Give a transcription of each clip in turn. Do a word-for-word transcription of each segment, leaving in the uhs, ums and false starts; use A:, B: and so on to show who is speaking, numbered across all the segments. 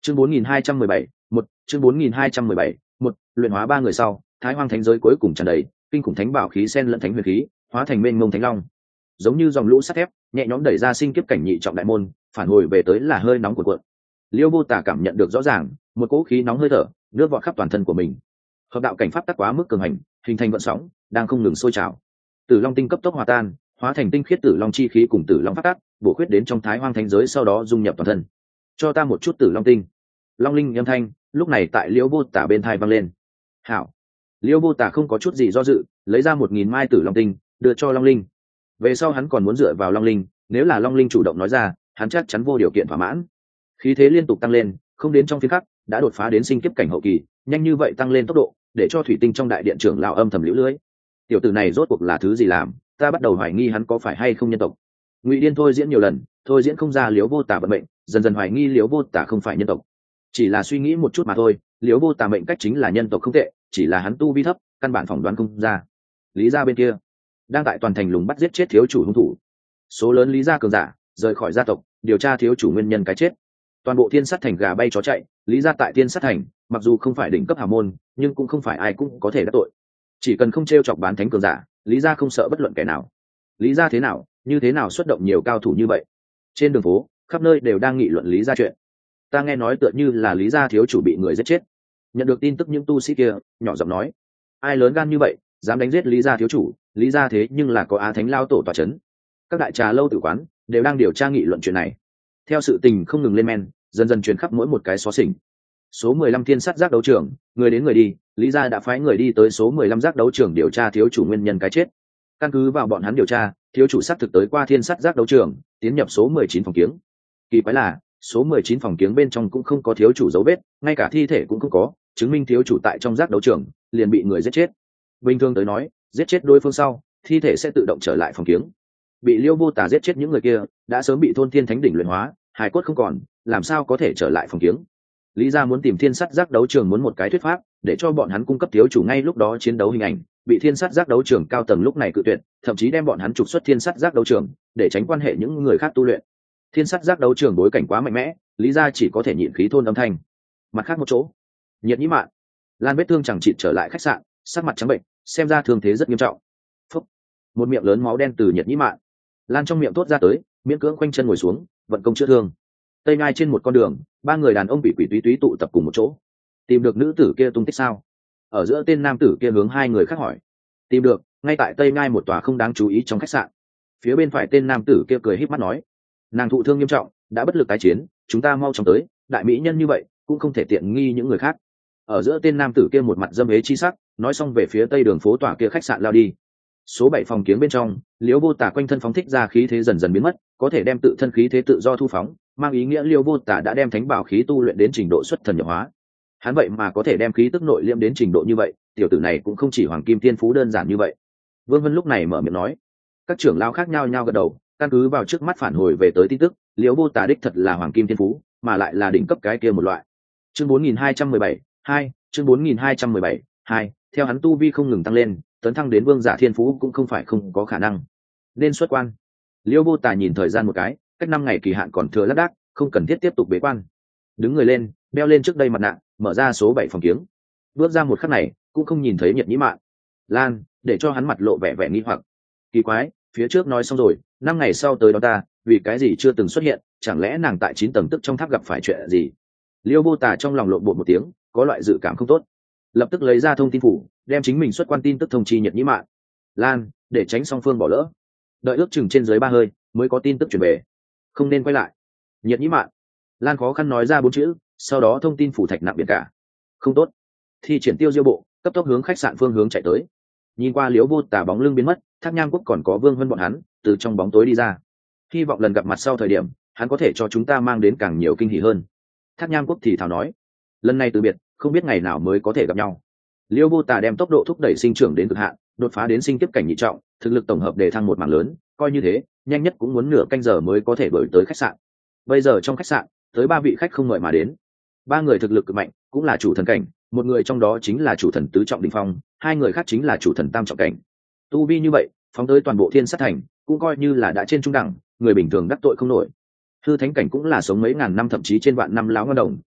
A: chương bốn nghìn hai trăm mười bảy một chương bốn nghìn hai trăm mười bảy một luyện hóa ba người sau, thái hoang thánh giới cuối cùng tràn đầy kinh khủng thánh bảo khí sen lẫn thánh huyền khí, hóa thành mênh mông thánh long, giống như dòng lũ sắt thép nhẹ nhõm đẩy ra sinh kiếp cảnh nhị trọng đại môn, phản hồi về tới là hơi nóng của cuộn. Liêu Vô Tả cảm nhận được rõ ràng một cỗ khí nóng hơi thở nước vọt khắp toàn thân của mình. Hợp đạo cảnh pháp tắc quá mức cường hành, hình thành vận sóng đang không ngừng sôi trào. Tử long tinh cấp tốc hòa tan, hóa thành tinh khiết tử long chi khí cùng tử long pháp tắc, bổ khuyết đến trong thái hoang thánh giới, sau đó dung nhập toàn thân. Cho ta một chút tử long tinh. Long linh âm thanh lúc này tại Liêu Vô Tả bên tai vang lên. Hảo. Liêu Vô Tả không có chút gì do dự, lấy ra một nghìn mai tử long tinh đưa cho long linh. Về sau hắn còn muốn dựa vào long linh, nếu là long linh chủ động nói ra, hắn chắc chắn vô điều kiện thỏa mãn. Khí thế liên tục tăng lên, không đến trong phiên khắc đã đột phá đến sinh kiếp cảnh hậu kỳ, nhanh như vậy tăng lên tốc độ, để cho thủy tinh trong đại điện trưởng lão âm thầm liễu lưới. Tiểu tử này rốt cuộc là thứ gì làm, ta bắt đầu hoài nghi hắn có phải hay không nhân tộc. Ngụy Điên thôi diễn nhiều lần, thôi diễn không ra Liễu Vô Tả vận mệnh, dần dần hoài nghi Liễu Vô Tả không phải nhân tộc. Chỉ là suy nghĩ một chút mà thôi, Liễu Vô Tả mệnh cách chính là nhân tộc không tệ, chỉ là hắn tu vi thấp, căn bản phỏng đoán không ra. Lý gia bên kia đang tại toàn thành lùng bắt giết chết thiếu chủ hung thủ. Số lớn Lý gia cường giả rời khỏi gia tộc, điều tra thiếu chủ nguyên nhân cái chết. Toàn bộ Thiên Sát thành gà bay chó chạy, Lý gia tại Thiên Sát thành mặc dù không phải đỉnh cấp hào môn, nhưng cũng không phải ai cũng có thể đắc tội. Chỉ cần không t r e o chọc bán thánh cường giả, Lý gia không sợ bất luận kẻ nào. Lý gia thế nào, như thế nào xuất động nhiều cao thủ như vậy? Trên đường phố khắp nơi đều đang nghị luận Lý gia chuyện. Ta nghe nói tựa như là Lý gia thiếu chủ bị người giết chết. Nhận được tin tức những tu sĩ kia nhỏ giọng nói, ai lớn gan như vậy dám đánh giết Lý gia thiếu chủ? Lý gia thế nhưng là có Á Thánh lao tổ tọa chấn. Các đại trà lâu tử quán đều đang điều tra nghị luận chuyện này. Theo sự tình không ngừng lên men, dần dần truyền khắp mỗi một cái xó xỉnh. Số mười lăm Thiên Sát giác đấu trường, người đến người đi, Lý gia đã phái người đi tới số mười lăm giác đấu trường điều tra thiếu chủ nguyên nhân cái chết. Căn cứ vào bọn hắn điều tra, thiếu chủ xác thực tới qua Thiên Sát giác đấu trường, tiến nhập số mười chín phòng kiếng. Kỳ quái là, số mười chín phòng kiếng bên trong cũng không có thiếu chủ dấu vết, ngay cả thi thể cũng không có, chứng minh thiếu chủ tại trong giác đấu trường liền bị người giết chết. Bình thường tới nói, giết chết đối phương sau, thi thể sẽ tự động trở lại phòng kiếng. Bị Liêu Vô Tả giết chết những người kia đã sớm bị thôn thiên thánh đỉnh luyện hóa, hài cốt không còn, làm sao có thể trở lại phòng kiếng. Lý gia muốn tìm Thiên Sát giác đấu trường muốn một cái thuyết pháp, để cho bọn hắn cung cấp thiếu chủ ngay lúc đó chiến đấu hình ảnh, bị Thiên Sát giác đấu trường cao tầng lúc này cự tuyệt, thậm chí đem bọn hắn trục xuất Thiên Sát giác đấu trường, để tránh quan hệ những người khác tu luyện. Thiên Sát giác đấu trường bối cảnh quá mạnh mẽ, Lý gia chỉ có thể nhịn khí thôn âm thanh. Mặt khác một chỗ, Nhiệt Nhĩ Mạn, Lan vết thương chẳng chịt trở lại khách sạn, sắc mặt trắng bệnh, xem ra thương thế rất nghiêm trọng. Phúc. Một miệng lớn máu đen từ Nhiệt Nhĩ Mạn Lan trong miệng tốt ra tới, miễn cưỡng quanh chân ngồi xuống, vận công chữa thương. Tây ngay trên một con đường, ba người đàn ông bị quỷ túy túy tụ tập cùng một chỗ. Tìm được nữ tử kia tung tích sao? Ở giữa tên nam tử kia hướng hai người khác hỏi. Tìm được, ngay tại Tây ngay một tòa không đáng chú ý trong khách sạn. Phía bên phải tên nam tử kia cười híp mắt nói, nàng thụ thương nghiêm trọng, đã bất lực tái chiến, chúng ta mau chóng tới, đại mỹ nhân như vậy cũng không thể tiện nghi những người khác. Ở giữa tên nam tử kia một mặt dâm ế chi sắc, nói xong về phía tây đường phố tòa kia khách sạn lao đi. Số bảy phòng kiếng bên trong, Liễu Vô Tả quanh thân phóng thích ra khí thế dần dần biến mất, có thể đem tự thân khí thế tự do thu phóng, mang ý nghĩa Liễu Vô Tả đã đem thánh bảo khí tu luyện đến trình độ xuất thần nhập hóa. Hắn vậy mà có thể đem khí tức nội liễm đến trình độ như vậy, tiểu tử này cũng không chỉ hoàng kim tiên phú đơn giản như vậy. Vương Vân lúc này mở miệng nói, các trưởng lão khác nhao nhao gật đầu, căn cứ vào trước mắt phản hồi về tới tin tức, Liễu Vô Tả đích thật là hoàng kim tiên phú, mà lại là đỉnh cấp cái kia một loại. Chương bốn nghìn hai trăm mười bảy, hai, chương bốn nghìn hai trăm mười bảy, hai, theo hắn tu vi không ngừng tăng lên, tấn thăng đến vương giả thiên phú cũng không phải không có khả năng. Nên xuất quan. Liễu Vô Tả nhìn thời gian một cái, cách năm ngày kỳ hạn còn thừa lác đác, không cần thiết tiếp tục bế quan. Đứng người lên, đeo lên trước đây mặt nạ, mở ra số bảy phòng kiếng. Bước ra một khắc này, cũng không nhìn thấy Nhiệt Nhĩ Mạn Lan, để cho hắn mặt lộ vẻ vẻ nghi hoặc. Kỳ quái, phía trước nói xong rồi, năm ngày sau tới đó ta, vì cái gì chưa từng xuất hiện, chẳng lẽ nàng tại chín tầng tức trong tháp gặp phải chuyện gì? Liễu Vô Tả trong lòng lộn bột một tiếng, có loại dự cảm không tốt, lập tức lấy ra thông tin phủ, đem chính mình xuất quan tin tức thông chi Nhiệt Nhĩ Mạn Lan, để tránh song phương bỏ lỡ. Đợi ước chừng trên dưới ba hơi mới có tin tức chuyển về, không nên quay lại. Nhiệt Nhĩ Mạn Lan khó khăn nói ra bốn chữ, sau đó thông tin phủ thạch nặng biển cả. Không tốt. Thi triển tiêu diêu bộ, cấp tốc hướng khách sạn phương hướng chạy tới. Nhìn qua Liễu Vô Tả bóng lưng biến mất, Thác Nham Quốc còn có Vương Vân bọn hắn từ trong bóng tối đi ra. Hy vọng lần gặp mặt sau thời điểm, hắn có thể cho chúng ta mang đến càng nhiều kinh hỉ hơn. Thác Nham Quốc thì thào nói, lần này từ biệt, không biết ngày nào mới có thể gặp nhau. Liễu Vô Tả đem tốc độ thúc đẩy sinh trưởng đến cực hạn, đột phá đến sinh kiếp cảnh nhị trọng, thực lực tổng hợp để thăng một mảng lớn, coi như thế, nhanh nhất cũng muốn nửa canh giờ mới có thể đuổi tới khách sạn. Bây giờ trong khách sạn, tới ba vị khách không mời mà đến. Ba người thực lực cực mạnh, cũng là chủ thần cảnh, một người trong đó chính là chủ thần tứ trọng đỉnh phong, hai người khác chính là chủ thần tam trọng cảnh. Tu vi như vậy, phóng tới toàn bộ Thiên Sát thành, cũng coi như là đã trên trung đẳng, người bình thường đắc tội không nổi. Hư thánh cảnh cũng là sống mấy ngàn năm thậm chí trên vạn năm láo ngân đồng,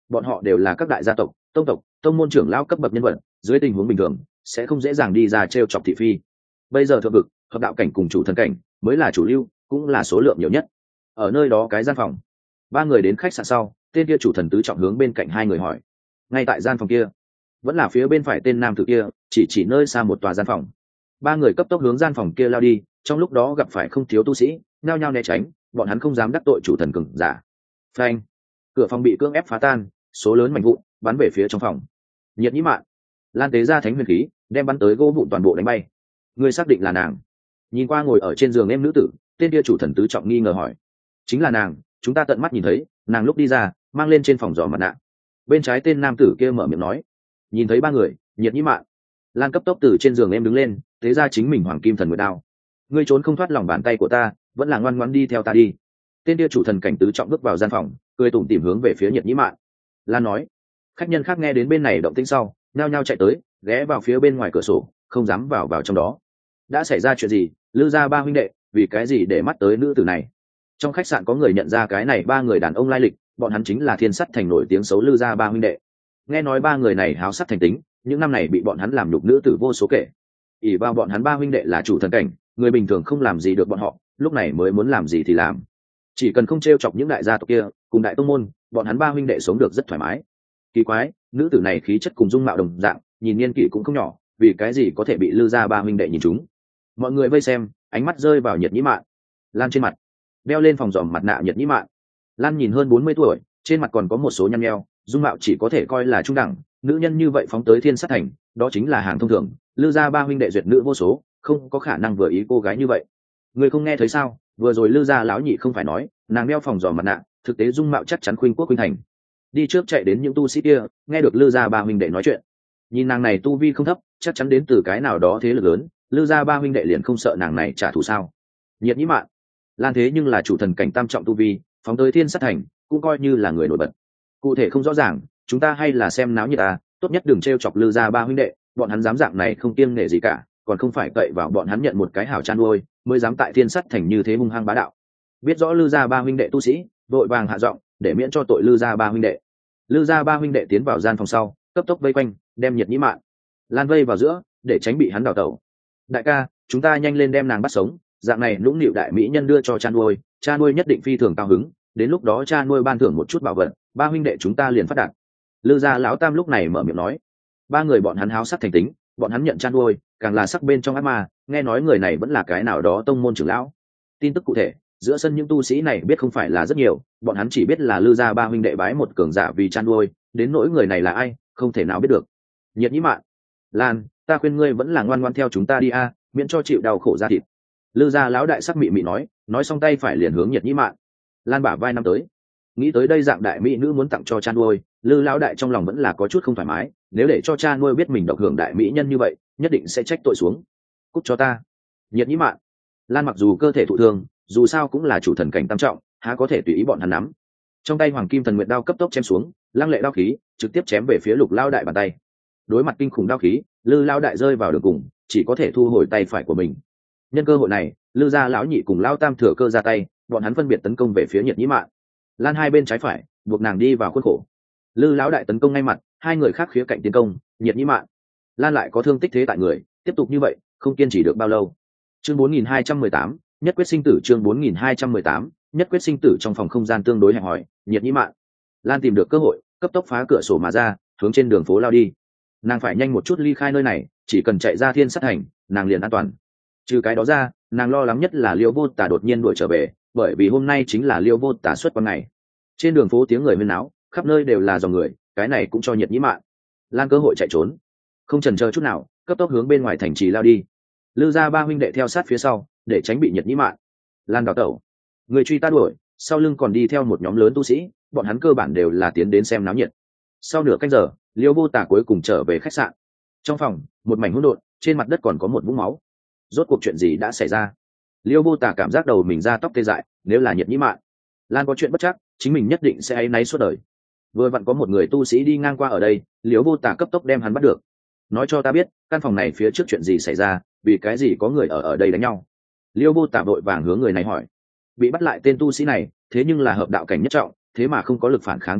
A: bọn họ đều là các đại gia tộc, tông tộc, tông môn trưởng lao cấp bậc nhân vật, dưới tình huống bình thường sẽ không dễ dàng đi ra t r e o chọc thị phi. Bây giờ thượng vực hợp đạo cảnh cùng chủ thần cảnh mới là chủ lưu, cũng là số lượng nhiều nhất. Ở nơi đó cái gian phòng, ba người đến khách sạn sau, tên kia chủ thần tứ trọng hướng bên cạnh hai người hỏi. Ngay tại gian phòng kia, vẫn là phía bên phải tên nam tử kia chỉ chỉ nơi xa một tòa gian phòng. Ba người cấp tốc hướng gian phòng kia lao đi, trong lúc đó gặp phải không thiếu tu sĩ nhao nhao né tránh, bọn hắn không dám đắc tội chủ thần cường giả. Phanh, cửa phòng bị cưỡng ép phá tan, số lớn mảnh vụn bắn về phía trong phòng. Nhiệt Nhĩ Mạn, Lan tế ra thánh huyền khí đem bắn tới gỗ vụn toàn bộ đánh bay. Ngươi xác định là nàng? Nhìn qua ngồi ở trên giường em nữ tử, tên kia chủ thần tứ trọng nghi ngờ hỏi. Chính là nàng, chúng ta tận mắt nhìn thấy nàng lúc đi ra mang lên trên phòng giỏ mặt nạ. Bên trái tên nam tử kia mở miệng nói. Nhìn thấy ba người, Nhiệt Nhĩ Mạn, Lan cấp tốc từ trên giường em đứng lên, tế ra chính mình hoàng kim thần nguyệt đao. Ngươi trốn không thoát lòng bàn tay của ta, vẫn là ngoan ngoãn đi theo ta đi. Tên kia chủ thần cảnh tứ trọng bước vào gian phòng, cười tủm tỉm hướng về phía Nhiệt Nhĩ Mạn. Lan nói. Khách nhân khác nghe đến bên này động tĩnh sau, nhao nhao chạy tới, ghé vào phía bên ngoài cửa sổ, không dám vào vào trong đó. Đã xảy ra chuyện gì? Lư gia ba huynh đệ vì cái gì để mắt tới nữ tử này? Trong khách sạn có người nhận ra cái này ba người đàn ông lai lịch, bọn hắn chính là Thiên Sắt Thành nổi tiếng xấu Lư gia ba huynh đệ. Nghe nói ba người này háo sắc thành tính, những năm này bị bọn hắn làm nhục nữ tử vô số kể. ỷ vào bọn hắn ba huynh đệ là chủ thần cảnh, người bình thường không làm gì được bọn họ, lúc này mới muốn làm gì thì làm. Chỉ cần không t r e o chọc những đại gia tộc kia cùng đại tông môn, bọn hắn ba huynh đệ sống được rất thoải mái. Kỳ quái, nữ tử này khí chất cùng dung mạo đồng dạng, nhìn niên kỷ cũng không nhỏ, vì cái gì có thể bị Lư gia ba huynh đệ nhìn chúng? Mọi người vây xem, ánh mắt rơi vào Nhiệt Nhĩ Mạn. Lan trên mặt đeo lên phòng dòm mặt nạ Nhiệt Nhĩ Mạn. Lan nhìn hơn bốn mươi tuổi, trên mặt còn có một số nhăn nheo, dung mạo chỉ có thể coi là trung đẳng. Nữ nhân như vậy phóng tới Thiên Sát Thành, đó chính là hàng thông thường. Lư gia ba huynh đệ duyệt nữ vô số, không có khả năng vừa ý cô gái như vậy. Người không nghe thấy sao? Vừa rồi Lư gia lão nhị không phải nói nàng đeo phòng dòm mặt nạ, thực tế dung mạo chắc chắn khuynh quốc khuynh thành. Đi trước chạy đến những tu sĩ kia, nghe được Lư gia ba huynh đệ nói chuyện. Nhìn nàng này tu vi không thấp, chắc chắn đến từ cái nào đó thế lực lớn, Lư gia ba huynh đệ liền không sợ nàng này trả thù sao? Nhiệt Nhĩ Mạn, Lan thế nhưng là chủ thần cảnh tam trọng tu vi, phóng tới Thiên Sát Thành, cũng coi như là người nổi bật. Cụ thể không rõ ràng, chúng ta hay là xem náo nhiệt à, tốt nhất đừng trêu chọc Lư gia ba huynh đệ, bọn hắn dám dạng này không kiêng nể gì cả, còn không phải cậy vào bọn hắn nhận một cái hảo chan nuôi, mới dám tại Thiên Sát Thành như thế hung hăng bá đạo. Biết rõ Lư gia ba huynh đệ tu sĩ, đội vàng hạ giọng, để miễn cho tội Lư gia ba huynh đệ. Lư gia ba huynh đệ tiến vào gian phòng sau, cấp tốc vây quanh, đem Nhiệt Nhĩ Mạn, Lan vây vào giữa, để tránh bị hắn đào tẩu. Đại ca, chúng ta nhanh lên đem nàng bắt sống, dạng này nũng nịu đại mỹ nhân đưa cho cha nuôi, cha nuôi nhất định phi thường cao hứng, đến lúc đó cha nuôi ban thưởng một chút bảo vật, ba huynh đệ chúng ta liền phát đạt. Lư gia lão tam lúc này mở miệng nói. Ba người bọn hắn háo sắc thành tính, bọn hắn nhận cha nuôi, càng là sắc bên trong ác ma, nghe nói người này vẫn là cái nào đó tông môn trưởng lão. Tin tức cụ thể, giữa sân những tu sĩ này biết không phải là rất nhiều, bọn hắn chỉ biết là Lư gia ba huynh đệ bái một cường giả vì cha nuôi, đến nỗi người này là ai, không thể nào biết được. Nhiệt Nhĩ Mạn, Lan, ta khuyên ngươi vẫn là ngoan ngoan theo chúng ta đi a, miễn cho chịu đau khổ ra thịt. Lư gia lão đại sắc mị mị nói, nói xong tay phải liền hướng Nhiệt Nhĩ Mạn, Lan bả vai năm tới. Nghĩ tới đây dạng đại mỹ nữ muốn tặng cho cha nuôi, Lư lão đại trong lòng vẫn là có chút không thoải mái, nếu để cho cha nuôi biết mình độc hưởng đại mỹ nhân như vậy, nhất định sẽ trách tội xuống. Cút cho ta. Nhiệt Nhĩ Mạn, Lan mặc dù cơ thể thụ thương, dù sao cũng là chủ thần cảnh tam trọng, há có thể tùy ý bọn hắn nắm. Trong tay hoàng kim thần nguyệt đao cấp tốc chém xuống, lăng lệ đao khí trực tiếp chém về phía Lục lão đại bàn tay. Đối mặt kinh khủng đao khí, Lư lão đại rơi vào đường cùng, chỉ có thể thu hồi tay phải của mình. Nhân cơ hội này, Lư gia lão nhị cùng lão tam thừa cơ ra tay, bọn hắn phân biệt tấn công về phía Nhiệt Nhĩ Mạn. Lan hai bên trái phải, buộc nàng đi vào khuôn khổ. Lư lão đại tấn công ngay mặt, hai người khác khía cạnh tiến công, Nhiệt Nhĩ Mạn, Lan lại có thương tích thế tại người, tiếp tục như vậy, không kiên trì được bao lâu. Chương bốn nghìn hai trăm mười tám, nhất quyết sinh tử. Chương bốn nghìn hai trăm mười tám, nhất quyết sinh tử. Trong phòng không gian tương đối hẹp hòi, Nhiệt Nhĩ Mạn, Lan tìm được cơ hội, cấp tốc phá cửa sổ mà ra, hướng trên đường phố lao đi. Nàng phải nhanh một chút ly khai nơi này, chỉ cần chạy ra Thiên Sát Thành, nàng liền an toàn. Trừ cái đó ra, nàng lo lắng nhất là Liêu Vô Tả đột nhiên đuổi trở về, bởi vì hôm nay chính là Liêu Vô Tả xuất quan ngày. Trên đường phố tiếng người huyên náo, khắp nơi đều là dòng người, cái này cũng cho Nhiệt Nhĩ Mạn, Lan cơ hội chạy trốn. Không chần chờ chút nào, cấp tốc hướng bên ngoài thành trì lao đi. Lư gia ba huynh đệ theo sát phía sau, để tránh bị Nhiệt Nhĩ Mạn, Lan đào tẩu. Người truy ta đuổi, sau lưng còn đi theo một nhóm lớn tu sĩ, bọn hắn cơ bản đều là tiến đến xem náo nhiệt. Sau nửa canh giờ, Liêu Vô Tả cuối cùng trở về khách sạn. Trong phòng, một mảnh hỗn độn, trên mặt đất còn có một vũng máu. Rốt cuộc chuyện gì đã xảy ra? Liêu Vô Tả cảm giác đầu mình ra tóc tê dại, nếu là Nhiệt Nhĩ Mạn, Lan có chuyện bất chắc, chính mình nhất định sẽ áy náy suốt đời. Vừa vặn có một người tu sĩ đi ngang qua ở đây, Liêu Vô Tả cấp tốc đem hắn bắt được. Nói cho ta biết, căn phòng này phía trước chuyện gì xảy ra, vì cái gì có người ở ở đây đánh nhau? Liêu Vô Tả vội vàng hướng người này hỏi. Bị bắt lại tên tu sĩ này, thế nhưng là hợp đạo cảnh nhất trọng, thế mà không có lực phản kháng chút nào,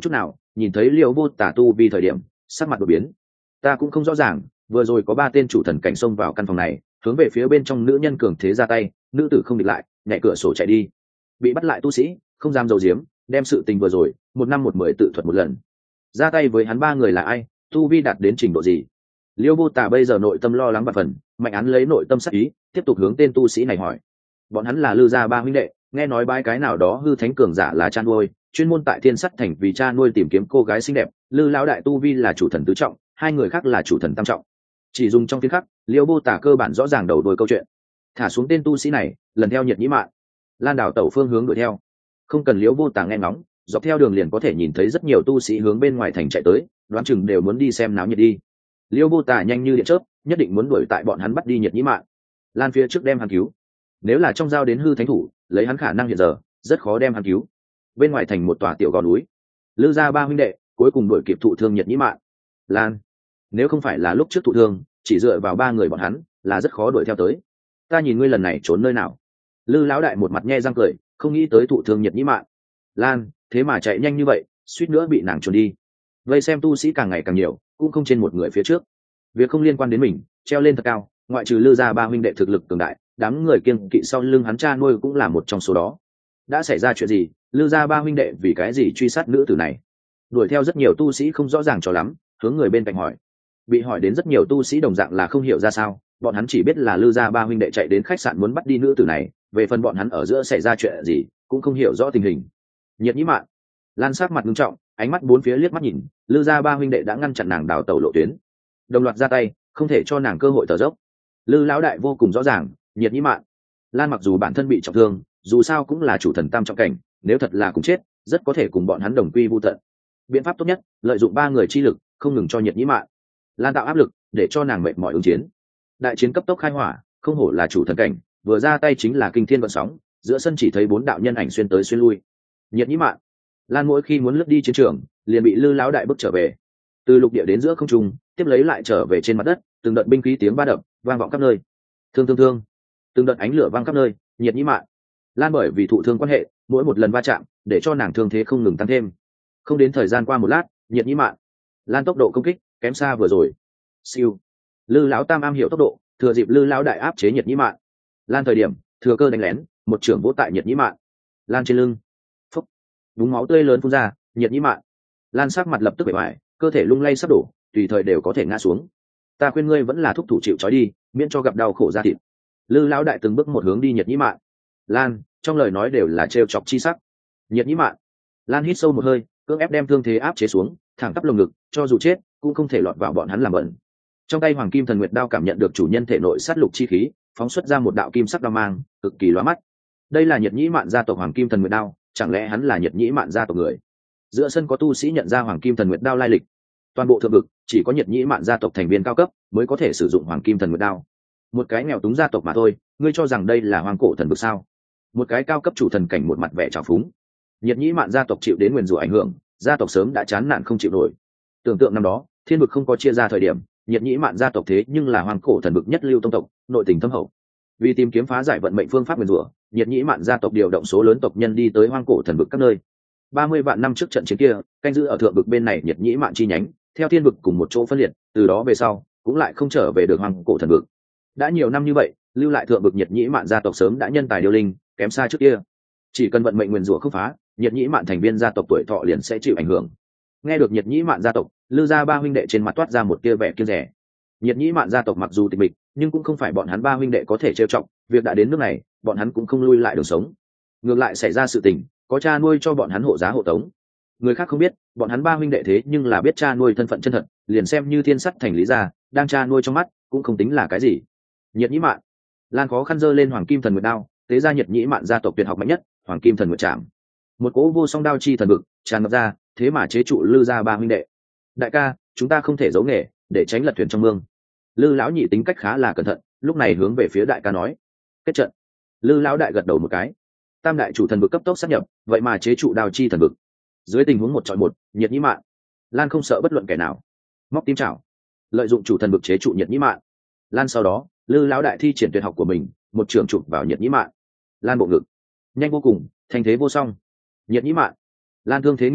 A: nhìn thấy liêu vô tả tu vi thời điểm sắc mặt đột biến. Ta cũng không rõ ràng, vừa rồi có ba tên chủ thần cảnh xông vào căn phòng này, hướng về phía bên trong nữ nhân cường thế ra tay, nữ tử không địch lại, nhảy cửa sổ chạy đi. Bị bắt lại tu sĩ không dám giấu giếm, đem sự tình vừa rồi một năm một mười tự thuật một lần. Ra tay với hắn ba người là ai, tu vi đạt đến trình độ gì? Liêu vô tả bây giờ nội tâm lo lắng và phần, Mạnh Án lấy nội tâm sắc ý tiếp tục hướng tên tu sĩ này hỏi. Bọn hắn là Lư gia ba huynh đệ, nghe nói bái cái nào đó hư thánh cường giả là cha nuôi, chuyên môn tại Thiên Sắt Thành vì cha nuôi tìm kiếm cô gái xinh đẹp. Lư lão đại tu vi là chủ thần tứ trọng, hai người khác là chủ thần tam trọng. Chỉ dùng trong tiếng khắc, Liêu vô tả cơ bản rõ ràng đầu đuôi câu chuyện. Thả xuống tên tu sĩ này, lần theo Nhiệt Nhĩ Mạn, Lan đảo tẩu phương hướng đuổi theo. Không cần Liêu vô tả nghe ngóng, dọc theo đường liền có thể nhìn thấy rất nhiều tu sĩ hướng bên ngoài thành chạy tới, đoán chừng đều muốn đi xem náo nhiệt đi. Liêu vô tả nhanh như điện chớp, nhất định muốn đuổi tại bọn hắn bắt đi Nhiệt Nhĩ Mạn. Lan phía trước đem hắn cứu. Nếu là trong giao đến hư thánh thủ, lấy hắn khả năng hiện giờ rất khó đem hắn cứu. Bên ngoài thành một tòa tiểu gò núi, Lư gia ba huynh đệ cuối cùng đuổi kịp thụ thương Nhiệt Nhĩ Mạn. Lan, nếu không phải là lúc trước thụ thương, chỉ dựa vào ba người bọn hắn là rất khó đuổi theo tới. Ta nhìn ngươi lần này trốn nơi nào? Lư lão đại một mặt nhe răng cười, không nghĩ tới thụ thương Nhiệt Nhĩ Mạn. Lan, thế mà chạy nhanh như vậy, suýt nữa bị nàng trốn đi. Vây xem tu sĩ càng ngày càng nhiều, cũng không trên một người phía trước. Việc không liên quan đến mình, treo lên thật cao, ngoại trừ Lư gia ba huynh đệ thực lực cường đại, đám người kiêng kỵ sau lưng hắn cha nuôi cũng là một trong số đó. Đã xảy ra chuyện gì? Lư gia ba huynh đệ vì cái gì truy sát nữ tử này? Đuổi theo rất nhiều tu sĩ không rõ ràng cho lắm, hướng người bên cạnh hỏi. Bị hỏi đến rất nhiều tu sĩ đồng dạng là không hiểu ra sao, bọn hắn chỉ biết là Lư gia ba huynh đệ chạy đến khách sạn muốn bắt đi nữ tử này, về phần bọn hắn ở giữa xảy ra chuyện gì cũng không hiểu rõ tình hình. Nhiệt Nhĩ Mạn, Lan sắc mặt nghiêm trọng, ánh mắt bốn phía liếc mắt nhìn, Lư gia ba huynh đệ đã ngăn chặn nàng đào tẩu lộ tuyến, đồng loạt ra tay, không thể cho nàng cơ hội thở dốc. Lư lão đại vô cùng rõ ràng, Nhiệt Nhĩ Mạn, Lan mặc dù bản thân bị trọng thương, dù sao cũng là chủ thần tam trọng cảnh, nếu thật là cùng chết, rất có thể cùng bọn hắn đồng quy vu tận. Biện pháp tốt nhất, lợi dụng ba người chi lực, không ngừng cho Nhiệt Nhĩ Mạn, Lan tạo áp lực, để cho nàng mệt mỏi ứng chiến. Đại chiến cấp tốc khai hỏa, không hổ là chủ thần cảnh, vừa ra tay chính là kinh thiên vận sóng, giữa sân chỉ thấy bốn đạo nhân ảnh xuyên tới xuyên lui. Nhiệt Nhĩ Mạn, Lan mỗi khi muốn lướt đi chiến trường, liền bị Lư lão đại bức trở về. Từ lục địa đến giữa không trung, tiếp lấy lại trở về trên mặt đất, từng đợt binh khí tiếng ba đập vang vọng khắp nơi. Thương thương thương, từng đợt ánh lửa vang khắp nơi. Nhiệt Nhĩ Mạn, Lan bởi vì thụ thương quan hệ, mỗi một lần va chạm, để cho nàng thương thế không ngừng tăng thêm. Không đến thời gian qua một lát, Nhiệt Nhĩ Mạn, Lan tốc độ công kích kém xa vừa rồi. Siêu, Lư lão tam am hiểu tốc độ, thừa dịp Lư lão đại áp chế Nhiệt Nhĩ Mạn, Lan thời điểm thừa cơ đánh lén, một trưởng vỗ tại Nhiệt Nhĩ Mạn, Lan trên lưng, phúc, búng máu tươi lớn phun ra. Nhiệt Nhĩ Mạn, Lan sắc mặt lập tức bể bại, cơ thể lung lay sắp đổ, tùy thời đều có thể ngã xuống. Ta khuyên ngươi vẫn là thúc thủ chịu trói đi, miễn cho gặp đau khổ ra thịt. Lư lão đại từng bước một hướng đi Nhiệt Nhĩ Mạn, Lan, trong lời nói đều là trêu chọc chi sắc. Nhiệt Nhĩ Mạn, Lan hít sâu một hơi, cưỡng ép đem thương thế áp chế xuống, thẳng tắp lồng ngực, cho dù chết cũng không thể lọt vào bọn hắn làm bẩn. Trong tay Hoàng Kim Thần Nguyệt đao cảm nhận được chủ nhân thể nội sát lục chi khí, phóng xuất ra một đạo kim sắc đao mang, cực kỳ lóa mắt. Đây là Nhiệt Nhĩ Mạn gia tộc Hoàng Kim Thần Nguyệt đao, chẳng lẽ hắn là Nhiệt Nhĩ Mạn gia tộc người? Giữa sân có tu sĩ nhận ra Hoàng Kim Thần Nguyệt đao lai lịch. Toàn bộ thượng vực chỉ có Nhiệt Nhĩ Mạn gia tộc thành viên cao cấp mới có thể sử dụng Hoàng Kim Thần Nguyệt đao. Một cái nghèo túng gia tộc mà thôi, ngươi cho rằng đây là Hoàng Cổ Thần vực sao? Một cái cao cấp chủ thần cảnh một mặt vẻ trào phúng. Nhiệt Nhĩ Mạn gia tộc chịu đến nguyền rủa ảnh hưởng, gia tộc sớm đã chán nản không chịu nổi. Tưởng tượng năm đó thiên vực không có chia ra thời điểm, Nhiệt Nhĩ Mạn gia tộc thế nhưng là Hoàng Cổ Thần vực nhất lưu tông tộc, nội tình thâm hậu. Vì tìm kiếm phá giải vận mệnh phương pháp nguyền rủa, Nhiệt Nhĩ Mạn gia tộc điều động số lớn tộc nhân đi tới Hoàng Cổ Thần vực các nơi. Ba mươi vạn năm trước trận chiến kia, canh giữ ở thượng vực bên này Nhiệt Nhĩ Mạn chi nhánh, theo thiên vực cùng một chỗ phân liệt, từ đó về sau cũng lại không trở về được Hoàng Cổ Thần vực. Đã nhiều năm như vậy, lưu lại thượng vực Nhiệt Nhĩ Mạn gia tộc sớm đã nhân tài điêu linh, kém xa trước kia. Chỉ cần vận mệnh nguyền rủa không phá, Nhiệt Nhĩ Mạn thành viên gia tộc tuổi thọ liền sẽ chịu ảnh hưởng. Nghe được Nhiệt Nhĩ Mạn gia tộc, Lư gia ba huynh đệ trên mặt toát ra một tia vẻ kiêng dè. Nhiệt Nhĩ Mạn gia tộc mặc dù tịch mịch, nhưng cũng không phải bọn hắn ba huynh đệ có thể trêu chọc, việc đã đến nước này, bọn hắn cũng không lui lại đường sống. Ngược lại xảy ra sự tình, có cha nuôi cho bọn hắn hộ giá hộ tống. Người khác không biết, bọn hắn ba huynh đệ thế nhưng là biết cha nuôi thân phận chân thật, liền xem như Thiên Sắt Thành Lý gia, đang cha nuôi trong mắt, cũng không tính là cái gì. Nhiệt Nhĩ Mạn, Lan khó khăn giơ lên Hoàng Kim Thần Nguyệt đao, tế ra Nhiệt Nhĩ Mạn gia tộc tuyệt học mạnh nhất, Hoàng Kim Thần Nguyệt Trảm. Một cỗ vô song đao chi thần vực tràn ngập ra, thế mà chế trụ Lư gia ba huynh đệ. Đại ca, chúng ta không thể giấu nghề, để tránh lật thuyền trong mương. Lư lão nhị tính cách khá là cẩn thận, lúc này hướng về phía đại ca nói: kết trận. Lư lão đại gật đầu một cái. Tam đại chủ thần vực cấp tốc sát nhập, vậy mà chế trụ đao chi thần vực. Dưới tình huống một chọi một, Nhiệt Nhĩ Mạn, Lan không sợ bất luận kẻ nào, móc tím chảo, lợi dụng chủ thần vực chế trụ Nhiệt Nhĩ Mạn. Lan sau đó, Lư lão đại thi triển tuyệt học của mình, một trường chụp vào Nhiệt Nhĩ Mạn. Lan bộ ngực, nhanh vô cùng, thanh thế vô song. Nhiệt Nhĩ Mạn, Lan thương thế nghiêm trọng,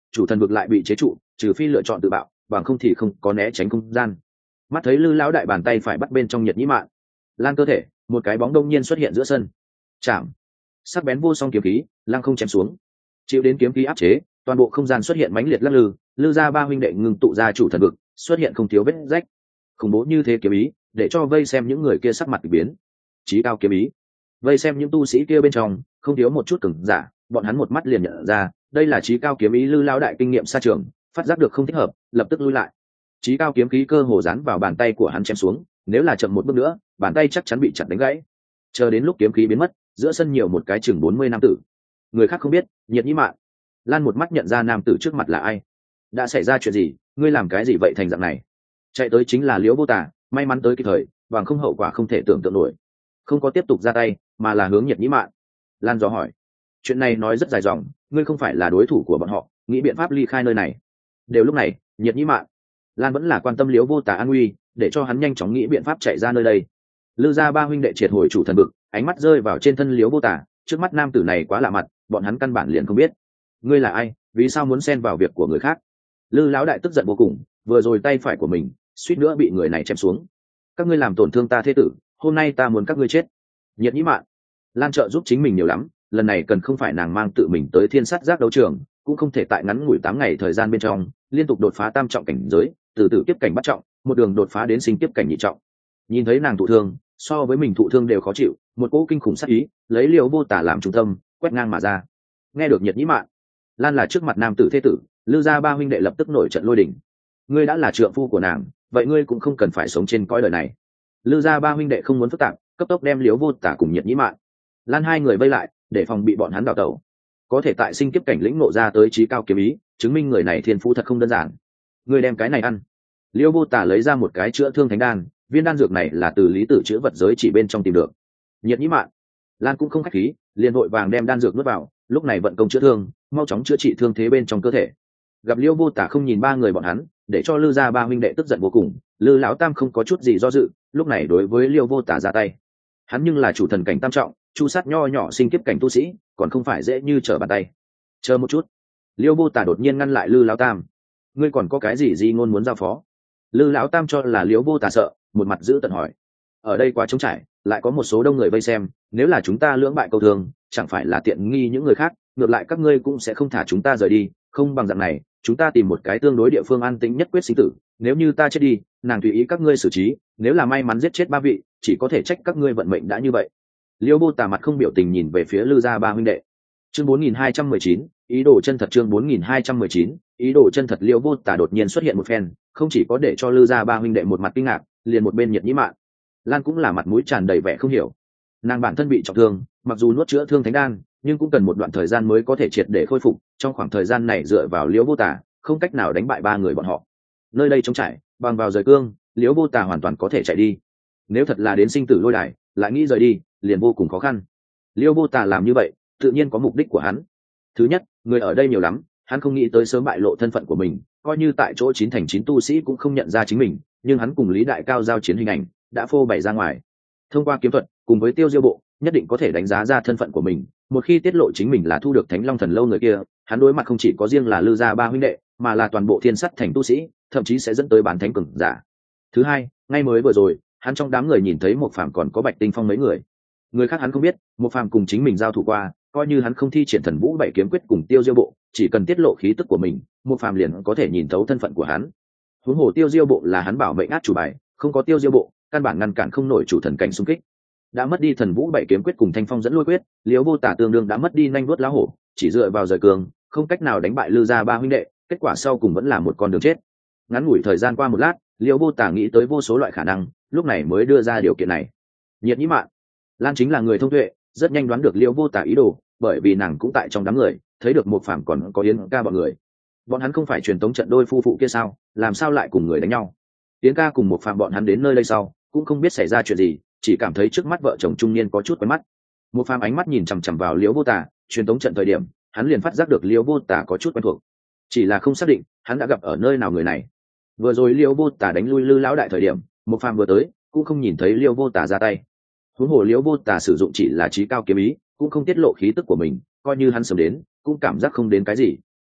A: chủ thần vực lại bị chế trụ, trừ phi lựa chọn tự bạo, bằng không thì không có né tránh không gian. Mắt thấy lư lão đại bàn tay phải bắt bên trong nhiệt nhĩ mạn, lan cơ thể một cái bóng đông nhiên xuất hiện giữa sân. Chạm, sắc bén vô song kiếm khí lăng không chém xuống, chịu đến kiếm khí áp chế, toàn bộ không gian xuất hiện mãnh liệt lắc lư, lư gia ba huynh đệ ngừng tụ ra chủ thần vực xuất hiện không thiếu vết rách. Khủng bố như thế kiếm ý để cho vây xem những người kia sắc mặt biến. Chí cao kiếm ý, vây xem những tu sĩ kia bên trong không thiếu một chút cứng giả, bọn hắn một mắt liền nhận ra đây là chí cao kiếm ý. Lư lão đại kinh nghiệm xa trường, phát giác được không thích hợp, lập tức lui lại. Chí cao kiếm khí cơ hồ dán vào bàn tay của hắn chém xuống, nếu là chậm một bước nữa bàn tay chắc chắn bị chặt đánh gãy. Chờ đến lúc kiếm khí biến mất, giữa sân nhiều một cái chừng bốn mươi nam tử. Người khác không biết, nhiệt nhĩ mạn. Lan một mắt nhận ra nam tử trước mặt là ai. Đã xảy ra chuyện gì? Ngươi làm cái gì vậy thành dạng này? Chạy tới chính là Liễu Vô Tả, may mắn tới kịp thời, bằng không hậu quả không thể tưởng tượng nổi. Không có tiếp tục ra tay, mà là hướng nhiệt nhĩ mạn. Lan dò hỏi, chuyện này nói rất dài dòng, ngươi không phải là đối thủ của bọn họ, nghĩ biện pháp ly khai nơi này. Đều lúc này, nhiệt nhĩ mạn, Lan vẫn là quan tâm Liễu Vô Tả an nguy, để cho hắn nhanh chóng nghĩ biện pháp chạy ra nơi đây. Lư gia ba huynh đệ triệt hồi chủ thần vực, ánh mắt rơi vào trên thân Liễu Vô Tả, trước mắt nam tử này quá lạ mặt, bọn hắn căn bản liền không biết. Ngươi là ai? Vì sao muốn xen vào việc của người khác? Lư lão đại tức giận vô cùng, vừa rồi tay phải của mình suýt nữa bị người này chém xuống. Các ngươi làm tổn thương ta thế tử, hôm nay ta muốn các ngươi chết. Nhiệt nhĩ mạn, Lan trợ giúp chính mình nhiều lắm, lần này cần không phải nàng mang tự mình tới thiên sát giác đấu trường, cũng không thể tại ngắn ngủi tám ngày thời gian bên trong liên tục đột phá tam trọng cảnh giới, từ từ tiếp cảnh bắt trọng, một đường đột phá đến sinh tiếp cảnh nhị trọng. Nhìn thấy nàng thụ thương, so với mình thụ thương đều khó chịu, một cỗ kinh khủng sát ý lấy Liễu Vô Tả làm trung tâm quét ngang mà ra. Nghe được nhiệt nhĩ mạn, Lan là trước mặt nam tử thế tử, Lư gia ba huynh đệ lập tức nổi trận lôi đình. Ngươi đã là trượng phu của nàng, vậy ngươi cũng không cần phải sống trên cõi đời này. Lư gia ba huynh đệ không muốn phức tạp, cấp tốc đem Liễu Vô Tả cùng nhiệt nhĩ mạn, Lan hai người vây lại, để phòng bị bọn hắn đào tẩu. Có thể tại sinh kiếp cảnh lĩnh ngộ ra tới trí cao kiếm ý, chứng minh người này thiên phú thật không đơn giản. Ngươi đem cái này ăn. Liễu Vô Tả lấy ra một cái chữa thương thánh đan, viên đan dược này là từ lý tử chữa vật giới chỉ bên trong tìm được. Nhiệt nhĩ mạn, Lan cũng không khách khí, liền vội vàng đem đan dược nuốt vào, lúc này vận công chữa thương, mau chóng chữa trị thương thế bên trong cơ thể. Gặp Liễu Vô Tả không nhìn ba người bọn hắn, để cho Lư gia ba huynh đệ tức giận vô cùng. Lư lão tam không có chút gì do dự, lúc này đối với Liễu Vô Tả ra tay. Hắn nhưng là chủ thần cảnh tam trọng, chu sát nho nhỏ sinh kiếp cảnh tu sĩ, còn không phải dễ như trở bàn tay. Chờ một chút. Liễu Vô Tả đột nhiên ngăn lại Lư lão tam. Ngươi còn có cái gì gì ngôn muốn giao phó? Lư lão tam cho là Liễu Vô Tả sợ, một mặt giữ tận hỏi. Ở đây quá trống trải, lại có một số đông người vây xem, nếu là chúng ta lưỡng bại câu thương, chẳng phải là tiện nghi những người khác, ngược lại các ngươi cũng sẽ không thả chúng ta rời đi, không bằng dạng này, chúng ta tìm một cái tương đối địa phương an tĩnh nhất quyết sinh tử, nếu như ta chết đi, nàng tùy ý các ngươi xử trí, nếu là may mắn giết chết ba vị, chỉ có thể trách các ngươi vận mệnh đã như vậy. Liễu Vô Tả mặt không biểu tình nhìn về phía Lư gia ba huynh đệ. Chương bốn nghìn hai trăm mười chín, ý đồ chân thật. Chương bốn nghìn hai trăm mười chín, ý đồ chân thật. Liễu Vô Tả đột nhiên xuất hiện một phen, không chỉ có để cho Lư gia ba huynh đệ một mặt kinh ngạc, liền một bên nhiệt nhĩ mạn, Lan cũng là mặt mũi tràn đầy vẻ không hiểu. Nàng bản thân bị trọng thương, mặc dù nuốt chữa thương thánh đan, nhưng cũng cần một đoạn thời gian mới có thể triệt để khôi phục, trong khoảng thời gian này dựa vào Liễu Vô Tả, không cách nào đánh bại ba người bọn họ. Nơi đây trống trải, bằng vào rời cương, Liễu Vô Tả hoàn toàn có thể chạy đi. Nếu thật là đến sinh tử lôi đài, lại nghĩ rời đi, liền vô cùng khó khăn. Liễu Vô Tả làm như vậy, tự nhiên có mục đích của hắn. Thứ nhất, người ở đây nhiều lắm, hắn không nghĩ tới sớm bại lộ thân phận của mình, coi như tại chỗ chín thành chín tu sĩ cũng không nhận ra chính mình, nhưng hắn cùng Lý Đại Cao giao chiến hình ảnh đã phô bày ra ngoài. Thông qua kiếm thuật cùng với Tiêu Diêu bộ, nhất định có thể đánh giá ra thân phận của mình. Một khi tiết lộ chính mình là thu được Thánh Long Thần Lâu người kia, hắn đối mặt không chỉ có riêng là Lư gia ba huynh đệ, mà là toàn bộ thiên sắt thành tu sĩ, thậm chí sẽ dẫn tới bản thánh cường giả. Thứ hai, ngay mới vừa rồi, hắn trong đám người nhìn thấy một phàm còn có Bạch Tinh Phong mấy người. Người khác hắn không biết, một phàm cùng chính mình giao thủ qua, coi như hắn không thi triển Thần Vũ Bảy Kiếm Quyết cùng Tiêu Diêu bộ, chỉ cần tiết lộ khí tức của mình, một phàm liền có thể nhìn thấu thân phận của hắn. Huống hồ Tiêu Diêu bộ là hắn bảo mệnh át chủ bài, không có Tiêu Diêu bộ, căn bản ngăn cản không nổi chủ thần cảnh xung kích. Đã mất đi Thần Vũ Bảy Kiếm Quyết cùng Thanh Phong dẫn lôi quyết, Liễu Vô Tả tương đương đã mất đi nhanh vuốt lá hổ, chỉ dựa vào rời cường, không cách nào đánh bại Lư gia ba huynh đệ, kết quả sau cùng vẫn là một con đường chết. Ngắn ngủi thời gian qua một lát, Liễu Vô Tả nghĩ tới vô số loại khả năng, lúc này mới đưa ra điều kiện này. Nhiệt nhĩ mạn, Lan chính là người thông tuệ, rất nhanh đoán được Liễu Vô Tả ý đồ, bởi vì nàng cũng tại trong đám người, thấy được một phàm còn có Yến ca bọn người. Bọn hắn không phải truyền tống trận đôi phu phụ kia sao, làm sao lại cùng người đánh nhau? Yến ca cùng một phàm bọn hắn đến nơi đây sau, cũng không biết xảy ra chuyện gì, chỉ cảm thấy trước mắt vợ chồng trung niên có chút quen mắt. Một phàm ánh mắt nhìn chằm chằm vào Liễu Vô Tả, truyền tống trận thời điểm, hắn liền phát giác được Liễu Vô Tả có chút quen thuộc, chỉ là không xác định hắn đã gặp ở nơi nào người này. Vừa rồi Liễu Vô Tả đánh lui Lư lão đại thời điểm, một phàm vừa tới, cũng không nhìn thấy Liễu Vô Tả ra tay. Huống hồ Liễu Vô Tả sử dụng chỉ là trí cao kiếm ý, cũng không tiết lộ khí tức của mình, coi như hắn sớm đến, cũng cảm giác không đến cái gì.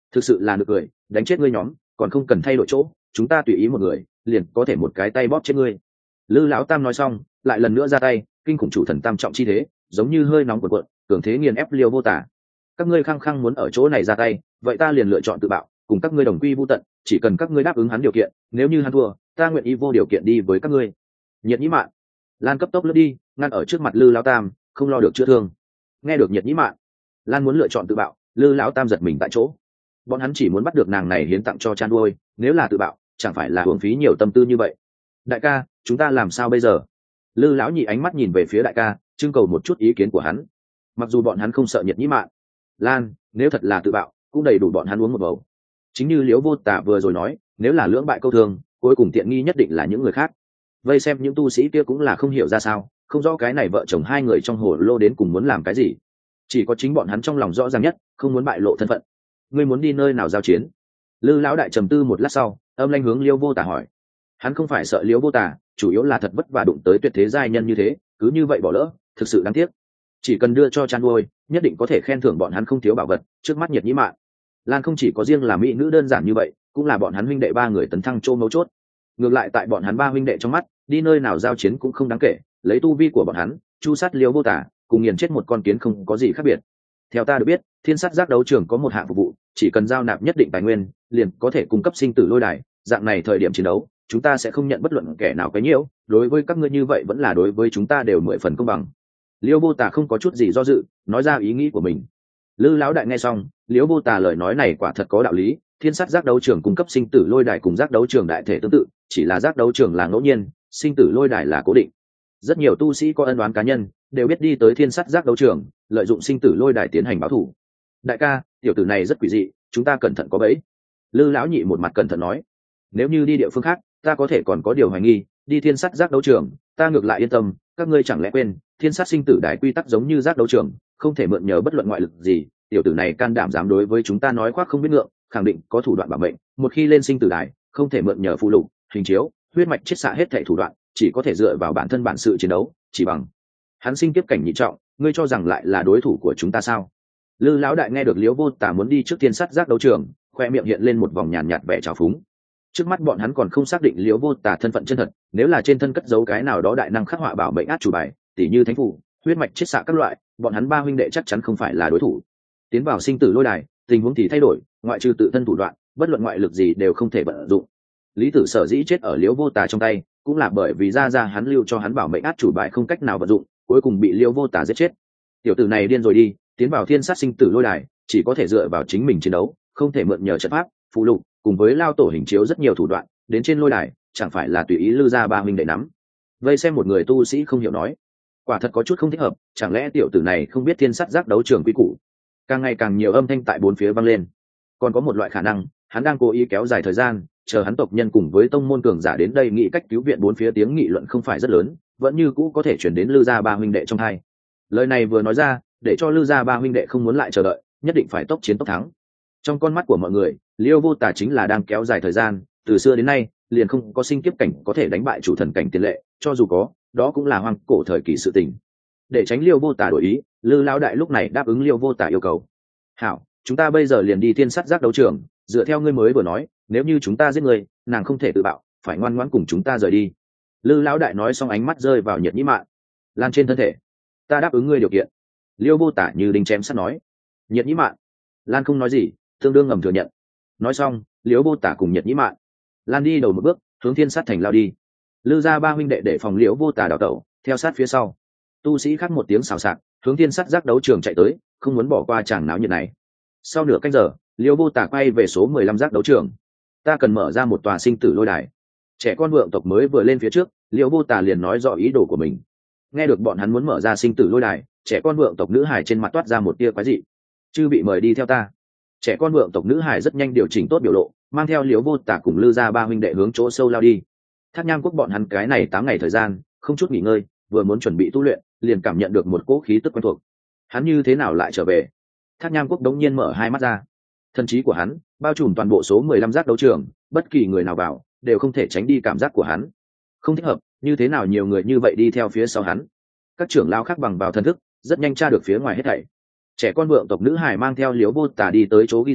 A: thực sự là nực cười, đánh chết ngươi nhóm còn không cần thay đổi chỗ, chúng ta tùy ý một người liền có thể một cái tay bóp chết ngươi. Lư lão tam nói xong lại lần nữa ra tay, kinh khủng chủ thần tam trọng chi thế giống như hơi nóng cuộn cuộn, cường thế nghiền ép Liêu Vô Tả. Các ngươi khăng khăng muốn ở chỗ này ra tay, vậy ta liền lựa chọn tự bạo, cùng các ngươi đồng quy vu tận, chỉ cần các ngươi đáp ứng hắn điều kiện, nếu như hắn thua ta nguyện ý vô điều kiện đi với các ngươi. Nhiệt Nhĩ Mạn, Lan cấp tốc lướt đi ngăn ở trước mặt Lư lão tam, không lo được chữa thương. Nghe được Nhiệt Nhĩ Mạn, Lan muốn lựa chọn tự bạo, Lư lão tam giật mình tại chỗ. Bọn hắn chỉ muốn bắt được nàng này hiến tặng cho chăn nuôi, nếu là tự bạo chẳng phải là hưởng phí nhiều tâm tư như vậy. Đại ca, chúng ta làm sao bây giờ? Lư lão nhị ánh mắt nhìn về phía đại ca, trưng cầu một chút ý kiến của hắn. Mặc dù bọn hắn không sợ Nhiệt Nhĩ Mạn, Lan nếu thật là tự bạo cũng đầy đủ bọn hắn uống một bầu. Chính như Liễu Vô Tả vừa rồi nói, nếu là lưỡng bại câu thương, cuối cùng tiện nghi nhất định là những người khác. Vây xem những tu sĩ kia cũng là không hiểu ra sao, không rõ cái này vợ chồng hai người trong hồ lô đến cùng muốn làm cái gì. Chỉ có chính bọn hắn trong lòng rõ ràng nhất, không muốn bại lộ thân phận. Ngươi muốn đi nơi nào giao chiến? Lư lão đại trầm tư một lát sau, âm lanh hướng Liễu Vô Tả hỏi. Hắn không phải sợ Liễu Vô Tả, chủ yếu là thật vất vả đụng tới tuyệt thế giai nhân như thế, cứ như vậy bỏ lỡ, thực sự đáng tiếc. Chỉ cần đưa cho chăn nuôi, nhất định có thể khen thưởng bọn hắn không thiếu bảo vật. Trước mắt Nhiệt Nhĩ Mạn, Lan không chỉ có riêng là mỹ nữ đơn giản như vậy, cũng là bọn hắn huynh đệ ba người tấn thăng chô mấu chốt. Ngược lại tại bọn hắn ba huynh đệ trong mắt, đi nơi nào giao chiến cũng không đáng kể, lấy tu vi của bọn hắn, chu sát Liễu Vô Tả, cùng nghiền chết một con kiến không có gì khác biệt. Theo ta được biết, Thiên Sát Giác đấu trường có một hạng phục vụ, chỉ cần giao nạp nhất định tài nguyên, liền có thể cung cấp sinh tử lôi đài, dạng này thời điểm chiến đấu, chúng ta sẽ không nhận bất luận kẻ nào quấy nhiễu, đối với các ngươi như vậy vẫn là đối với chúng ta đều mười phần công bằng. Liễu Vô Tả không có chút gì do dự, nói ra ý nghĩ của mình. Lư lão đại nghe xong, Liễu Vô Tả lời nói này quả thật có đạo lý, Thiên Sát Giác đấu trường cung cấp sinh tử lôi đài cùng giác đấu trường đại thể tương tự, chỉ là giác đấu trường là ngẫu nhiên, sinh tử lôi đài là cố định. Rất nhiều tu sĩ có ân oán cá nhân đều biết đi tới Thiên Sát Giác đấu trường, lợi dụng sinh tử lôi đài tiến hành báo thù. Đại ca, tiểu tử này rất quỷ dị, chúng ta cẩn thận có bẫy. Lư lão nhị một mặt cẩn thận nói, nếu như đi địa phương khác ta có thể còn có điều hoài nghi, đi Thiên Sát Giác đấu trường ta ngược lại yên tâm. Các ngươi chẳng lẽ quên Thiên Sát sinh tử đài quy tắc giống như giác đấu trường, không thể mượn nhờ bất luận ngoại lực gì. Tiểu tử này can đảm dám đối với chúng ta nói khoác không biết ngượng, khẳng định có thủ đoạn bảo mệnh. Một khi lên sinh tử đài, không thể mượn nhờ phụ lục, hình chiếu, huyết mạch chiết xạ hết thảy thủ đoạn, chỉ có thể dựa vào bản thân bản sự chiến đấu. Chỉ bằng hắn sinh tiếp cảnh nhị trọng, ngươi cho rằng lại là đối thủ của chúng ta sao? Lư lão đại nghe được Liễu Vô Tả muốn đi trước Thiên Sát Giác đấu trường, khoe miệng hiện lên một vòng nhàn nhạt vẻ trào phúng. Trước mắt bọn hắn còn không xác định Liễu Vô Tả thân phận chân thật, nếu là trên thân cất giấu cái nào đó đại năng khắc họa bảo mệnh át chủ bài, tỉ như thánh phủ, huyết mạch chiết xạ các loại, bọn hắn ba huynh đệ chắc chắn không phải là đối thủ. Tiến vào sinh tử lôi đài, tình huống thì thay đổi, ngoại trừ tự thân thủ đoạn, bất luận ngoại lực gì đều không thể vận dụng. Lý Tử sở dĩ chết ở Liễu Vô Tả trong tay, cũng là bởi vì ra ra hắn lưu cho hắn bảo mệnh át chủ bài không cách nào vận dụng, cuối cùng bị Liễu Vô Tả giết chết. Tiểu tử này điên rồi đi, tiến vào Thiên Sát sinh tử lôi đài, chỉ có thể dựa vào chính mình chiến đấu, không thể mượn nhờ trận pháp, phụ lục, cùng với lao tổ hình chiếu rất nhiều thủ đoạn, đến trên lôi đài, chẳng phải là tùy ý Lư gia ba huynh đệ nắm. Vây xem một người tu sĩ không hiểu nói, quả thật có chút không thích hợp, chẳng lẽ tiểu tử này không biết Thiên Sát Giác đấu trường quy củ? Càng ngày càng nhiều âm thanh tại bốn phía vang lên. Còn có một loại khả năng, hắn đang cố ý kéo dài thời gian, chờ hắn tộc nhân cùng với tông môn cường giả đến đây nghĩ cách cứu viện. Bốn phía tiếng nghị luận không phải rất lớn, vẫn như cũ có thể chuyển đến Lư gia ba huynh đệ trong tai. Lời này vừa nói ra, để cho Lư gia ba huynh đệ không muốn lại chờ đợi, nhất định phải tốc chiến tốc thắng. Trong con mắt của mọi người, Liễu Vô Tả chính là đang kéo dài thời gian, từ xưa đến nay liền không có sinh kiếp cảnh có thể đánh bại chủ thần cảnh tiền lệ, cho dù có, đó cũng là hoang cổ thời kỳ sự tình. Để tránh Liễu Vô Tả đổi ý, Lư lão đại lúc này đáp ứng Liễu Vô Tả yêu cầu. Hảo, chúng ta bây giờ liền đi Thiên Sát Giác đấu trường, dựa theo ngươi mới vừa nói, nếu như chúng ta giết người, nàng không thể tự bạo, phải ngoan ngoãn cùng chúng ta rời đi. Lư lão đại nói xong ánh mắt rơi vào Nhiệt Nhĩ Mạn, Lan trên thân thể. Ta đáp ứng ngươi điều kiện. Liễu Vô Tả như đinh chém sắt nói. Nhiệt Nhĩ Mạn, Lan không nói gì, tương đương ngầm thừa nhận. Nói xong, Liễu Vô Tả cùng Nhiệt Nhĩ Mạn, Lan đi đầu một bước, hướng Thiên Sát thành lao đi. Lư gia ba huynh đệ để phòng Liễu Vô Tả đào tẩu, theo sát phía sau. Tu sĩ khác một tiếng xào xạc, hướng Thiên Sát Giác đấu trường chạy tới, không muốn bỏ qua chàng náo nhiệt này. Sau nửa canh giờ, Liễu Vô Tả quay về số mười lăm giác đấu trường. Ta cần mở ra một tòa sinh tử lôi đài. Trẻ con vượng tộc mới vừa lên phía trước, Liễu Vô Tả liền nói rõ ý đồ của mình. Nghe được bọn hắn muốn mở ra sinh tử lôi đài, trẻ con vượng tộc nữ hài trên mặt toát ra một tia quái dị. Chư bị mời đi theo ta. Trẻ con vượng tộc nữ hài rất nhanh điều chỉnh tốt biểu lộ, mang theo Liễu Vô Tả cùng Lư gia ba huynh đệ hướng chỗ sâu lao đi. Thác Nham Quốc bọn hắn cái này tám ngày thời gian, không chút nghỉ ngơi, vừa muốn chuẩn bị tu luyện, liền cảm nhận được một cỗ khí tức quen thuộc. Hắn như thế nào lại trở về? Thác Nham Quốc đống nhiên mở hai mắt ra. Thần trí của hắn bao trùm toàn bộ số mười lăm giác đấu trường, bất kỳ người nào vào đều không thể tránh đi cảm giác của hắn. Không thích hợp, như thế nào nhiều người như vậy đi theo phía sau hắn? Các trưởng lao khác bằng vào thần thức, rất nhanh tra được phía ngoài hết thảy. Trẻ con vượng tộc nữ hải mang theo Liễu Vô Tả đi tới chỗ ghi danh,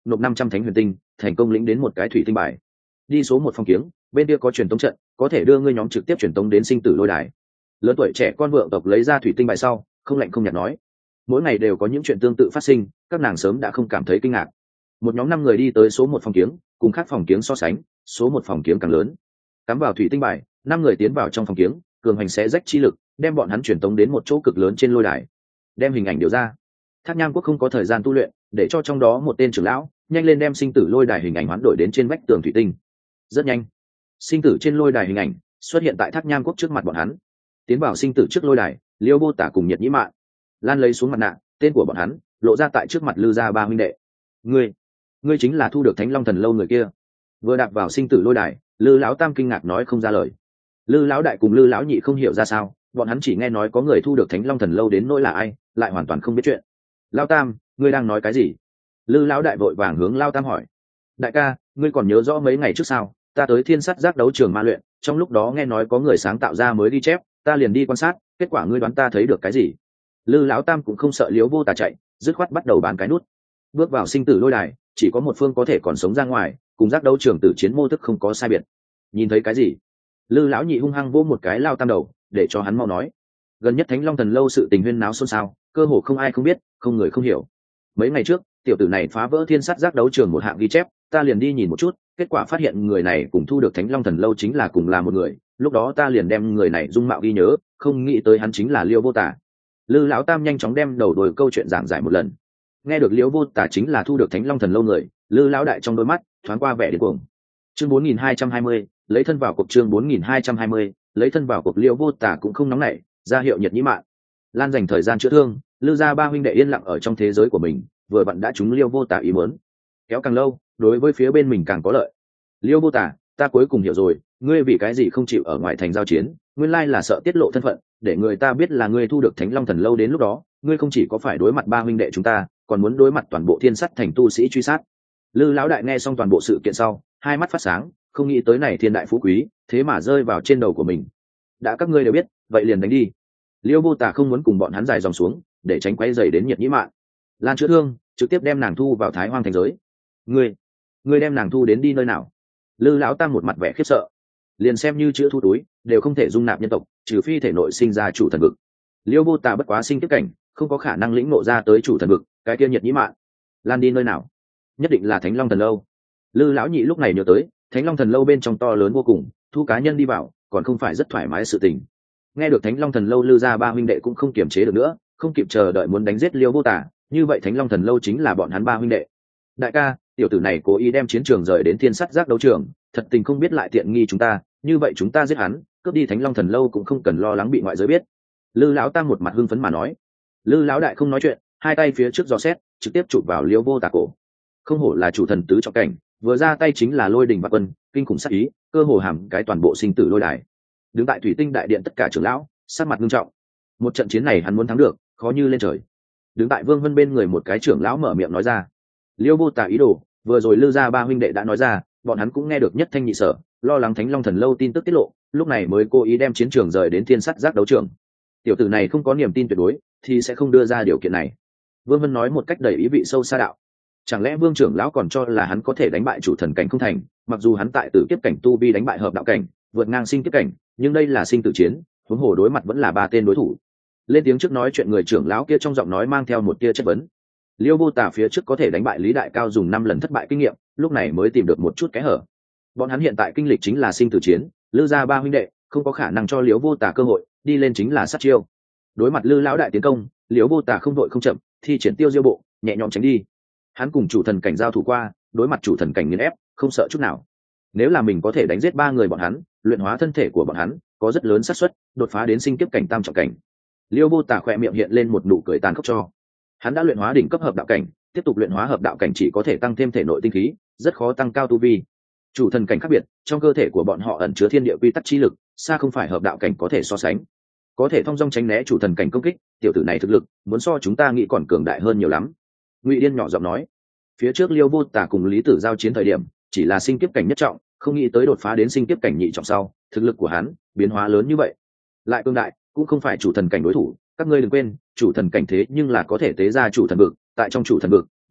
A: nộp năm trăm thánh huyền tinh, thành công lĩnh đến một cái thủy tinh bài. Đi số một phòng kiếng, bên kia có truyền tống trận, có thể đưa ngươi nhóm trực tiếp truyền tống đến sinh tử lôi đài. Lớn tuổi trẻ con vượng tộc lấy ra thủy tinh bài sau, không lạnh không nhạt nói, mỗi ngày đều có những chuyện tương tự phát sinh, các nàng sớm đã không cảm thấy kinh ngạc. Một nhóm năm người đi tới số một phòng kiếng, cùng các phòng kiếng so sánh, số một phòng kiếng càng lớn. Cắm vào thủy tinh bài, năm người tiến vào trong phòng kiếng, cường hành sẽ rách chi lực, đem bọn hắn truyền tống đến một chỗ cực lớn trên lôi đài. Đem hình ảnh điều ra. Thác Nham Quốc không có thời gian tu luyện, để cho trong đó một tên trưởng lão nhanh lên đem sinh tử lôi đài hình ảnh hoán đổi đến trên vách tường thủy tinh. Rất nhanh, sinh tử trên lôi đài hình ảnh xuất hiện tại Thác Nham Quốc trước mặt bọn hắn. Tiến vào sinh tử trước lôi đài, Liêu Vô Tả cùng Nhiệt Nhĩ Mạn, Lan lấy xuống mặt nạ, tên của bọn hắn lộ ra tại trước mặt Lư gia ba huynh đệ. Ngươi, ngươi chính là thu được Thánh Long Thần lâu người kia. Vừa đạp vào sinh tử lôi đài, Lư lão tam kinh ngạc nói không ra lời. Lư lão đại cùng Lư lão nhị không hiểu ra sao, bọn hắn chỉ nghe nói có người thu được Thánh Long Thần lâu, đến nỗi là ai, lại hoàn toàn không biết chuyện. Lão tam, ngươi đang nói cái gì? Lư lão đại vội vàng hướng Lão tam hỏi. Đại ca, ngươi còn nhớ rõ mấy ngày trước sao, ta tới Thiên Sắt Giác đấu trường ma luyện, trong lúc đó nghe nói có người sáng tạo ra mới ghi chép, ta liền đi quan sát, kết quả ngươi đoán ta thấy được cái gì? Lư lão tam cũng không sợ Liễu Vô Tả chạy, dứt khoát bắt đầu bán cái nút. Bước vào sinh tử lôi đài, chỉ có một phương có thể còn sống ra ngoài, cùng giác đấu trường tử chiến mô thức không có sai biệt. Nhìn thấy cái gì? Lư lão nhị hung hăng vỗ một cái Lao tam đầu, để cho hắn mau nói. Gần nhất Thánh Long Thần lâu sự tình huyên náo xôn xao, cơ hồ không ai không biết, không người không hiểu. Mấy ngày trước, tiểu tử này phá vỡ Thiên Sắt Giác đấu trường một hạng ghi chép, ta liền đi nhìn một chút, kết quả phát hiện người này cùng thu được Thánh Long Thần lâu chính là cùng là một người, lúc đó ta liền đem người này dung mạo ghi nhớ, không nghĩ tới hắn chính là Liêu Vô Tả. Lư lão tam nhanh chóng đem đầu đuôi câu chuyện giảng giải một lần. Nghe được Liêu Vô Tả chính là thu được Thánh Long Thần lâu người, Lư lão đại trong đôi mắt thoáng qua vẻ điên cuồng. Chương bốn nghìn hai trăm hai mươi, lấy thân vào cuộc. Chương bốn nghìn hai trăm hai mươi, lấy thân vào cuộc. Liêu Vô Tả cũng không nóng nảy, ra hiệu Nhiệt Nhĩ Mạn, Lan dành thời gian chữa thương. Lư gia ba huynh đệ yên lặng ở trong thế giới của mình, vừa vặn đã trúng Liêu Vô Tả ý muốn. Kéo càng lâu, đối với phía bên mình càng có lợi. Liêu Vô Tả, ta cuối cùng hiểu rồi, ngươi vì cái gì không chịu ở ngoài thành giao chiến, nguyên lai là sợ tiết lộ thân phận, để người ta biết là ngươi thu được Thánh Long Thần lâu, đến lúc đó ngươi không chỉ có phải đối mặt ba huynh đệ chúng ta, còn muốn đối mặt toàn bộ Thiên Sắt thành tu sĩ truy sát. Lư lão đại nghe xong toàn bộ sự kiện sau, hai mắt phát sáng, không nghĩ tới này thiên đại phú quý thế mà rơi vào trên đầu của mình. Đã các ngươi đều biết, vậy liền đánh đi. Liêu Vô Tả không muốn cùng bọn hắn dài dòng xuống, để tránh quay dày đến Nhiệt Nhĩ Mạn. Lan chữa thương, trực tiếp đem nàng thu vào Thái Hoang thành giới. Ngươi, ngươi đem nàng thu đến đi nơi nào? Lư lão tam một mặt vẻ khiếp sợ. Liền xem như chữa thu túi, đều không thể dung nạp nhân tộc, trừ phi thể nội sinh ra chủ thần vực. Liêu Vô Tả bất quá sinh kiếp cảnh, không có khả năng lĩnh ngộ ra tới chủ thần vực, cái kia Nhiệt Nhĩ Mạn, Lan đi nơi nào? Nhất định là Thánh Long Thần lâu. Lư lão nhị lúc này nhớ tới, Thánh Long Thần lâu bên trong to lớn vô cùng, thu cá nhân đi vào, còn không phải rất thoải mái sự tình. Nghe được Thánh Long Thần lâu, Lư gia ba huynh đệ cũng không kiềm chế được nữa, không kịp chờ đợi muốn đánh giết Liêu Vô Tả, như vậy Thánh Long Thần lâu chính là bọn hắn ba huynh đệ. Đại ca, tiểu tử này cố ý đem chiến trường rời đến Thiên Sắt Giác đấu trường, thật tình không biết lại tiện nghi chúng ta, như vậy chúng ta giết hắn, cướp đi Thánh Long Thần lâu cũng không cần lo lắng bị ngoại giới biết. Lư lão tam một mặt hưng phấn mà nói. Lư lão đại không nói chuyện, hai tay phía trước giò xét, trực tiếp chụp vào Liêu Vô Tả cổ. Không hổ là chủ thần tứ trọng cảnh, vừa ra tay chính là lôi đình và quân, kinh khủng sát ý, cơ hồ hàm cái toàn bộ sinh tử lôi đài. Đứng tại thủy tinh đại điện tất cả trưởng lão sát mặt nghiêm trọng. Một trận chiến này hắn muốn thắng được, khó như lên trời. Đứng tại Vương Vân bên người một cái trưởng lão mở miệng nói ra. Liêu Vô Tả ý đồ, vừa rồi Lư gia ba huynh đệ đã nói ra, bọn hắn cũng nghe được nhất thanh nhị sở, lo lắng Thánh Long Thần lâu tin tức tiết lộ, lúc này mới cố ý đem chiến trường rời đến Thiên Sắt Giác đấu trường. Tiểu tử này không có niềm tin tuyệt đối, thì sẽ không đưa ra điều kiện này. Vương Vân nói một cách đầy ý vị sâu xa đạo. Chẳng lẽ Vương trưởng lão còn cho là hắn có thể đánh bại chủ thần cảnh không thành? Mặc dù hắn tại tử kiếp cảnh tu vi đánh bại hợp đạo cảnh, vượt ngang sinh kiếp cảnh, nhưng đây là sinh tử chiến, huống hồ đối mặt vẫn là ba tên đối thủ. Lên tiếng trước nói chuyện người trưởng lão kia trong giọng nói mang theo một tia chất vấn. Liêu Vô Tả phía trước có thể đánh bại Lý Đại Cao dùng năm lần thất bại kinh nghiệm, lúc này mới tìm được một chút cái hở. Bọn hắn hiện tại kinh lịch chính là sinh tử chiến, Lư gia ba huynh đệ không có khả năng cho Liêu Vô Tả cơ hội, đi lên chính là sát chiêu. Đối mặt Lư lão đại tiến công, Liêu Vô Tả không đội không chậm, thi triển tiêu diêu bộ, nhẹ nhõm tránh đi. Hắn cùng chủ thần cảnh giao thủ qua, đối mặt chủ thần cảnh nghiền ép, không sợ chút nào. Nếu là mình có thể đánh giết ba người bọn hắn, luyện hóa thân thể của bọn hắn, có rất lớn xác suất đột phá đến sinh kiếp cảnh tam trọng cảnh. Liêu Vô Tả khỏe miệng hiện lên một nụ cười tàn khốc cho. Hắn đã luyện hóa đỉnh cấp hợp đạo cảnh, tiếp tục luyện hóa hợp đạo cảnh chỉ có thể tăng thêm thể nội tinh khí, rất khó tăng cao tu vi. Chủ thần cảnh khác biệt, trong cơ thể của bọn họ ẩn chứa thiên địa quy tắc chi lực, xa không phải hợp đạo cảnh có thể so sánh. Có thể thông dong tránh né chủ thần cảnh công kích, tiểu tử này thực lực muốn so chúng ta nghĩ còn cường đại hơn nhiều lắm. Ngụy Điên nhỏ giọng nói. Phía trước Liêu Vô Tả cùng Lý Tử giao chiến thời điểm, chỉ là sinh kiếp cảnh nhất trọng, không nghĩ tới đột phá đến sinh kiếp cảnh nhị trọng sau, thực lực của hắn biến hóa lớn như vậy. Lại cương đại, cũng không phải chủ thần cảnh đối thủ, các ngươi đừng quên, chủ thần cảnh thế nhưng là có thể tế ra chủ thần vực, tại trong chủ thần vực,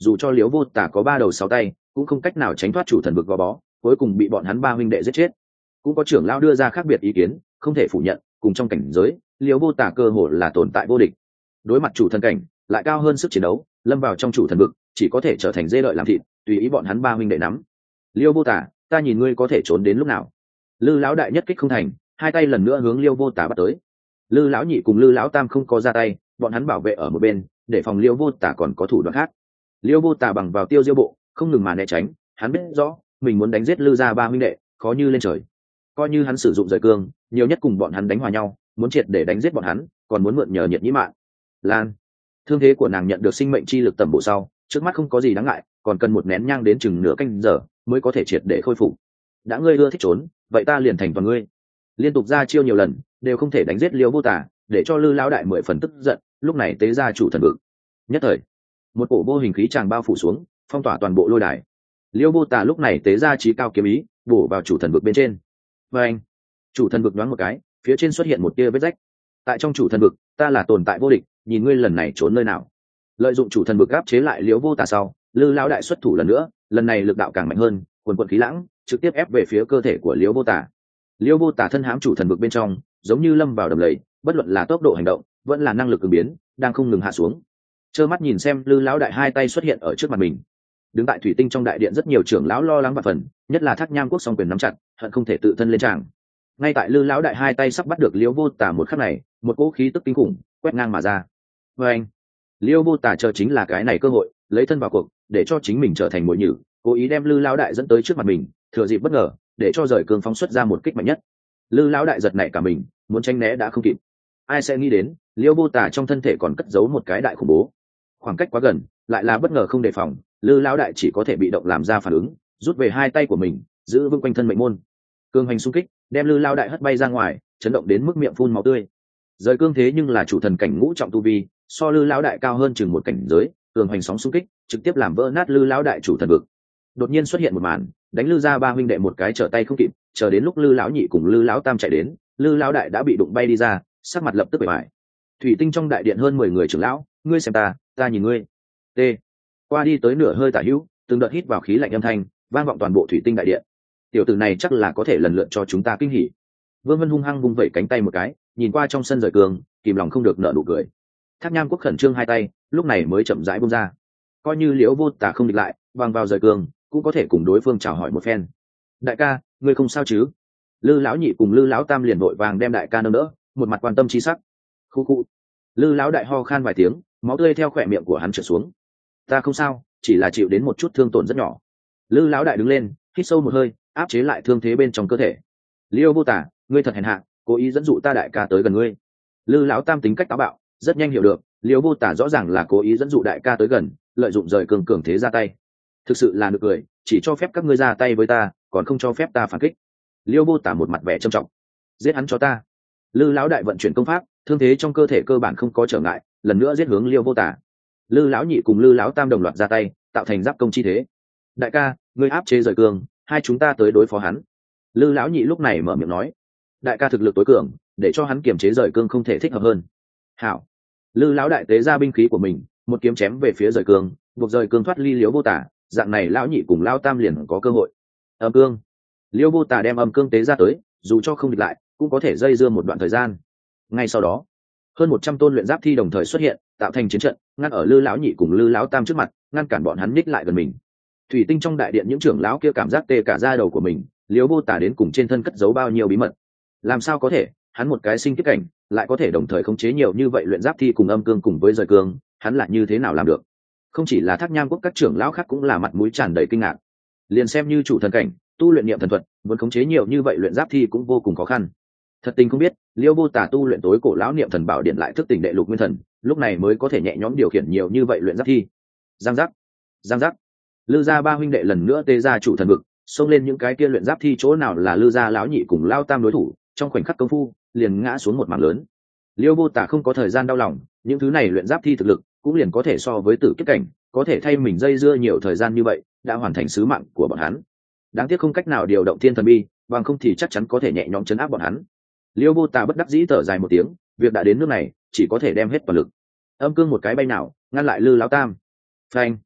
A: dù cho liễu vô tả có ba đầu sáu tay cũng không cách nào tránh thoát chủ thần vực gò bó, cuối cùng bị bọn hắn ba huynh đệ giết chết. Cũng có trưởng lão đưa ra khác biệt ý kiến, không thể phủ nhận cùng trong cảnh giới liễu vô tả cơ hội là tồn tại vô địch, đối mặt chủ thần cảnh lại cao hơn sức chiến đấu, lâm vào trong chủ thần vực chỉ có thể trở thành dê lợi làm thịt, tùy ý bọn hắn ba huynh đệ nắm. Liêu vô tả, ta nhìn ngươi có thể trốn đến lúc nào. Lư lão đại nhất kích không thành, hai tay lần nữa hướng liêu vô tả bắt tới. Lư lão nhị cùng lư lão tam không có ra tay, bọn hắn bảo vệ ở một bên để phòng liêu vô tả còn có thủ đoạn khác. Liêu vô tả bằng vào tiêu diêu bộ không ngừng mà né tránh, hắn biết rõ mình muốn đánh giết lư gia ba huynh đệ khó như lên trời. Coi như hắn sử dụng rời cương nhiều nhất cùng bọn hắn đánh hòa nhau, muốn triệt để đánh giết bọn hắn còn muốn mượn nhờ nhiệt nhĩ mạng. Lan, thương thế của nàng nhận được sinh mệnh chi lực tầm bộ sau, trước mắt không có gì đáng ngại, còn cần một nén nhang đến chừng nửa canh giờ mới có thể triệt để khôi phục. Đã ngươi ưa thích trốn, vậy ta liền thành toàn ngươi. Liên tục ra chiêu nhiều lần đều không thể đánh giết liêu vô tả, để cho lư lão đại mười phần tức giận, lúc này tế ra chủ thần vực. Nhất thời một cổ vô hình khí tràng bao phủ xuống, phong tỏa toàn bộ lôi đài. Liêu vô tả lúc này tế ra trí cao kiếm ý bổ vào chủ thần vực bên trên. Và anh chủ thần vực đoán một cái, phía trên xuất hiện một tia vết rách. Tại trong chủ thần vực ta là tồn tại vô địch, nhìn ngươi lần này trốn nơi nào. Lợi dụng chủ thần vực áp chế lại liễu vô tả sau, lư lão đại xuất thủ lần nữa, lần này lực đạo càng mạnh hơn, quần quần khí lãng trực tiếp ép về phía cơ thể của liễu vô tả. Liễu vô tả thân hãm chủ thần vực bên trong, giống như lâm vào đầm lầy, bất luận là tốc độ hành động vẫn là năng lực ứng biến đang không ngừng hạ xuống. Trơ mắt nhìn xem lư lão đại hai tay xuất hiện ở trước mặt mình. Đứng tại thủy tinh trong đại điện rất nhiều trưởng lão lo lắng và phần, nhất là Thác Nham Quốc song quyền nắm chặt, hận không thể tự thân lên tràng. Ngay tại lư lão đại hai tay sắp bắt được liễu vô tả một khắc này, một cỗ khí tức kinh khủng quét ngang mà ra. Và anh liễu vô tả chờ chính là cái này cơ hội, lấy thân vào cuộc để cho chính mình trở thành mồi nhử, cố ý đem lư lão đại dẫn tới trước mặt mình, thừa dịp bất ngờ để cho rời cương phóng xuất ra một kích mạnh nhất. Lư lão đại giật nảy cả mình, muốn tránh né đã không kịp. Ai sẽ nghĩ đến liễu vô tả trong thân thể còn cất giấu một cái đại khủng bố, khoảng cách quá gần lại là bất ngờ không đề phòng, lư lão đại chỉ có thể bị động làm ra phản ứng, rút về hai tay của mình giữ vững quanh thân mệnh môn. Cương hành xung kích đem lư lão đại hất bay ra ngoài, chấn động đến mức miệng phun máu tươi. Rời cương thế nhưng là chủ thần cảnh ngũ trọng tu vi, so lư lão đại cao hơn chừng một cảnh giới, cường hành sóng xung kích trực tiếp làm vỡ nát lư lão đại chủ thần vực. Đột nhiên xuất hiện một màn, đánh lư ra ba huynh đệ một cái trở tay không kịp, chờ đến lúc lư lão nhị cùng lư lão tam chạy đến, lư lão đại đã bị đụng bay đi ra, sắc mặt lập tức bể bại. Thủy tinh trong đại điện hơn mười người trưởng lão, ngươi xem ta, ta nhìn ngươi. T. Qua đi tới nửa hơi tả hữu, từng đợt hít vào khí lạnh âm thanh vang vọng toàn bộ thủy tinh đại điện. Tiểu tử này chắc là có thể lần lượt cho chúng ta kinh hỉ. Vương Vân hung hăng vung vẩy cánh tay một cái, nhìn qua trong sân rời cường, kìm lòng không được nở nụ cười. Thác Nham Quốc khẩn trương hai tay, lúc này mới chậm rãi buông ra. Coi như liễu vô tả không địch lại, vang vào rời cường, cũng có thể cùng đối phương chào hỏi một phen. Đại ca, ngươi không sao chứ? Lư lão nhị cùng Lư lão tam liền vội vàng đem đại ca nâng đỡ, một mặt quan tâm chi sắc. Khu khu. Lư lão đại ho khan vài tiếng, máu tươi theo khỏe miệng của hắn trượt xuống. Ta không sao, chỉ là chịu đến một chút thương tổn rất nhỏ. Lư lão đại đứng lên, hít sâu một hơi, áp chế lại thương thế bên trong cơ thể. Liêu vô tả, ngươi thật hèn hạ, cố ý dẫn dụ ta đại ca tới gần ngươi. Lư lão tam tính cách táo bạo, rất nhanh hiểu được, Liêu vô tả rõ ràng là cố ý dẫn dụ đại ca tới gần, lợi dụng rời cường cường thế ra tay. Thực sự là nực cười, chỉ cho phép các ngươi ra tay với ta, còn không cho phép ta phản kích. Liêu vô tả một mặt vẻ trầm trọng. Giết hắn cho ta. Lư lão đại vận chuyển công pháp, thương thế trong cơ thể cơ bản không có trở ngại, lần nữa giết hướng Liêu vô tả. Lư lão nhị cùng Lư lão tam đồng loạt ra tay, tạo thành giáp công chi thế. Đại ca, ngươi áp chế rời cường, hai chúng ta tới đối phó hắn. Lư lão nhị lúc này mở miệng nói. Đại ca thực lực tối cường, để cho hắn kiềm chế rời cương không thể thích hợp hơn. Hảo. Lư lão đại tế ra binh khí của mình, một kiếm chém về phía rời cương, buộc rời cương thoát ly Liêu vô tả, dạng này lão nhị cùng lão tam liền có cơ hội. Âm cương. Liêu vô tả đem âm cương tế ra tới, dù cho không địch lại cũng có thể dây dưa một đoạn thời gian. Ngay sau đó hơn một trăm tôn luyện giáp thi đồng thời xuất hiện, tạo thành chiến trận, ngăn ở Lư lão nhị cùng Lư lão tam trước mặt, ngăn cản bọn hắn nhích lại gần mình. Thủy tinh trong đại điện những trưởng lão kia cảm giác tê cả da đầu của mình, Liêu vô tả đến cùng trên thân cất giấu bao nhiêu bí mật. Làm sao có thể, hắn một cái sinh kiếp cảnh lại có thể đồng thời khống chế nhiều như vậy luyện giáp thi cùng âm cương cùng với rời cương, hắn lại như thế nào làm được? Không chỉ là Thác Nham Quốc các trưởng lão khác cũng là mặt mũi tràn đầy kinh ngạc. Liền xem như chủ thần cảnh tu luyện niệm thần thuật, muốn khống chế nhiều như vậy luyện giáp thi cũng vô cùng khó khăn. Thật tình không biết, Liêu vô tả tu luyện tối cổ lão niệm thần bảo điện lại thức tỉnh đệ lục nguyên thần, lúc này mới có thể nhẹ nhõm điều khiển nhiều như vậy luyện giáp thi. Giang giác, giang giác. Lư gia ba huynh đệ lần nữa tê ra chủ thần vực, xông lên những cái kia luyện giáp thi, chỗ nào là Lư gia lão nhị cùng lao tam đối thủ, trong khoảnh khắc công phu liền ngã xuống một mảng lớn. Liêu vô tả không có thời gian đau lòng, những thứ này luyện giáp thi thực lực cũng liền có thể so với tử kiếp cảnh, có thể thay mình dây dưa nhiều thời gian như vậy, đã hoàn thành sứ mạng của bọn hắn. Đáng tiếc không cách nào điều động thiên thần bi, bằng không thì chắc chắn có thể nhẹ nhõm chấn áp bọn hắn. Liêu vô tả bất đắc dĩ thở dài một tiếng, việc đã đến nước này chỉ có thể đem hết toàn lực. Âm cương một cái bay nào ngăn lại Lư lão tam. Phanh.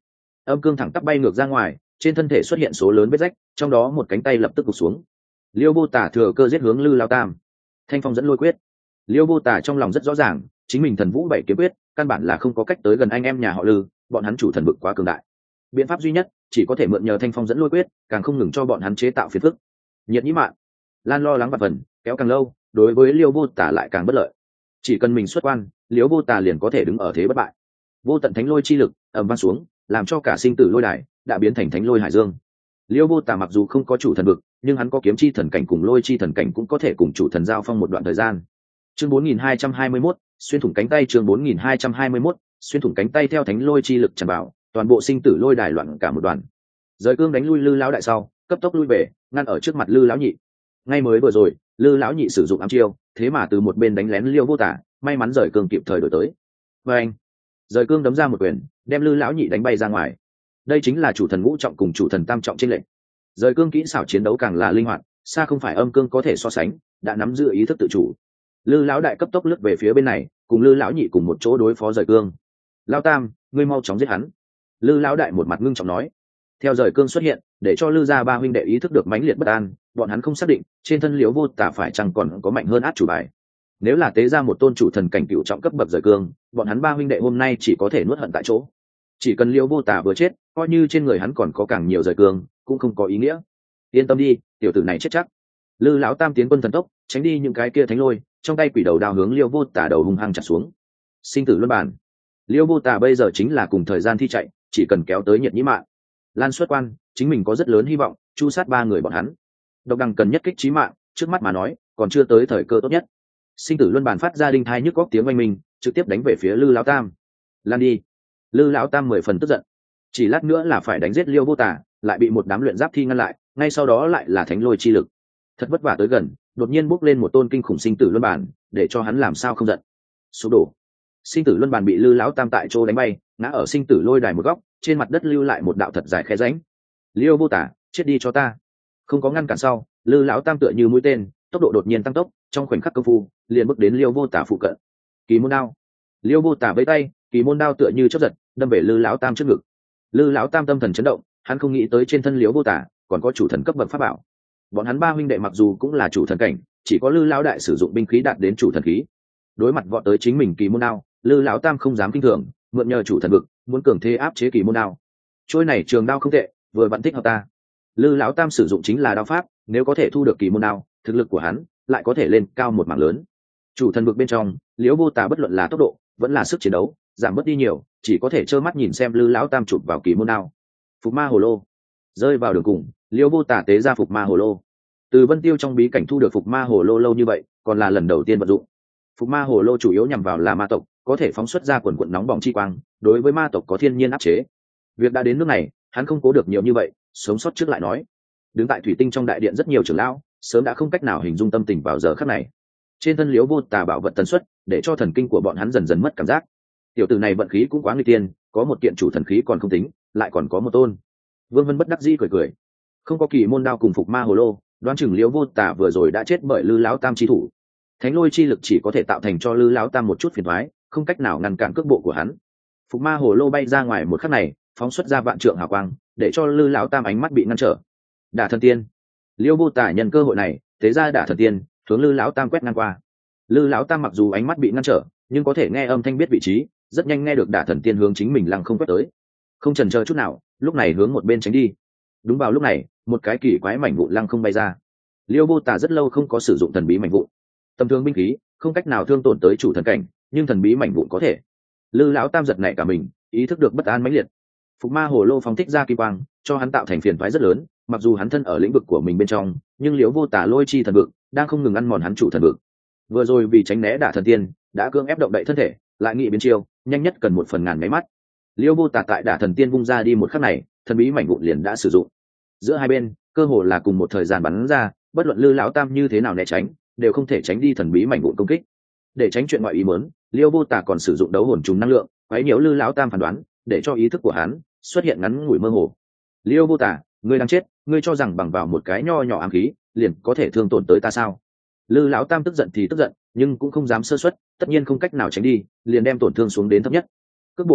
A: Âm cương thẳng tắp bay ngược ra ngoài, trên thân thể xuất hiện số lớn vết rách, trong đó một cánh tay lập tức gục xuống. Liêu Vô Tả thừa cơ giết hướng Lư Lão Tam. Thanh phong dẫn lôi quyết. Liêu Vô Tả trong lòng rất rõ ràng, chính mình thần vũ bảy kiếm quyết căn bản là không có cách tới gần anh em nhà họ Lư, bọn hắn chủ thần vực quá cường đại. Biện pháp duy nhất chỉ có thể mượn nhờ thanh phong dẫn lôi quyết, càng không ngừng cho bọn hắn chế tạo phiền phức. Nhiệt nhĩ mạn, Lan lo lắng vặt vẩn, kéo càng lâu, đối với Liêu Vô Tả lại càng bất lợi. Chỉ cần mình xuất quan, Liêu Vô Tả liền có thể đứng ở thế bất bại. Vô tận thánh lôi chi lực ầm vang xuống, làm cho cả sinh tử lôi đài đã biến thành thánh lôi hải dương. Liêu Vô Tả mặc dù không có chủ thần vực, nhưng hắn có kiếm chi thần cảnh cùng lôi chi thần cảnh, cũng có thể cùng chủ thần giao phong một đoạn thời gian. Chương bốn nghìn hai trăm hai mươi mốt, xuyên thủng cánh tay. Chương bốn nghìn hai trăm hai mươi mốt, xuyên thủng cánh tay. Theo thánh lôi chi lực tràn vào, toàn bộ sinh tử lôi đài loạn cả một đoàn. Rời cương đánh lui Lư lão đại sau, cấp tốc lui về, ngăn ở trước mặt Lư lão nhị. Ngay mới vừa rồi, Lư lão nhị sử dụng ám chiêu, thế mà từ một bên đánh lén Liêu Vô Tả, may mắn rời cương kịp thời đổi tới. Và anh, rời cương đấm ra một quyền, đem Lư lão nhị đánh bay ra ngoài. Đây chính là chủ thần ngũ trọng cùng chủ thần tam trọng trên lệnh. Rời cương kỹ xảo chiến đấu càng là linh hoạt, xa không phải âm cương có thể so sánh, đã nắm giữ ý thức tự chủ. Lư lão đại cấp tốc lướt về phía bên này, cùng Lư lão nhị cùng một chỗ đối phó rời cương. Lão Tam, ngươi mau chóng giết hắn. Lư lão đại một mặt ngưng trọng nói. Theo rời cương xuất hiện, để cho Lư gia ba huynh đệ ý thức được mãnh liệt bất an, bọn hắn không xác định trên thân Liễu Vô Tả phải chăng còn có mạnh hơn át chủ bài. Nếu là tế ra một tôn chủ thần cảnh cựu trọng cấp bậc rời cương, bọn hắn ba huynh đệ hôm nay chỉ có thể nuốt hận tại chỗ. Chỉ cần Liễu Vô Tả vừa chết, coi như trên người hắn còn có càng nhiều rời cương, cũng không có ý nghĩa. Yên tâm đi, tiểu tử này chết chắc. Lư lão Tam tiến quân thần tốc, tránh đi những cái kia thánh lôi, trong tay quỷ đầu đao hướng Liêu Vô Tả đầu hung hăng chặt xuống. Sinh tử luân bản. Liêu Vô Tả bây giờ chính là cùng thời gian thi chạy, chỉ cần kéo tới nhiệt nhĩ mạng, lan xuất quan, chính mình có rất lớn hy vọng chu sát ba người bọn hắn. Độc đằng cần nhất kích chí mạng, trước mắt mà nói, còn chưa tới thời cơ tốt nhất. Sinh tử luân bản phát ra đinh thai nhức góc tiếng oanh minh, trực tiếp đánh về phía Lư lão Tam. Lan đi. Lư lão Tam mười phần tức giận, chỉ lát nữa là phải đánh giết Liêu Vô Tả, lại bị một đám luyện giáp thi ngăn lại, ngay sau đó lại là thánh lôi chi lực. Thật vất vả tới gần, đột nhiên bốc lên một tôn kinh khủng sinh tử luân bản, để cho hắn làm sao không giận. Sụp đổ. Sinh tử luân bản bị Lư lão Tam tại chỗ đánh bay, ngã ở sinh tử lôi đài một góc, trên mặt đất lưu lại một đạo thật dài khe rãnh. Liêu Vô Tả, chết đi cho ta. Không có ngăn cản sau, Lư lão Tam tựa như mũi tên, tốc độ đột nhiên tăng tốc, trong khoảnh khắc công phu, liền bước đến Liêu Vô Tả phụ cận. Kỳ môn đao. Liêu Vô Tả vẫy tay, kỳ môn đao tựa như chớp giật, đâm về Lư lão Tam trước ngực. Lư lão Tam tâm thần chấn động, hắn không nghĩ tới trên thân Liêu Vô Tả còn có chủ thần cấp bậc pháp bảo. Bọn hắn ba huynh đệ mặc dù cũng là chủ thần cảnh, chỉ có Lư lão đại sử dụng binh khí đạt đến chủ thần khí. Đối mặt vọt tới chính mình kỳ môn đao, Lư lão Tam không dám kinh thường, mượn nhờ chủ thần vực, muốn cường thế áp chế kỳ môn đao. Trôi này trường đao không tệ, vừa vặn thích hợp ta. Lư lão Tam sử dụng chính là đao pháp, nếu có thể thu được kỳ môn đao, thực lực của hắn lại có thể lên cao một mảng lớn. Chủ thần vực bên trong, Liễu Vô Tả bất luận là tốc độ, vẫn là sức chiến đấu, giảm bớt đi nhiều, chỉ có thể trơ mắt nhìn xem Lư lão Tam chụp vào kỳ môn đao. Phục ma hồ lô. Rơi vào đường cùng, Liễu Vô Tả tế ra phục ma hồ lô. Từ Vân Tiêu trong bí cảnh thu được phục ma hồ lô lâu như vậy, còn là lần đầu tiên vận dụng. Phục ma hồ lô chủ yếu nhằm vào là ma tộc, có thể phóng xuất ra quần quần nóng bỏng chi quang, đối với ma tộc có thiên nhiên áp chế. Việc đã đến nước này, hắn không cố được nhiều như vậy, sống sót trước lại nói. Đứng tại thủy tinh trong đại điện rất nhiều trưởng lão, sớm đã không cách nào hình dung tâm tình vào giờ khắc này. Trên thân Liễu Vô Tả bảo vật tần suất, để cho thần kinh của bọn hắn dần dần mất cảm giác. Tiểu tử này vận khí cũng quá nguy tiên, có một kiện chủ thần khí còn không tính, lại còn có một tôn. Vương Vân bất đắc dĩ cười cười, không có kỳ môn đao cùng phục ma hồ lô, đoán chừng Liễu Vô Tả vừa rồi đã chết bởi Lư lão Tam chi thủ. Thánh lôi chi lực chỉ có thể tạo thành cho Lư lão Tam một chút phiền toái, không cách nào ngăn cản cước bộ của hắn. Phục ma hồ lô bay ra ngoài một khắc này, phóng xuất ra vạn trượng hào quang, để cho Lư lão Tam ánh mắt bị ngăn trở. Đả thần tiên. Liễu Vô Tả nhân cơ hội này, tế ra đả thần tiên, hướng Lư lão Tam quét ngang qua. Lư lão Tam mặc dù ánh mắt bị ngăn trở, nhưng có thể nghe âm thanh biết vị trí, rất nhanh nghe được đả thần tiên hướng chính mình lăng không quét tới. Không chần chờ chút nào, lúc này hướng một bên tránh đi. Đúng vào lúc này, một cái kỳ quái mảnh vụn lăng không bay ra. Liễu Vô Tả rất lâu không có sử dụng thần bí mảnh vụn. Tầm thường binh khí không cách nào thương tổn tới chủ thần cảnh, nhưng thần bí mảnh vụn có thể. Lư lão Tam giật nảy cả mình, ý thức được bất an mãnh liệt. Phục ma hồ lô phóng thích ra kim quang, cho hắn tạo thành phiền toái rất lớn, mặc dù hắn thân ở lĩnh vực của mình bên trong, nhưng Liễu Vô Tả lôi chi thần vực đang không ngừng ăn mòn hắn chủ thần vực. Vừa rồi vì tránh né đả thần tiên, đã cưỡng ép động đậy thân thể, lại nghị biến chiêu, nhanh nhất cần một phần ngàn máy mắt. Liễu Vô Tả tại đả thần tiên vung ra đi một khắc này, thần bí mảnh vụn liền đã sử dụng. Giữa hai bên, cơ hồ là cùng một thời gian bắn ra, bất luận Lư lão Tam như thế nào né tránh, đều không thể tránh đi thần bí mảnh vụn công kích. Để tránh chuyện ngoại ý muốn, Liễu Vô Tả còn sử dụng đấu hồn trùng năng lượng, quấy nhiễu Lư lão Tam phán đoán, để cho ý thức của hắn xuất hiện ngắn ngủi mơ hồ. Liễu Vô Tả, ngươi đang chết, ngươi cho rằng bằng vào một cái nho nhỏ ám khí, liền có thể thương tổn tới ta sao? Lư lão Tam tức giận thì tức giận, nhưng cũng không dám sơ suất, tất nhiên không cách nào tránh đi, liền đem tổn thương xuống đến thấp nhất. Cước bộ điểm nhẹ,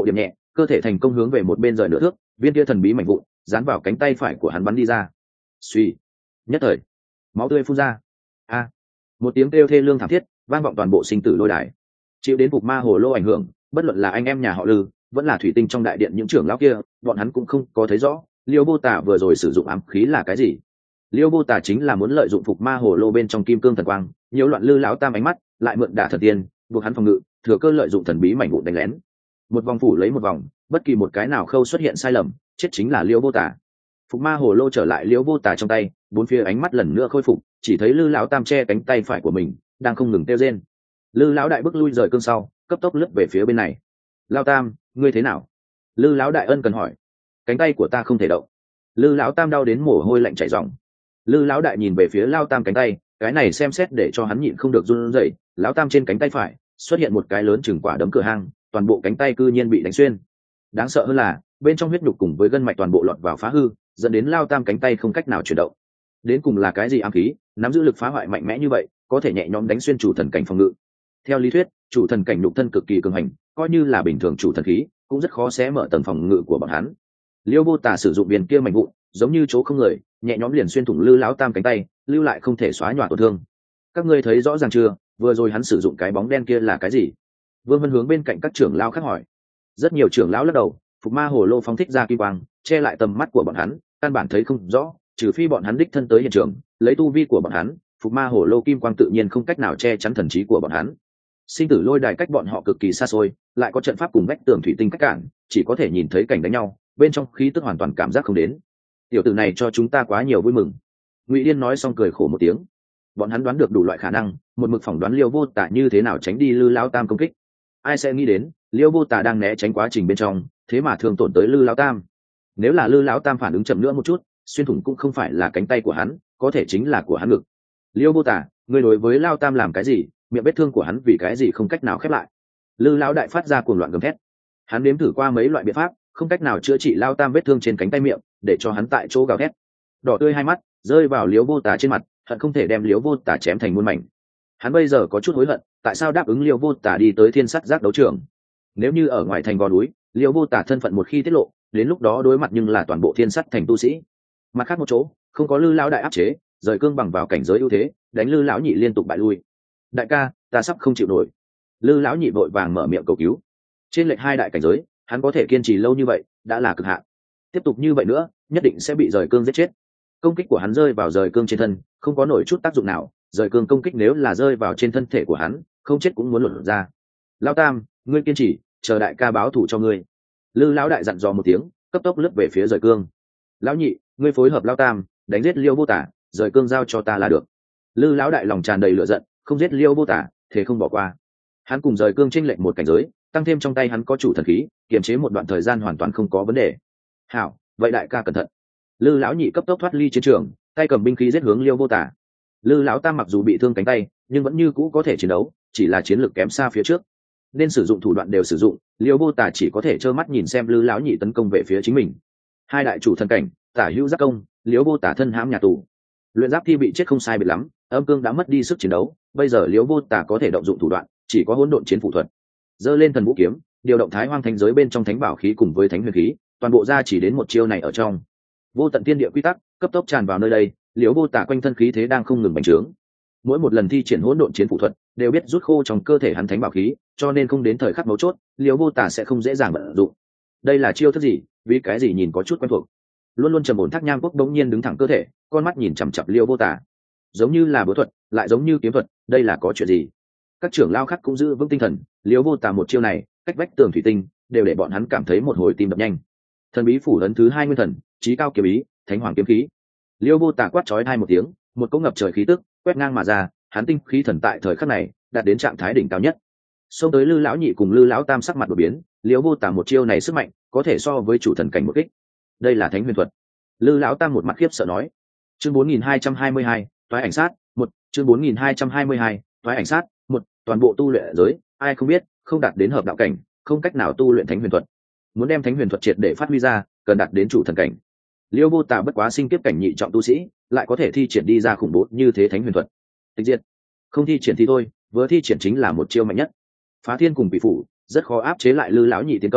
A: cơ thể thành công hướng về một bên rời nửa thước, viên kia thần bí mảnh vụn dán vào cánh tay phải của hắn bắn đi ra. Suy, nhất thời máu tươi phun ra. A, một tiếng kêu thê lương thảm thiết vang vọng toàn bộ sinh tử lôi đài. Chịu đến phục ma hồ lô ảnh hưởng, bất luận là anh em nhà họ Lư vẫn là thủy tinh trong đại điện những trưởng lão kia, bọn hắn cũng không có thấy rõ Liêu Vô Tả vừa rồi sử dụng ám khí là cái gì. Liêu Vô Tả chính là muốn lợi dụng phục ma hồ lô bên trong kim cương thần quang nhiễu loạn Lư lão tam ánh mắt, lại mượn đả thần tiên buộc hắn phòng ngự, thừa cơ lợi dụng thần bí mảnh vụn đánh lén. Một vòng phủ lấy một vòng, bất kỳ một cái nào khâu xuất hiện sai lầm, chết chính là Liêu Vô Tả. Phục ma hồ lô trở lại Liêu Vô Tả trong tay, bốn phía ánh mắt lần nữa khôi phục, chỉ thấy Lư lão tam che cánh tay phải của mình đang không ngừng kêu rên. Lư lão đại bước lui rời cương sau, cấp tốc lướt về phía bên này. Lão tam, ngươi thế nào? Lư lão đại ân cần hỏi. Cánh tay của ta không thể động. Lư lão tam đau đến mồ hôi lạnh chảy ròng. Lư lão đại nhìn về phía Lão tam cánh tay, cái này xem xét để cho hắn nhịn không được run rẩy. Lão tam trên cánh tay phải xuất hiện một cái lớn chừng quả đấm cửa hang, toàn bộ cánh tay cư nhiên bị đánh xuyên. Đáng sợ hơn là bên trong huyết nhục cùng với gân mạch toàn bộ lọt vào phá hư, dẫn đến Lão tam cánh tay không cách nào chuyển động. Đến cùng là cái gì ám khí, nắm giữ lực phá hoại mạnh mẽ như vậy, có thể nhẹ nhõm đánh xuyên chủ thần cảnh phòng ngự. Theo lý thuyết, chủ thần cảnh nhục thân cực kỳ cường hành, coi như là bình thường chủ thần khí cũng rất khó xé mở tầng phòng ngự của bọn hắn. Liêu Vô Tả sử dụng viên kia mảnh vụn giống như chỗ không người, nhẹ nhõm liền xuyên thủng Lư lão tam cánh tay, lưu lại không thể xóa nhòa tổn thương. Các ngươi thấy rõ ràng chưa, vừa rồi hắn sử dụng cái bóng đen kia là cái gì? Vương Vân hướng bên cạnh các trưởng lão khác hỏi. Rất nhiều trưởng lão lắc đầu, phục ma hồ lô phóng thích ra kim quang che lại tầm mắt của bọn hắn, căn bản thấy không rõ, trừ phi bọn hắn đích thân tới hiện trường, lấy tu vi của bọn hắn, phục ma hồ lô kim quang tự nhiên không cách nào che chắn thần trí của bọn hắn. Sinh tử lôi đài cách bọn họ cực kỳ xa xôi, lại có trận pháp cùng vách tường thủy tinh cách cản, chỉ có thể nhìn thấy cảnh đánh nhau, bên trong khí tức hoàn toàn cảm giác không đến. Tiểu tử này cho chúng ta quá nhiều vui mừng. Ngụy Điên nói xong cười khổ một tiếng. Bọn hắn đoán được đủ loại khả năng, một mực phỏng đoán Liêu Vô Tả như thế nào tránh đi Lư lão tam công kích. Ai sẽ nghĩ đến Liêu Vô Tả đang né tránh quá trình bên trong, thế mà thương tổn tới Lư lão tam. Nếu là Lư lão tam phản ứng chậm nữa một chút, xuyên thủng cũng không phải là cánh tay của hắn, có thể chính là của hắn ngực. Liêu Vô Tả, ngươi đối với Lão tam làm cái gì? Miệng vết thương của hắn vì cái gì không cách nào khép lại? Lư lão đại phát ra cuồng loạn gầm thét. Hắn nếm thử qua mấy loại biện pháp, không cách nào chữa trị Lão tam vết thương trên cánh tay miệng, để cho hắn tại chỗ gào thét. Đỏ tươi hai mắt rơi vào Liễu Vô Tả trên mặt, hận không thể đem Liễu Vô Tả chém thành muôn mảnh. Hắn bây giờ có chút hối hận, tại sao đáp ứng Liễu Vô Tả đi tới Thiên Sắt Giác đấu trường? Nếu như ở ngoài thành gò núi, Liễu Vô Tả thân phận một khi tiết lộ, đến lúc đó đối mặt nhưng là toàn bộ Thiên Sắt thành tu sĩ. Mặt khác một chỗ, không có Lư lão đại áp chế, rời cương bằng vào cảnh giới ưu thế, đánh Lư lão nhị liên tục bại lui. Đại ca, ta sắp không chịu nổi. Lư lão nhị vội vàng mở miệng cầu cứu. Trên lệch hai đại cảnh giới, hắn có thể kiên trì lâu như vậy đã là cực hạn, tiếp tục như vậy nữa nhất định sẽ bị rời cương giết chết. Công kích của hắn rơi vào rời cương trên thân không có nổi chút tác dụng nào, rời cương công kích nếu là rơi vào trên thân thể của hắn không chết cũng muốn luận ra. Lão tam, ngươi kiên trì, chờ đại ca báo thù cho ngươi. Lư lão đại dặn dò một tiếng, cấp tốc lướt về phía rời cương. Lão nhị, ngươi phối hợp Lão tam đánh giết Liêu Vô Tả, rời cương giao cho ta là được. Lư lão đại lòng tràn đầy lửa giận, không giết Liêu Vô Tả thế không bỏ qua. Hắn cùng rời cương chênh lệch một cảnh giới, tăng thêm trong tay hắn có chủ thần khí kiềm chế một đoạn thời gian hoàn toàn không có vấn đề. Hảo, vậy đại ca cẩn thận. Lư lão nhị cấp tốc thoát ly chiến trường, tay cầm binh khí giết hướng Liêu Vô Tả. Lư lão tam mặc dù bị thương cánh tay nhưng vẫn như cũ có thể chiến đấu, chỉ là chiến lược kém xa phía trước, nên sử dụng thủ đoạn đều sử dụng. Liêu Vô Tả chỉ có thể trơ mắt nhìn xem Lư lão nhị tấn công về phía chính mình. Hai đại chủ thần cảnh, Tả hữu giác công, Liêu Vô Tả thân hãm nhà tù, luyện giáp thi bị chết không sai biệt lắm, âm cương đã mất đi sức chiến đấu, bây giờ Liêu Vô Tả có thể động dụng thủ đoạn chỉ có hỗn độn chiến phủ thuật. Giơ lên thần vũ kiếm, điều động thái hoang thánh giới bên trong thánh bảo khí cùng với thánh huyền khí, toàn bộ ra chỉ đến một chiêu này ở trong. Vô tận thiên địa quy tắc cấp tốc tràn vào nơi đây, Liễu Vô Tả quanh thân khí thế đang không ngừng bành trướng. Mỗi một lần thi triển hỗn độn chiến phủ thuật đều biết rút khô trong cơ thể hắn thánh bảo khí, cho nên không đến thời khắc mấu chốt, Liễu Vô Tả sẽ không dễ dàng vận dụng. Đây là chiêu thức gì? Vì cái gì nhìn có chút quen thuộc? Luôn luôn trầm ổn Thác Nham Quốc đống nhiên đứng thẳng cơ thể, con mắt nhìn chằm chằm Liễu Vô Tả, giống như là búa thuật, lại giống như kiếm thuật, đây là có chuyện gì? Các trưởng lao khác cũng giữ vững tinh thần, Liễu Vô Tả một chiêu này cách vách tường thủy tinh đều để bọn hắn cảm thấy một hồi tim đập nhanh. Thần bí phủ ấn thứ hai nguyên thần, chí cao kiếm ý, thánh hoàng kiếm khí. Liễu Vô Tả quát chói hai một tiếng, một cỗ ngập trời khí tức quét ngang mà ra, hắn tinh khí thần tại thời khắc này đạt đến trạng thái đỉnh cao nhất. Xông tới Lư lão nhị cùng Lư lão tam sắc mặt đổi biến, Liễu Vô Tả một chiêu này sức mạnh có thể so với chủ thần cảnh một kích. Đây là thánh huyền thuật. Lư lão tam một mặt khiếp sợ nói. Chương bốn nghìn hai trăm hai mươi hai, toái ảnh sát, một, chương bốn nghìn hai trăm hai mươi hai, toái ảnh sát, một, toàn bộ tu luyện giới, ai không biết, không đạt đến hợp đạo cảnh, không cách nào tu luyện thánh huyền thuật. Muốn đem thánh huyền thuật triệt để phát huy ra, cần đạt đến chủ thần cảnh. Liễu Vô Tả bất quá sinh kiếp cảnh nhị trọng tu sĩ, lại có thể thi triển đi ra khủng bố như thế thánh huyền thuật. Tịch diệt, không thi triển thì thôi, vừa thi triển chính là một chiêu mạnh nhất. Phá thiên cùng bị phủ, rất khó áp chế lại Lư lão nhị tiến công,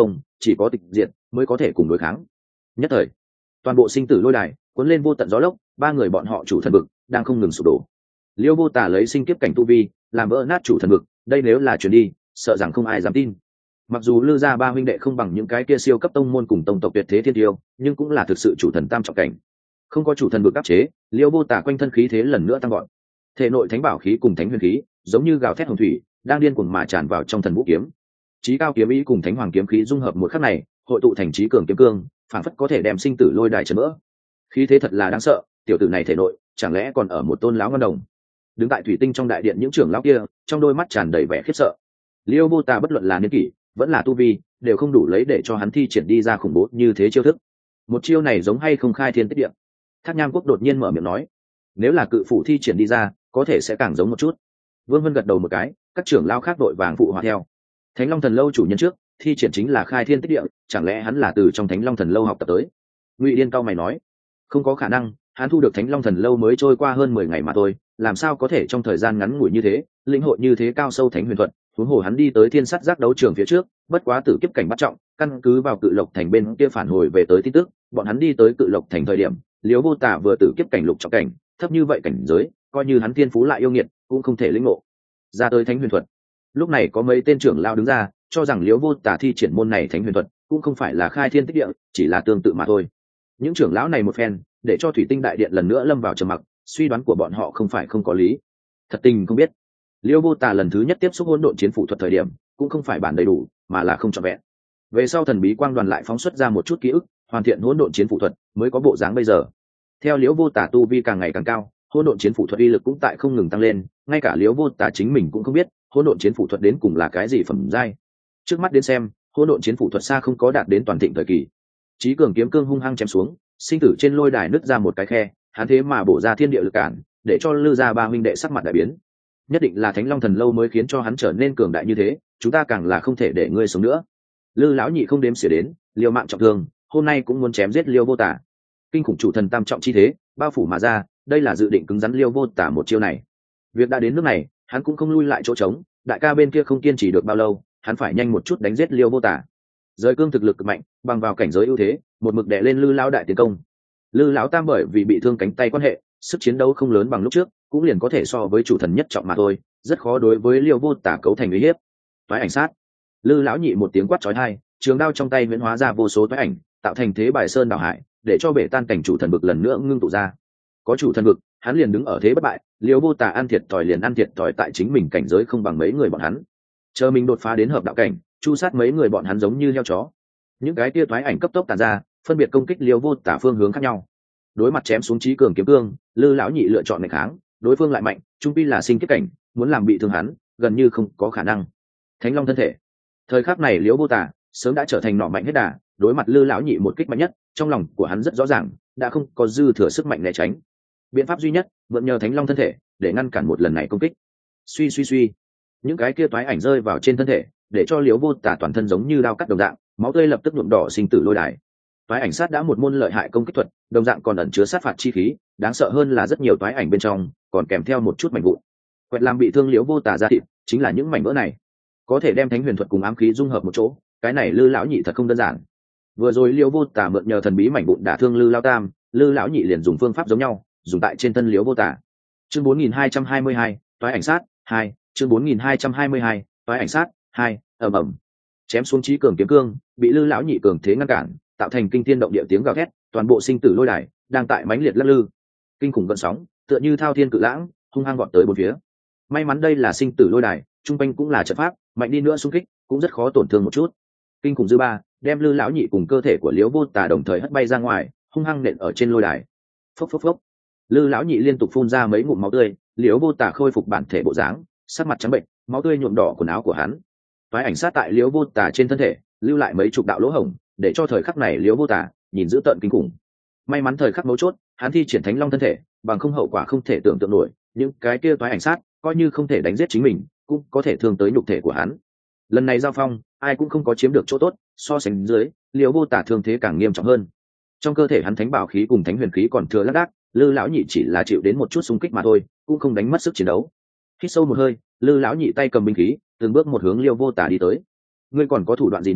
A: chỉ có tịch diệt mới có thể cùng đối kháng. Nhất thời toàn bộ sinh tử lôi đài cuốn lên vô tận gió lốc, ba người bọn họ chủ thần vực đang không ngừng sụp đổ. Liêu Vô Tả lấy sinh kiếp cảnh tu vi làm vỡ nát chủ thần vực, đây nếu là truyền đi sợ rằng không ai dám tin. Mặc dù Lư gia ba huynh đệ không bằng những cái kia siêu cấp tông môn cùng tông tộc tuyệt thế thiên tiêu, nhưng cũng là thực sự chủ thần tam trọng cảnh. Không có chủ thần vực áp chế, Liêu Vô Tả quanh thân khí thế lần nữa tăng vọt. Thể nội thánh bảo khí cùng thánh huyền khí giống như gào thét hồng thủy đang điên cuồng mà tràn vào trong thần vũ kiếm. Chí cao kiếm ý cùng thánh hoàng kiếm khí dung hợp một khắc này, hội tụ thành chí cường kiếm cương, phản phất có thể đem sinh tử lôi đài chấn vỡ. Khí thế thật là đáng sợ, tiểu tử này thể nội chẳng lẽ còn ở một tôn lão ngân đồng. Đứng tại thủy tinh trong đại điện những trưởng lão kia, trong đôi mắt tràn đầy vẻ khiếp sợ. Liêu Vô Tả bất luận là niên kỷ vẫn là tu vi đều không đủ lấy để cho hắn thi triển đi ra khủng bố như thế chiêu thức. Một chiêu này giống hay không khai thiên tích địa. Thác Nham Quốc đột nhiên mở miệng nói, nếu là cự phủ thi triển đi ra có thể sẽ càng giống một chút. Vương Vân gật đầu một cái, các trưởng lão khác đội vàng phụ hòa theo. Thánh Long Thần Lâu chủ nhân trước thi triển chính là khai thiên tích địa, chẳng lẽ hắn là từ trong Thánh Long Thần Lâu học tập tới? Ngụy Điên cao mày nói, không có khả năng, hắn thu được Thánh Long Thần Lâu mới trôi qua hơn mười ngày mà thôi, làm sao có thể trong thời gian ngắn ngủi như thế lĩnh hội như thế cao sâu thánh huyền thuật. Huống hồ hắn đi tới thiên sát giác đấu trường phía trước bất quá tử kiếp cảnh bắt trọng, căn cứ vào Cự Lộc Thành bên kia phản hồi về tới tin tức, bọn hắn đi tới Cự Lộc Thành thời điểm Liễu Vô Tả vừa tử kiếp cảnh lục trọng cảnh, thấp như vậy cảnh giới coi như hắn thiên phú lại yêu nghiệt cũng không thể lĩnh ngộ ra tới thánh huyền thuật. Lúc này có mấy tên trưởng lao đứng ra cho rằng Liễu Vô Tả thi triển môn này thánh huyền thuật cũng không phải là khai thiên tích địa, chỉ là tương tự mà thôi. Những trưởng lão này một phen để cho thủy tinh đại điện lần nữa lâm vào trầm mặc, suy đoán của bọn họ không phải không có lý. Thật tình không biết, Liễu Vô Tả lần thứ nhất tiếp xúc hỗn độn chiến phủ thuật thời điểm cũng không phải bản đầy đủ mà là không trọn vẹn. Về sau thần bí quang đoàn lại phóng xuất ra một chút ký ức, hoàn thiện hỗn độn chiến phủ thuật mới có bộ dáng bây giờ. Theo Liễu Vô Tả tu vi càng ngày càng cao, hỗn độn chiến phủ thuật uy lực cũng tại không ngừng tăng lên, ngay cả Liễu Vô Tả chính mình cũng không biết hỗn độn chiến phủ thuật đến cùng là cái gì phẩm giai. Trước mắt đến xem, hỗn độn chiến phủ thuật xa không có đạt đến toàn thịnh thời kỳ. Chí cường kiếm cương hung hăng chém xuống, sinh tử trên lôi đài nứt ra một cái khe, hắn thế mà bổ ra thiên địa lực cản, để cho Lư gia ba huynh đệ sắc mặt đại biến. Nhất định là Thánh Long Thần Lâu mới khiến cho hắn trở nên cường đại như thế, chúng ta càng là không thể để ngươi sống nữa. Lư lão nhị không đếm xỉa đến, liều mạng trọng thương, hôm nay cũng muốn chém giết Liêu Vô Tả. Kinh khủng chủ thần tam trọng chi thế bao phủ mà ra, đây là dự định cứng rắn Liêu Vô Tả một chiêu này. Việc đã đến nước này, hắn cũng không lui lại chỗ trống, đại ca bên kia không kiên trì được bao lâu, hắn phải nhanh một chút đánh giết Liêu Vô Tả. Giới cương thực lực cực mạnh, bằng vào cảnh giới ưu thế, một mực đè lên Lư lão đại tiến công. Lư lão tam bởi vì bị thương cánh tay quan hệ, sức chiến đấu không lớn bằng lúc trước, cũng liền có thể so với chủ thần nhất trọng mà thôi, rất khó đối với Liêu Vô Tả cấu thành uy hiếp. Toái ảnh sát. Lư lão nhị một tiếng quát chói tai, trường đao trong tay huyễn hóa ra vô số toái ảnh, tạo thành thế bài sơn đảo hải, để cho bể tan cảnh chủ thần vực lần nữa ngưng tụ ra. Có chủ thần vực, hắn liền đứng ở thế bất bại, Liêu Vô Tả ăn thiệt thòi liền ăn thiệt thòi tại chính mình cảnh giới không bằng mấy người bọn hắn. Chờ mình đột phá đến hợp đạo cảnh, chu sát mấy người bọn hắn giống như heo chó. Những cái tia toái ảnh cấp tốc tản ra, phân biệt công kích Liêu Vô Tả phương hướng khác nhau. Đối mặt chém xuống chí cường kiếm cương, Lư lão nhị lựa chọn nghịch kháng, đối phương lại mạnh, trung pi là sinh kiếp cảnh, muốn làm bị thương hắn gần như không có khả năng. Thánh Long thân thể. Thời khắc này Liễu Vô Tả sớm đã trở thành nỏ mạnh hết đà, đối mặt Lư lão nhị một kích mạnh nhất, trong lòng của hắn rất rõ ràng, đã không có dư thừa sức mạnh né tránh. Biện pháp duy nhất, mượn nhờ Thánh Long thân thể để ngăn cản một lần này công kích. Suy suy suy, những cái kia toái ảnh rơi vào trên thân thể, để cho Liễu Vô Tả toàn thân giống như dao cắt đồng dạng, máu tươi lập tức nhuộm đỏ sinh tử lôi đài. Toái ảnh sát đã một môn lợi hại công kích thuật, đồng dạng còn ẩn chứa sát phạt chi khí, đáng sợ hơn là rất nhiều toái ảnh bên trong còn kèm theo một chút mảnh vụn. Quẹt làm bị thương Liễu Vô Tả ra thịt, chính là những mảnh vỡ này. Có thể đem thánh huyền thuật cùng ám khí dung hợp một chỗ, cái này Lư lão nhị thật không đơn giản. Vừa rồi Liễu Vô Tả mượn nhờ thần bí mảnh vụn đả thương Lư lão tam, Lư lão nhị liền dùng phương pháp giống nhau, dùng tại trên thân Liễu Vô Tả. Chương bốn nghìn hai trăm hai mươi hai, toái ảnh sát hai, chương bốn nghìn hai trăm hai mươi hai, toái ảnh sát hai, ầm ầm. Chém xuống chí cường kiếm cương, bị Lư lão nhị cường thế ngăn cản, tạo thành kinh thiên động địa tiếng gào thét, toàn bộ sinh tử lôi đài đang tại mãnh liệt lắc lư. Kinh khủng gợn sóng, tựa như thao thiên cự lãng, hung hăng vọt tới bốn phía. May mắn đây là sinh tử lôi đài, trung quanh cũng là trận pháp, mạnh đi nữa xung kích cũng rất khó tổn thương một chút. Kinh khủng dư ba, đem Lư lão nhị cùng cơ thể của Liễu Vô Tả đồng thời hất bay ra ngoài, hung hăng nện ở trên lôi đài. Phốc phốc phốc. Lư lão nhị liên tục phun ra mấy ngụm máu tươi, Liễu Vô Tả khôi phục bản thể bộ dáng, sắc mặt trắng bệnh, máu tươi nhuộm đỏ quần áo của hắn. Toái ảnh sát tại Liễu Vô Tả trên thân thể, lưu lại mấy chục đạo lỗ hổng, để cho thời khắc này Liễu Vô Tả nhìn dữ tợn kinh khủng. May mắn thời khắc mấu chốt, hắn thi triển Thánh Long thân thể, bằng không hậu quả không thể tưởng tượng nổi, những cái kia toái ảnh sát coi như không thể đánh giết chính mình, cũng có thể thương tới nhục thể của hắn. Lần này giao phong, ai cũng không có chiếm được chỗ tốt, so sánh dưới, Liễu Vô Tả thương thế càng nghiêm trọng hơn. Trong cơ thể hắn thánh bảo khí cùng thánh huyền khí còn thừa lác đác, Lư lão nhị chỉ là chịu đến một chút xung kích mà thôi, cũng không đánh mất sức chiến đấu. Hít sâu một hơi, Lư lão nhị tay cầm binh khí, từng bước một hướng Liễu Vô Tả đi tới. Ngươi còn có thủ đoạn gì nữa,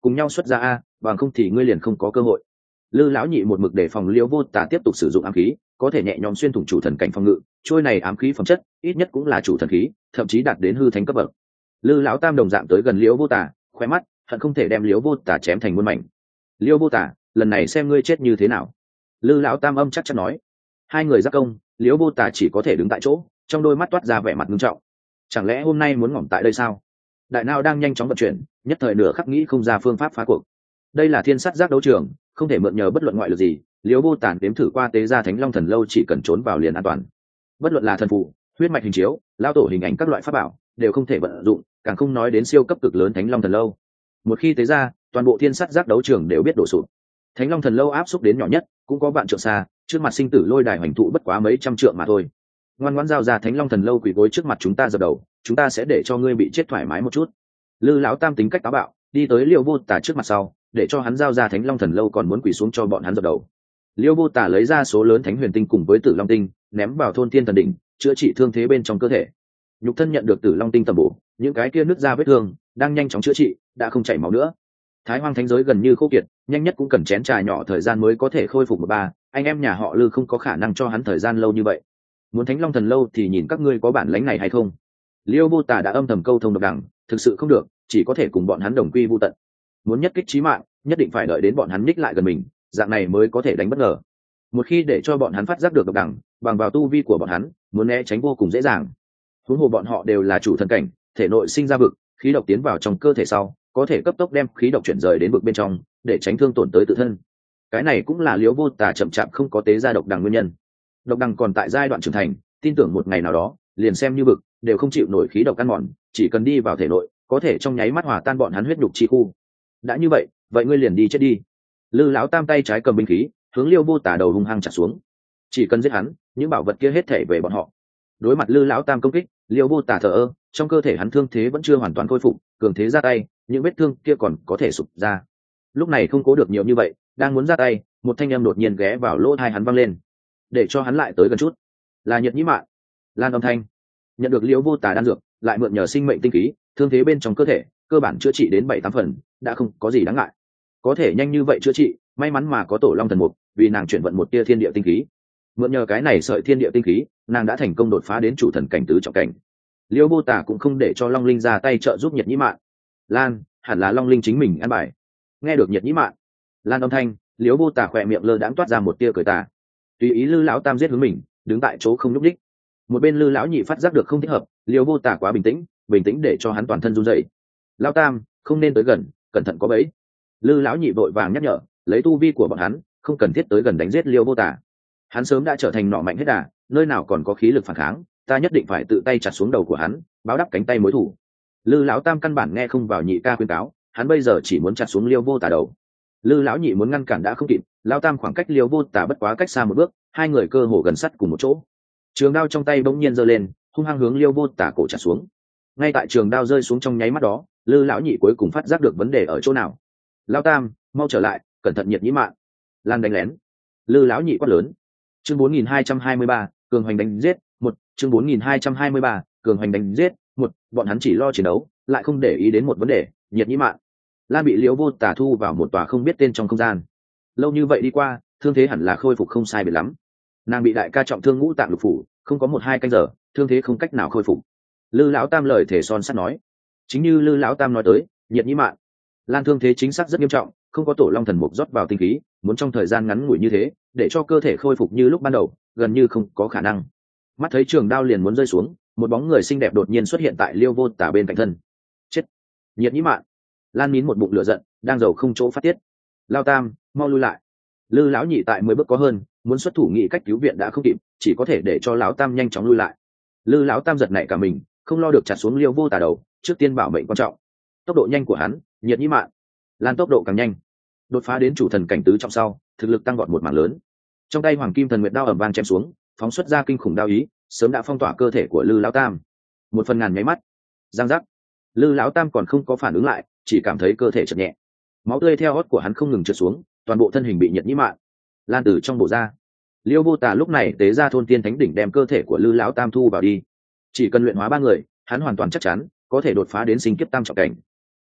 A: cùng nhau xuất ra a, bằng không thì ngươi liền không có cơ hội. Lư lão nhị một mực để phòng Liêu Vô Tà tiếp tục sử dụng ám khí, có thể nhẹ nhõm xuyên thủng chủ thần cảnh phòng ngự, trôi này ám khí phẩm chất ít nhất cũng là chủ thần khí, thậm chí đạt đến hư thánh cấp bậc. Lư lão tam đồng dạng tới gần Liêu Vô Tà, khóe mắt hận không thể đem Liêu Vô Tà chém thành muôn mảnh. Liêu Vô Tà, lần này xem ngươi chết như thế nào. Lư lão tam âm chắc chắn nói. Hai người giáp công, Liêu Vô Tà chỉ có thể đứng tại chỗ, trong đôi mắt toát ra vẻ mặt nghiêm trọng. Chẳng lẽ hôm nay muốn ngỏm tại đây sao? Đại Nao đang nhanh chóng vận chuyển, nhất thời nửa khắc nghĩ không ra phương pháp phá cuộc. Đây là thiên sát giác đấu trường, không thể mượn nhờ bất luận ngoại lực gì. Liêu Vô Tà đếm thử qua tế ra Thánh Long Thần Lâu, chỉ cần trốn vào liền an toàn. Bất luận là thần phù, huyết mạch hình chiếu, lao tổ hình ảnh các loại pháp bảo, đều không thể vận dụng, càng không nói đến siêu cấp cực lớn Thánh Long Thần Lâu. Một khi tế ra, toàn bộ thiên sát giác đấu trường đều biết đổ sụp. Thánh Long Thần Lâu áp xúc đến nhỏ nhất, cũng có vạn trượng xa, trước mặt sinh tử lôi đài hoành thụ bất quá mấy trăm trượng mà thôi. Ngoan ngoãn giao ra Thánh Long Thần Lâu, quỳ gối trước mặt chúng ta dập đầu, chúng ta sẽ để cho ngươi bị chết thoải mái một chút. Lư lão tam tính cách táo bạo, đi tới Liêu Vô Tà trước mặt sau, để cho hắn giao ra Thánh Long Thần Lâu, còn muốn quỳ xuống cho bọn hắn dập đầu. Liêu Vô Tà lấy ra số lớn Thánh Huyền Tinh cùng với Tử Long Tinh, ném vào thôn Tiên Thần Đỉnh, chữa trị thương thế bên trong cơ thể. Nhục thân nhận được Tử Long Tinh tầm bổ, những cái kia nứt ra vết thương đang nhanh chóng chữa trị, đã không chảy máu nữa. Thái Hoang Thánh giới gần như khô kiệt, nhanh nhất cũng cần chén trà nhỏ thời gian mới có thể khôi phục một ba, anh em nhà họ Lư không có khả năng cho hắn thời gian lâu như vậy. Muốn Thánh Long Thần Lâu thì nhìn các ngươi có bản lãnh này hay không. Liêu Vô Tà đã âm thầm câu thông độc đẳng, thực sự không được, chỉ có thể cùng bọn hắn đồng quy vu tận. Muốn nhất kích chí mạng, nhất định phải đợi đến bọn hắn ních lại gần mình, dạng này mới có thể đánh bất ngờ. Một khi để cho bọn hắn phát giác được độc đẳng, bằng vào tu vi của bọn hắn, muốn né tránh vô cùng dễ dàng. Huống hồ bọn họ đều là chủ thần cảnh, thể nội sinh ra vực, khí độc tiến vào trong cơ thể sau, có thể cấp tốc đem khí độc chuyển rời đến vực bên trong, để tránh thương tổn tới tự thân. Cái này cũng là Liêu Vô Tà chậm chạp không có tế ra độc đằng nguyên nhân. Độc đằng còn tại giai đoạn trưởng thành, tin tưởng một ngày nào đó, liền xem như vực đều không chịu nổi khí độc ăn mòn, chỉ cần đi vào thể nội, có thể trong nháy mắt hòa tan bọn hắn huyết nhục chi khu. Đã như vậy, vậy ngươi liền đi chết đi. Lư lão tam tay trái cầm binh khí, hướng Liêu Vô Tà đầu hung hăng chặt xuống. Chỉ cần giết hắn, những bảo vật kia hết thể về bọn họ. Đối mặt Lư lão tam công kích, Liêu Vô Tà thờ ơ, trong cơ thể hắn thương thế vẫn chưa hoàn toàn khôi phục, cường thế ra tay, những vết thương kia còn có thể sụp ra. Lúc này không cố được nhiều như vậy, đang muốn ra tay, một thanh âm đột nhiên ghé vào lỗ tai hắn vang lên, để cho hắn lại tới gần chút. Là Nhật Nhĩ Mạn. Lan âm thanh. Nhận được Liêu Vô Tà đan dược, lại mượn nhờ sinh mệnh tinh khí, thương thế bên trong cơ thể cơ bản chữa trị đến bảy tám phần, đã không có gì đáng ngại. Có thể nhanh như vậy chữa trị, may mắn mà có Tổ Long Thần Mục, vì nàng chuyển vận một tia thiên địa tinh khí. Mượn nhờ cái này sợi thiên địa tinh khí, nàng đã thành công đột phá đến chủ thần cảnh tứ trọng cảnh. Liêu Vô Tà cũng không để cho Long Linh ra tay trợ giúp Nhật Nhĩ Mạn. Lan, hẳn là Long Linh chính mình ăn bài. Nghe được Nhật Nhĩ Mạn, Lan âm thanh, Liêu Vô Tà khỏe miệng lơ đãng toát ra một tia cười tà. Tùy ý Lư lão tam giết hướng mình, đứng tại chỗ không nhúc nhích. Một bên Lư lão nhị phát giác được không thích hợp, Liêu Vô Tà quá bình tĩnh, bình tĩnh để cho hắn toàn thân run rẩy. Lão tam, không nên tới gần, cẩn thận có bẫy. Lư lão nhị vội vàng nhắc nhở, lấy tu vi của bọn hắn, không cần thiết tới gần đánh giết Liêu Vô Tà. Hắn sớm đã trở thành nọ mạnh hết đà, nơi nào còn có khí lực phản kháng, ta nhất định phải tự tay chặt xuống đầu của hắn, báo đáp cánh tay mối thù. Lư lão tam căn bản nghe không vào nhị ca khuyên cáo, hắn bây giờ chỉ muốn chặt xuống Liêu Vô Tà đầu. Lư lão nhị muốn ngăn cản đã không kịp, lão tam khoảng cách Liêu Vô Tà bất quá cách xa một bước, hai người cơ hồ gần sát cùng một chỗ. Trường đao trong tay bỗng nhiên giơ lên, hung hăng hướng Liêu Vô Tà cổ chặt xuống. Ngay tại trường đao rơi xuống trong nháy mắt đó, Lư lão nhị cuối cùng phát giác được vấn đề ở chỗ nào. Lão tam, mau trở lại, cẩn thận Nhiệt Nhĩ Mạn. Lan đánh lén. Lư lão nhị quát lớn. Chương bốn nghìn hai trăm hai mươi ba, cường hoành đánh giết, một, chương bốn nghìn hai trăm hai mươi ba, cường hoành đánh giết, một, bọn hắn chỉ lo chiến đấu, lại không để ý đến một vấn đề, Nhiệt Nhĩ Mạn. Lan bị Liêu Vô Tà thu vào một tòa không biết tên trong không gian. Lâu như vậy đi qua, thương thế hẳn là khôi phục không sai biệt lắm. Nàng bị đại ca trọng thương ngũ tạng lục phủ, không có một hai canh giờ, thương thế không cách nào khôi phục. Lư lão tam lời thể son sắt nói. Chính như Lư lão tam nói tới, Nhiệt Nhĩ Mạn. Lan thương thế chính xác rất nghiêm trọng, không có Tổ Long Thần Mục rót vào tinh khí, muốn trong thời gian ngắn ngủi như thế, để cho cơ thể khôi phục như lúc ban đầu, gần như không có khả năng. Mắt thấy trường đao liền muốn rơi xuống, một bóng người xinh đẹp đột nhiên xuất hiện tại Liêu Vô Tà bên cạnh thân. Chết! Nhiệt Nhĩ Mạn. Lan nín một bụng lửa giận, đang giàu không chỗ phát tiết. Lao tam, mau lui lại. Lư lão nhị tại mười bước có hơn, muốn xuất thủ nghị cách cứu viện đã không kịp, chỉ có thể để cho lão tam nhanh chóng lui lại. Lư lão tam giật nảy cả mình, không lo được chặt xuống Liêu Vô Tà đầu, trước tiên bảo mệnh quan trọng. Tốc độ nhanh của hắn, Nhiệt Nhĩ Mạn. Lan tốc độ càng nhanh, đột phá đến chủ thần cảnh tứ trọng sau, thực lực tăng gọn một mảng lớn. Trong tay Hoàng Kim Thần Nguyệt đao ầm vang chém xuống, phóng xuất ra kinh khủng đao ý, sớm đã phong tỏa cơ thể của Lư lão tam. Một phần ngàn nháy mắt, giang giác. Lư lão tam còn không có phản ứng lại, chỉ cảm thấy cơ thể chợt nhẹ, máu tươi theo hót của hắn không ngừng trượt xuống, toàn bộ thân hình bị Nhiệt Nhĩ Mạn Lan từ trong bộ ra. Liêu Vô Tà lúc này tế ra thôn tiên thánh đỉnh đem cơ thể của Lư lão tam thu vào đi. Chỉ cần luyện hóa ba người, hắn hoàn toàn chắc chắn có thể đột phá đến sinh kiếp tam trọng cảnh.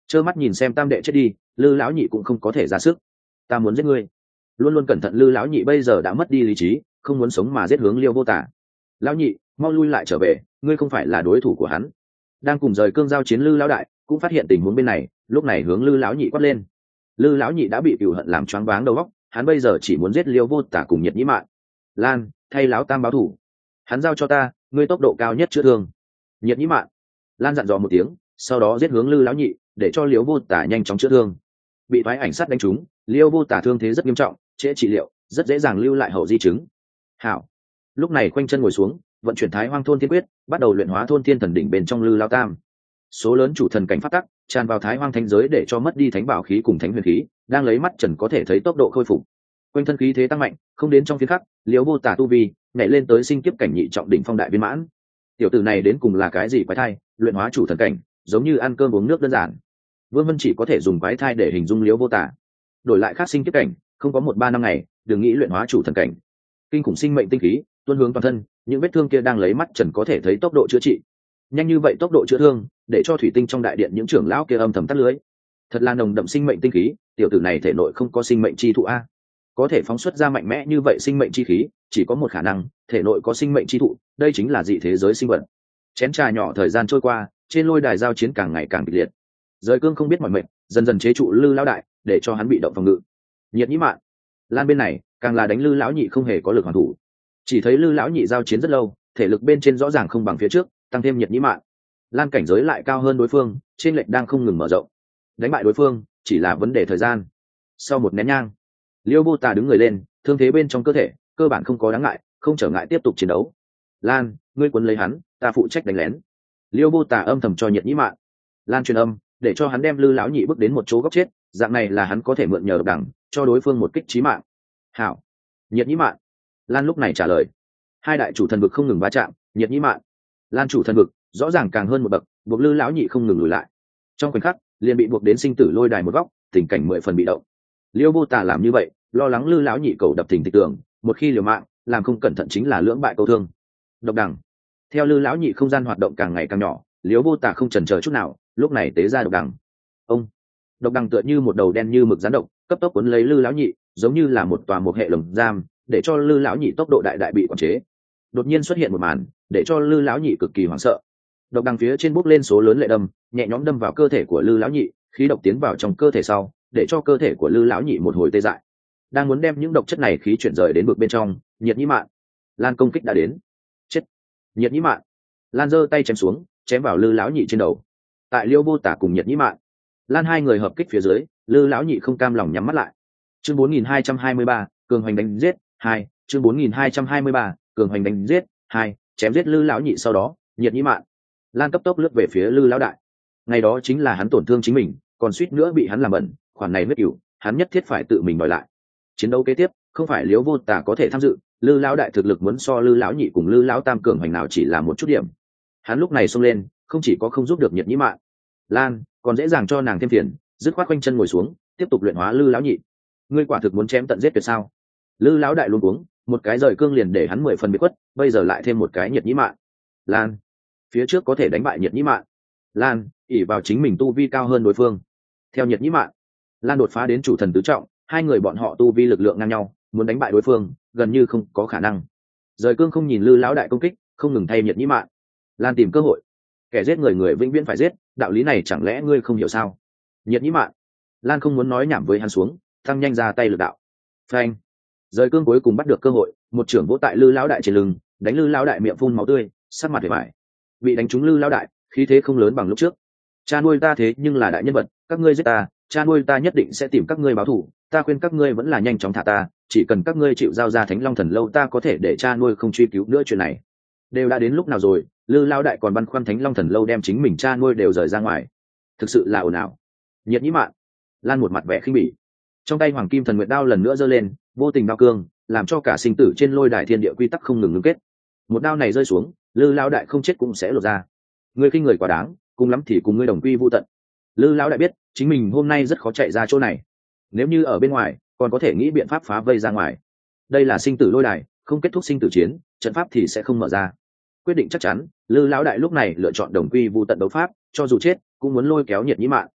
A: trơ mắt nhìn xem tam đệ chết đi, lư lão nhị cũng không có thể ra sức. Ta muốn giết ngươi. Luôn luôn cẩn thận lư lão nhị bây giờ đã mất đi lý trí, không muốn sống mà giết hướng Liêu Vô Tả. Lão nhị, mau lui lại trở về, ngươi không phải là đối thủ của hắn. Đang cùng rời cương giao chiến lư lão đại cũng phát hiện tình huống bên này, lúc này hướng lư lão nhị quát lên. Lư lão nhị đã bị cừu hận làm choáng váng đầu óc, hắn bây giờ chỉ muốn giết Liêu Vô Tả cùng Nhiệt Nhĩ Mạn. Lan, thay lão tam báo thủ. Hắn giao cho ta, ngươi tốc độ cao nhất chữa thương. Nhiệt Nhĩ Mạn. Lan dặn dò một tiếng, sau đó giết hướng lư lão nhị, để cho Liêu Vô Tả nhanh chóng chữa thương. Bị thoái ảnh sát đánh trúng, Liêu Vô Tả thương thế rất nghiêm trọng, trễ trị liệu, rất dễ dàng lưu lại hậu di chứng. Hảo. Lúc này khoanh chân ngồi xuống, vận chuyển Thái Hoang thôn thiên quyết, bắt đầu luyện hóa thôn thiên thần đỉnh bên trong lư lão tam. Số lớn chủ thần cảnh phát tắc tràn vào Thái Hoang thánh giới để cho mất đi thánh bảo khí cùng thánh huyền khí, đang lấy mắt trần có thể thấy tốc độ khôi phục. Quanh thân khí thế tăng mạnh, không đến trong phiên khắc, Liêu Vô Tả tu vi nhảy lên tới sinh kiếp cảnh nhị trọng đỉnh phong đại viên mãn. Tiểu tử này đến cùng là cái gì quái thai, luyện hóa chủ thần cảnh, giống như ăn cơm uống nước đơn giản. Vương Vân chỉ có thể dùng quái thai để hình dung Liêu Vô Tả. Đổi lại khác sinh kiếp cảnh, không có một ba năm ngày, đừng nghĩ luyện hóa chủ thần cảnh. Kinh khủng sinh mệnh tinh khí tuôn hướng toàn thân, những vết thương kia đang lấy mắt trần có thể thấy tốc độ chữa trị. Nhanh như vậy tốc độ chữa thương, để cho thủy tinh trong đại điện những trưởng lão kia âm thầm tắt lưới. Thật là nồng đậm sinh mệnh tinh khí, tiểu tử này thể nội không có sinh mệnh chi thụ a. Có thể phóng xuất ra mạnh mẽ như vậy sinh mệnh chi khí, chỉ có một khả năng, thể nội có sinh mệnh chi thụ, đây chính là dị thế giới sinh vật. Chén trà nhỏ thời gian trôi qua, trên lôi đài giao chiến càng ngày càng kịch liệt. Rời cương không biết mỏi mệt, dần dần chế trụ lư lão đại, để cho hắn bị động phòng ngự. Nhiệt Nhĩ Mạn, Lan bên này càng là đánh lư lão nhị không hề có lực hoàn thủ. Chỉ thấy lư lão nhị giao chiến rất lâu, thể lực bên trên rõ ràng không bằng phía trước, tăng thêm Nhiệt Nhĩ Mạn, Lan cảnh giới lại cao hơn đối phương, trên lệch đang không ngừng mở rộng. Đánh bại đối phương chỉ là vấn đề thời gian. Sau một nén nhang, Liêu Vô Tả đứng người lên, thương thế bên trong cơ thể cơ bản không có đáng ngại, không trở ngại tiếp tục chiến đấu. Lan, ngươi quấn lấy hắn, ta phụ trách đánh lén. Liêu Vô Tả âm thầm cho Nhiệt Nhĩ Mạn. Lan truyền âm, để cho hắn đem lư lão nhị bước đến một chỗ góc chết, dạng này là hắn có thể mượn nhờ độc đẳng cho đối phương một kích chí mạng. Hảo. Nhiệt Nhĩ Mạn. Lan lúc này trả lời. Hai đại chủ thần vực không ngừng va chạm, Nhiệt Nhĩ Mạn, Lan chủ thần vực rõ ràng càng hơn một bậc, buộc lư lão nhị không ngừng lùi lại. Trong khoảnh khắc liền bị buộc đến sinh tử lôi đài một góc, tình cảnh mười phần bị động. Liêu Vô Tả làm như vậy, lo lắng lư lão nhị cầu đập thình thịch tường, một khi liều mạng làm không cẩn thận chính là lưỡng bại câu thương. Độc đẳng. Theo lư lão nhị không gian hoạt động càng ngày càng nhỏ, Liêu Vô Tả không chần chờ chút nào, lúc này tế ra độc đẳng. Ông. Độc đẳng tựa như một đầu đen như mực rắn độc, cấp tốc cuốn lấy lư lão nhị, giống như là một tòa một hệ lồng giam, để cho lư lão nhị tốc độ đại đại bị quản chế. Đột nhiên xuất hiện một màn, để cho lư lão nhị cực kỳ hoảng sợ. Độc đằng phía trên bốc lên số lớn lệ đâm, nhẹ nhõm đâm vào cơ thể của lư lão nhị, khí độc tiến vào trong cơ thể sau, để cho cơ thể của lư lão nhị một hồi tê dại. Đang muốn đem những độc chất này khí chuyển rời đến vực bên trong, Nhiệt Nhĩ Mạn, Lan công kích đã đến. Chết. Nhiệt Nhĩ Mạn, Lan giơ tay chém xuống, chém vào lư lão nhị trên đầu. Tại Liêu Vô Tả cùng Nhiệt Nhĩ Mạn, Lan hai người hợp kích phía dưới, lư lão nhị không cam lòng nhắm mắt lại. Chương bốn nghìn hai trăm hai mươi ba, cường hoành đánh giết hai. Chương bốn nghìn hai trăm hai mươi ba, cường hoành đánh giết hai. Chém giết lư lão nhị sau đó, Nhiệt Nhĩ Mạn, Lan cấp tốc lướt về phía lư lão đại. Ngày đó chính là hắn tổn thương chính mình, còn suýt nữa bị hắn làm bẩn, khoản này huyết cửu, hắn nhất thiết phải tự mình đòi lại. Chiến đấu kế tiếp, không phải Liêu Vô Tả có thể tham dự, lư lão đại thực lực muốn so lư lão nhị cùng lư lão tam cường hoành nào chỉ là một chút điểm. Hắn lúc này xông lên, không chỉ có không giúp được Nhiệt Nhĩ Mạn, Lan, còn dễ dàng cho nàng thêm phiền, dứt khoát quanh chân ngồi xuống, tiếp tục luyện hóa lư lão nhị. Ngươi quả thực muốn chém tận giết tuyệt sao? Lư lão đại luôn uống, một cái rời cương liền để hắn mười phần bị quất, bây giờ lại thêm một cái Nhiệt Nhĩ Mạn. Lan, phía trước có thể đánh bại Nhiệt Nhĩ Mạn. Lan, ỷ vào chính mình tu vi cao hơn đối phương. Theo Nhiệt Nhĩ Mạn, Lan đột phá đến chủ thần tứ trọng, hai người bọn họ tu vi lực lượng ngang nhau, muốn đánh bại đối phương gần như không có khả năng. Rời cương không nhìn lư lão đại công kích, không ngừng thay Nhiệt Nhĩ Mạn. Lan tìm cơ hội. Kẻ giết người người vĩnh viễn phải giết, đạo lý này chẳng lẽ ngươi không hiểu sao? Nhiệt Nhĩ Mạn, Lan không muốn nói nhảm với hắn xuống, tăng nhanh ra tay lực đạo. Phanh. Rời cương cuối cùng bắt được cơ hội, một trưởng vỗ tại lư lão đại trên lưng, đánh lư lão đại miệng phun máu tươi, sắc mặt vẻ vải. Bị đánh trúng lư lão đại, khí thế không lớn bằng lúc trước. Cha nuôi ta thế nhưng là đại nhân vật, các ngươi giết ta, cha nuôi ta nhất định sẽ tìm các ngươi báo thù, ta khuyên các ngươi vẫn là nhanh chóng thả ta, chỉ cần các ngươi chịu giao ra Thánh Long Thần Lâu, ta có thể để cha nuôi không truy cứu nữa chuyện này. Đều đã đến lúc nào rồi, lư lão đại còn băn khoăn Thánh Long Thần Lâu đem chính mình cha nuôi đều rời ra ngoài, thực sự là ồn ào. Nhiệt Nhĩ Mạn, Lan một mặt vẻ khinh bỉ, trong tay Hoàng Kim Thần Nguyệt đao lần nữa giơ lên, vô tình đao cương, làm cho cả sinh tử trên lôi đài thiên địa quy tắc không ngừng ngưng kết. Một đao này rơi xuống, lư lão đại không chết cũng sẽ lột ra. Ngươi khinh người quá đáng, cùng lắm thì cùng ngươi đồng quy vu tận. Lư lão đại biết chính mình hôm nay rất khó chạy ra chỗ này, nếu như ở bên ngoài còn có thể nghĩ biện pháp phá vây ra ngoài. Đây là sinh tử lôi đài, không kết thúc sinh tử chiến, trận pháp thì sẽ không mở ra. Quyết định chắc chắn, lư lão đại lúc này lựa chọn đồng quy vu tận đấu pháp, cho dù chết cũng muốn lôi kéo Nhiệt Nhĩ Mạn.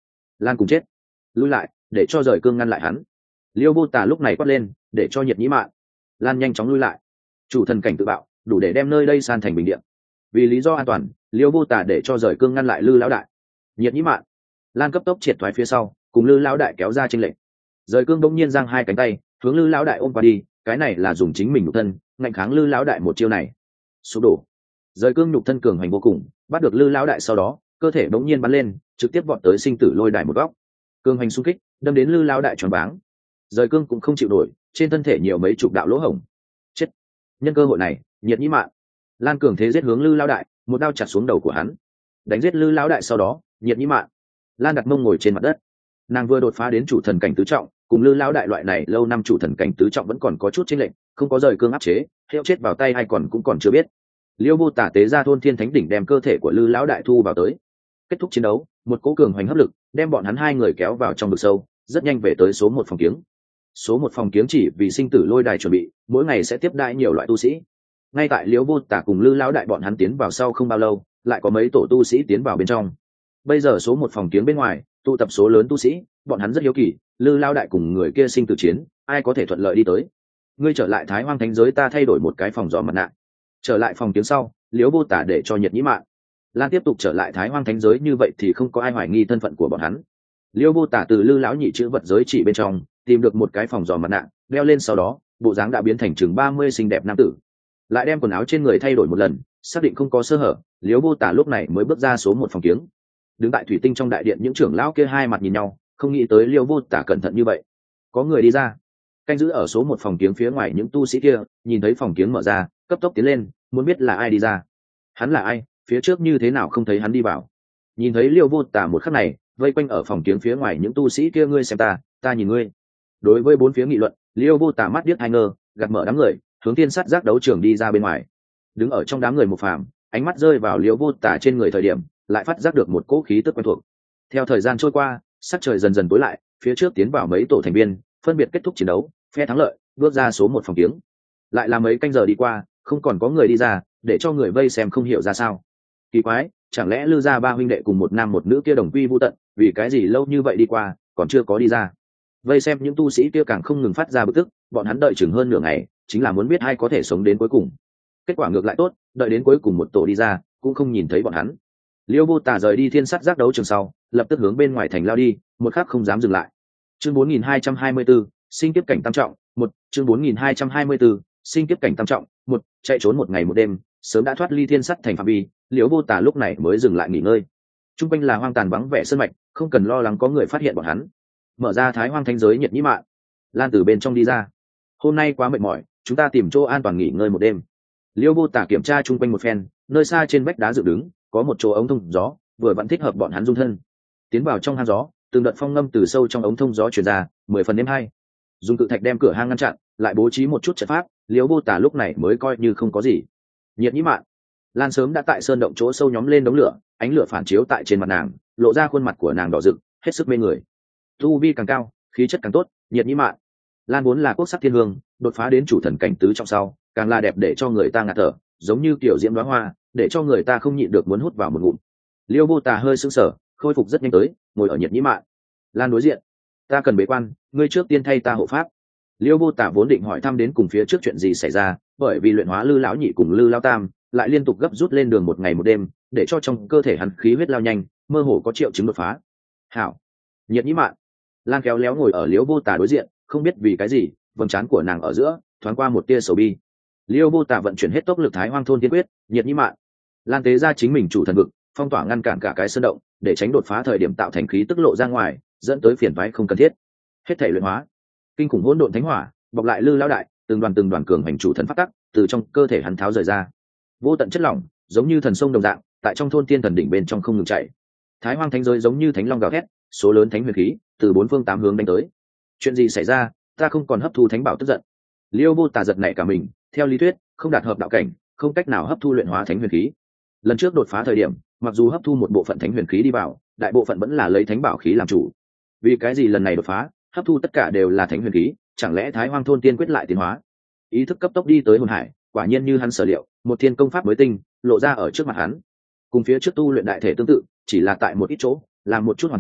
A: Lan cùng chết, lui lại để cho rời cương ngăn lại hắn. Liêu vô tả lúc này quát lên để cho nhiệt nhĩ mạn. Lan nhanh chóng lui lại. Chủ thần cảnh tự bạo đủ để đem nơi đây san thành bình điện. Vì lý do an toàn, Liêu vô tả để cho rời cương ngăn lại lư lão đại. Nhiệt nhĩ mạn. Lan cấp tốc triệt thoái phía sau, cùng lư lão đại kéo ra tranh lệch. Rời cương đông nhiên giang hai cánh tay hướng lư lão đại ôm qua đi, cái này là dùng chính mình nhục thân ngạnh kháng lư lão đại một chiêu này. Sụp đổ. Rời cương nhục thân cường hành vô cùng, bắt được lư lão đại sau đó cơ thể đống nhiên bắn lên, trực tiếp vọt tới sinh tử lôi đài một góc. Cường hành xung kích đâm đến lư lão đại tròn váng. Rời cương cũng không chịu nổi, trên thân thể nhiều mấy chục đạo lỗ hổng. Chết. Nhân cơ hội này, nhiệt nhĩ mạn. Lan cường thế giết hướng lư lão đại, một đao chặt xuống đầu của hắn. Đánh giết lư lão đại sau đó, nhiệt nhĩ mạn. Lan đặt mông ngồi trên mặt đất. Nàng vừa đột phá đến chủ thần cảnh tứ trọng, cùng lư lão đại loại này lâu năm chủ thần cảnh tứ trọng vẫn còn có chút chênh lệch, không có rời cương áp chế, hiệu chết vào tay hay còn cũng còn chưa biết. Liêu vô tả tế ra thôn thiên thánh đỉnh đem cơ thể của lư lão đại thu vào tới. Kết thúc chiến đấu, một cỗ cường hoành hấp lực đem bọn hắn hai người kéo vào trong vực sâu, rất nhanh về tới số một phòng kiếng. Số một phòng kiếng chỉ vì sinh tử lôi đài chuẩn bị, mỗi ngày sẽ tiếp đãi nhiều loại tu sĩ. Ngay tại Liêu vô tả cùng lư lão đại bọn hắn tiến vào sau không bao lâu, lại có mấy tổ tu sĩ tiến vào bên trong. Bây giờ số một phòng kiếng bên ngoài tụ tập số lớn tu sĩ, bọn hắn rất hiếu kỳ, lư lão đại cùng người kia sinh tử chiến, ai có thể thuận lợi đi tới. Ngươi trở lại Thái Hoang Thánh giới, ta thay đổi một cái phòng dò mặt nạ. Trở lại phòng kiếng sau, Liễu vô tả để cho nhiệt nhĩ mạn. Lan tiếp tục trở lại Thái Hoang Thánh giới, như vậy thì không có ai hoài nghi thân phận của bọn hắn. Liễu vô tả từ lư lão nhị chữ vật giới chỉ bên trong tìm được một cái phòng dò mặt nạ, đeo lên sau đó bộ dáng đã biến thành chừng ba mươi xinh đẹp nam tử. Lại đem quần áo trên người thay đổi một lần, xác định không có sơ hở, Liễu vô tả lúc này mới bước ra số một phòng kiếng. Đứng tại thủy tinh trong đại điện, những trưởng lão kia hai mặt nhìn nhau, không nghĩ tới Liễu vô tả cẩn thận như vậy. Có người đi ra. Canh giữ ở số một phòng kiếng phía ngoài những tu sĩ kia nhìn thấy phòng kiếng mở ra, cấp tốc tiến lên, muốn biết là ai đi ra. Hắn là ai, phía trước như thế nào không thấy hắn đi vào. Nhìn thấy Liêu vô tả một khắc này, vây quanh ở phòng kiếng phía ngoài những tu sĩ kia, ngươi xem ta, ta nhìn ngươi. Đối với bốn phía nghị luận, Liêu vô tả mắt điếc hai ngơ, gạt mở đám người, hướng thiên sát giác đấu trường đi ra bên ngoài. Đứng ở trong đám người một phàm, ánh mắt rơi vào Liêu vô tả trên người thời điểm, lại phát giác được một cỗ khí tức quen thuộc. Theo thời gian trôi qua, sắc trời dần dần tối lại, phía trước tiến vào mấy tổ thành viên, phân biệt kết thúc chiến đấu, phe thắng lợi bước ra số một phòng kiếng. Lại là mấy canh giờ đi qua, không còn có người đi ra, để cho người vây xem không hiểu ra sao. Kỳ quái, chẳng lẽ lư gia ba huynh đệ cùng một nam một nữ kia đồng quy vu tận, vì cái gì lâu như vậy đi qua còn chưa có đi ra. Vây xem những tu sĩ kia càng không ngừng phát ra bực tức, bọn hắn đợi chừng hơn nửa ngày, chính là muốn biết ai có thể sống đến cuối cùng. Kết quả ngược lại tốt, đợi đến cuối cùng một tổ đi ra, cũng không nhìn thấy bọn hắn. Liêu vô tả rời đi thiên sát giác đấu trường sau, lập tức hướng bên ngoài thành lao đi, một khắc không dám dừng lại. Chương bốn nghìn hai trăm hai mươi tư, sinh kiếp cảnh tam trọng, một, chương bốn nghìn hai trăm hai mươi tư, sinh kiếp cảnh tam trọng, một, chạy trốn một ngày một đêm, sớm đã thoát ly thiên sắt thành phạm vi, Liễu vô tả lúc này mới dừng lại nghỉ ngơi. Trung quanh là hoang tàn vắng vẻ sơn mạch, không cần lo lắng có người phát hiện bọn hắn. Mở ra Thái Hoang Thánh giới nhiệt nhĩ mạn. Lan từ bên trong đi ra. Hôm nay quá mệt mỏi, chúng ta tìm chỗ an toàn nghỉ ngơi một đêm. Liễu vô tả kiểm tra trung quanh một phen, nơi xa trên vách đá dựng đứng, có một chỗ ống thông gió, vừa vẫn thích hợp bọn hắn dung thân. Tiến vào trong hang gió, từng đợt phong ngâm từ sâu trong ống thông gió truyền ra, mười phần đêm hai. Dùng cự thạch đem cửa hang ngăn chặn, lại bố trí một chút trận pháp, Liễu vô tả lúc này mới coi như không có gì. Nhiệt nhĩ mạn. Lan sớm đã tại sơn động chỗ sâu nhóm lên đống lửa, ánh lửa phản chiếu tại trên mặt nàng, lộ ra khuôn mặt của nàng đỏ rực, hết sức mê người. Tu vi càng cao, khí chất càng tốt. Nhiệt nhĩ mạn. Lan vốn là quốc sắc thiên hương, đột phá đến chủ thần cảnh tứ trong sau, càng là đẹp để cho người ta ngạt thở, giống như kiểu diễm đóa hoa, để cho người ta không nhịn được muốn hút vào một ngụm. Liêu vô tà hơi sững sờ, khôi phục rất nhanh tới, ngồi ở nhiệt nhĩ mạn. Lan đối diện. Ta cần bế quan, ngươi trước tiên thay ta hộ pháp. Liêu vô tả vốn định hỏi thăm đến cùng phía trước chuyện gì xảy ra, bởi vì luyện hóa lư lão nhị cùng lư lão tam lại liên tục gấp rút lên đường một ngày một đêm, để cho trong cơ thể hắn khí huyết lao nhanh, mơ hồ có triệu chứng đột phá. Hảo. Nhiệt nhĩ mạn. Lan kéo léo ngồi ở Liêu vô tả đối diện, không biết vì cái gì, vầng trán của nàng ở giữa thoáng qua một tia sầu bi. Liêu vô tả vận chuyển hết tốc lực Thái Hoang thôn tiên quyết, nhiệt nhĩ mạn. Lan tế ra chính mình chủ thần vực, phong tỏa ngăn cản cả cái sơn động, để tránh đột phá thời điểm tạo thành khí tức lộ ra ngoài, dẫn tới phiền toái không cần thiết. Hết thể luyện hóa. Kinh khủng hỗn độn thánh hỏa bọc lại lư lão đại, từng đoàn từng đoàn cường hành chủ thần phát tắc từ trong cơ thể hắn tháo rời ra, vô tận chất lỏng giống như thần sông đồng dạng tại trong thôn tiên thần đỉnh bên trong không ngừng chảy. Thái Hoang thánh giới giống như thánh long gào thét, số lớn thánh huyền khí từ bốn phương tám hướng đánh tới. Chuyện gì xảy ra? Ta không còn hấp thu thánh bảo tức giận. Liêu vô tà giật nảy cả mình, theo lý thuyết không đạt hợp đạo cảnh, không cách nào hấp thu luyện hóa thánh huyền khí. Lần trước đột phá thời điểm, mặc dù hấp thu một bộ phận thánh huyền khí đi vào, đại bộ phận vẫn là lấy thánh bảo khí làm chủ. Vì cái gì lần này đột phá hấp thu tất cả đều là thánh huyền khí? Chẳng lẽ Thái Hoang thôn tiên quyết lại tiến hóa? Ý thức cấp tốc đi tới hồn hải, quả nhiên như hắn sở liệu, một thiên công pháp mới tinh lộ ra ở trước mặt hắn. Cùng phía trước tu luyện đại thể tương tự, chỉ là tại một ít chỗ làm một chút hoàn thiện,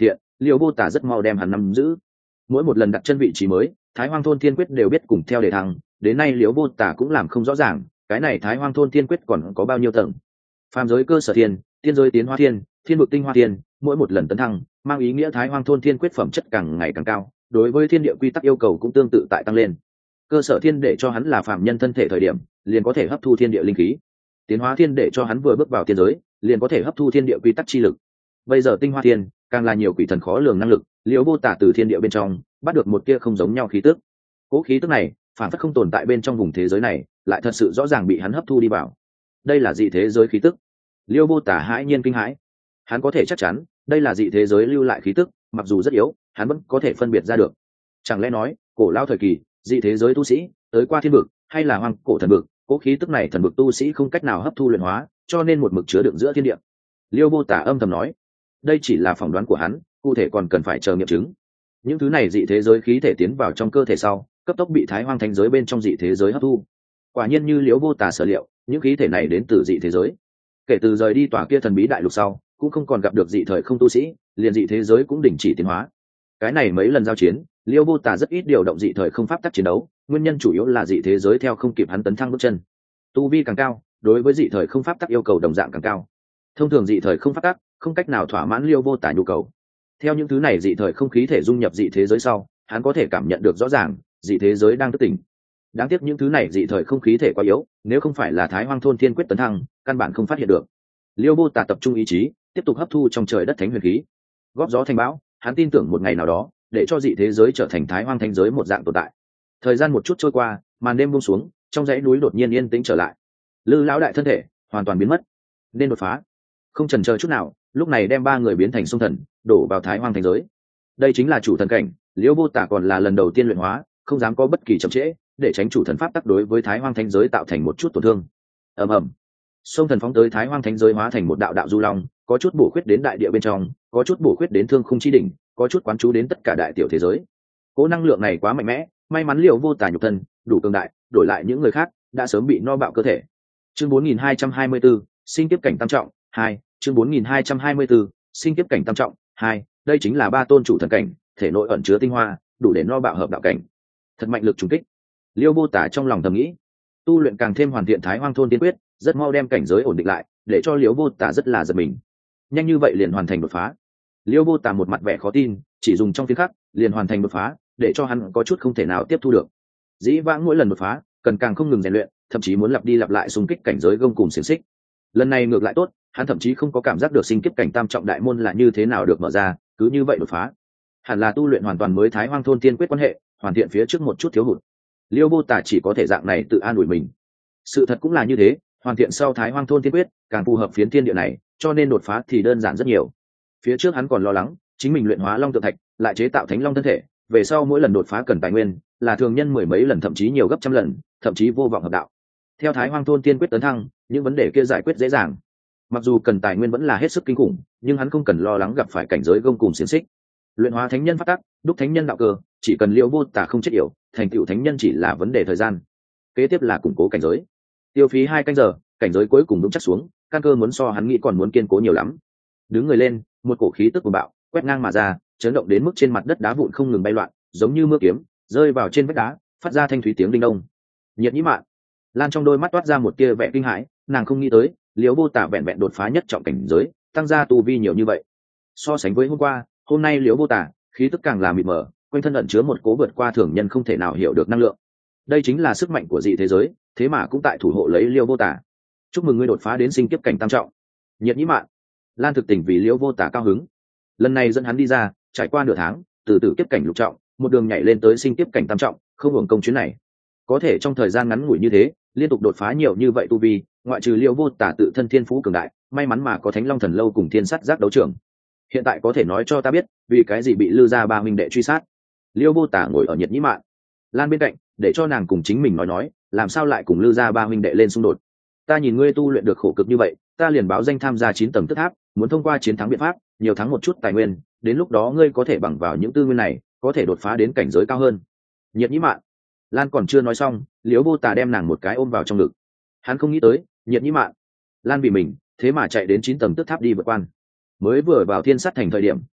A: liễu vô tả rất mau đem hắn nắm giữ. Mỗi một lần đặt chân vị trí mới, Thái Hoang thôn thiên quyết đều biết cùng theo đề thăng, đến nay liễu vô tả cũng làm không rõ ràng cái này Thái Hoang thôn thiên quyết còn có bao nhiêu tầng. Phàm giới cơ sở thiên, tiên giới tiến hóa thiên, thiên vực tinh hoa thiên, mỗi một lần tấn thăng mang ý nghĩa Thái Hoang thôn thiên quyết phẩm chất càng ngày càng cao, đối với thiên địa quy tắc yêu cầu cũng tương tự tại tăng lên. Cơ sở thiên để cho hắn là phàm nhân thân thể thời điểm liền có thể hấp thu thiên địa linh khí, tiến hóa thiên để cho hắn vừa bước vào tiên giới liền có thể hấp thu thiên địa quy tắc chi lực. Bây giờ tinh hoa thiên càng là nhiều quỷ thần khó lường năng lực, liễu vô tả từ thiên địa bên trong bắt được một tia không giống nhau khí tức. Cố khí tức này phản phất không tồn tại bên trong vùng thế giới này, lại thật sự rõ ràng bị hắn hấp thu đi vào. Đây là dị thế giới khí tức. Liễu vô tả hãi nhiên kinh hãi, hắn có thể chắc chắn đây là dị thế giới lưu lại khí tức, mặc dù rất yếu hắn vẫn có thể phân biệt ra được. Chẳng lẽ nói cổ lao thời kỳ dị thế giới tu sĩ tới qua thiên vực, hay là hoang cổ thần vực, cố khí tức này thần vực tu sĩ không cách nào hấp thu luyện hóa, cho nên một mực chứa đựng giữa thiên địa. Liêu vô tả âm thầm nói, đây chỉ là phỏng đoán của hắn, cụ thể còn cần phải chờ nghiệm chứng. Những thứ này dị thế giới khí thể tiến vào trong cơ thể sau, cấp tốc bị Thái Hoang thánh giới bên trong dị thế giới hấp thu. Quả nhiên như Liễu vô tả sở liệu, những khí thể này đến từ dị thế giới. Kể từ rời đi tòa kia thần bí đại lục sau, cũng không còn gặp được dị thời không tu sĩ, liền dị thế giới cũng đình chỉ tiến hóa. Cái này mấy lần giao chiến, Liêu vô tả rất ít điều động dị thời không pháp tắc chiến đấu, nguyên nhân chủ yếu là dị thế giới theo không kịp hắn tấn thăng bước chân. Tu vi càng cao, đối với dị thời không pháp tắc yêu cầu đồng dạng càng cao. Thông thường dị thời không pháp tắc không cách nào thỏa mãn Liêu vô tả nhu cầu. Theo những thứ này dị thời không khí thể dung nhập dị thế giới sau, hắn có thể cảm nhận được rõ ràng dị thế giới đang thức tỉnh. Đáng tiếc những thứ này dị thời không khí thể quá yếu, nếu không phải là Thái Hoang thôn thiên quyết tấn thăng, căn bản không phát hiện được. Liêu vô tả tập trung ý chí, tiếp tục hấp thu trong trời đất thánh huyền khí, góp gió thành bão. Hắn tin tưởng một ngày nào đó, để cho dị thế giới trở thành Thái Hoang thánh giới một dạng tồn tại. Thời gian một chút trôi qua, màn đêm buông xuống, trong dãy núi đột nhiên yên tĩnh trở lại. Lư lão đại thân thể hoàn toàn biến mất, nên đột phá. Không chần chờ chút nào, lúc này đem ba người biến thành sông thần, đổ vào Thái Hoang thánh giới. Đây chính là chủ thần cảnh, Liễu vô tả còn là lần đầu tiên luyện hóa, không dám có bất kỳ chậm trễ, để tránh chủ thần pháp tắc đối với Thái Hoang thánh giới tạo thành một chút tổn thương. ầm ầm, sông thần phóng tới Thái Hoang thánh giới hóa thành một đạo đạo du long, có chút bổ khuyết đến đại địa bên trong, có chút bổ khuyết đến thương khung chi đỉnh, có chút quán chú đến tất cả đại tiểu thế giới. Cố năng lượng này quá mạnh mẽ, may mắn Liễu vô tả nhục thân đủ cường đại, đổi lại những người khác đã sớm bị no bạo cơ thể. Chương bốn nghìn hai trăm hai mươi 4, sinh kiếp cảnh tam trọng hai. Chương bốn nghìn hai trăm hai mươi 4, sinh kiếp cảnh tam trọng hai. Đây chính là ba tôn chủ thần cảnh, thể nội ẩn chứa tinh hoa, đủ để no bạo hợp đạo cảnh. Thật mạnh lực trùng kích. Liễu vô tả trong lòng thầm nghĩ, tu luyện càng thêm hoàn thiện Thái Hoang thôn tiên quyết, rất mau đem cảnh giới ổn định lại, để cho Liễu vô tả rất là giật mình. Nhanh như vậy liền hoàn thành đột phá. Liễu vô tả một mặt vẻ khó tin, chỉ dùng trong tiếng khắc liền hoàn thành đột phá, để cho hắn có chút không thể nào tiếp thu được. Dĩ vãng mỗi lần đột phá cần càng không ngừng rèn luyện, thậm chí muốn lặp đi lặp lại xung kích cảnh giới gông cùng xiềng xích. Lần này ngược lại tốt, hắn thậm chí không có cảm giác được sinh kiếp cảnh tam trọng đại môn là như thế nào được mở ra, cứ như vậy đột phá. Hẳn là tu luyện hoàn toàn mới Thái Hoang thôn tiên quyết quan hệ, hoàn thiện phía trước một chút thiếu hụt. Liễu vô tả chỉ có thể dạng này tự an ủi mình. Sự thật cũng là như thế, hoàn thiện sau Thái Hoang thôn tiên quyết càng phù hợp phiến thiên địa này, cho nên đột phá thì đơn giản rất nhiều. Phía trước hắn còn lo lắng chính mình luyện hóa long tượng thạch, lại chế tạo thánh long thân thể, về sau mỗi lần đột phá cần tài nguyên là thường nhân mười mấy lần, thậm chí nhiều gấp trăm lần, thậm chí vô vọng hợp đạo. Theo Thái Hoang thôn tiên quyết tấn thăng, những vấn đề kia giải quyết dễ dàng. Mặc dù cần tài nguyên vẫn là hết sức kinh khủng, nhưng hắn không cần lo lắng gặp phải cảnh giới gông cùng xiềng xích. Luyện hóa thánh nhân pháp tắc, đúc thánh nhân đạo cơ, chỉ cần Liễu vô tả không chết yểu, thành tựu thánh nhân chỉ là vấn đề thời gian. Kế tiếp là củng cố cảnh giới. Tiêu phí hai canh giờ, cảnh giới cuối cùng vững chắc xuống, căn cơ muốn so hắn nghĩ còn muốn kiên cố nhiều lắm. Đứng người lên, một cổ khí tức của bạo quét ngang mà ra, chấn động đến mức trên mặt đất đá vụn không ngừng bay loạn, giống như mưa kiếm rơi vào trên vách đá, phát ra thanh thúy tiếng đinh đông. Nhiệt Nhĩ Mạn, Lan trong đôi mắt toát ra một tia vẻ kinh hãi, nàng không nghĩ tới Liễu vô tả vẹn vẹn đột phá nhất trọng cảnh giới, tăng ra tu vi nhiều như vậy. So sánh với hôm qua, hôm nay Liễu vô tả khí tức càng là mịt mờ, quanh thân ẩn chứa một cố vượt qua thường nhân không thể nào hiểu được năng lượng. Đây chính là sức mạnh của dị thế giới, thế mà cũng tại thủ hộ lấy Liễu vô tả. Chúc mừng ngươi đột phá đến sinh kiếp cảnh tam trọng. Nhiệt Nhĩ Mạn, Lan thực tình vì Liễu vô tả cao hứng. Lần này dẫn hắn đi ra, trải qua nửa tháng, từ tử kiếp cảnh lục trọng, một đường nhảy lên tới sinh kiếp cảnh tam trọng, không hưởng công chuyến này. Có thể trong thời gian ngắn ngủi như thế, liên tục đột phá nhiều như vậy tu vi, ngoại trừ Liễu vô tả tự thân thiên phú cường đại, may mắn mà có Thánh Long Thần Lâu cùng Thiên Sắt Giác đấu trường. Hiện tại có thể nói cho ta biết, vì cái gì bị Lư gia ba huynh đệ truy sát? Liễu vô tả ngồi ở Nhiệt Nhĩ Mạn, Lan bên cạnh, để cho nàng cùng chính mình nói nói, làm sao lại cùng Lư gia ba huynh đệ lên xung đột? Ta nhìn ngươi tu luyện được khổ cực như vậy, ta liền báo danh tham gia chín tầng tức tháp, muốn thông qua chiến thắng biện pháp, nhiều thắng một chút tài nguyên, đến lúc đó ngươi có thể bằng vào những tư nguyên này, có thể đột phá đến cảnh giới cao hơn. Nhiệt Nhĩ Mạn, Lan còn chưa nói xong, Liễu vô tả đem nàng một cái ôm vào trong ngực. Hắn không nghĩ tới, Nhiệt Nhĩ Mạn, Lan vì mình, thế mà chạy đến chín tầng tức tháp đi vượt quan. Mới vừa vào Thiên Sát thành thời điểm,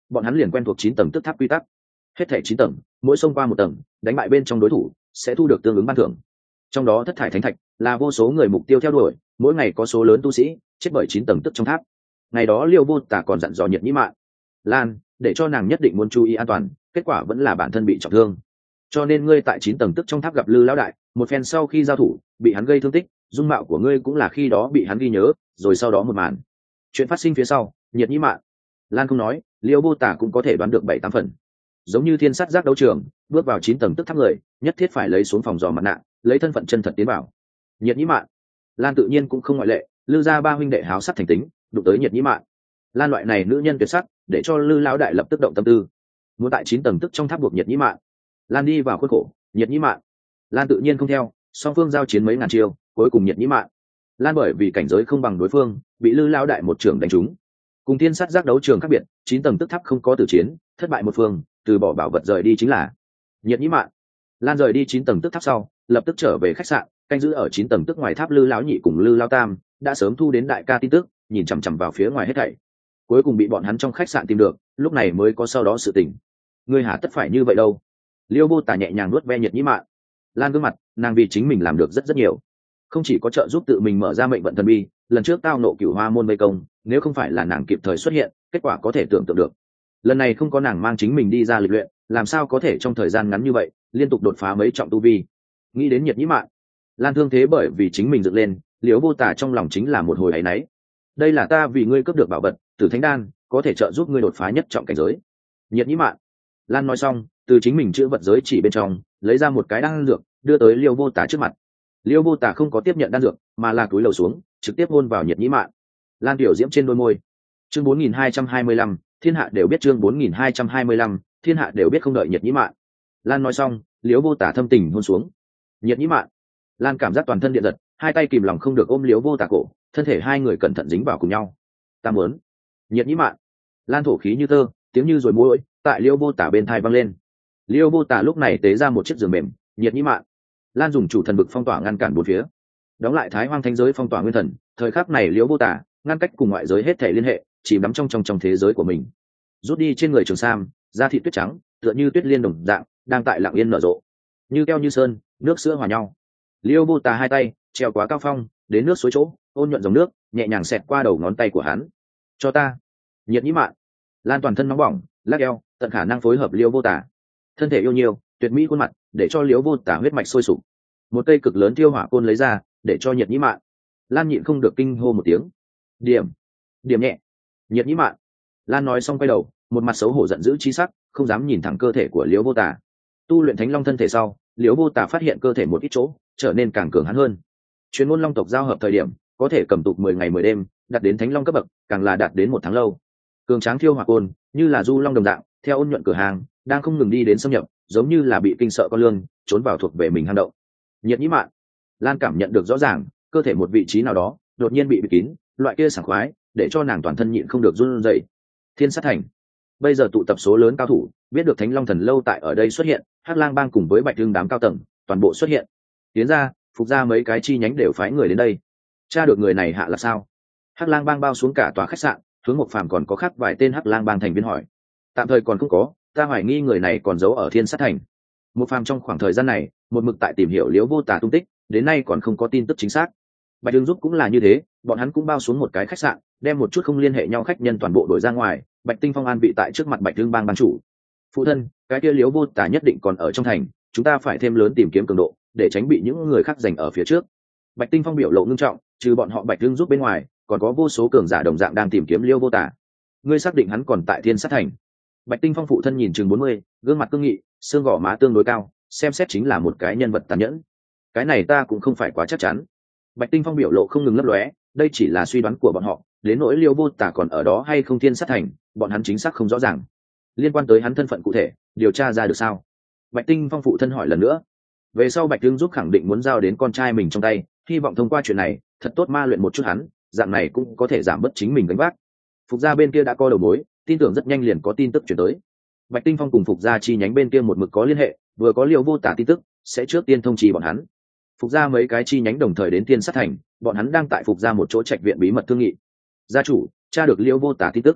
A: bọn hắn liền quen thuộc chín tầng tức tháp quy tắc. Hết thảy chín tầng, mỗi xông qua một tầng, đánh bại bên trong đối thủ sẽ thu được tương ứng ban thưởng. Trong đó thất thải thánh thạch là vô số người mục tiêu theo đuổi, mỗi ngày có số lớn tu sĩ chết bởi chín tầng tức trong tháp. Ngày đó Liêu Vô Tả còn dặn dò Nhiệt Nhĩ Mạn, Lan, để cho nàng nhất định muốn chú ý an toàn, kết quả vẫn là bản thân bị trọng thương. Cho nên ngươi tại chín tầng tức trong tháp gặp Lư lão đại, một phen sau khi giao thủ, bị hắn gây thương tích, dung mạo của ngươi cũng là khi đó bị hắn ghi nhớ, rồi sau đó một màn. Chuyện phát sinh phía sau, Nhiệt Nhĩ Mạn, Lan không nói, Liêu Vô Tả cũng có thể đoán được bảy tám phần. Giống như thiên sát giác đấu trường, bước vào chín tầng tức tháp người, nhất thiết phải lấy xuống phòng dò mặt nạ, lấy thân phận chân thật tiến vào. Nhiệt Nhĩ Mạn, Lan tự nhiên cũng không ngoại lệ, Lư gia ba huynh đệ háo sắc thành tính, đụng tới Nhiệt Nhĩ Mạn. Lan loại này nữ nhân tuyệt sắc, để cho Lư lão đại lập tức động tâm tư, muốn tại chín tầng tức trong tháp buộc Nhiệt Nhĩ Mạn. Lan đi vào khuôn khổ, Nhiệt Nhĩ Mạn, Lan tự nhiên không theo, song phương giao chiến mấy ngàn chiêu, cuối cùng Nhiệt Nhĩ Mạn, Lan bởi vì cảnh giới không bằng đối phương, bị Lư lão đại một trưởng đánh trúng. Cùng thiên sát giác đấu trường khác biệt, chín tầng tức tháp không có tử chiến, thất bại một phương, từ bỏ bảo vật rời đi chính là. Nhiệt Nhĩ Mạn, Lan rời đi chín tầng tức tháp sau, lập tức trở về khách sạn, canh giữ ở chín tầng tức ngoài tháp. Lư lão nhị cùng Lư lão tam đã sớm thu đến đại ca tin tức, nhìn chằm chằm vào phía ngoài hết thảy, cuối cùng bị bọn hắn trong khách sạn tìm được, lúc này mới có sau đó sự tình. Ngươi hả tất phải như vậy đâu? Liêu Vô Tả nhẹ nhàng nuốt ve Nhiệt Nhĩ Mạn. Lan gương mặt, nàng vì chính mình làm được rất rất nhiều, không chỉ có trợ giúp tự mình mở ra mệnh vận thần bi, lần trước tao nộ cửu hoa môn vây công, nếu không phải là nàng kịp thời xuất hiện, kết quả có thể tưởng tượng được. Lần này không có nàng mang chính mình đi ra lịch luyện, làm sao có thể trong thời gian ngắn như vậy liên tục đột phá mấy trọng tu vi. Nghĩ đến Nhiệt Nhĩ Mạn, Lan thương thế bởi vì chính mình dựng lên, Liễu Vô Tả trong lòng chính là một hồi áy náy. Đây là ta vì ngươi cướp được bảo vật, Tử Thánh Đan, có thể trợ giúp ngươi đột phá nhất trọng cảnh giới. Nhiệt Nhĩ Mạn, Lan nói xong, từ chính mình chữ vật giới chỉ bên trong lấy ra một cái đan dược, đưa tới Liễu Vô Tả trước mặt. Liễu Vô Tả không có tiếp nhận đan dược, mà là cúi đầu xuống, trực tiếp hôn vào Nhiệt Nhĩ Mạn. Lan tiểu diễm trên đôi môi. Chương bốn nghìn hai trăm hai mươi lăm, thiên hạ đều biết. Chương bốn nghìn hai trăm hai mươi lăm, thiên hạ đều biết. Không đợi Nhiệt Nhĩ Mạn, Lan nói xong, Liễu Vô Tả thâm tình hôn xuống. Nhiệt Nhĩ Mạn, Lan cảm giác toàn thân điện giật, hai tay kìm lòng không được ôm Liễu Vô Tả cổ, thân thể hai người cẩn thận dính vào cùng nhau. Ta muốn. Nhiệt Nhĩ Mạn, Lan thổ khí như tơ, tiếng như rồi mũi tại Liễu Vô Tả bên thai vang lên. Liễu Vô Tả lúc này tế ra một chiếc giường mềm. Nhiệt Nhĩ Mạn, Lan dùng chủ thần bực phong tỏa ngăn cản bốn phía, đóng lại Thái Hoang thánh giới phong tỏa nguyên thần. Thời khắc này Liễu Vô Tả ngăn cách cùng ngoại giới hết thể liên hệ, chìm đắm trong trong trong thế giới của mình. Rút đi trên người trường sam, da thịt tuyết trắng, tựa như tuyết liên đồng dạng, đang tại lặng yên nở rộ, như keo như sơn, nước sữa hòa nhau. Liễu Vô Tả hai tay treo quá cao phong, đến nước suối chỗ, ôn nhuận dòng nước nhẹ nhàng xẹt qua đầu ngón tay của hắn. Cho ta. Nhiệt Nhĩ Mạn, Lan toàn thân nóng bỏng, lắc eo, tận khả năng phối hợp Liễu Vô Tả. Thân thể yêu nhiều, tuyệt mỹ khuôn mặt, để cho Liễu Vô Tả huyết mạch sôi sục. Một cây cực lớn tiêu hỏa côn lấy ra, để cho Nhiệt Nhĩ Mạn. Lan nhịn không được kinh hô một tiếng. Điểm, điểm nhẹ. Nhiệt Nhĩ Mạn, Lan nói xong quay đầu, một mặt xấu hổ giận dữ chi sắc, không dám nhìn thẳng cơ thể của Liễu Vô Tả. Tu luyện Thánh Long thân thể sau, Liễu Vô Tả phát hiện cơ thể một ít chỗ trở nên càng cường hãn hơn. Chuyên môn Long tộc giao hợp thời điểm, có thể cầm tụ mười ngày mười đêm, đạt đến Thánh Long cấp bậc, càng là đạt đến một tháng lâu. Cường tráng thiêu hỏa côn, như là du long đồng dạng, theo ôn nhuận cửa hàng, đang không ngừng đi đến xâm nhập, giống như là bị kinh sợ con lương, trốn vào thuộc về mình hang động. Nhiệt Nhĩ Mạn, Lan cảm nhận được rõ ràng, cơ thể một vị trí nào đó đột nhiên bị bịt kín, loại kia sảng khoái, để cho nàng toàn thân nhịn không được run rẩy. Thiên Sát Thành, bây giờ tụ tập số lớn cao thủ, biết được Thánh Long thần lâu tại ở đây xuất hiện, Hắc Lang bang cùng với Bạch Hưng đám cao tầng, toàn bộ xuất hiện. Tiến ra, phục ra mấy cái chi nhánh đều phái người đến đây. Tra được người này hạ là sao? Hắc Lang bang bao xuống cả tòa khách sạn, hướng Một Phàm còn có khác vài tên Hắc Lang bang thành viên hỏi. Tạm thời còn không có, ta hoài nghi người này còn giấu ở Thiên Sát Thành. Một Phàm trong khoảng thời gian này, một mực tại tìm hiểu Liễu Vô Tả tung tích, đến nay còn không có tin tức chính xác. Bạch Dương giúp cũng là như thế, bọn hắn cũng bao xuống một cái khách sạn, đem một chút không liên hệ nhau khách nhân toàn bộ đổi ra ngoài. Bạch Tinh Phong an vị tại trước mặt Bạch Dương bang ban chủ. Phụ thân, cái kia Liễu Vô Tả nhất định còn ở trong thành, chúng ta phải thêm lớn tìm kiếm cường độ, để tránh bị những người khác giành ở phía trước. Bạch Tinh Phong biểu lộ ngưng trọng, trừ bọn họ Bạch Dương giúp bên ngoài, còn có vô số cường giả đồng dạng đang tìm kiếm Liễu Vô Tả. Ngươi xác định hắn còn tại Thiên Sát Thành? Bạch Tinh Phong phụ thân nhìn chừng bốn mươi, gương mặt cương nghị, xương gò má tương đối cao, xem xét chính là một cái nhân vật tàn nhẫn. Cái này ta cũng không phải quá chắc chắn. Bạch Tinh Phong biểu lộ không ngừng lấp lóe, đây chỉ là suy đoán của bọn họ, đến nỗi Liễu Vô Tả còn ở đó hay không Thiên Sát Thành, bọn hắn chính xác không rõ ràng. Liên quan tới hắn thân phận cụ thể, điều tra ra được sao? Bạch Tinh Phong phụ thân hỏi lần nữa. Về sau Bạch Dương giúp khẳng định muốn giao đến con trai mình trong tay, hy vọng thông qua chuyện này, thật tốt ma luyện một chút hắn, dạng này cũng có thể giảm bớt chính mình gánh vác. Phục gia bên kia đã có đầu mối, tin tưởng rất nhanh liền có tin tức chuyển tới. Bạch Tinh Phong cùng Phục gia chi nhánh bên kia một mực có liên hệ, vừa có Liễu Vô Tả tin tức, sẽ trước tiên thông trì bọn hắn. Phục gia mấy cái chi nhánh đồng thời đến Thiên Sát Thành, bọn hắn đang tại Phục gia một chỗ trạch viện bí mật thương nghị. Gia chủ, tra được Liễu Vô Tả tin tức.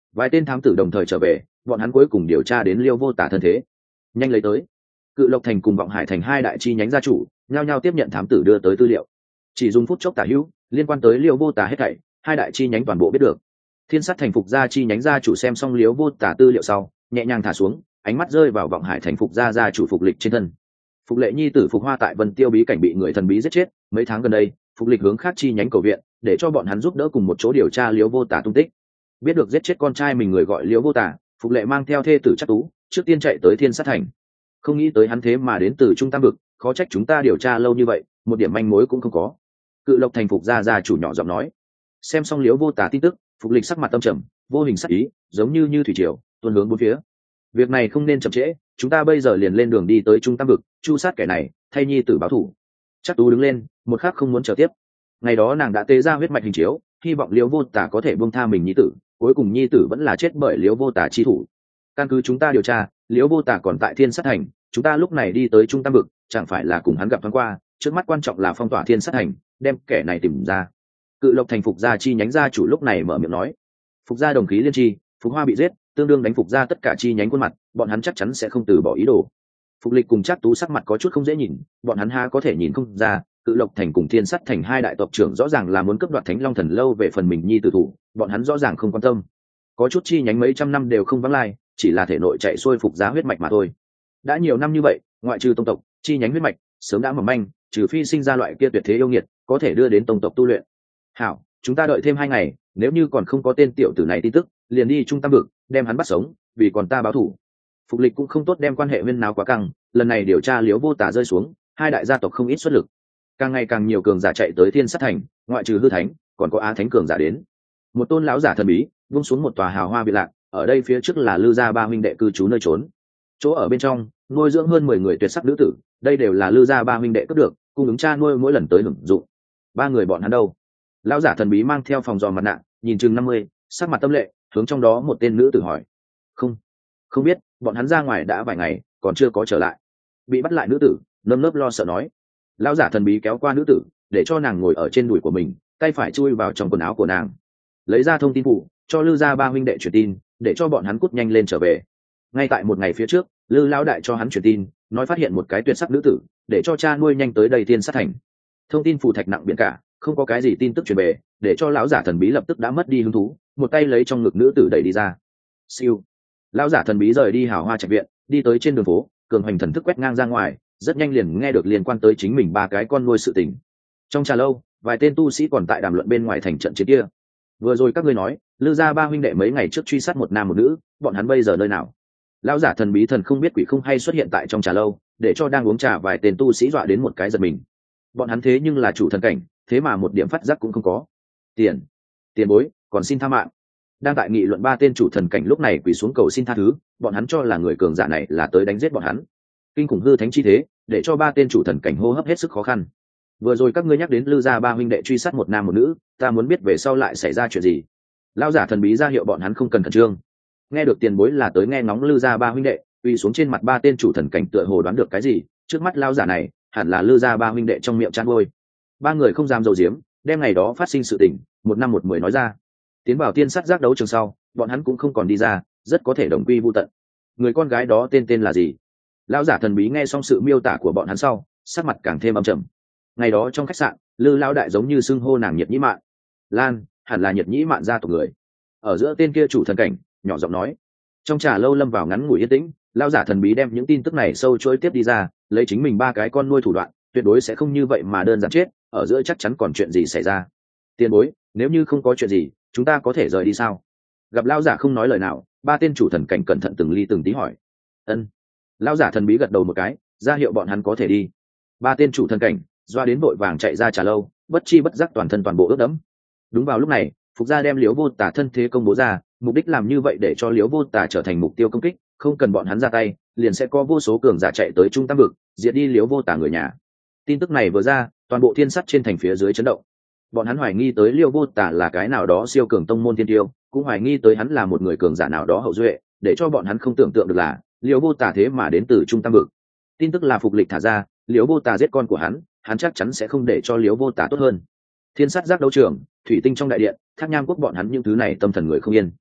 A: Vài tên thám tử đồng thời trở về, bọn hắn cuối cùng điều tra đến Liêu Vô Tả thân thế. Nhanh lấy tới. Cự Lộc Thành cùng Vọng Hải Thành hai đại chi nhánh gia chủ nhao nhao tiếp nhận thám tử đưa tới tư liệu. Chỉ dùng phút chốc tả hữu, liên quan tới Liêu Vô Tả hết thảy hai đại chi nhánh toàn bộ biết được. Thiên Sát Thành Phục gia chi nhánh gia chủ xem xong Liêu Vô Tả tư liệu sau, nhẹ nhàng thả xuống, ánh mắt rơi vào Vọng Hải Thành Phục gia gia chủ Phục Lịch trên thân. Phục Lệ nhi tử Phục Hoa tại Vân Tiêu bí cảnh bị người thần bí giết chết, mấy tháng gần đây, Phục Lịch hướng khác chi nhánh cầu viện, để cho bọn hắn giúp đỡ cùng một chỗ điều tra Liêu Vô Tả tung tích. Biết được giết chết con trai mình người gọi Liêu Vô Tả, Phục Lệ mang theo thê tử Trác Tú, trước tiên chạy tới Thiên Sát Thành. Không nghĩ tới hắn thế mà đến từ Trung Tam Vực, khó trách chúng ta điều tra lâu như vậy, một điểm manh mối cũng không có. Cự Lộc Thành Phục gia gia chủ nhỏ giọng nói. Xem xong Liêu Vô Tả tin tức, Phục Lịch sắc mặt tâm trầm, vô hình sắc ý, giống như như thủy triều, tuôn hướng bốn phía. Việc này không nên chậm trễ, chúng ta bây giờ liền lên đường đi tới Trung Tam Vực, chu sát kẻ này, thay nhi tử báo thù. Trác Tú đứng lên, một khắc không muốn chờ tiếp. Ngày đó nàng đã tế ra huyết mạch hình chiếu, hy vọng Liêu Vô Tả có thể buông tha mình nhi tử, cuối cùng nhi tử vẫn là chết bởi Liêu Vô Tả chi thủ. Căn cứ chúng ta điều tra, Liêu Vô Tả còn tại Thiên Sát Thành, chúng ta lúc này đi tới Trung Tam Vực, chẳng phải là cùng hắn gặp thoáng qua, trước mắt quan trọng là phong tỏa Thiên Sát Thành, đem kẻ này tìm ra. Cự Lộc Thành Phục gia chi nhánh gia chủ lúc này mở miệng nói. Phục gia đồng khí liên tri, Phục Hoa bị giết, tương đương đánh Phục gia tất cả chi nhánh khuôn mặt, bọn hắn chắc chắn sẽ không từ bỏ ý đồ. Phục Lịch cùng Trác Tú sắc mặt có chút không dễ nhìn, bọn hắn ha có thể nhìn không ra, Cự Lộc Thành cùng Thiên Sắt Thành hai đại tộc trưởng rõ ràng là muốn cướp đoạt Thánh Long Thần lâu về phần mình nhi tử thủ, bọn hắn rõ ràng không quan tâm. Có chút chi nhánh mấy trăm năm đều không vắng lai, chỉ là thể nội chạy xuôi Phục gia huyết mạch mà thôi. Đã nhiều năm như vậy, ngoại trừ tông tộc, chi nhánh huyết mạch sớm đã mỏng manh, trừ phi sinh ra loại kia tuyệt thế yêu nghiệt, có thể đưa đến tông tộc tu luyện. Hảo, chúng ta đợi thêm hai ngày, nếu như còn không có tên tiểu tử này tin tức, liền đi Trung Tam Vực, đem hắn bắt sống, vì còn ta báo thù. Phục Lịch cũng không tốt đem quan hệ viên nào quá căng, lần này điều tra Liễu Vô Tả rơi xuống, hai đại gia tộc không ít xuất lực, càng ngày càng nhiều cường giả chạy tới Thiên Sát Thành, ngoại trừ hư thánh, còn có á thánh cường giả đến. Một tôn lão giả thần bí vung xuống một tòa hào hoa biệt lạc, ở đây phía trước là Lư gia ba huynh đệ cư trú nơi trốn. Chỗ ở bên trong nuôi dưỡng hơn mười người tuyệt sắc nữ tử, đây đều là Lư gia ba huynh đệ cướp được, cung ứng cha nuôi mỗi lần tới hưởng dụng. Ba người bọn hắn đâu? Lão giả thần bí mang theo phòng giò mặt nạ, nhìn chừng năm mươi, sắc mặt tâm lệ, hướng trong đó một tên nữ tử hỏi. Không, không biết, bọn hắn ra ngoài đã vài ngày, còn chưa có trở lại. Bị bắt lại nữ tử nơm nớp lo sợ nói. Lão giả thần bí kéo qua nữ tử, để cho nàng ngồi ở trên đùi của mình, tay phải chui vào trong quần áo của nàng, lấy ra thông tin phụ cho Lư gia ba huynh đệ truyền tin, để cho bọn hắn cút nhanh lên trở về. Ngay tại một ngày phía trước, Lư lão đại cho hắn truyền tin, nói phát hiện một cái tuyệt sắc nữ tử, để cho cha nuôi nhanh tới đây Thiên Sát Thành. Thông tin phụ thạch nặng biển cả, không có cái gì tin tức truyền về, để cho lão giả thần bí lập tức đã mất đi hứng thú, một tay lấy trong ngực nữ tử đẩy đi ra. Siêu. Lão giả thần bí rời đi hào hoa trạch viện, đi tới trên đường phố, cường hoành thần thức quét ngang ra ngoài, rất nhanh liền nghe được liên quan tới chính mình ba cái con nuôi sự tình. Trong trà lâu, vài tên tu sĩ còn tại đàm luận bên ngoài thành trận chiến kia. Vừa rồi các ngươi nói, Lư gia ba huynh đệ mấy ngày trước truy sát một nam một nữ, bọn hắn bây giờ nơi nào? Lão giả thần bí thần không biết quỷ không hay xuất hiện tại trong trà lâu, để cho đang uống trà vài tên tu sĩ dọa đến một cái giật mình. Bọn hắn thế nhưng là chủ thần cảnh, thế mà một điểm phát giác cũng không có. Tiền, tiền bối, còn xin tha mạng. Đang tại nghị luận ba tên chủ thần cảnh lúc này quỳ xuống cầu xin tha thứ, bọn hắn cho là người cường giả này là tới đánh giết bọn hắn. Kinh khủng hư thánh chi thế, để cho ba tên chủ thần cảnh hô hấp hết sức khó khăn. Vừa rồi các ngươi nhắc đến Lư gia ba huynh đệ truy sát một nam một nữ, ta muốn biết về sau lại xảy ra chuyện gì. Lão giả thần bí ra hiệu bọn hắn không cần khẩn trương. Nghe được tiền bối là tới nghe ngóng Lư gia ba huynh đệ, quỳ xuống trên mặt ba tên chủ thần cảnh tựa hồ đoán được cái gì, trước mắt lão giả này hẳn là Lư gia ba huynh đệ trong miệng chăn ngôi. Ba người không dám dầu diếm, đem ngày đó phát sinh sự tình một năm một mười nói ra. Tiến vào tiên sát giác đấu trường sau, bọn hắn cũng không còn đi ra, rất có thể đồng quy vu tận. Người con gái đó tên tên là gì? Lão giả thần bí nghe xong sự miêu tả của bọn hắn sau, sắc mặt càng thêm âm trầm. Ngày đó trong khách sạn, Lư lão đại giống như xưng hô nàng Nhiệt Nhĩ Mạn. Lan, hẳn là Nhiệt Nhĩ Mạn gia tộc người. Ở giữa tên kia chủ thần cảnh nhỏ giọng nói. Trong trà lâu lâm vào ngắn ngủi yên tĩnh, lão giả thần bí đem những tin tức này sâu chuỗi tiếp đi ra, lấy chính mình ba cái con nuôi thủ đoạn, tuyệt đối sẽ không như vậy mà đơn giản chết, ở giữa chắc chắn còn chuyện gì xảy ra. Tiền bối, nếu như không có chuyện gì, chúng ta có thể rời đi sao? Gặp lão giả không nói lời nào, ba tên chủ thần cảnh cẩn thận từng ly từng tí hỏi. Ân. Lão giả thần bí gật đầu một cái, ra hiệu bọn hắn có thể đi. Ba tên chủ thần cảnh doa đến vội vàng chạy ra trà lâu, bất chi bất giác toàn thân toàn bộ ướt đẫm. Đúng vào lúc này, Phục gia đem Liễu Vô Tả thân thế công bố ra, mục đích làm như vậy để cho Liễu Vô Tả trở thành mục tiêu công kích, không cần bọn hắn ra tay, liền sẽ có vô số cường giả chạy tới Trung Tam Vực, diệt đi Liễu Vô Tả người nhà. Tin tức này vừa ra, toàn bộ thiên sắt trên thành phía dưới chấn động. Bọn hắn hoài nghi tới Liễu Vô Tả là cái nào đó siêu cường tông môn thiên tiêu, cũng hoài nghi tới hắn là một người cường giả nào đó hậu duệ, để cho bọn hắn không tưởng tượng được là Liễu Vô Tả thế mà đến từ Trung Tam Vực. Tin tức là Phục Lịch thả ra, Liễu Vô Tả giết con của hắn, hắn chắc chắn sẽ không để cho Liễu Vô Tả tốt hơn. Thiên sát giác đấu trường, thủy tinh trong đại điện, Thác Nham Quốc bọn hắn những thứ này tâm thần người không yên.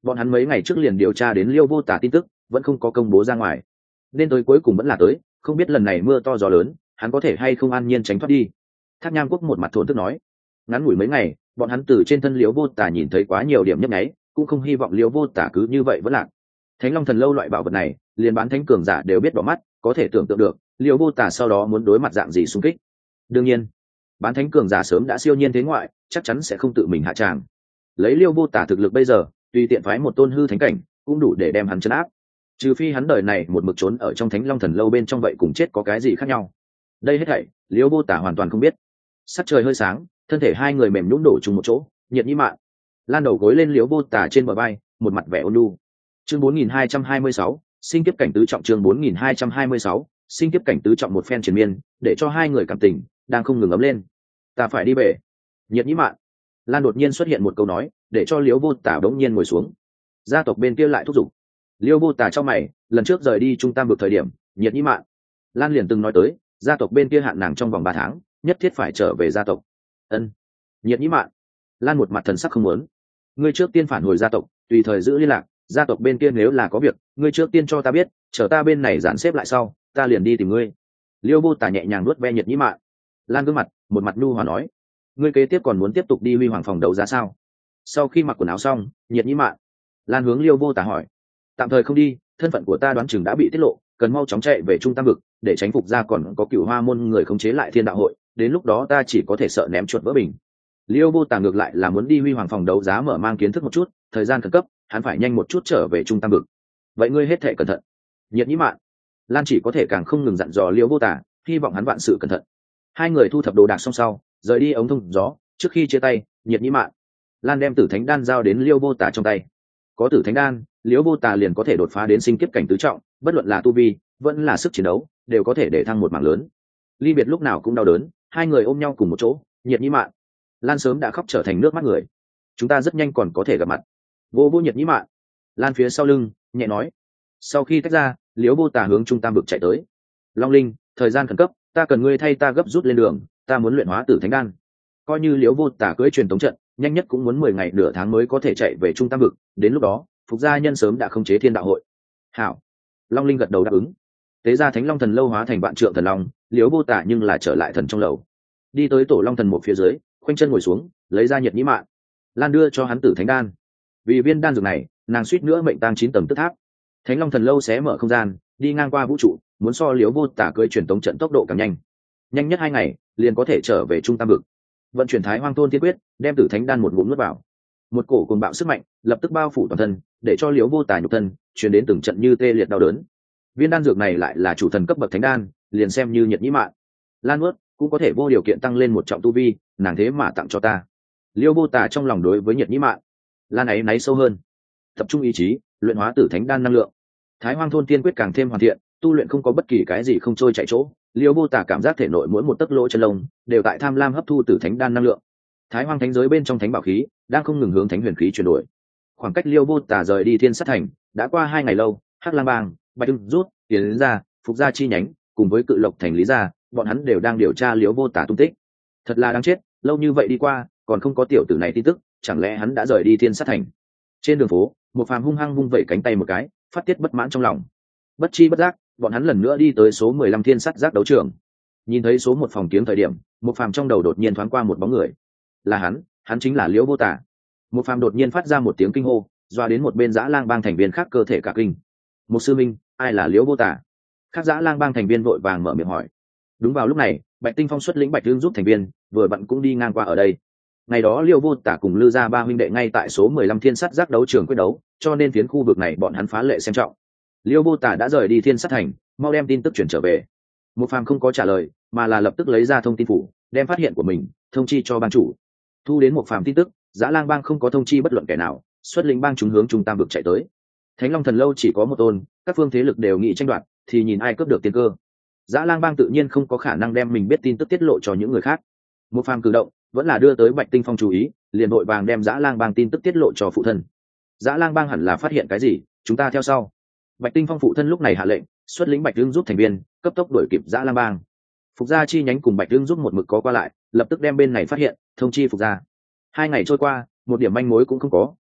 A: bọn hắn mấy ngày trước liền điều tra đến Liêu Vô Tả tin tức vẫn không có công bố ra ngoài, nên tới cuối cùng vẫn là tới, không biết lần này mưa to gió lớn hắn có thể hay không an nhiên tránh thoát đi. Thác Nham Quốc một mặt thổn thức nói, ngắn ngủi mấy ngày bọn hắn từ trên thân Liêu Vô Tả nhìn thấy quá nhiều điểm nhấp nháy, cũng không hy vọng Liêu Vô Tả cứ như vậy vẫn lạc. Thánh Long Thần Lâu loại bảo vật này liền bán thánh cường giả đều biết bỏ mắt, có thể tưởng tượng được Liêu Vô Tả sau đó muốn đối mặt dạng gì xung kích. Đương nhiên bán thánh cường giả sớm đã siêu nhiên thế ngoại, chắc chắn sẽ không tự mình hạ tràng. Lấy Liêu Vô Tả thực lực bây giờ, tùy tiện phái một tôn hư thánh cảnh cũng đủ để đem hắn chấn áp, trừ phi hắn đời này một mực trốn ở trong Thánh Long Thần Lâu bên trong, vậy cùng chết có cái gì khác nhau. Đây hết thảy Liêu Vô Tả hoàn toàn không biết. Sắc trời hơi sáng, thân thể hai người mềm nhũn đổ chung một chỗ. Nhiệt Nhĩ Mạn lan đầu gối lên Liêu Vô Tả trên bờ vai, một mặt vẻ ôn nhu. Chương bốn nghìn hai trăm hai mươi sáu, sinh kiếp cảnh tứ trọng. Chương bốn nghìn hai trăm hai mươi sáu, sinh kiếp cảnh tứ trọng. Một phen triền miên để cho hai người cảm tình đang không ngừng ấm lên. Ta phải đi về. Nhiệt Nhĩ Mạn lan đột nhiên xuất hiện một câu nói để cho Liêu Vô Tả đống nhiên ngồi xuống. Gia tộc bên kia lại thúc giục. Liêu Vô Tả trong mày, lần trước rời đi Trung Tam Vực thời điểm, Nhiệt Nhĩ Mạn lan liền từng nói tới gia tộc bên kia hạn nàng trong vòng ba tháng nhất thiết phải trở về gia tộc. Ân. Nhiệt Nhĩ Mạn lan một mặt thần sắc không muốn. Ngươi trước tiên phản hồi gia tộc, tùy thời giữ liên lạc, gia tộc bên kia nếu là có việc ngươi trước tiên cho ta biết, chờ ta bên này dàn xếp lại sau ta liền đi tìm ngươi. Liêu Vô Tả nhẹ nhàng nuốt ve Nhiệt Nhĩ Mạn. Lan gương mặt một mặt nhu hòa nói, ngươi kế tiếp còn muốn tiếp tục đi Huy Hoàng phòng đấu giá sao? Sau khi mặc quần áo xong, Nhiệt Nhĩ Mạn lan hướng Liêu Vô Tả hỏi, tạm thời không đi, thân phận của ta đoán chừng đã bị tiết lộ, cần mau chóng chạy về Trung Tam Vực để tránh Phục gia còn có Cửu Hoa môn người khống chế lại Thiên Đạo hội, đến lúc đó ta chỉ có thể sợ ném chuột vỡ bình. Liêu Vô Tả ngược lại là muốn đi Huy Hoàng phòng đấu giá mở mang kiến thức một chút, thời gian khẩn cấp hắn phải nhanh một chút trở về Trung Tam Vực. Vậy ngươi hết thể cẩn thận. Nhiệt Nhĩ Mạn lan chỉ có thể càng không ngừng dặn dò Liêu Vô Tả, hy vọng hắn vạn sự cẩn thận. Hai người thu thập đồ đạc xong sau rời đi ống thông gió. Trước khi chia tay, Nhiệt Nhĩ Mạn lan đem Tử Thánh đan giao đến Liêu Vô Tả trong tay. Có Tử Thánh đan, Liêu Vô Tả liền có thể đột phá đến sinh kiếp cảnh tứ trọng, bất luận là tu vi vẫn là sức chiến đấu đều có thể để thăng một mảng lớn. Ly biệt lúc nào cũng đau đớn, hai người ôm nhau cùng một chỗ. Nhiệt Nhĩ Mạn lan sớm đã khóc trở thành nước mắt người. Chúng ta rất nhanh còn có thể gặp mặt. Vô vô Nhiệt Nhĩ Mạn lan phía sau lưng nhẹ nói. Sau khi tách ra, Liêu Vô Tả hướng Trung Tam Vực chạy tới. Long Linh, thời gian khẩn cấp, ta cần ngươi thay ta gấp rút lên đường, ta muốn luyện hóa Tử Thánh đan. Coi như Liêu Vô Tả cưỡi truyền tống trận, nhanh nhất cũng muốn mười ngày nửa tháng mới có thể chạy về Trung Tam Vực, đến lúc đó Phục gia nhân sớm đã khống chế Thiên Đạo hội. Hảo. Long Linh gật đầu đáp ứng. Tế ra Thánh Long Thần Lâu hóa thành vạn trượng thần long, Liêu Vô Tả nhưng là trở lại thần trong lầu. Đi tới Tổ Long Thần một phía dưới, khoanh chân ngồi xuống, lấy ra Nhiệt Nhĩ Mạn lan đưa cho hắn Tử Thánh đan. Vì viên đan dược này, nàng suýt nữa mệnh tang chín tầng tức tháp. Thánh Long Thần Lâu xé mở không gian, đi ngang qua vũ trụ, muốn so Liêu Vô Tả cưỡi truyền tống trận tốc độ càng nhanh, nhanh nhất hai ngày liền có thể trở về Trung Tam Vực. Vận chuyển Thái Hoang Thôn Thiên Quyết, đem Tử Thánh đan một ngụm nuốt vào. Một cổ cuồng bạo sức mạnh lập tức bao phủ toàn thân, để cho Liêu Vô Tả nhục thân truyền đến từng trận như tê liệt đau đớn. Viên đan dược này lại là chủ thần cấp bậc thánh đan, liền xem như Nhiệt Nhĩ Mạn lan nuốt cũng có thể vô điều kiện tăng lên một trọng tu vi, nàng thế mà tặng cho ta. Liêu Vô Tả trong lòng đối với Nhiệt Nhĩ Mạn lan ấy náy sâu hơn, tập trung ý chí luyện hóa Tử Thánh đan năng lượng. Thái Hoang Thôn Tiên Quyết càng thêm hoàn thiện, tu luyện không có bất kỳ cái gì không trôi chạy chỗ. Liêu Vô Tả cảm giác thể nội mỗi một tấc lỗ chân lông đều tại tham lam hấp thu Tử Thánh đan năng lượng. Thái Hoang thánh giới bên trong thánh bảo khí đang không ngừng hướng thánh huyền khí chuyển đổi. Khoảng cách Liêu Vô Tả rời đi Thiên Sát Thành đã qua hai ngày lâu, Hắc Lang Bang, Bạch Ưng rút, Tiến ra, Phục gia chi nhánh cùng với Cự Lộc thành Lý gia, bọn hắn đều đang điều tra Liêu Vô Tả tung tích. Thật là đáng chết, lâu như vậy đi qua còn không có tiểu tử này tin tức, chẳng lẽ hắn đã rời đi Thiên Sát Thành? Trên đường phố, một phàm hung hăng vung vẩy cánh tay một cái, phát tiết bất mãn trong lòng. Bất chi bất giác, bọn hắn lần nữa đi tới số mười lăm Thiên Sát giác đấu trường. Nhìn thấy số một phòng kiếm thời điểm, một phàm trong đầu đột nhiên thoáng qua một bóng người. Là hắn, hắn chính là Liêu Vô Tả. Một phàm đột nhiên phát ra một tiếng kinh hô, doa đến một bên Dã Lang Bang thành viên khác cơ thể cả kinh. Một sư minh, ai là Liêu Vô Tả? Khác Dã Lang Bang thành viên vội vàng mở miệng hỏi. Đúng vào lúc này, Bạch Tinh Phong xuất lĩnh Bạch Dương giúp thành viên, vừa vặn cũng đi ngang qua ở đây. Ngày đó Liêu Vô Tả cùng Lư gia ba huynh đệ ngay tại số mười lăm Thiên Sát giác đấu trường quyết đấu, cho nên phiến khu vực này bọn hắn phá lệ xem trọng. Liêu Vô Tả đã rời đi Thiên Sát Thành, mau đem tin tức chuyển trở về. Một phàm không có trả lời, mà là lập tức lấy ra thông tin phủ, đem phát hiện của mình thông chi cho bang chủ. Thu đến một phàm tin tức, Dã Lang Bang không có thông chi bất luận kẻ nào, xuất lĩnh bang chúng hướng Trung Tam Vực chạy tới. Thánh Long Thần Lâu chỉ có một tôn, các phương thế lực đều nghị tranh đoạt, thì nhìn ai cướp được tiên cơ. Dã Lang Bang tự nhiên không có khả năng đem mình biết tin tức tiết lộ cho những người khác. Một phàm cử động vẫn là đưa tới Bạch Tinh Phong chú ý, liền đội vàng đem Dã Lang Bang tin tức tiết lộ cho phụ thân. Dã Lang Bang hẳn là phát hiện cái gì, chúng ta theo sau. Bạch Tinh Phong phụ thân lúc này hạ lệnh, xuất lĩnh Bạch Dương giúp thành viên cấp tốc đuổi kịp Dã Lang Bang. Phục gia chi nhánh cùng Bạch Dương giúp một mực có qua lại, lập tức đem bên này phát hiện, thông chi Phục gia. Hai ngày trôi qua, một điểm manh mối cũng không có,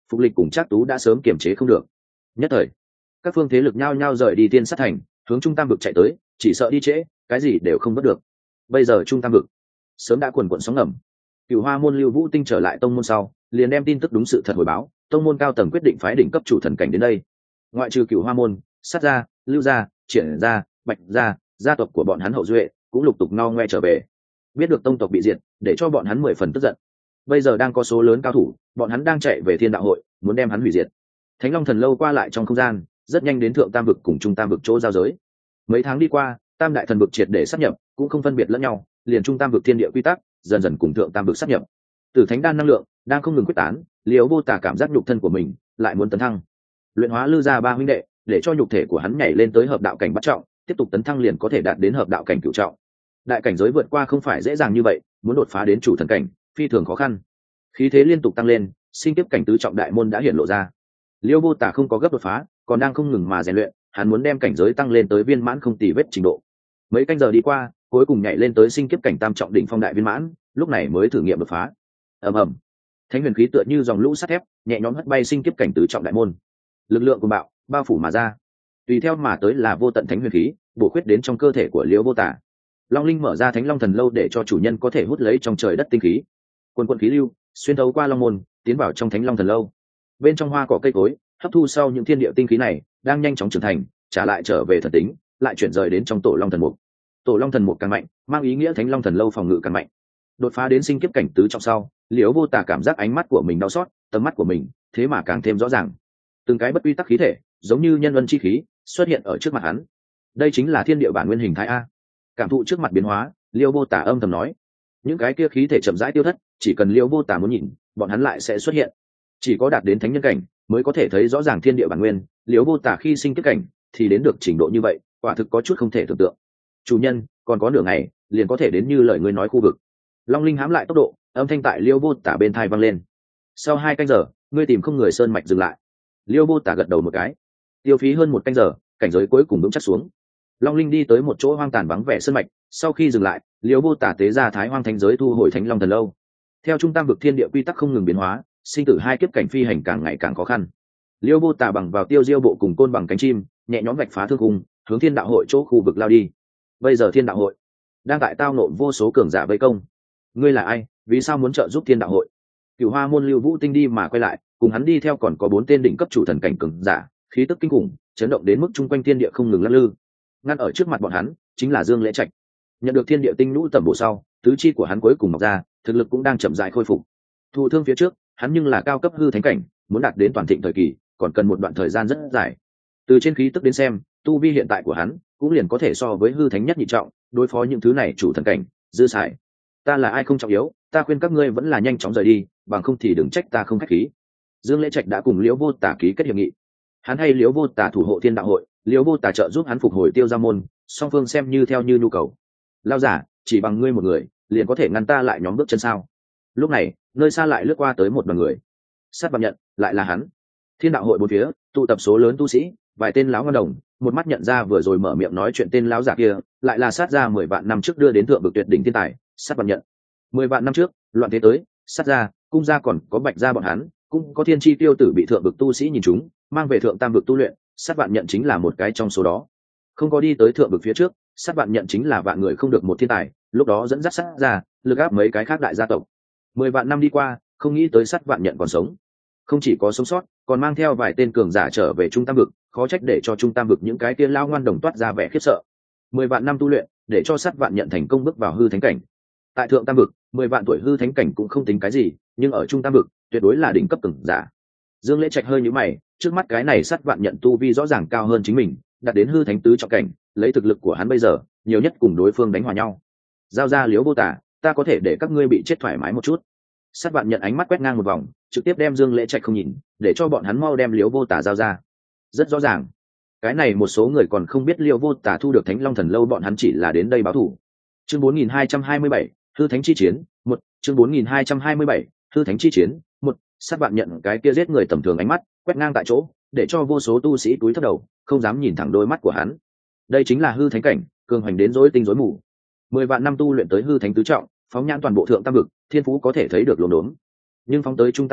A: Phục Lịch cùng Trác Tú đã sớm kiềm chế không được. Nhất thời, các phương thế lực nhao nhao rời đi Tiên Sát Thành, hướng Trung Tam vực chạy tới, chỉ sợ đi trễ, cái gì đều không bắt được. Bây giờ Trung Tam vực sớm đã quần quần sóng ngầm. Cửu Hoa môn Lưu Vũ Tinh trở lại tông môn sau, liền đem tin tức đúng sự thật hồi báo, tông môn cao tầng quyết định phái đỉnh cấp chủ thần cảnh đến đây. Ngoại trừ Cửu Hoa môn, Sát gia, Lưu gia, Triển gia, Bạch gia, gia tộc của bọn hắn hậu duệ cũng lục tục no ngoe trở về. Biết được tông tộc bị diệt, để cho bọn hắn mười phần tức giận. Bây giờ đang có số lớn cao thủ, bọn hắn đang chạy về Thiên Đạo hội, muốn đem hắn hủy diệt. Thánh Long Thần lâu qua lại trong không gian, rất nhanh đến Thượng Tam vực cùng Trung Tam vực chỗ giao giới. Mấy tháng đi qua, Tam đại thần vực triệt để sáp nhập, cũng không phân biệt lẫn nhau, liền Trung Tam vực thiên địa quy tắc, dần dần cùng Thượng Tam vực sáp nhập. Tử Thánh đan năng lượng đang không ngừng quyết tán, Liễu Vô Tả cảm giác nhục thân của mình lại muốn tấn thăng. Luyện hóa Lư gia ba huynh đệ, để cho nhục thể của hắn nhảy lên tới hợp đạo cảnh bắt trọng, tiếp tục tấn thăng liền có thể đạt đến hợp đạo cảnh cửu trọng. Đại cảnh giới vượt qua không phải dễ dàng như vậy, muốn đột phá đến chủ thần cảnh, phi thường khó khăn. Khí thế liên tục tăng lên, sinh tiếp cảnh tứ trọng đại môn đã hiện lộ ra. Liễu Vô Tả không có gấp đột phá, còn đang không ngừng mà rèn luyện, hắn muốn đem cảnh giới tăng lên tới viên mãn không tì vết trình độ. Mấy canh giờ đi qua, cuối cùng nhảy lên tới sinh kiếp cảnh tam trọng đỉnh phong đại viên mãn, lúc này mới thử nghiệm đột phá. Ầm ầm, thánh huyền khí tựa như dòng lũ sắt thép, nhẹ nhõm hất bay sinh kiếp cảnh tứ trọng đại môn. Lực lượng của bạo bao phủ mà ra, tùy theo mà tới là vô tận thánh huyền khí, bổ khuyết đến trong cơ thể của Liễu Vô Tả. Long Linh mở ra Thánh Long Thần lâu để cho chủ nhân có thể hút lấy trong trời đất tinh khí. Quần quần khí lưu xuyên thấu qua long môn, tiến vào trong Thánh Long Thần lâu. Bên trong hoa cỏ cây cối, hấp thu sau những thiên địa tinh khí này, đang nhanh chóng trưởng thành, trả lại trở về thần tính, lại chuyển rời đến trong Tổ Long Thần Mục. Tổ Long Thần Mục càng mạnh, mang ý nghĩa Thánh Long Thần lâu phòng ngự càng mạnh. Đột phá đến sinh kiếp cảnh tứ trọng sau, Liễu Vô Tả cảm giác ánh mắt của mình đau xót, tầm mắt của mình thế mà càng thêm rõ ràng. Từng cái bất quy tắc khí thể, giống như nhân luân chi khí, xuất hiện ở trước mặt hắn. Đây chính là thiên địa bản nguyên hình thái a. Cảm thụ trước mặt biến hóa, Liễu Vô Tả âm thầm nói, những cái kia khí thể chậm rãi tiêu thất, chỉ cần Liễu Vô Tả muốn nhìn, bọn hắn lại sẽ xuất hiện. Chỉ có đạt đến thánh nhân cảnh mới có thể thấy rõ ràng thiên địa bản nguyên. Liễu Vô Tả khi sinh kiếp cảnh thì đến được trình độ như vậy, quả thực có chút không thể tưởng tượng. Chủ nhân, còn có nửa ngày liền có thể đến như lời ngươi nói khu vực. Long Linh hám lại tốc độ, âm thanh tại Liễu Vô Tả bên tai vang lên. Sau hai canh giờ, ngươi tìm không người sơn mạch dừng lại. Liễu Vô Tả gật đầu một cái. Tiêu phí hơn một canh giờ, cảnh giới cuối cùng vững chắc xuống. Long Linh đi tới một chỗ hoang tàn vắng vẻ sơn mạch, sau khi dừng lại, Liễu Vô Tả tế ra Thái Hoang Thánh giới thu hồi Thánh Long Thần lâu. Theo trung tam vực thiên địa quy tắc không ngừng biến hóa, sinh tử hai kiếp cảnh phi hành càng ngày càng khó khăn. Liễu Vô Tả bằng vào tiêu diêu bộ cùng côn bằng cánh chim, nhẹ nhõm vạch phá thương khung, hướng Thiên Đạo hội chỗ khu vực lao đi. Bây giờ Thiên Đạo hội đang tại tao nộ vô số cường giả vây công. Ngươi là ai? Vì sao muốn trợ giúp Thiên Đạo hội? Cửu Hoa môn Lưu Vũ Tinh đi mà quay lại, cùng hắn đi theo còn có bốn tên đỉnh cấp chủ thần cảnh cường giả, khí tức kinh khủng, chấn động đến mức chung quanh thiên địa không ngừng lắc lư. Ngăn ở trước mặt bọn hắn chính là Dương Lễ Trạch. Nhận được thiên địa tinh lũ tẩm bổ sau, tứ chi của hắn cuối cùng mọc ra, thực lực cũng đang chậm rãi khôi phục. Thụ thương phía trước, hắn nhưng là cao cấp hư thánh cảnh, muốn đạt đến toàn thịnh thời kỳ, còn cần một đoạn thời gian rất dài. Từ trên khí tức đến xem, tu vi hiện tại của hắn cũng liền có thể so với hư thánh nhất nhị trọng, đối phó những thứ này chủ thần cảnh, dư xài. Ta là ai không trọng yếu, ta khuyên các ngươi vẫn là nhanh chóng rời đi, bằng không thì đừng trách ta không khách khí. Dương Lễ Trạch đã cùng Liễu Vô Tả ký kết hiệp nghị. Hắn hay Liễu Vô Tả thủ hộ Thiên Đạo hội, Liễu Vô Tả trợ giúp hắn phục hồi Tiêu Gia môn, song phương xem như theo như nhu cầu. Lao giả, chỉ bằng ngươi một người, liền có thể ngăn ta lại nhóm bước chân sao? Lúc này, nơi xa lại lướt qua tới một đoàn người. Sát Vạn Nhận, lại là hắn. Thiên Đạo hội bốn phía, tụ tập số lớn tu sĩ, vài tên lão ngân đồng, một mắt nhận ra vừa rồi mở miệng nói chuyện tên lão giả kia, lại là Sát gia mười vạn năm trước đưa đến thượng vực tuyệt đỉnh thiên tài, Sát Vạn Nhận. Mười vạn năm trước, loạn thế tới, Sát gia, cung gia còn có Bạch gia bọn hắn, cũng có thiên chi tiêu tử bị thượng vực tu sĩ nhìn chúng, mang về thượng tam vực tu luyện, Sát Vạn Nhận chính là một cái trong số đó. Không có đi tới thượng vực phía trước, Sát Vạn Nhận chính là vạn người không được một thiên tài, lúc đó dẫn dắt Sát gia, lực áp mấy cái khác đại gia tộc. Mười vạn năm đi qua, không nghĩ tới Sát Vạn Nhận còn sống. Không chỉ có sống sót, còn mang theo vài tên cường giả trở về trung tam vực, khó trách để cho trung tam vực những cái kia lao ngoan đồng toát ra vẻ khiếp sợ. Mười vạn năm tu luyện, để cho Sát Vạn Nhận thành công bước vào hư thánh cảnh. Tại thượng tam vực, mười vạn tuổi hư thánh cảnh cũng không tính cái gì, nhưng ở trung tam vực, tuyệt đối là đỉnh cấp cường giả. Dương Lễ Trạch hơi nhíu mày, trước mắt cái này Sát Vạn Nhận tu vi rõ ràng cao hơn chính mình, đạt đến hư thánh tứ trọng cảnh, lấy thực lực của hắn bây giờ, nhiều nhất cùng đối phương đánh hòa nhau. Giao ra Liễu Vô Tả, ta có thể để các ngươi bị chết thoải mái một chút. Sát Vạn Nhận ánh mắt quét ngang một vòng, trực tiếp đem Dương Lễ Trạch không nhìn, để cho bọn hắn mau đem Liễu Vô Tả giao ra. Rất rõ ràng, cái này một số người còn không biết Liễu Vô Tả thu được Thánh Long Thần lâu, bọn hắn chỉ là đến đây báo thù. Chương bốn nghìn hai trăm hai mươi bảy, hư thánh chi chiến, một, chương bốn nghìn hai trăm hai mươi bảy, hư thánh chi chiến, một. Sát Vạn Nhận cái kia giết người tầm thường ánh mắt quét ngang tại chỗ, để cho vô số tu sĩ túi thấp đầu, không dám nhìn thẳng đôi mắt của hắn. Đây chính là hư thánh cảnh, cường hành đến rối tinh rối mù. Mười vạn năm tu luyện tới hư thánh tứ trọng, phóng nhãn toàn bộ thượng tam vực, thiên phú có thể thấy được luồng đốn. Nhưng phóng tới trung tam vực,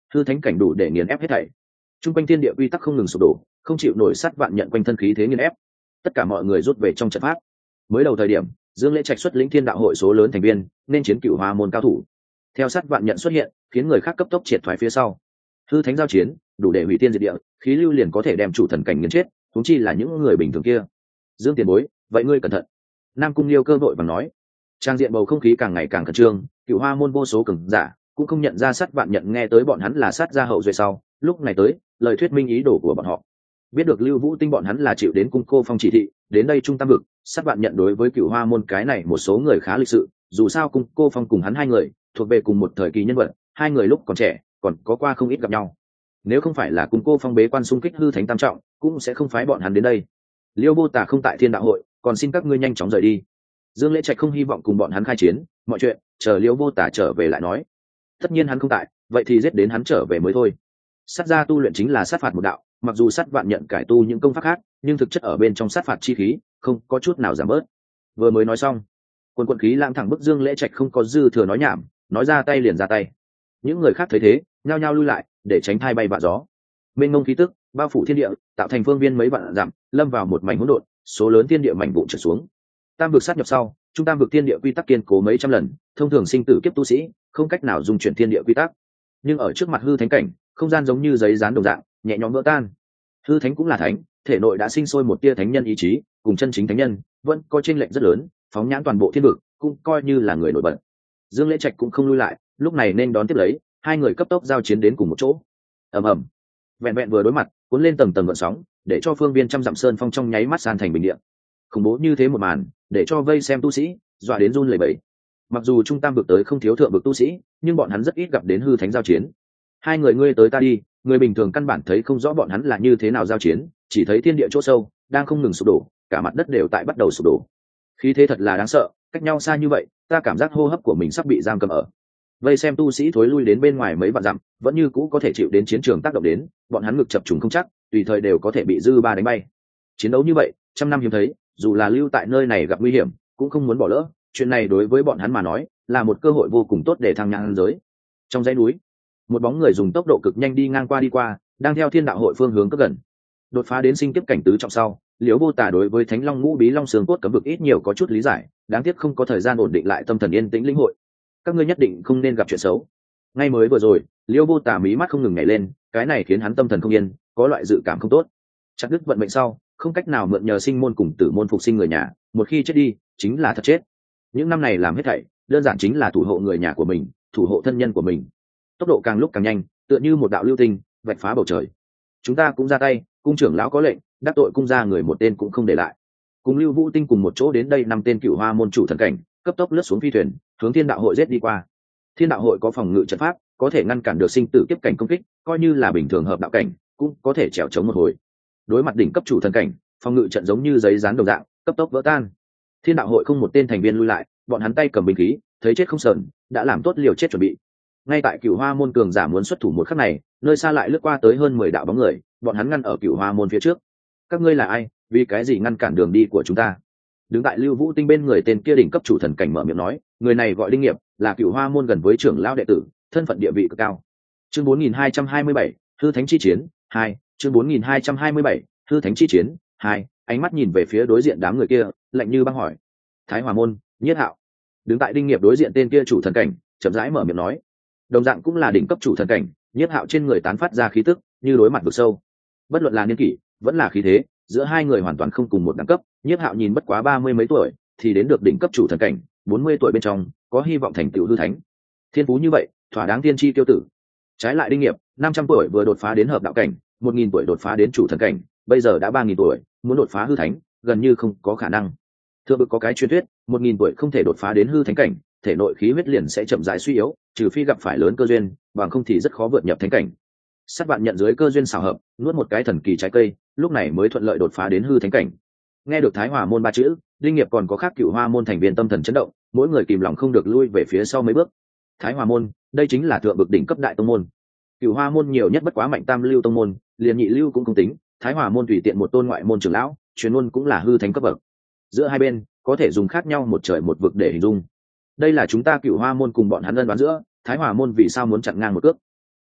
A: hư thánh cảnh đủ để nghiền ép hết thảy. Trung quanh thiên địa quy tắc không ngừng sụp đổ, không chịu nổi sát vạn nhận quanh thân khí thế nghiền ép. Tất cả mọi người rút về trong trận pháp. Mới đầu thời điểm, Dương Lễ Trạch xuất lĩnh thiên đạo hội số lớn thành viên, nên chiến cửu hoa môn cao thủ. Theo sát vạn nhận xuất hiện, khiến người khác cấp tốc triệt thoái phía sau. Hư thánh giao chiến, đủ để hủy thiên diệt địa, khí lưu liền có thể đem chủ thần cảnh nghiền chết, huống chi là những người bình thường kia. Dương tiền bối, vậy ngươi cẩn thận. Nam Cung Liêu cơ vội vàng nói. Trang diện bầu không khí càng ngày càng khẩn trương, cửu hoa môn vô số cường giả cũng không nhận ra sát vạn nhận nghe tới bọn hắn là sát gia hậu duệ sau, lúc này tới, lời thuyết minh ý đồ của bọn họ. Biết được Lưu Vũ Tinh bọn hắn là chịu đến Cung Cô Phong chỉ thị, đến đây trung tam vực, sát vạn nhận đối với cửu hoa môn cái này một số người khá lịch sự, dù sao Cung Cô Phong cùng hắn hai người thuộc về cùng một thời kỳ nhân vật, hai người lúc còn trẻ còn có qua không ít gặp nhau. Nếu không phải là Cung Cô Phong bế quan xung kích hư thánh tam trọng, cũng sẽ không phái bọn hắn đến đây. Liêu Vô Tả không tại Thiên Đạo hội, còn xin các ngươi nhanh chóng rời đi. Dương Lễ Trạch không hy vọng cùng bọn hắn khai chiến, mọi chuyện chờ Liêu Vô Tả trở về lại nói. Tất nhiên hắn không tại, vậy thì giết đến hắn trở về mới thôi. Sát gia tu luyện chính là sát phạt một đạo, mặc dù sát vạn nhận cải tu những công pháp khác, nhưng thực chất ở bên trong sát phạt chi khí không có chút nào giảm bớt. Vừa mới nói xong, quần quần khí lãng thẳng bức Dương Lễ Trạch không có dư thừa nói nhảm, nói ra tay liền ra tay. Những người khác thấy thế, nhao nhao lui lại để tránh thai bay vạ gió. Mênh mông khí tức bao phủ thiên địa, tạo thành phương viên mấy vạn dặm, lâm vào một mảnh hỗn độn, số lớn thiên địa mảnh vụn trở xuống. Tam vực sát nhập sau, trung tam vực thiên địa quy tắc kiên cố mấy trăm lần, thông thường sinh tử kiếp tu sĩ không cách nào dung chuyển thiên địa quy tắc. Nhưng ở trước mặt hư thánh cảnh, không gian giống như giấy dán đồng dạng, nhẹ nhõm vỡ tan. Hư thánh cũng là thánh, thể nội đã sinh sôi một tia thánh nhân ý chí, cùng chân chính thánh nhân vẫn có chênh lệch rất lớn, phóng nhãn toàn bộ thiên vực, cũng coi như là người nổi bật. Dương Lễ Trạch cũng không lui lại, lúc này nên đón tiếp lấy, hai người cấp tốc giao chiến đến cùng một chỗ. Ầm ầm, vẹn vẹn vừa đối mặt, cuốn lên tầng tầng gợn sóng, để cho phương viên trăm dặm sơn phong trong nháy mắt san thành bình địa. Khủng bố như thế một màn, để cho vây xem tu sĩ dọa đến run lẩy bẩy. Mặc dù trung tam vực tới không thiếu thượng vực tu sĩ, nhưng bọn hắn rất ít gặp đến hư thánh giao chiến. Hai người ngươi tới ta đi, người bình thường căn bản thấy không rõ bọn hắn là như thế nào giao chiến, chỉ thấy thiên địa chỗ sâu đang không ngừng sụp đổ, cả mặt đất đều tại bắt đầu sụp đổ. Khí thế thật là đáng sợ, cách nhau xa như vậy, ta cảm giác hô hấp của mình sắp bị giam cầm ở. Vây xem tu sĩ thối lui đến bên ngoài mấy vạn dặm, vẫn như cũ có thể chịu đến chiến trường tác động đến, bọn hắn ngực chập trùng không chắc, tùy thời đều có thể bị dư ba đánh bay. Chiến đấu như vậy, trăm năm hiếm thấy, dù là lưu tại nơi này gặp nguy hiểm, cũng không muốn bỏ lỡ. Chuyện này đối với bọn hắn mà nói, là một cơ hội vô cùng tốt để thăng nhãn giới. Trong dãy núi, một bóng người dùng tốc độ cực nhanh đi ngang qua đi qua, đang theo Thiên Đạo hội phương hướng cấp gần. Đột phá đến sinh kiếp cảnh tứ trọng sau, Liễu Vô Tả đối với Thánh Long Ngũ Bí Long xương cốt cấm vực ít nhiều có chút lý giải, đáng tiếc không có thời gian ổn định lại tâm thần yên tĩnh lĩnh hội. Các ngươi nhất định không nên gặp chuyện xấu. Ngay mới vừa rồi, Liễu Vô Tả mí mắt không ngừng nhảy lên, cái này khiến hắn tâm thần không yên, có loại dự cảm không tốt. Chặt đứt vận mệnh sau, không cách nào mượn nhờ sinh môn cùng tử môn phục sinh người nhà, một khi chết đi, chính là thật chết. Những năm này làm hết thảy, đơn giản chính là thủ hộ người nhà của mình, thủ hộ thân nhân của mình. Tốc độ càng lúc càng nhanh, tựa như một đạo lưu tinh vạch phá bầu trời. Chúng ta cũng ra tay, cung trưởng lão có lệnh, đắc tội cung gia người một tên cũng không để lại. Cùng Lưu Vũ Tinh cùng một chỗ đến đây năm tên cựu hoa môn chủ thần cảnh, cấp tốc lướt xuống phi thuyền, hướng Thiên Đạo hội giết đi qua. Thiên Đạo hội có phòng ngự trận pháp, có thể ngăn cản được sinh tử kiếp cảnh công kích, coi như là bình thường hợp đạo cảnh, cũng có thể trèo chống một hồi. Đối mặt đỉnh cấp chủ thần cảnh, phòng ngự trận giống như giấy dán đồng dạng, cấp tốc vỡ tan. Thiên Đạo hội không một tên thành viên lui lại, bọn hắn tay cầm binh khí, thấy chết không sờn, đã làm tốt liều chết chuẩn bị. Ngay tại cựu hoa môn cường giả muốn xuất thủ một khắc này, nơi xa lại lướt qua tới hơn mười đạo bóng người, bọn hắn ngăn ở cựu hoa môn phía trước. Các ngươi là ai, vì cái gì ngăn cản đường đi của chúng ta? Đứng tại Lưu Vũ Tinh bên người tên kia đỉnh cấp chủ thần cảnh mở miệng nói, người này gọi Đinh Nghiệp, là cựu hoa môn gần với trưởng lão đệ tử, thân phận địa vị cực cao. Chương bốn nghìn hai trăm hai mươi bảy, hư thánh chi chiến hai. Chương bốn nghìn hai trăm hai mươi bảy, hư thánh chi chiến hai. Ánh mắt nhìn về phía đối diện đám người kia, lạnh như băng hỏi: Thái Hòa môn, Nhiết Hạo. Đứng tại Đinh Nghiệp đối diện tên kia chủ thần cảnh, chậm rãi mở miệng nói, đồng dạng cũng là đỉnh cấp chủ thần cảnh, Nhiếp Hạo trên người tán phát ra khí tức như đối mặt vực sâu. Bất luận là niên kỷ vẫn là khí thế, giữa hai người hoàn toàn không cùng một đẳng cấp. Nhiếp Hạo nhìn bất quá ba mươi mấy tuổi thì đến được đỉnh cấp chủ thần cảnh, bốn mươi tuổi bên trong có hy vọng thành tựu hư thánh. Thiên phú như vậy, thỏa đáng tiên tri tiêu tử. Trái lại Đinh Nghiệp, năm trăm tuổi vừa đột phá đến hợp đạo cảnh, một nghìn tuổi đột phá đến chủ thần cảnh, bây giờ đã ba nghìn tuổi, muốn đột phá hư thánh, gần như không có khả năng. Thượng vực có cái truyền thuyết, một nghìn tuổi không thể đột phá đến hư thánh cảnh, thể nội khí huyết liền sẽ chậm rãi suy yếu, trừ phi gặp phải lớn cơ duyên, bằng không thì rất khó vượt nhập thánh cảnh. Sát bạn nhận dưới cơ duyên xảo hợp, nuốt một cái thần kỳ trái cây, lúc này mới thuận lợi đột phá đến hư thánh cảnh. Nghe được Thái Hòa môn ba chữ, Đinh Nghiệp còn có khác cựu hoa môn thành viên tâm thần chấn động, mỗi người kìm lòng không được lui về phía sau mấy bước. Thái Hòa môn, đây chính là thượng vực đỉnh cấp đại tông môn. Cựu hoa môn nhiều nhất bất quá mạnh tam lưu tông môn, liền nhị lưu cũng không tính. Thái Hòa môn tùy tiện một tôn ngoại môn trưởng lão, truyền môn cũng là hư thánh cấp bậc. Giữa hai bên có thể dùng khác nhau một trời một vực để hình dung. Đây là chúng ta cựu hoa môn cùng bọn hắn ân đoán giữa, Thái Hòa môn vì sao muốn chặn ngang một cước?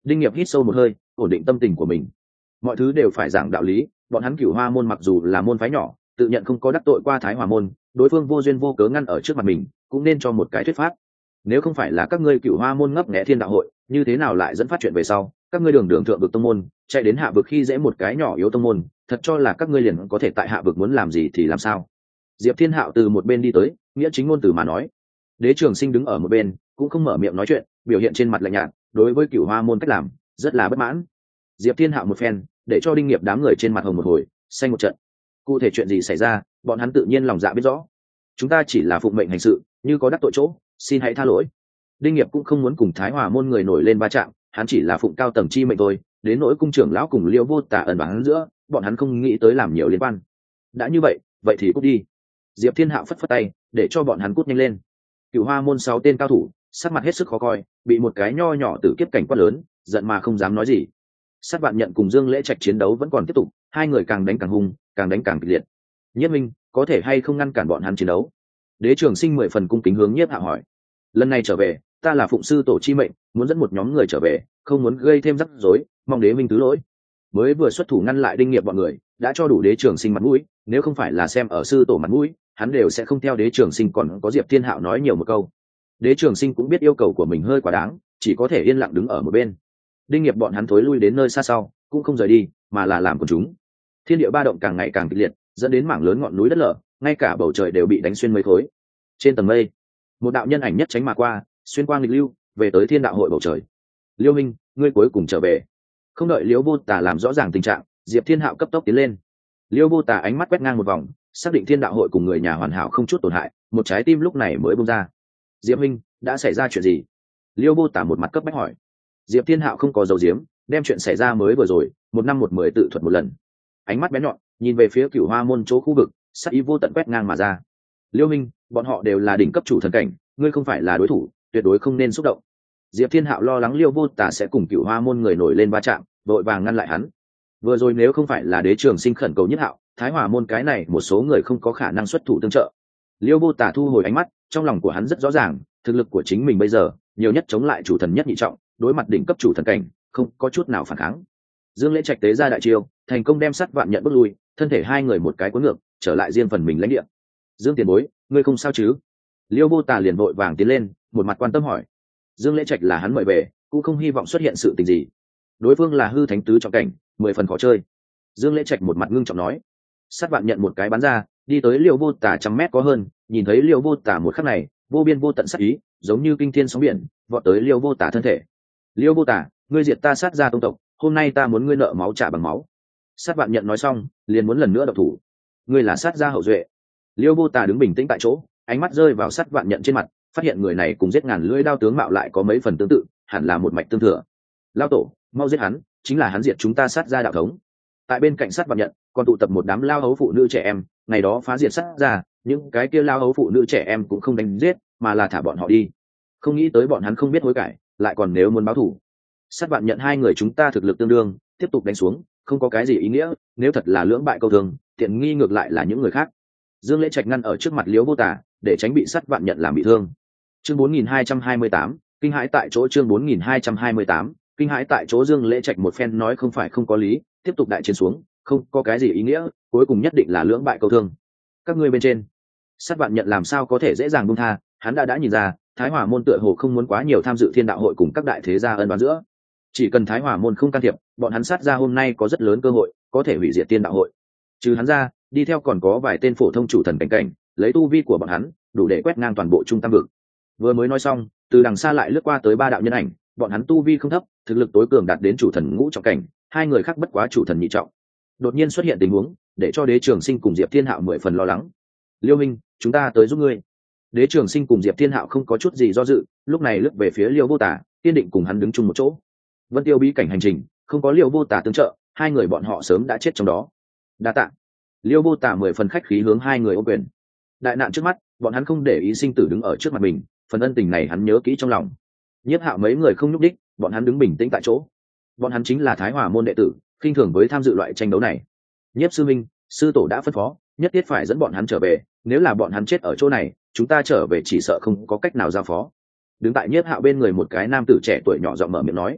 A: Đinh Nghiệp hít sâu một hơi, ổn định tâm tình của mình. Mọi thứ đều phải giảng đạo lý, bọn hắn Cửu Hoa môn mặc dù là môn phái nhỏ, tự nhận không có đắc tội qua Thái Hòa môn, đối phương vô duyên vô cớ ngăn ở trước mặt mình, cũng nên cho một cái thuyết pháp. Nếu không phải là các ngươi Cửu Hoa môn ngấp nghé thiên đạo hội, như thế nào lại dẫn phát chuyện về sau, các ngươi đường đường thượng vực tông môn, chạy đến hạ vực khi dễ một cái nhỏ yếu tông môn, thật cho là các ngươi liền có thể tại hạ vực muốn làm gì thì làm sao? Diệp Thiên Hạo từ một bên đi tới, nghĩa chính ngôn từ mà nói. Đế Trường Sinh đứng ở một bên, cũng không mở miệng nói chuyện, biểu hiện trên mặt lạnh nhạt, đối với Cửu Hoa môn cách làm rất là bất mãn. Diệp Thiên Hạo một phen, để cho Đinh Nghiệp đám người trên mặt hồng một hồi, xanh một trận. Cụ thể chuyện gì xảy ra, bọn hắn tự nhiên lòng dạ biết rõ. Chúng ta chỉ là phụng mệnh hành sự, như có đắc tội chỗ, xin hãy tha lỗi. Đinh Nghiệp cũng không muốn cùng Thái Hòa môn người nổi lên va chạm, hắn chỉ là phụng cao tầng chi mệnh thôi, đến nỗi cung trưởng lão cùng Liêu Vô Tả ẩn bán giữa, bọn hắn không nghĩ tới làm nhiều liên quan. Đã như vậy, vậy thì cút đi. Diệp Thiên Hạo phất phất tay, để cho bọn hắn cút nhanh lên. Cửu Hoa môn sáu tên cao thủ, sắc mặt hết sức khó coi, bị một cái nho nhỏ tử kiếp cảnh quát lớn, giận mà không dám nói gì. Sát Vạn Nhận cùng Dương Lễ Trạch chiến đấu vẫn còn tiếp tục, hai người càng đánh càng hung, càng đánh càng kịch liệt. Nhiếp Minh, có thể hay không ngăn cản bọn hắn chiến đấu? Đế Trường Sinh mười phần cung kính hướng Nhiếp Hạo hỏi. Lần này trở về, ta là phụng sư tổ chi mệnh, muốn dẫn một nhóm người trở về, không muốn gây thêm rắc rối, mong Đế Minh thứ lỗi. Mới vừa xuất thủ ngăn lại Đinh Nghiệp bọn người, đã cho đủ Đế Trường Sinh mặt mũi, nếu không phải là xem ở sư tổ mặt mũi, hắn đều sẽ không theo Đế Trường Sinh còn có Diệp Thiên Hạo nói nhiều một câu. Đế Trường Sinh cũng biết yêu cầu của mình hơi quá đáng, chỉ có thể yên lặng đứng ở một bên. Đinh Nghiệp bọn hắn thối lui đến nơi xa sau, cũng không rời đi, mà là làm quần chúng. Thiên địa ba động càng ngày càng kịch liệt, dẫn đến mảng lớn ngọn núi đất lở, ngay cả bầu trời đều bị đánh xuyên mấy khối. Trên tầng mây, một đạo nhân ảnh nhất tránh mà qua, xuyên qua nghịch lưu, về tới Thiên đạo hội bầu trời. Liêu Minh, ngươi cuối cùng trở về. Không đợi Liêu Vô Tả làm rõ ràng tình trạng, Diệp Thiên Hạo cấp tốc tiến lên. Liêu Vô Tả ánh mắt quét ngang một vòng, xác định Thiên đạo hội cùng người nhà hoàn hảo không chút tổn hại, một trái tim lúc này mới buông ra. Diệp Minh, đã xảy ra chuyện gì? Liêu Vô Tả một mặt cấp bách hỏi. Diệp Thiên Hạo không có dấu diếm, đem chuyện xảy ra mới vừa rồi, một năm một mười tự thuật một lần. Ánh mắt bén nhọn, nhìn về phía Cửu Hoa môn chỗ khu vực, sát ý vô tận quét ngang mà ra. Liêu Minh, bọn họ đều là đỉnh cấp chủ thần cảnh, ngươi không phải là đối thủ, tuyệt đối không nên xúc động. Diệp Thiên Hạo lo lắng Liêu Vô Tả sẽ cùng Cửu Hoa môn người nổi lên va chạm, vội vàng ngăn lại hắn. Vừa rồi nếu không phải là Đế Trường Sinh khẩn cầu Nhất Hạo, Thái Hòa môn cái này một số người không có khả năng xuất thủ tương trợ. Liêu Vô Tả thu hồi ánh mắt, trong lòng của hắn rất rõ ràng, thực lực của chính mình bây giờ, nhiều nhất chống lại chủ thần nhất nhị trọng, đối mặt đỉnh cấp chủ thần cảnh, không có chút nào phản kháng. Dương Lễ Trạch tế ra đại chiêu, thành công đem Sát Vạn Nhận bước lui, thân thể hai người một cái cuốn ngược, trở lại riêng phần mình lãnh địa. Dương tiền bối, ngươi không sao chứ? Liêu Vô Tả liền vội vàng tiến lên, một mặt quan tâm hỏi. Dương Lễ Trạch là hắn mời về, cũng không hy vọng xuất hiện sự tình gì. Đối phương là hư thánh tứ trọng cảnh, mười phần khó chơi. Dương Lễ Trạch một mặt ngưng trọng nói. Sát Vạn Nhận một cái bắn ra, đi tới Liêu Vô Tả trăm mét có hơn, nhìn thấy Liêu Vô Tả một khắc này, vô biên vô tận sát ý, giống như kinh thiên sóng biển, vọt tới Liêu Vô Tả thân thể. Liêu Vô Tả, ngươi diệt ta Sát gia tông tộc, hôm nay ta muốn ngươi nợ máu trả bằng máu. Sát Vạn Nhận nói xong, liền muốn lần nữa độc thủ. Ngươi là Sát gia hậu duệ. Liêu Vô Tả đứng bình tĩnh tại chỗ, ánh mắt rơi vào Sát Vạn Nhận trên mặt, phát hiện người này cùng giết ngàn lưỡi đao tướng mạo lại có mấy phần tương tự, hẳn là một mạch tương thừa. Lao tổ, mau giết hắn, chính là hắn diệt chúng ta Sát gia đạo thống. Tại bên cạnh Sát Vạn Nhận, còn tụ tập một đám lao hấu phụ nữ trẻ em, ngày đó phá diệt Sát gia, những cái kia lao hấu phụ nữ trẻ em cũng không đánh giết, mà là thả bọn họ đi. Không nghĩ tới bọn hắn không biết hối cải, lại còn nếu muốn báo thù. Sát Vạn Nhận hai người chúng ta thực lực tương đương, tiếp tục đánh xuống, không có cái gì ý nghĩa, nếu thật là lưỡng bại câu thương, tiện nghi ngược lại là những người khác. Dương Lễ Trạch ngăn ở trước mặt Liễu Vô Tả, để tránh bị Sát Vạn Nhận làm bị thương. Chương bốn nghìn hai trăm hai mươi tám, kinh hãi tại chỗ. Chương bốn nghìn hai trăm hai mươi tám, kinh hãi tại chỗ. Dương Lễ Trạch một phen nói không phải không có lý, tiếp tục đại chiến xuống, không có cái gì ý nghĩa, cuối cùng nhất định là lưỡng bại câu thương. Các ngươi bên trên, Sát Vạn Nhận làm sao có thể dễ dàng buông tha, hắn đã đã nhìn ra, Thái Hòa môn tựa hồ không muốn quá nhiều tham dự Thiên đạo hội cùng các đại thế gia ân oán giữa. Chỉ cần Thái Hòa môn không can thiệp, bọn hắn Sát gia hôm nay có rất lớn cơ hội, có thể hủy diệt Thiên đạo hội. Trừ hắn ra, đi theo còn có vài tên phổ thông chủ thần cảnh cảnh, lấy tu vi của bọn hắn, đủ để quét ngang toàn bộ trung tam vực. Vừa mới nói xong, từ đằng xa lại lướt qua tới ba đạo nhân ảnh, bọn hắn tu vi không thấp, thực lực tối cường đạt đến chủ thần ngũ trọng cảnh, hai người khác bất quá chủ thần nhị trọng. Đột nhiên xuất hiện tình huống, để cho Đế Trường Sinh cùng Diệp Thiên Hạo mười phần lo lắng. Liêu Minh, chúng ta tới giúp ngươi. Đế Trường Sinh cùng Diệp Thiên Hạo không có chút gì do dự, lúc này lướt về phía Liêu Vô Tả, kiên định cùng hắn đứng chung một chỗ. Vân Tiêu bí cảnh hành trình, không có Liêu Vô Tả tương trợ, hai người bọn họ sớm đã chết trong đó. Đa tạ. Liêu Vô Tả mười phần khách khí hướng hai người ôm quyền. Đại nạn trước mắt, bọn hắn không để ý sinh tử đứng ở trước mặt mình, phần ân tình này hắn nhớ kỹ trong lòng. Nhiếp Hạo mấy người không nhúc đích, bọn hắn đứng bình tĩnh tại chỗ. Bọn hắn chính là Thái Hòa môn đệ tử, khinh thường với tham dự loại tranh đấu này. Nhiếp sư minh, sư tổ đã phân phó, nhất thiết phải dẫn bọn hắn trở về, nếu là bọn hắn chết ở chỗ này, chúng ta trở về chỉ sợ không có cách nào giao phó. Đứng tại Nhiếp Hạo bên người một cái nam tử trẻ tuổi nhỏ giọng mở miệng nói.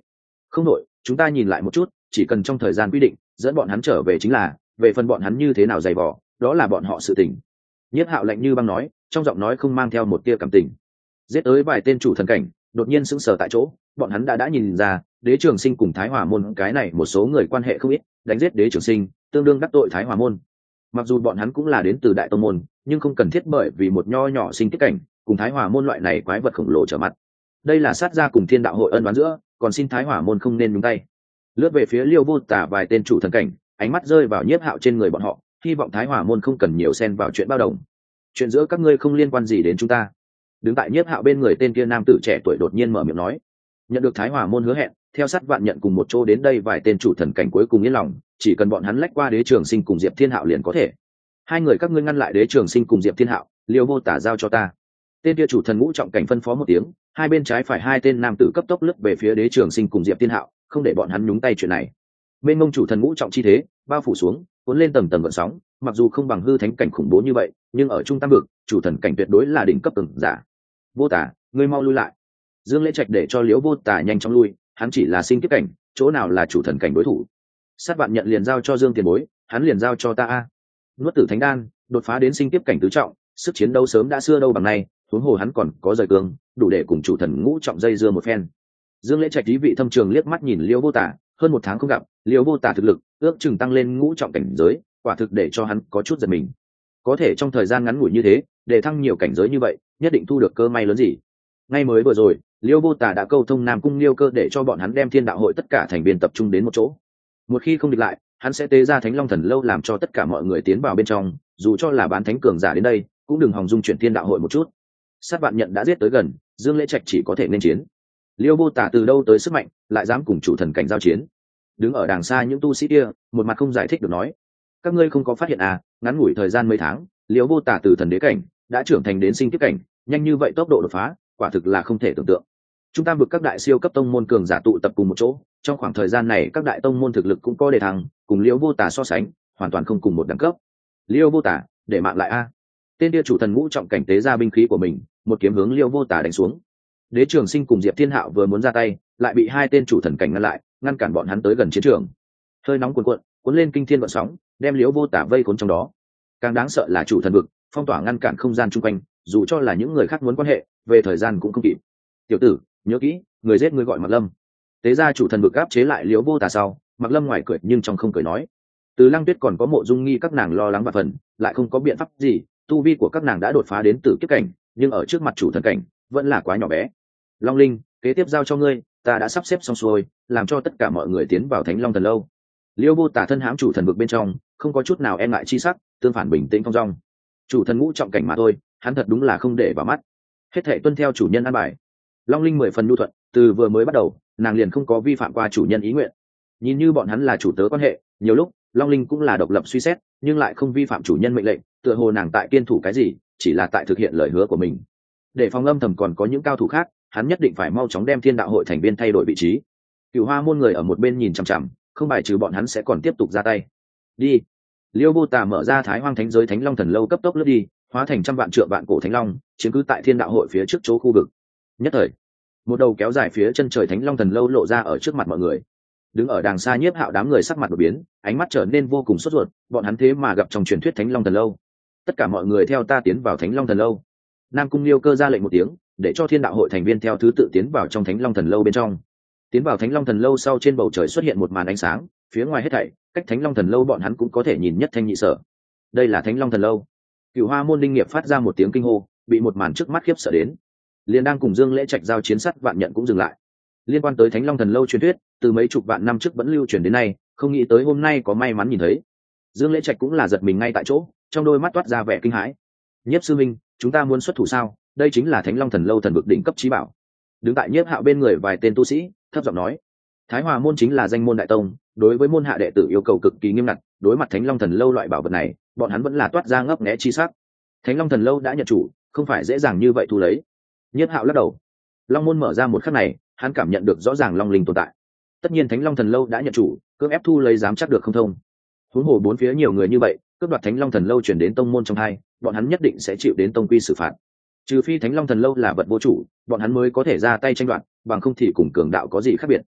A: Không đội, chúng ta nhìn lại một chút, chỉ cần trong thời gian quy định dẫn bọn hắn trở về chính là, về phần bọn hắn như thế nào dày vò, đó là bọn họ sự tình. Nhiếp Hạo lạnh như băng nói, trong giọng nói không mang theo một tia cảm tình. Giết tới vài tên chủ thần cảnh, đột nhiên sững sờ tại chỗ, bọn hắn đã đã nhìn ra, Đế Trường Sinh cùng Thái Hỏa môn cái này một số người quan hệ không ít, đánh giết Đế Trường Sinh, tương đương đắc tội Thái Hỏa môn. Mặc dù bọn hắn cũng là đến từ đại tông môn, nhưng không cần thiết bởi vì một nho nhỏ sinh tiết cảnh, cùng Thái Hỏa môn loại này quái vật khổng lồ trở mặt. Đây là sát gia cùng Thiên đạo hội ân oán giữa, còn xin Thái Hỏa môn không nên nhúng tay. Lướt về phía Liêu Vô Tả vài tên chủ thần cảnh, ánh mắt rơi vào Nhiếp Hạo trên người bọn họ, hy vọng Thái Hỏa môn không cần nhiều xen vào chuyện bao đồng. Chuyện giữa các ngươi không liên quan gì đến chúng ta. Đứng tại Nhiếp Hạo bên người tên kia nam tử trẻ tuổi đột nhiên mở miệng nói. Nhận được Thái Hỏa môn hứa hẹn, theo sát vạn nhận cùng một chỗ đến đây vài tên chủ thần cảnh cuối cùng yên lòng, chỉ cần bọn hắn lách qua Đế Trường Sinh cùng Diệp Thiên Hạo liền có thể. Hai người các ngươi ngăn lại Đế Trường Sinh cùng Diệp Thiên Hạo, Liêu Vô Tả giao cho ta. Tên kia chủ thần ngũ trọng cảnh phân phó một tiếng, hai bên trái phải hai tên nam tử cấp tốc lướt về phía Đế Trường Sinh cùng Diệp Thiên Hạo, không để bọn hắn nhúng tay chuyện này. Bên ngông chủ thần ngũ trọng chi thế bao phủ xuống, cuốn lên tầng tầng gợn sóng, mặc dù không bằng hư thánh cảnh khủng bố như vậy, nhưng ở trung tam vực, chủ thần cảnh tuyệt đối là đỉnh cấp cường giả. Vô Tả, ngươi mau lui lại. Dương Lễ Trạch để cho Liễu Vô Tả nhanh chóng lui, hắn chỉ là sinh kiếp cảnh, chỗ nào là chủ thần cảnh đối thủ. Sát Vạn nhận liền giao cho Dương Tiền Bối, hắn liền giao cho ta a. Nuốt tử thánh đan, đột phá đến sinh kiếp cảnh tứ trọng, sức chiến đấu sớm đã xưa đâu bằng nay, huống hồ hắn còn có rời cương, đủ để cùng chủ thần ngũ trọng dây dưa một phen. Dương Lễ Trạch ý vị thâm trường liếc mắt nhìn Liễu Vô Tả, hơn một tháng không gặp, Liễu Vô Tả thực lực ước chừng tăng lên ngũ trọng cảnh giới, quả thực để cho hắn có chút giật mình. Có thể trong thời gian ngắn ngủi như thế, để thăng nhiều cảnh giới như vậy, nhất định thu được cơ may lớn gì. Ngay mới vừa rồi, Liễu Vô Tả đã câu thông Nam Cung Liêu Cơ để cho bọn hắn đem Thiên Đạo hội tất cả thành viên tập trung đến một chỗ. Một khi không địch lại, hắn sẽ tế ra Thánh Long Thần Lâu làm cho tất cả mọi người tiến vào bên trong, dù cho là bán thánh cường giả đến đây, cũng đừng hòng dung chuyển Thiên Đạo hội một chút. Sát Vạn nhận đã giết tới gần, Dương Lễ Trạch chỉ có thể nên chiến. Liêu Vô Tả từ đâu tới sức mạnh, lại dám cùng chủ thần cảnh giao chiến? Đứng ở đàng xa những tu sĩ kia, một mặt không giải thích được nói: các ngươi không có phát hiện à? Ngắn ngủi thời gian mấy tháng, Liêu Vô Tả từ thần đế cảnh đã trưởng thành đến sinh kiếp cảnh, nhanh như vậy tốc độ đột phá, quả thực là không thể tưởng tượng. Chúng ta vực các đại siêu cấp tông môn cường giả tụ tập cùng một chỗ, trong khoảng thời gian này các đại tông môn thực lực cũng có đề thăng, cùng Liêu Vô Tả so sánh, hoàn toàn không cùng một đẳng cấp. Liêu Vô Tả, để mạng lại a! Tên địa chủ thần ngũ trọng cảnh tế ra binh khí của mình, một kiếm hướng Liêu Vô Tả đánh xuống. Đế Trường Sinh cùng Diệp Thiên Hạo vừa muốn ra tay, lại bị hai tên chủ thần cảnh ngăn lại, ngăn cản bọn hắn tới gần chiến trường. Hơi nóng cuồn cuộn, cuốn lên kinh thiên vận sóng, đem Liêu Vô Tả vây khốn trong đó. Càng đáng sợ là chủ thần vực phong tỏa ngăn cản không gian chung quanh, dù cho là những người khác muốn quan hệ, về thời gian cũng không kịp. Tiểu tử, nhớ kỹ, người giết người gọi Mạc Lâm. Tế ra chủ thần vực áp chế lại Liêu Vô Tả sau, Mạc Lâm ngoài cười nhưng trong không cười nói: Từ Lăng Tuyết còn có Mộ Dung Nghi các nàng lo lắng và phần, lại không có biện pháp gì, tu vi của các nàng đã đột phá đến tử kiếp cảnh, nhưng ở trước mặt chủ thần cảnh vẫn là quá nhỏ bé. Long Linh, kế tiếp giao cho ngươi, ta đã sắp xếp xong xuôi, làm cho tất cả mọi người tiến vào Thánh Long Thần Lâu. Liêu Vô Tả thân hãm chủ thần vực bên trong, không có chút nào e ngại chi sắc, tương phản bình tĩnh phong dong. Chủ thần ngũ trọng cảnh mà thôi, hắn thật đúng là không để vào mắt. Hết thảy tuân theo chủ nhân an bài. Long Linh mười phần nhu thuận, từ vừa mới bắt đầu, nàng liền không có vi phạm qua chủ nhân ý nguyện. Nhìn như bọn hắn là chủ tớ quan hệ, nhiều lúc Long Linh cũng là độc lập suy xét, nhưng lại không vi phạm chủ nhân mệnh lệnh, tựa hồ nàng tại kiên thủ cái gì, chỉ là tại thực hiện lời hứa của mình. Để phòng âm thầm còn có những cao thủ khác, hắn nhất định phải mau chóng đem Thiên Đạo hội thành viên thay đổi vị trí. Cửu Hoa môn người ở một bên nhìn chằm chằm, không bài trừ bọn hắn sẽ còn tiếp tục ra tay. Đi. Liêu Vô Tả mở ra Thái Hoang Thánh giới Thánh Long Thần Lâu cấp tốc lướt đi, hóa thành trăm vạn trượng vạn cổ thánh long, chiếm cứ tại Thiên Đạo hội phía trước chỗ khu vực. Nhất thời, một đầu kéo dài phía chân trời Thánh Long Thần Lâu lộ ra ở trước mặt mọi người. Đứng ở đàng xa Nhiếp Hạo đám người sắc mặt đột biến, ánh mắt trở nên vô cùng sốt ruột, bọn hắn thế mà gặp trong truyền thuyết Thánh Long Thần Lâu. Tất cả mọi người theo ta tiến vào Thánh Long Thần Lâu. Nam Cung Liêu Cơ ra lệnh một tiếng, để cho Thiên Đạo hội thành viên theo thứ tự tiến vào trong Thánh Long Thần Lâu bên trong. Tiến vào Thánh Long Thần Lâu sau, trên bầu trời xuất hiện một màn ánh sáng, phía ngoài hết thảy, cách Thánh Long Thần Lâu bọn hắn cũng có thể nhìn nhất thanh nhị sở. Đây là Thánh Long Thần Lâu. Cửu Hoa môn linh nghiệp phát ra một tiếng kinh hô, bị một màn trước mắt khiếp sợ đến. Liên đang cùng Dương Lễ Trạch giao chiến sắt vạn nhận cũng dừng lại. Liên quan tới Thánh Long Thần Lâu truyền thuyết, từ mấy chục vạn năm trước vẫn lưu truyền đến nay, không nghĩ tới hôm nay có may mắn nhìn thấy. Dương Lễ Trạch cũng là giật mình ngay tại chỗ, trong đôi mắt toát ra vẻ kinh hãi. Nhiếp sư minh, chúng ta muốn xuất thủ sao? Đây chính là Thánh Long Thần Lâu thần vực đỉnh cấp chí bảo. Đứng tại Nhiếp Hạo bên người vài tên tu sĩ thấp giọng nói: Thái Hòa môn chính là danh môn đại tông, đối với môn hạ đệ tử yêu cầu cực kỳ nghiêm ngặt, đối mặt Thánh Long Thần Lâu loại bảo vật này, bọn hắn vẫn là toát ra ngấp nghé chi sắc. Thánh Long Thần Lâu đã nhận chủ, không phải dễ dàng như vậy thu lấy. Nhiếp Hạo lắc đầu. Long môn mở ra một khắc này, hắn cảm nhận được rõ ràng long linh tồn tại. Tất nhiên Thánh Long Thần Lâu đã nhận chủ, cưỡng ép thu lấy dám chắc được không thông. Huống hồ bốn phía nhiều người như vậy, cướp đoạt Thánh Long Thần Lâu chuyển đến tông môn trong hai, bọn hắn nhất định sẽ chịu đến tông quy xử phạt. Trừ phi Thánh Long Thần Lâu là vật vô chủ, bọn hắn mới có thể ra tay tranh đoạt, bằng không thì cùng cường đạo có gì khác biệt.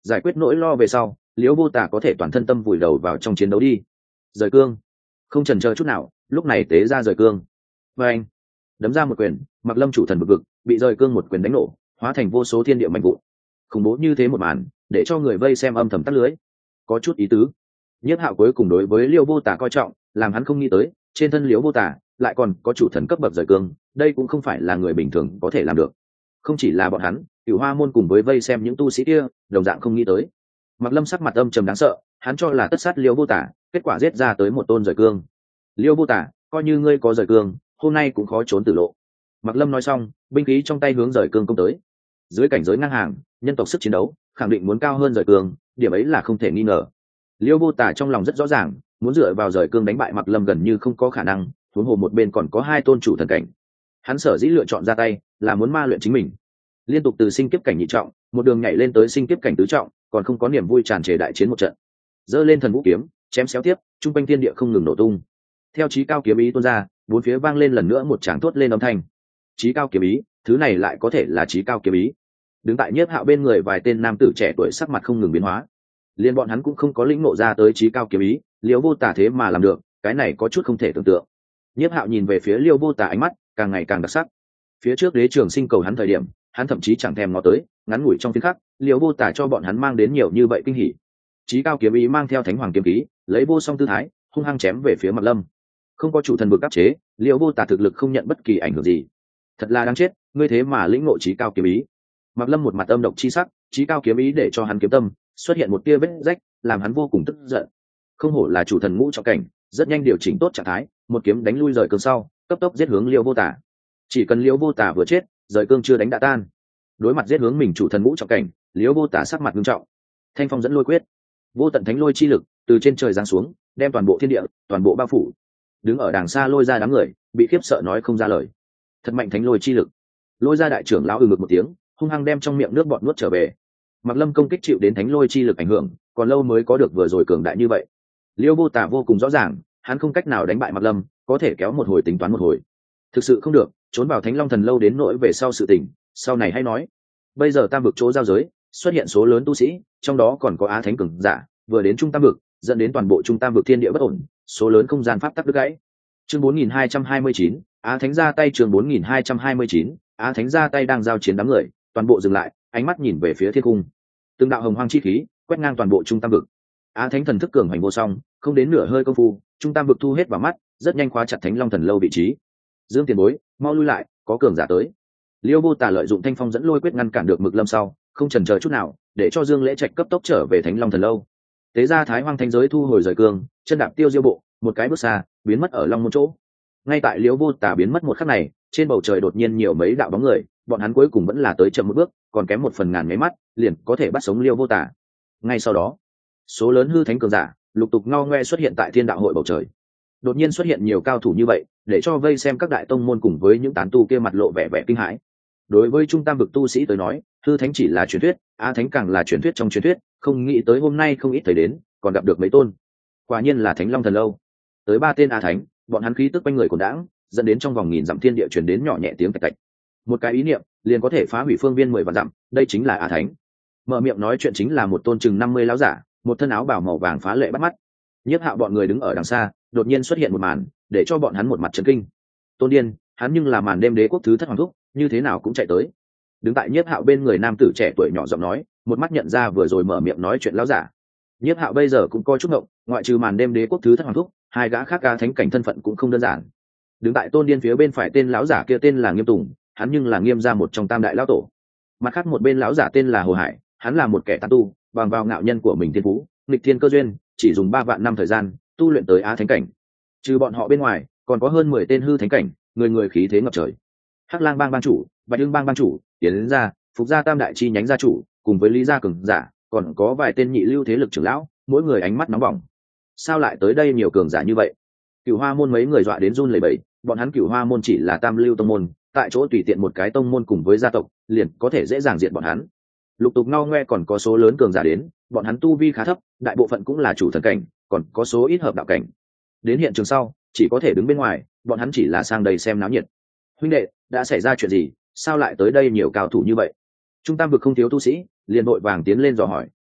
A: giải quyết nỗi lo về sau, liễu vô tả có thể toàn thân tâm vùi đầu vào trong chiến đấu đi. Rời cương, không chần chờ chút nào, lúc này tế ra rời cương và anh đấm ra một quyền, Mặc Lâm chủ thần bực vực bị rời cương một quyền đánh nổ, hóa thành vô số thiên địa mạnh vụn. Khủng bố như thế một màn, để cho người vây xem âm thầm tắt lưới. Có chút ý tứ. Nhiếp Hạo cuối cùng đối với liễu vô tả coi trọng, làm hắn không nghĩ tới trên thân liễu vô tả lại còn có chủ thần cấp bậc rời cương, đây cũng không phải là người bình thường có thể làm được. Không chỉ là bọn hắn, Cửu Hoa môn cùng với vây xem những tu sĩ kia đồng dạng không nghĩ tới. Mặc Lâm sắc mặt âm trầm đáng sợ, hắn cho là tất sát liễu vô tả, kết quả giết ra tới một tôn rời cương. Liễu vô tả, coi như ngươi có rời cương, hôm nay cũng khó trốn tử lộ. Mặc Lâm nói xong, binh khí trong tay hướng rời cương công tới. Dưới cảnh giới ngang hàng, nhân tộc sức chiến đấu khẳng định muốn cao hơn rời cương, điểm ấy là không thể nghi ngờ. Liễu vô tả trong lòng rất rõ ràng, muốn dựa vào rời cương đánh bại Mặc Lâm gần như không có khả năng, huống hồ một bên còn có hai tôn chủ thần cảnh. Hắn sở dĩ lựa chọn ra tay là muốn ma luyện chính mình, liên tục từ sinh kiếp cảnh nhị trọng một đường nhảy lên tới sinh kiếp cảnh tứ trọng, còn không có niềm vui tràn trề đại chiến một trận. Giơ lên thần vũ kiếm, chém xéo tiếp, trung quanh thiên địa không ngừng nổ tung. Theo chí cao kiếm ý tuôn ra, bốn phía vang lên lần nữa một tràng thốt lên âm thanh. Chí cao kiếm ý, thứ này lại có thể là chí cao kiếm ý. Đứng tại Nhiếp Hạo bên người vài tên nam tử trẻ tuổi sắc mặt không ngừng biến hóa. Liên bọn hắn cũng không có lĩnh ngộ ra tới chí cao kiếm ý, Liễu vô tả thế mà làm được, cái này có chút không thể tưởng tượng. Nhiếp Hạo nhìn về phía Liễu vô tả, ánh mắt càng ngày càng đặc sắc. Phía trước Đế Trường Sinh cầu hắn thời điểm, hắn thậm chí chẳng thèm ngó tới, ngắn ngủi trong phiên khắc, Liễu vô tả cho bọn hắn mang đến nhiều như vậy kinh hỉ. Chí cao kiếm ý mang theo Thánh Hoàng kiếm khí, lấy vô song tư thái, hung hăng chém về phía Mặc Lâm. Không có chủ thần vực áp chế, Liễu vô tả thực lực không nhận bất kỳ ảnh hưởng gì. Thật là đáng chết, ngươi thế mà lĩnh ngộ chí cao kiếm ý. Mặc Lâm một mặt âm độc chi sắc, chí cao kiếm ý để cho hắn kiếm tâm xuất hiện một tia vết rách, làm hắn vô cùng tức giận. Không hổ là chủ thần ngũ trọng cảnh, rất nhanh điều chỉnh tốt trạng thái, một kiếm đánh lui rời cương sau, cấp tốc giết hướng Liễu vô tả. Chỉ cần Liễu vô tả vừa chết, rời cương chưa đánh đã tan. Đối mặt giết hướng mình chủ thần ngũ trọng cảnh, Liễu vô tả sắc mặt nghiêm trọng. Thanh phong dẫn lôi quyết, vô tận thánh lôi chi lực từ trên trời giáng xuống, đem toàn bộ thiên địa toàn bộ bao phủ. Đứng ở đàng xa lôi ra đám người bị khiếp sợ nói không ra lời. Thật mạnh thánh lôi chi lực. Lôi ra đại trưởng lão ừ ngực một tiếng, hung hăng đem trong miệng nước bọt nuốt trở về. Mặc Lâm công kích chịu đến thánh lôi chi lực ảnh hưởng, còn lâu mới có được vừa rồi cường đại như vậy. Liễu vô tả vô cùng rõ ràng, hắn không cách nào đánh bại Mặc Lâm, có thể kéo một hồi tính toán một hồi. Thực sự không được, trốn vào Thánh Long Thần lâu đến nỗi về sau sự tình, sau này hay nói. Bây giờ tam vực chỗ giao giới xuất hiện số lớn tu sĩ, trong đó còn có Á Thánh cường giả, vừa đến trung tam vực, dẫn đến toàn bộ trung tam vực thiên địa bất ổn, số lớn không gian pháp tắc đứt gãy. Chương bốn nghìn hai trăm hai mươi chín, Á Thánh ra tay. Chương bốn nghìn hai trăm hai mươi chín, Á Thánh ra tay. Đang giao chiến đám người, toàn bộ dừng lại, ánh mắt nhìn về phía thiên cung. Từng đạo hồng hoang chi khí quét ngang toàn bộ trung tam vực. Á Thánh thần thức cường hành vô song, không đến nửa hơi công phu, trung tam vực thu hết vào mắt, rất nhanh khóa chặt Thánh Long Thần lâu vị trí. Dương Tiền Bối, mau lui lại, có cường giả tới. Liêu vô tả lợi dụng thanh phong dẫn lôi quyết ngăn cản được Mực Lâm sau, không chần chờ chút nào, để cho Dương Lễ Trạch cấp tốc trở về Thánh Long Thần lâu. Tế ra Thái Hoang Thánh giới thu hồi rời cương, chân đạp tiêu diêu bộ, một cái bước xa, biến mất ở Long Môn chỗ. Ngay tại Liêu vô tả biến mất một khắc này, trên bầu trời đột nhiên nhiều mấy đạo bóng người, bọn hắn cuối cùng vẫn là tới chậm một bước, còn kém một phần ngàn mấy mắt, liền có thể bắt sống Liêu vô tả. Ngay sau đó, số lớn hư thánh cường giả lục tục ngao ngoe xuất hiện tại Thiên Đạo hội bầu trời. Đột nhiên xuất hiện nhiều cao thủ như vậy, để cho vây xem các đại tông môn cùng với những tán tu kia mặt lộ vẻ vẻ kinh hãi. Đối với trung tam vực tu sĩ tới nói, hư thánh chỉ là truyền thuyết, á thánh càng là truyền thuyết trong truyền thuyết, không nghĩ tới hôm nay không ít thấy đến, còn gặp được mấy tôn. Quả nhiên là Thánh Long Thần lâu. Tới ba tên á thánh, bọn hắn khí tức quanh người cuồn đãng, dẫn đến trong vòng nghìn dặm thiên địa truyền đến nhỏ nhẹ tiếng tạch tạch. Một cái ý niệm liền có thể phá hủy phương viên mười vạn dặm, đây chính là á thánh. Mở miệng nói chuyện chính là một tôn chừng năm mươi lão giả, một thân áo bào màu vàng phá lệ bắt mắt. Nhiếp Hạo bọn người đứng ở đằng xa, đột nhiên xuất hiện một màn, để cho bọn hắn một mặt chấn kinh. Tôn Điên, hắn nhưng là Màn Đêm Đế quốc thứ thất hoàng thúc, như thế nào cũng chạy tới. Đứng tại Nhiếp Hạo bên người nam tử trẻ tuổi nhỏ giọng nói, một mắt nhận ra vừa rồi mở miệng nói chuyện lão giả. Nhiếp Hạo bây giờ cũng coi chút ngộng, ngoại trừ Màn Đêm Đế quốc thứ thất hoàng thúc, hai gã khác ca thánh cảnh thân phận cũng không đơn giản. Đứng tại Tôn Điên phía bên phải tên lão giả kia tên là Nghiêm Tùng, hắn nhưng là Nghiêm gia một trong tam đại lão tổ. Mặt khác một bên lão giả tên là Hồ Hải, hắn là một kẻ tán tu, bằng vào ngạo nhân của mình thiên phú, nghịch thiên cơ duyên, chỉ dùng ba vạn năm thời gian, tu luyện tới á thánh cảnh. Trừ bọn họ bên ngoài, còn có hơn mười tên hư thánh cảnh, người người khí thế ngập trời. Hắc Lang bang bang chủ, Bạch Dương bang bang chủ, Tiến gia, Phục gia tam đại chi nhánh gia chủ, cùng với Lý gia cường giả, còn có vài tên nhị lưu thế lực trưởng lão, mỗi người ánh mắt nóng bỏng. Sao lại tới đây nhiều cường giả như vậy? Cửu Hoa môn mấy người dọa đến run lẩy bẩy, bọn hắn Cửu Hoa môn chỉ là tam lưu tông môn, tại chỗ tùy tiện một cái tông môn cùng với gia tộc, liền có thể dễ dàng diệt bọn hắn. Lục tục ngao ngoe còn có số lớn cường giả đến, bọn hắn tu vi khá thấp, đại bộ phận cũng là chủ thần cảnh, còn có số ít hợp đạo cảnh. Đến hiện trường sau, chỉ có thể đứng bên ngoài, bọn hắn chỉ là sang đây xem náo nhiệt. Huynh đệ, đã xảy ra chuyện gì, sao lại tới đây nhiều cao thủ như vậy? Trung tam vực không thiếu tu sĩ, liền vội vàng tiến lên dò hỏi,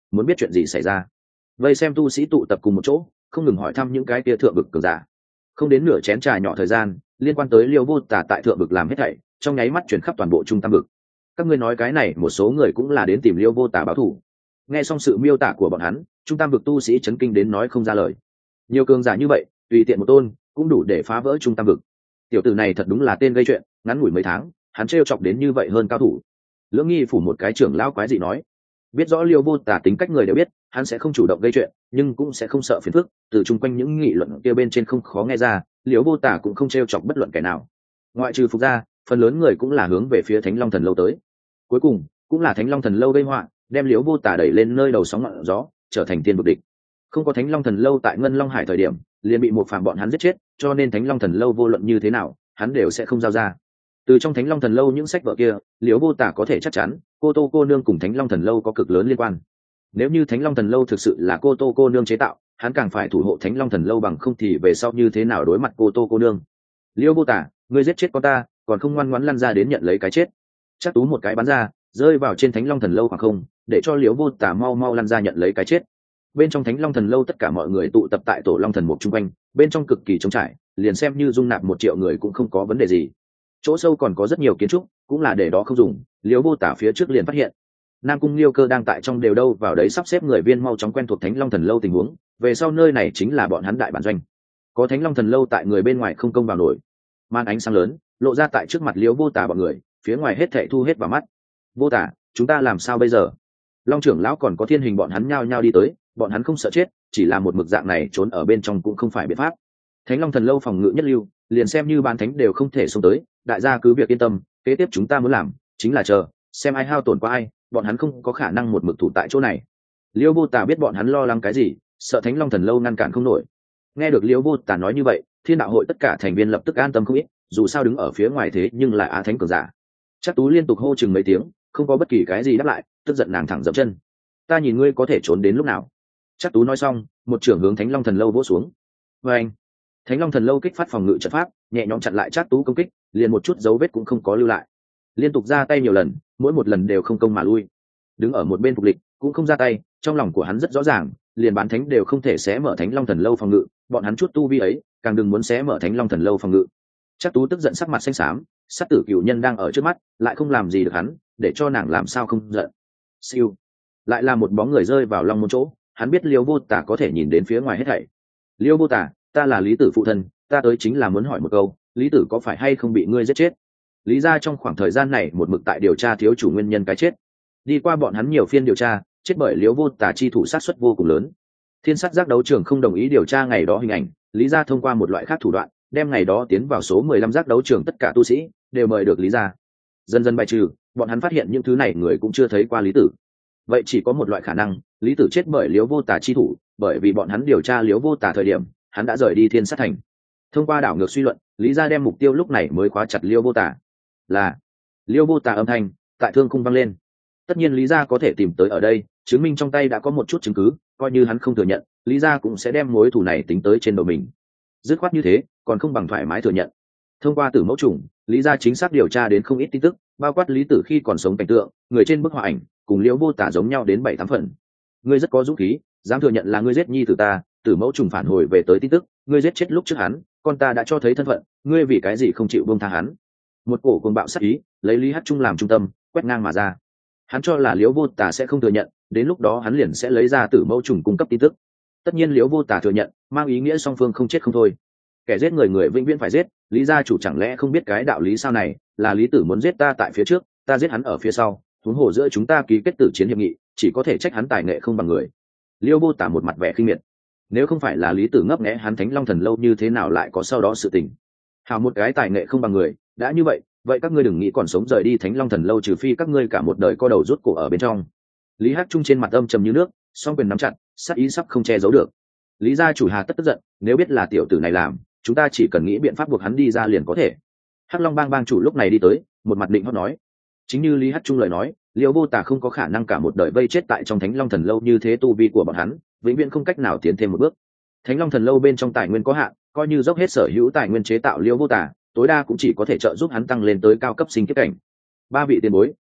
A: muốn biết chuyện gì xảy ra. Vây xem tu sĩ tụ tập cùng một chỗ, không ngừng hỏi thăm những cái kia thượng vực cường giả. Không đến nửa chén trà nhỏ thời gian, liên quan tới Liêu Vô Tả tại thượng vực làm hết thảy, trong nháy mắt chuyển khắp toàn bộ trung tam vực. Các ngươi nói cái này, một số người cũng là đến tìm Liêu Vô Tả báo thù. Nghe xong sự miêu tả của bọn hắn, trung tam vực tu sĩ chấn kinh đến nói không ra lời. Nhiều cường giả như vậy, tùy tiện một tôn cũng đủ để phá vỡ trung tam vực. Tiểu tử này thật đúng là tên gây chuyện, ngắn ngủi mấy tháng, hắn trêu chọc đến như vậy hơn cao thủ. Lưỡng Nghi phủ một cái trưởng lão quái dị nói, biết rõ Liêu Vô Tả tính cách người đều biết, hắn sẽ không chủ động gây chuyện, nhưng cũng sẽ không sợ phiền phức. Từ chung quanh những nghị luận kia bên trên không khó nghe ra, Liêu Vô Tả cũng không trêu chọc bất luận kẻ nào. Ngoại trừ Phục gia, phần lớn người cũng là hướng về phía Thánh Long Thần lâu tới. Cuối cùng, cũng là Thánh Long Thần lâu gây họa, đem Liêu Vô Tả đẩy lên nơi đầu sóng ngọn gió, trở thành tiên vực địch. Không có Thánh Long Thần lâu tại Ngân Long Hải thời điểm, liền bị một phàm bọn hắn giết chết, cho nên Thánh Long Thần lâu vô luận như thế nào, hắn đều sẽ không giao ra. Từ trong Thánh Long Thần lâu những sách vở kia, Liêu Vô Tả có thể chắc chắn, cô Tô cô nương cùng Thánh Long Thần lâu có cực lớn liên quan. Nếu như Thánh Long Thần lâu thực sự là cô Tô cô nương chế tạo, hắn càng phải thủ hộ Thánh Long Thần lâu, bằng không thì về sau như thế nào đối mặt cô Tô cô nương. Liêu Vô Tả, ngươi giết chết con ta, còn không ngoan ngoãn lăn ra đến nhận lấy cái chết. Chắc Tú một cái bắn ra, rơi vào trên Thánh Long Thần lâu khoảng không, để cho Liêu Vô Tả mau mau lăn ra nhận lấy cái chết. Bên trong Thánh Long Thần lâu tất cả mọi người tụ tập tại Tổ Long Thần mục trung quanh, bên trong cực kỳ trống trải, liền xem như dung nạp một triệu người cũng không có vấn đề gì. Chỗ sâu còn có rất nhiều kiến trúc, cũng là để đó không dùng. Liêu Vô Tả phía trước liền phát hiện Nam Cung Liêu Cơ đang tại trong đều đâu vào đấy sắp xếp người viên mau chóng quen thuộc Thánh Long Thần lâu tình huống, về sau nơi này chính là bọn hắn đại bản doanh. Có Thánh Long Thần lâu tại, người bên ngoài không công vào nổi. Màn ánh sáng lớn lộ ra tại trước mặt Liêu Vô Tả bọn người, phía ngoài hết thảy thu hết vào mắt. Vô Tả, chúng ta làm sao bây giờ? Long trưởng lão còn có Thiên Hình bọn hắn nhao nhao đi tới, bọn hắn không sợ chết, chỉ là một mực dạng này trốn ở bên trong cũng không phải biện pháp. Thánh Long Thần lâu phòng ngự nhất lưu, liền xem như bán thánh đều không thể xông tới, đại gia cứ việc yên tâm, kế tiếp chúng ta muốn làm chính là chờ xem ai hao tổn qua ai, bọn hắn không có khả năng một mực thủ tại chỗ này. Liêu Vô Tả biết bọn hắn lo lắng cái gì, sợ Thánh Long Thần lâu ngăn cản không nổi. Nghe được Liêu Vô Tả nói như vậy, Thiên đạo hội tất cả thành viên lập tức an tâm không ít, dù sao đứng ở phía ngoài thế nhưng là Á Thánh cường giả. Chắc Tú liên tục hô chừng mấy tiếng, không có bất kỳ cái gì đáp lại, tức giận nàng thẳng dậm chân. Ta nhìn ngươi có thể trốn đến lúc nào? Chắc Tú nói xong, một trưởng hướng Thánh Long Thần lâu vỗ xuống. Và anh, Thánh Long Thần lâu kích phát phòng ngự trận pháp, nhẹ nhõm chặn lại Chắc Tú công kích, liền một chút dấu vết cũng không có lưu lại. Liên tục ra tay nhiều lần, mỗi một lần đều không công mà lui. Đứng ở một bên Phục Lịch cũng không ra tay, trong lòng của hắn rất rõ ràng, liền bán thánh đều không thể xé mở Thánh Long Thần lâu phòng ngự, bọn hắn chút tu vi ấy, càng đừng muốn xé mở Thánh Long Thần lâu phòng ngự. Chắc Tú tức giận sắc mặt xanh xám, sát tử cửu nhân đang ở trước mắt, lại không làm gì được hắn, để cho nàng làm sao không giận. Siêu, lại là một bóng người rơi vào Long môn chỗ, hắn biết Liêu Vô Tả có thể nhìn đến phía ngoài hết thảy. Liêu Vô Tả, ta là Lý Tử phụ thân, ta tới chính là muốn hỏi một câu, Lý Tử có phải hay không bị ngươi giết chết? Lý gia trong khoảng thời gian này một mực tại điều tra thiếu chủ nguyên nhân cái chết. Đi qua bọn hắn nhiều phiên điều tra, chết bởi Liêu Vô Tả chi thủ sát suất vô cùng lớn. Thiên sát giác đấu trường không đồng ý điều tra ngày đó hình ảnh, Lý gia thông qua một loại khác thủ đoạn, đem ngày đó tiến vào số mười lăm giác đấu trường tất cả tu sĩ đều mời được Lý gia. Dần dần bài trừ, bọn hắn phát hiện những thứ này người cũng chưa thấy qua Lý Tử. Vậy chỉ có một loại khả năng, Lý Tử chết bởi Liêu Vô Tả chi thủ, bởi vì bọn hắn điều tra Liêu Vô Tả thời điểm, hắn đã rời đi Thiên Sát thành. Thông qua đảo ngược suy luận, Lý gia đem mục tiêu lúc này mới khóa chặt Liêu Vô Tả. Là Liêu Vô Tả âm thanh tại thương cung vang lên. Tất nhiên Lý gia có thể tìm tới ở đây, chứng minh trong tay đã có một chút chứng cứ, coi như hắn không thừa nhận, Lý gia cũng sẽ đem mối thù này tính tới trên đầu mình. Dứt khoát như thế, còn không bằng thoải mái thừa nhận. Thông qua Tử Mẫu Trùng, Lý gia chính xác điều tra đến không ít tin tức, bao quát Lý Tử khi còn sống cảnh tượng, người trên bức họa ảnh cùng Liêu Vô Tả giống nhau đến bảy tám phần. Ngươi rất có dũng khí, dám thừa nhận là ngươi giết nhi tử ta. Tử Mẫu Trùng phản hồi về tới tin tức, ngươi giết chết lúc trước hắn, con ta đã cho thấy thân phận, ngươi vì cái gì không chịu buông tha hắn? Một cổ cuồng bạo sát ý, lấy Lý Hắc Trung làm trung tâm, quét ngang mà ra. Hắn cho là Liễu Vô Tả sẽ không thừa nhận, đến lúc đó hắn liền sẽ lấy ra Tử Mẫu Trùng cung cấp tin tức. Tất nhiên Liễu Vô Tả thừa nhận, mang ý nghĩa song phương không chết không thôi. Kẻ giết người người vĩnh viễn phải giết, Lý gia chủ chẳng lẽ không biết cái đạo lý sao này, là Lý Tử muốn giết ta tại phía trước, ta giết hắn ở phía sau, huống hồ giữa chúng ta ký kết tử chiến hiệp nghị, chỉ có thể trách hắn tài nghệ không bằng người. Liễu Vô Tả một mặt vẻ khinh miệt. Nếu không phải là Lý Tử ngấp nghé hắn Thánh Long Thần lâu như thế nào lại có sau đó sự tình. Hào một cái tài nghệ không bằng người, đã như vậy, vậy các ngươi đừng nghĩ còn sống rời đi Thánh Long Thần lâu, trừ phi các ngươi cả một đời co đầu rút cổ ở bên trong. Lý Hắc Trung trên mặt âm trầm như nước, song quyền nắm chặt, sát ý sắp không che giấu được. Lý gia chủ hà tất tức giận, nếu biết là tiểu tử này làm, chúng ta chỉ cần nghĩ biện pháp buộc hắn đi ra liền có thể. Hắc Long bang bang chủ lúc này đi tới, một mặt định hót nói, chính như Lý Hắc Trung lời nói, Liễu Vô Tả không có khả năng cả một đời vây chết tại trong Thánh Long Thần lâu, như thế tu vi của bọn hắn vĩnh viễn không cách nào tiến thêm một bước. Thánh Long Thần lâu bên trong tài nguyên có hạn, coi như dốc hết sở hữu tài nguyên chế tạo Liễu Vô Tả, tối đa cũng chỉ có thể trợ giúp hắn tăng lên tới cao cấp sinh kiếp cảnh. Ba vị tiền bối,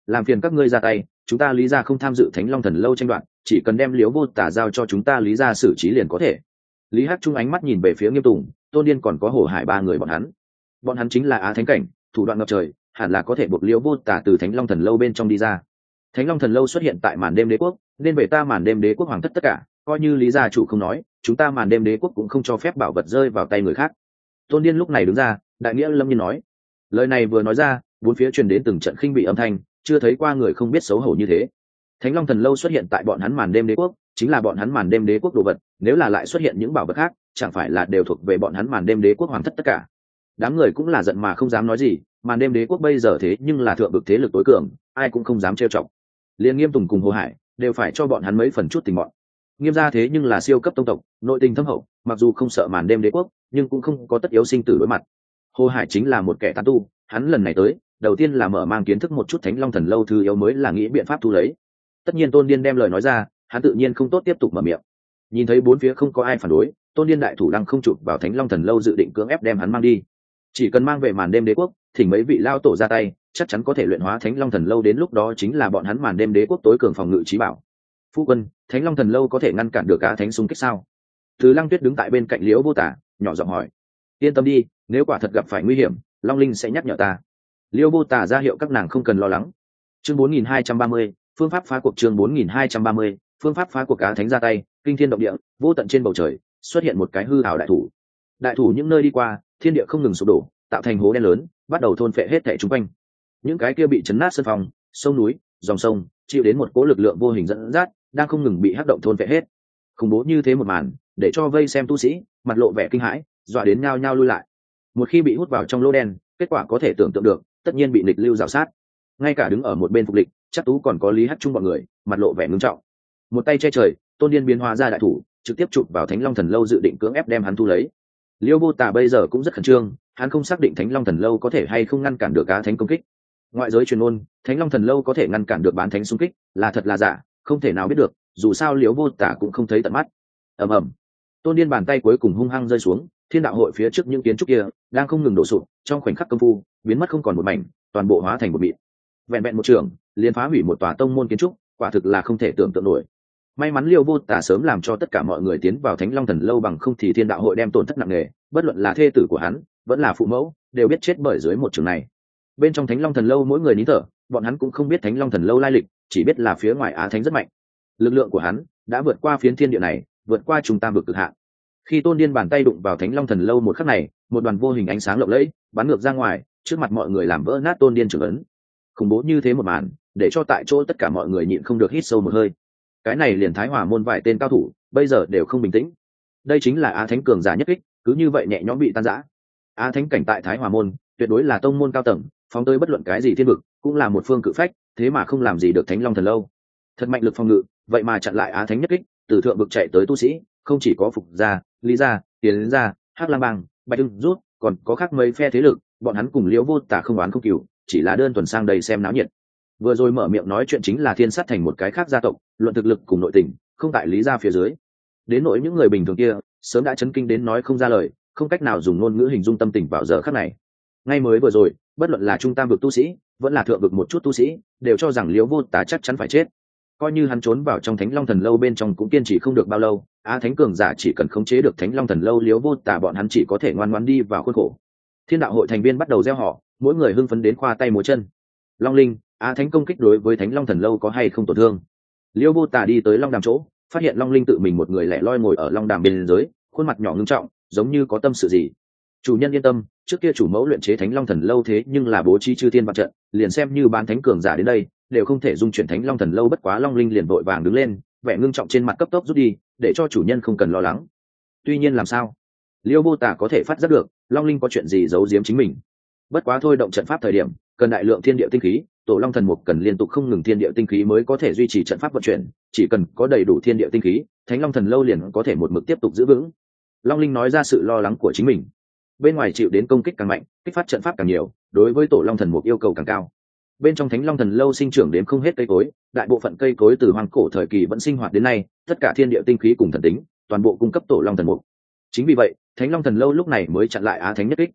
A: làm phiền các ngươi ra tay, chúng ta lý gia không tham dự Thánh Long Thần lâu tranh đoạt, chỉ cần đem Liễu Vô Tả giao cho chúng ta lý gia xử trí liền có thể. Lý Hắc Trung ánh mắt nhìn về phía Nghiêm Tùng, Tôn Điên còn có Hồ Hải ba người bọn hắn. Bọn hắn chính là Á Thánh cảnh, thủ đoạn ngập trời, hẳn là có thể buộc Liễu Vô Tả từ Thánh Long Thần lâu bên trong đi ra. Thánh Long Thần lâu xuất hiện tại màn đêm đế quốc, nên về ta màn đêm đế quốc hoàng thất tất cả, coi như lý gia chủ không nói, chúng ta màn đêm đế quốc cũng không cho phép bảo vật rơi vào tay người khác. Tôn Điên lúc này đứng ra, đại nghĩa lâm nhiên nói. Lời này vừa nói ra, bốn phía truyền đến từng trận khinh bị âm thanh, chưa thấy qua người không biết xấu hổ như thế. Thánh Long Thần lâu xuất hiện tại bọn hắn màn đêm đế quốc, chính là bọn hắn màn đêm đế quốc đồ vật, nếu là lại xuất hiện những bảo vật khác, chẳng phải là đều thuộc về bọn hắn màn đêm đế quốc hoàng thất tất cả. Đám người cũng là giận mà không dám nói gì, màn đêm đế quốc bây giờ thế nhưng là thượng vực thế lực tối cường, ai cũng không dám trêu chọc. Liên Nghiêm Tùng cùng Hồ Hải đều phải cho bọn hắn mấy phần chút tình bọn. Nghiêm gia thế nhưng là siêu cấp tông tộc, nội tình thâm hậu, mặc dù không sợ màn đêm đế quốc, nhưng cũng không có tất yếu sinh tử đối mặt. Hồ Hải chính là một kẻ tán tu, hắn lần này tới, đầu tiên là mở mang kiến thức một chút Thánh Long Thần lâu thứ yếu mới là nghĩ biện pháp thu lấy. Tất nhiên Tôn Điên đem lời nói ra, hắn tự nhiên không tốt tiếp tục mở miệng. Nhìn thấy bốn phía không có ai phản đối, Tôn Điên đại thủ đang không chụp vào Thánh Long Thần lâu dự định cưỡng ép đem hắn mang đi. Chỉ cần mang về màn đêm đế quốc, thỉnh mấy vị lao tổ ra tay, chắc chắn có thể luyện hóa Thánh Long Thần lâu, đến lúc đó chính là bọn hắn màn đêm đế quốc tối cường phòng ngự trí bảo. Phu quân, Thánh Long Thần lâu có thể ngăn cản được Á Thánh xung kích sao? Từ Lăng Tuyết đứng tại bên cạnh Liễu Vô Tả, nhỏ giọng hỏi. Yên tâm đi, nếu quả thật gặp phải nguy hiểm, Long Linh sẽ nhắc nhở ta. Liễu Vô Tả ra hiệu các nàng không cần lo lắng. Chương bốn nghìn hai trăm ba mươi, phương pháp phá cuộc. Chương bốn nghìn hai trăm ba mươi, phương pháp phá cuộc. Á Thánh ra tay, kinh thiên động địa, vô tận trên bầu trời xuất hiện một cái hư ảo đại thủ. Đại thủ những nơi đi qua, thiên địa không ngừng sụp đổ, tạo thành hố đen lớn, bắt đầu thôn phệ hết thảy xung quanh. Những cái kia bị chấn nát sơn phong, sông núi, dòng sông, chịu đến một cỗ lực lượng vô hình dẫn dắt, đang không ngừng bị hắc động thôn phệ hết. Khủng bố như thế một màn, để cho vây xem tu sĩ mặt lộ vẻ kinh hãi, dọa đến nhao nhao lui lại. Một khi bị hút vào trong lỗ đen, kết quả có thể tưởng tượng được, tất nhiên bị nghịch lưu rào sát. Ngay cả đứng ở một bên phục lịch, chắc tú còn có Lý Hắc Trung bọn người, mặt lộ vẻ ngưng trọng. Một tay che trời, Tôn Điên biến hóa ra đại thủ, trực tiếp chụp vào Thánh Long Thần lâu, dự định cưỡng ép đem hắn thu lấy. Liễu Vô Tả bây giờ cũng rất khẩn trương, hắn không xác định Thánh Long Thần lâu có thể hay không ngăn cản được Á Thánh công kích. Ngoại giới truyền ngôn, Thánh Long Thần lâu có thể ngăn cản được bán thánh xung kích, là thật là giả, không thể nào biết được, dù sao Liễu Vô Tả cũng không thấy tận mắt. Ầm ầm. Tôn Điên bàn tay cuối cùng hung hăng rơi xuống, thiên đạo hội phía trước những kiến trúc kia đang không ngừng đổ sụp, trong khoảnh khắc công phu, biến mất không còn một mảnh, toàn bộ hóa thành một mịn. Vẹn vẹn một trường, liền phá hủy một tòa tông môn kiến trúc, quả thực là không thể tưởng tượng nổi. May mắn Liễu Vô Tả sớm làm cho tất cả mọi người tiến vào Thánh Long Thần lâu, bằng không thì thiên đạo hội đem tổn thất nặng nề, bất luận là thê tử của hắn, vẫn là phụ mẫu, đều biết chết bởi dưới một trường này. Bên trong Thánh Long Thần lâu mỗi người nín thở, bọn hắn cũng không biết Thánh Long Thần lâu lai lịch, chỉ biết là phía ngoài Á Thánh rất mạnh. Lực lượng của hắn đã vượt qua phiến thiên địa này, vượt qua trung tam vực cực hạn. Khi Tôn Điên bàn tay đụng vào Thánh Long Thần lâu một khắc này, một đoàn vô hình ánh sáng lộng lẫy bắn ngược ra ngoài, trước mặt mọi người làm vỡ nát Tôn Điên trưởng ấn. Khủng bố như thế một màn, để cho tại chỗ tất cả mọi người nhịn không được hít sâu một hơi. Cái này liền Thái Hỏa môn vài tên cao thủ, bây giờ đều không bình tĩnh. Đây chính là Á Thánh cường giả nhất kích, cứ như vậy nhẹ nhõm bị tan rã. Á Thánh cảnh tại Thái Hỏa môn, tuyệt đối là tông môn cao tầng, phóng tới bất luận cái gì thiên vực, cũng là một phương cự phách, thế mà không làm gì được Thánh Long Thần lâu. Thật mạnh lực phòng ngự, vậy mà chặn lại Á Thánh nhất kích, từ thượng vực chạy tới tu sĩ, không chỉ có Phục gia, Lý gia, Tiến gia, Hắc Lam bang, Bạch Ưng rút, còn có khác mấy phe thế lực, bọn hắn cùng Liễu Vô Tả không oán không cừu, chỉ là đơn thuần sang đây xem náo nhiệt. Vừa rồi mở miệng nói chuyện chính là Thiên Sát thành một cái khác gia tộc, luận thực lực cùng nội tình, không tại Lý gia phía dưới. Đến nỗi những người bình thường kia, sớm đã chấn kinh đến nói không ra lời, không cách nào dùng ngôn ngữ hình dung tâm tình vào giờ khắc này. Ngay mới vừa rồi, bất luận là trung tam vực tu sĩ, vẫn là thượng vực một chút tu sĩ, đều cho rằng Liễu Vô Tả chắc chắn phải chết. Coi như hắn trốn vào trong Thánh Long Thần lâu bên trong cũng kiên trì không được bao lâu, Á Thánh cường giả chỉ cần khống chế được Thánh Long Thần lâu, Liễu Vô Tả bọn hắn chỉ có thể ngoan ngoãn đi vào khuôn khổ. Thiên đạo hội thành viên bắt đầu reo hò, mỗi người hưng phấn đến khoa tay múa chân. Long Linh, Á Thánh công kích đối với Thánh Long Thần lâu có hay không tổn thương? Liễu Vô Tả đi tới Long Đàm chỗ, phát hiện Long Linh tự mình một người lẻ loi ngồi ở Long Đàm bên dưới, khuôn mặt nhỏ ngưng trọng, giống như có tâm sự gì. Chủ nhân yên tâm, trước kia chủ mẫu luyện chế Thánh Long Thần lâu thế nhưng là bố trí chư thiên vạn trận, liền xem như bán thánh cường giả đến đây, đều không thể dung chuyển Thánh Long Thần lâu. Bất quá Long Linh liền vội vàng đứng lên, vẻ ngưng trọng trên mặt cấp tốc rút đi, để cho chủ nhân không cần lo lắng. Tuy nhiên làm sao? Liễu Vô Tả có thể phát giác được, Long Linh có chuyện gì giấu giếm chính mình. Bất quá thôi động trận pháp thời điểm, cần đại lượng thiên địa tinh khí, Tổ Long Thần Mục cần liên tục không ngừng thiên địa tinh khí mới có thể duy trì trận pháp vận chuyển, chỉ cần có đầy đủ thiên địa tinh khí, Thánh Long Thần lâu liền có thể một mực tiếp tục giữ vững. Long Linh nói ra sự lo lắng của chính mình. Bên ngoài chịu đến công kích càng mạnh, kích phát trận pháp càng nhiều, đối với Tổ Long Thần Mục yêu cầu càng cao. Bên trong Thánh Long Thần lâu sinh trưởng đến không hết cây cối, đại bộ phận cây cối từ hoang cổ thời kỳ vẫn sinh hoạt đến nay, tất cả thiên địa tinh khí cùng thần tính, toàn bộ cung cấp Tổ Long Thần Mục. Chính vì vậy, Thánh Long Thần lâu lúc này mới chặn lại Á Thánh nhất kích.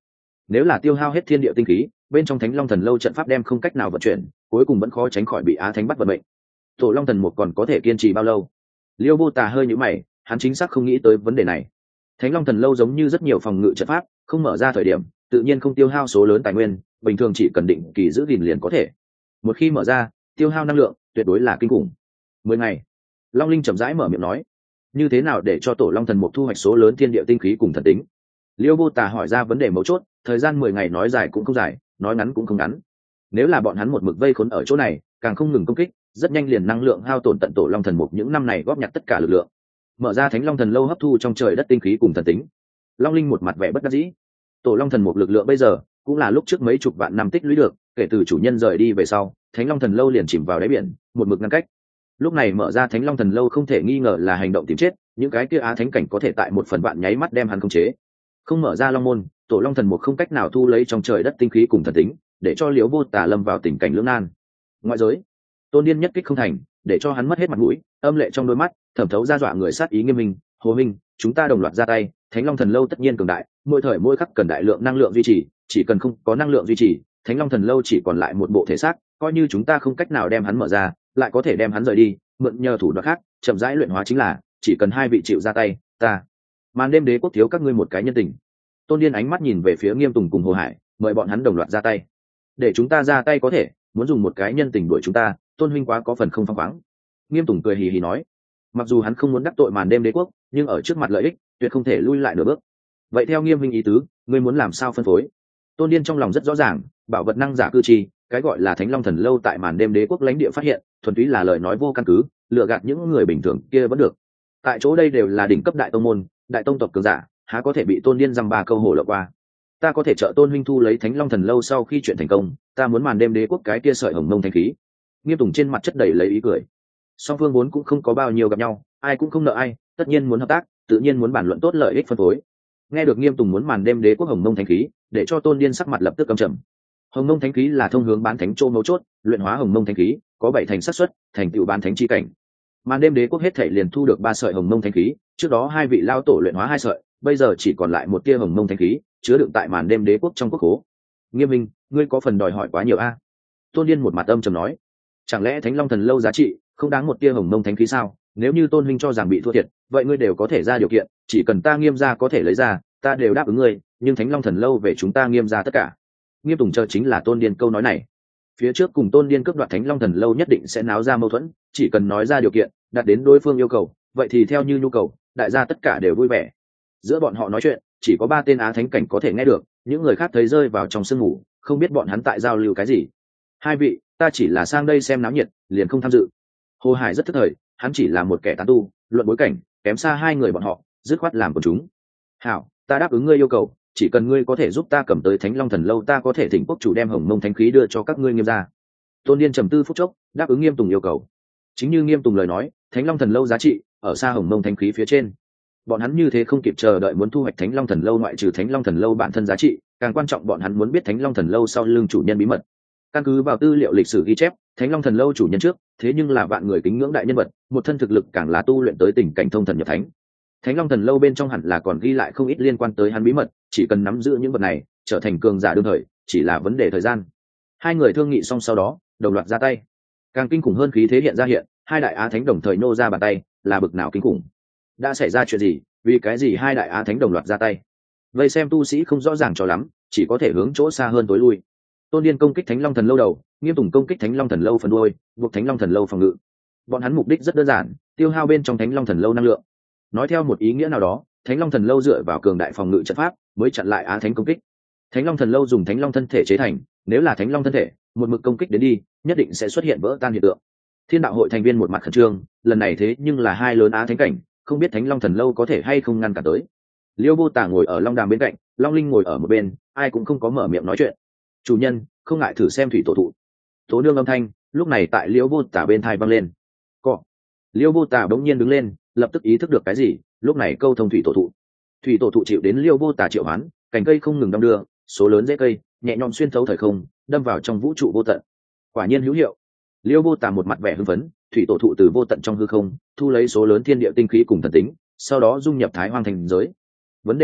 A: nếu là tiêu hao hết thiên địa tinh khí, bên trong Thánh Long Thần Lâu trận pháp đem không cách nào vận chuyển, cuối cùng vẫn khó tránh khỏi bị Á Thánh bắt vận mệnh. Tổ Long Thần Mục còn có thể kiên trì bao lâu? Liêu Vô Tà hơi nhíu mày, hắn chính xác không nghĩ tới vấn đề này. Thánh Long Thần Lâu giống như rất nhiều phòng ngự trận pháp, không mở ra thời điểm, tự nhiên không tiêu hao số lớn tài nguyên, bình thường chỉ cần định kỳ giữ gìn liền có thể. Một khi mở ra, tiêu hao năng lượng tuyệt đối là kinh khủng. Mười ngày. Long Linh chậm rãi mở miệng nói, như thế nào để cho Tổ Long Thần Mục thu hoạch số lớn thiên địa tinh khí cùng thần tính? Liêu Vô Tà hỏi ra vấn đề mấu chốt, thời gian mười ngày nói dài cũng không dài, nói ngắn cũng không ngắn. Nếu là bọn hắn một mực vây khốn ở chỗ này, càng không ngừng công kích, rất nhanh liền năng lượng hao tổn tận Tổ Long Thần Mục những năm này góp nhặt tất cả lực lượng. Mở ra Thánh Long Thần Lâu hấp thu trong trời đất tinh khí cùng thần tính. Long Linh một mặt vẻ bất đắc dĩ. Tổ Long Thần Mục lực lượng bây giờ cũng là lúc trước mấy chục vạn năm tích lũy được, kể từ chủ nhân rời đi về sau, Thánh Long Thần Lâu liền chìm vào đáy biển, một mực ngăn cách. Lúc này mở ra Thánh Long Thần Lâu không thể nghi ngờ là hành động tìm chết, những cái kia á thánh cảnh có thể tại một phần vạn nháy mắt đem hắn khống chế. Không mở ra Long môn, Tổ Long Thần Mục không cách nào thu lấy trong trời đất tinh khí cùng thần tính, để cho Liễu Vô Tà lâm vào tình cảnh lưỡng nan. Ngoại giới, Tôn Điên nhất kích không thành, để cho hắn mất hết mặt mũi, âm lệ trong đôi mắt thẩm thấu ra dọa người sát ý nghiêm minh. Hồ Minh, chúng ta đồng loạt ra tay, Thánh Long Thần Lâu tất nhiên cường đại, mỗi thời mỗi khắc cần đại lượng năng lượng duy trì, chỉ cần không có năng lượng duy trì, Thánh Long Thần Lâu chỉ còn lại một bộ thể xác, coi như chúng ta không cách nào đem hắn mở ra, lại có thể đem hắn rời đi, mượn nhờ thủ đoạn khác, chậm rãi luyện hóa chính là, chỉ cần hai vị chịu ra tay, ta. Màn đêm đế quốc thiếu các ngươi một cái nhân tình. Tôn Điên ánh mắt nhìn về phía Nghiêm Tùng cùng Hồ Hải, mời bọn hắn đồng loạt ra tay. Để chúng ta ra tay có thể, muốn dùng một cái nhân tình đuổi chúng ta, Tôn huynh quá có phần không phăng khoáng. Nghiêm Tùng cười hì hì nói, mặc dù hắn không muốn đắc tội Màn đêm đế quốc, nhưng ở trước mặt lợi ích, tuyệt không thể lui lại nửa bước. Vậy theo Nghiêm huynh ý tứ, ngươi muốn làm sao phân phối? Tôn Điên trong lòng rất rõ ràng, bảo vật năng giả cư trì, cái gọi là Thánh Long Thần Lâu tại Màn đêm đế quốc lãnh địa phát hiện, thuần túy là lời nói vô căn cứ, lừa gạt những người bình thường kia vẫn được. Tại chỗ đây đều là đỉnh cấp đại tông môn, đại tông tộc cường giả, há có thể bị Tôn Điên dăm ba câu hổ lộng qua. Ta có thể trợ Tôn huynh thu lấy Thánh Long Thần Lâu sau khi chuyện thành công, ta muốn Màn đêm đế quốc cái kia sợi hồng mông thanh khí. Nghiêm Tùng trên mặt chất đầy lấy ý cười. Song phương vốn cũng không có bao nhiêu gặp nhau, ai cũng không nợ ai, tất nhiên muốn hợp tác, tự nhiên muốn bàn luận tốt lợi ích phân phối. Nghe được Nghiêm Tùng muốn Màn đêm đế quốc hồng mông thanh khí, để cho Tôn Điên sắc mặt lập tức căm trầm. Hồng mông thanh khí là thông hướng bán thánh châu mấu chốt, luyện hóa hồng mông thanh khí, có bảy thành xác suất thành tựu bán thánh chi cảnh. Màn đêm đế quốc hết thể liền thu được ba sợi hồng mông thanh khí, trước đó hai vị lao tổ luyện hóa hai sợi, bây giờ chỉ còn lại một tia hồng mông thanh khí, chứa đựng tại Màn đêm đế quốc trong quốc khố. Nghiêm Minh, ngươi có phần đòi hỏi quá nhiều a. Tôn Điên một mặt âm trầm nói, chẳng lẽ Thánh Long Thần Lâu giá trị không đáng một tia hồng mông thanh khí sao? Nếu như Tôn huynh cho rằng bị thua thiệt, vậy ngươi đều có thể ra điều kiện, chỉ cần ta Nghiêm gia có thể lấy ra, ta đều đáp ứng ngươi, nhưng Thánh Long Thần Lâu về chúng ta Nghiêm gia tất cả. Nghiêm Tùng chờ chính là Tôn Điên câu nói này. Phía trước cùng Tôn Điên cướp đoạt Thánh Long Thần Lâu nhất định sẽ náo ra mâu thuẫn, chỉ cần nói ra điều kiện, đạt đến đối phương yêu cầu, vậy thì theo như nhu cầu, đại gia tất cả đều vui vẻ. Giữa bọn họ nói chuyện, chỉ có ba tên á thánh cảnh có thể nghe được, những người khác thấy rơi vào trong sương mù, không biết bọn hắn tại giao lưu cái gì. Hai vị, ta chỉ là sang đây xem náo nhiệt, liền không tham dự. Hồ Hải rất thức thời, hắn chỉ là một kẻ tán tu, luận bối cảnh, kém xa hai người bọn họ, dứt khoát làm của chúng. Hảo, ta đáp ứng ngươi yêu cầu, chỉ cần ngươi có thể giúp ta cầm tới Thánh Long Thần Lâu, ta có thể thỉnh quốc chủ đem hồng mông thánh khí đưa cho các ngươi Nghiêm gia. Tôn Điên trầm tư phút chốc, đáp ứng Nghiêm Tùng yêu cầu. Chính như Nghiêm Tùng lời nói, Thánh Long Thần Lâu giá trị ở xa hồng mông thánh khí phía trên. Bọn hắn như thế không kịp chờ đợi muốn thu hoạch Thánh Long Thần Lâu, ngoại trừ Thánh Long Thần Lâu bản thân giá trị, càng quan trọng bọn hắn muốn biết Thánh Long Thần Lâu sau lưng chủ nhân bí mật. Căn cứ vào tư liệu lịch sử ghi chép, Thánh Long Thần Lâu chủ nhân trước, thế nhưng là vạn người kính ngưỡng đại nhân vật, một thân thực lực càng là tu luyện tới tình cảnh thông thần nhập thánh. Thánh Long Thần Lâu bên trong hẳn là còn ghi lại không ít liên quan tới hắn bí mật, chỉ cần nắm giữ những vật này, trở thành cường giả đương thời, chỉ là vấn đề thời gian. Hai người thương nghị xong sau đó, đồng loạt ra tay. Càng kinh khủng hơn khí thế hiện ra hiện, hai đại á thánh đồng thời nô ra bàn tay, là bực nào kinh khủng. Đã xảy ra chuyện gì, vì cái gì hai đại á thánh đồng loạt ra tay? Vậy xem tu sĩ không rõ ràng cho lắm, chỉ có thể hướng chỗ xa hơn tối lui. Tôn Điên công kích Thánh Long Thần Lâu đầu, Nghiêm Tùng công kích Thánh Long Thần Lâu phần đuôi, buộc Thánh Long Thần Lâu phòng ngự. Bọn hắn mục đích rất đơn giản, tiêu hao bên trong Thánh Long Thần Lâu năng lượng. Nói theo một ý nghĩa nào đó, Thánh Long Thần Lâu dựa vào cường đại phòng ngự trận pháp mới chặn lại á thánh công kích. Thánh Long Thần Lâu dùng Thánh Long thân thể chế thành, nếu là Thánh Long thân thể một mực công kích đến đi, nhất định sẽ xuất hiện vỡ tan hiện tượng. Thiên đạo hội thành viên một mặt khẩn trương, lần này thế nhưng là hai lớn á thánh cảnh, không biết Thánh Long Thần Lâu có thể hay không ngăn cản tới. Liêu Vô Tà ngồi ở Long Đàm bên cạnh, Long Linh ngồi ở một bên, ai cũng không có mở miệng nói chuyện. Chủ nhân, không ngại thử xem thủy tổ thụ. Tố nương âm thanh lúc này tại Liêu Vô Tà bên thai vang lên. Cọ. Liêu Vô Tà bỗng nhiên đứng lên, lập tức ý thức được cái gì, lúc này câu thông thủy tổ thụ. Thủy tổ thụ chịu đến Liêu Vô Tà triệu hoán, cành cây không ngừng đong đưa, số lớn rễ cây nhẹ nhõm xuyên thấu thời không, đâm vào trong vũ trụ vô tận. Quả nhiên hữu hiệu. Liêu Vô Tà một mặt vẻ hưng phấn, thủy tổ thụ từ vô tận trong hư không thu lấy số lớn thiên địa tinh khí cùng thần tính, sau đó dung nhập Thái Hoang thành giới. Vấn đề hiện tại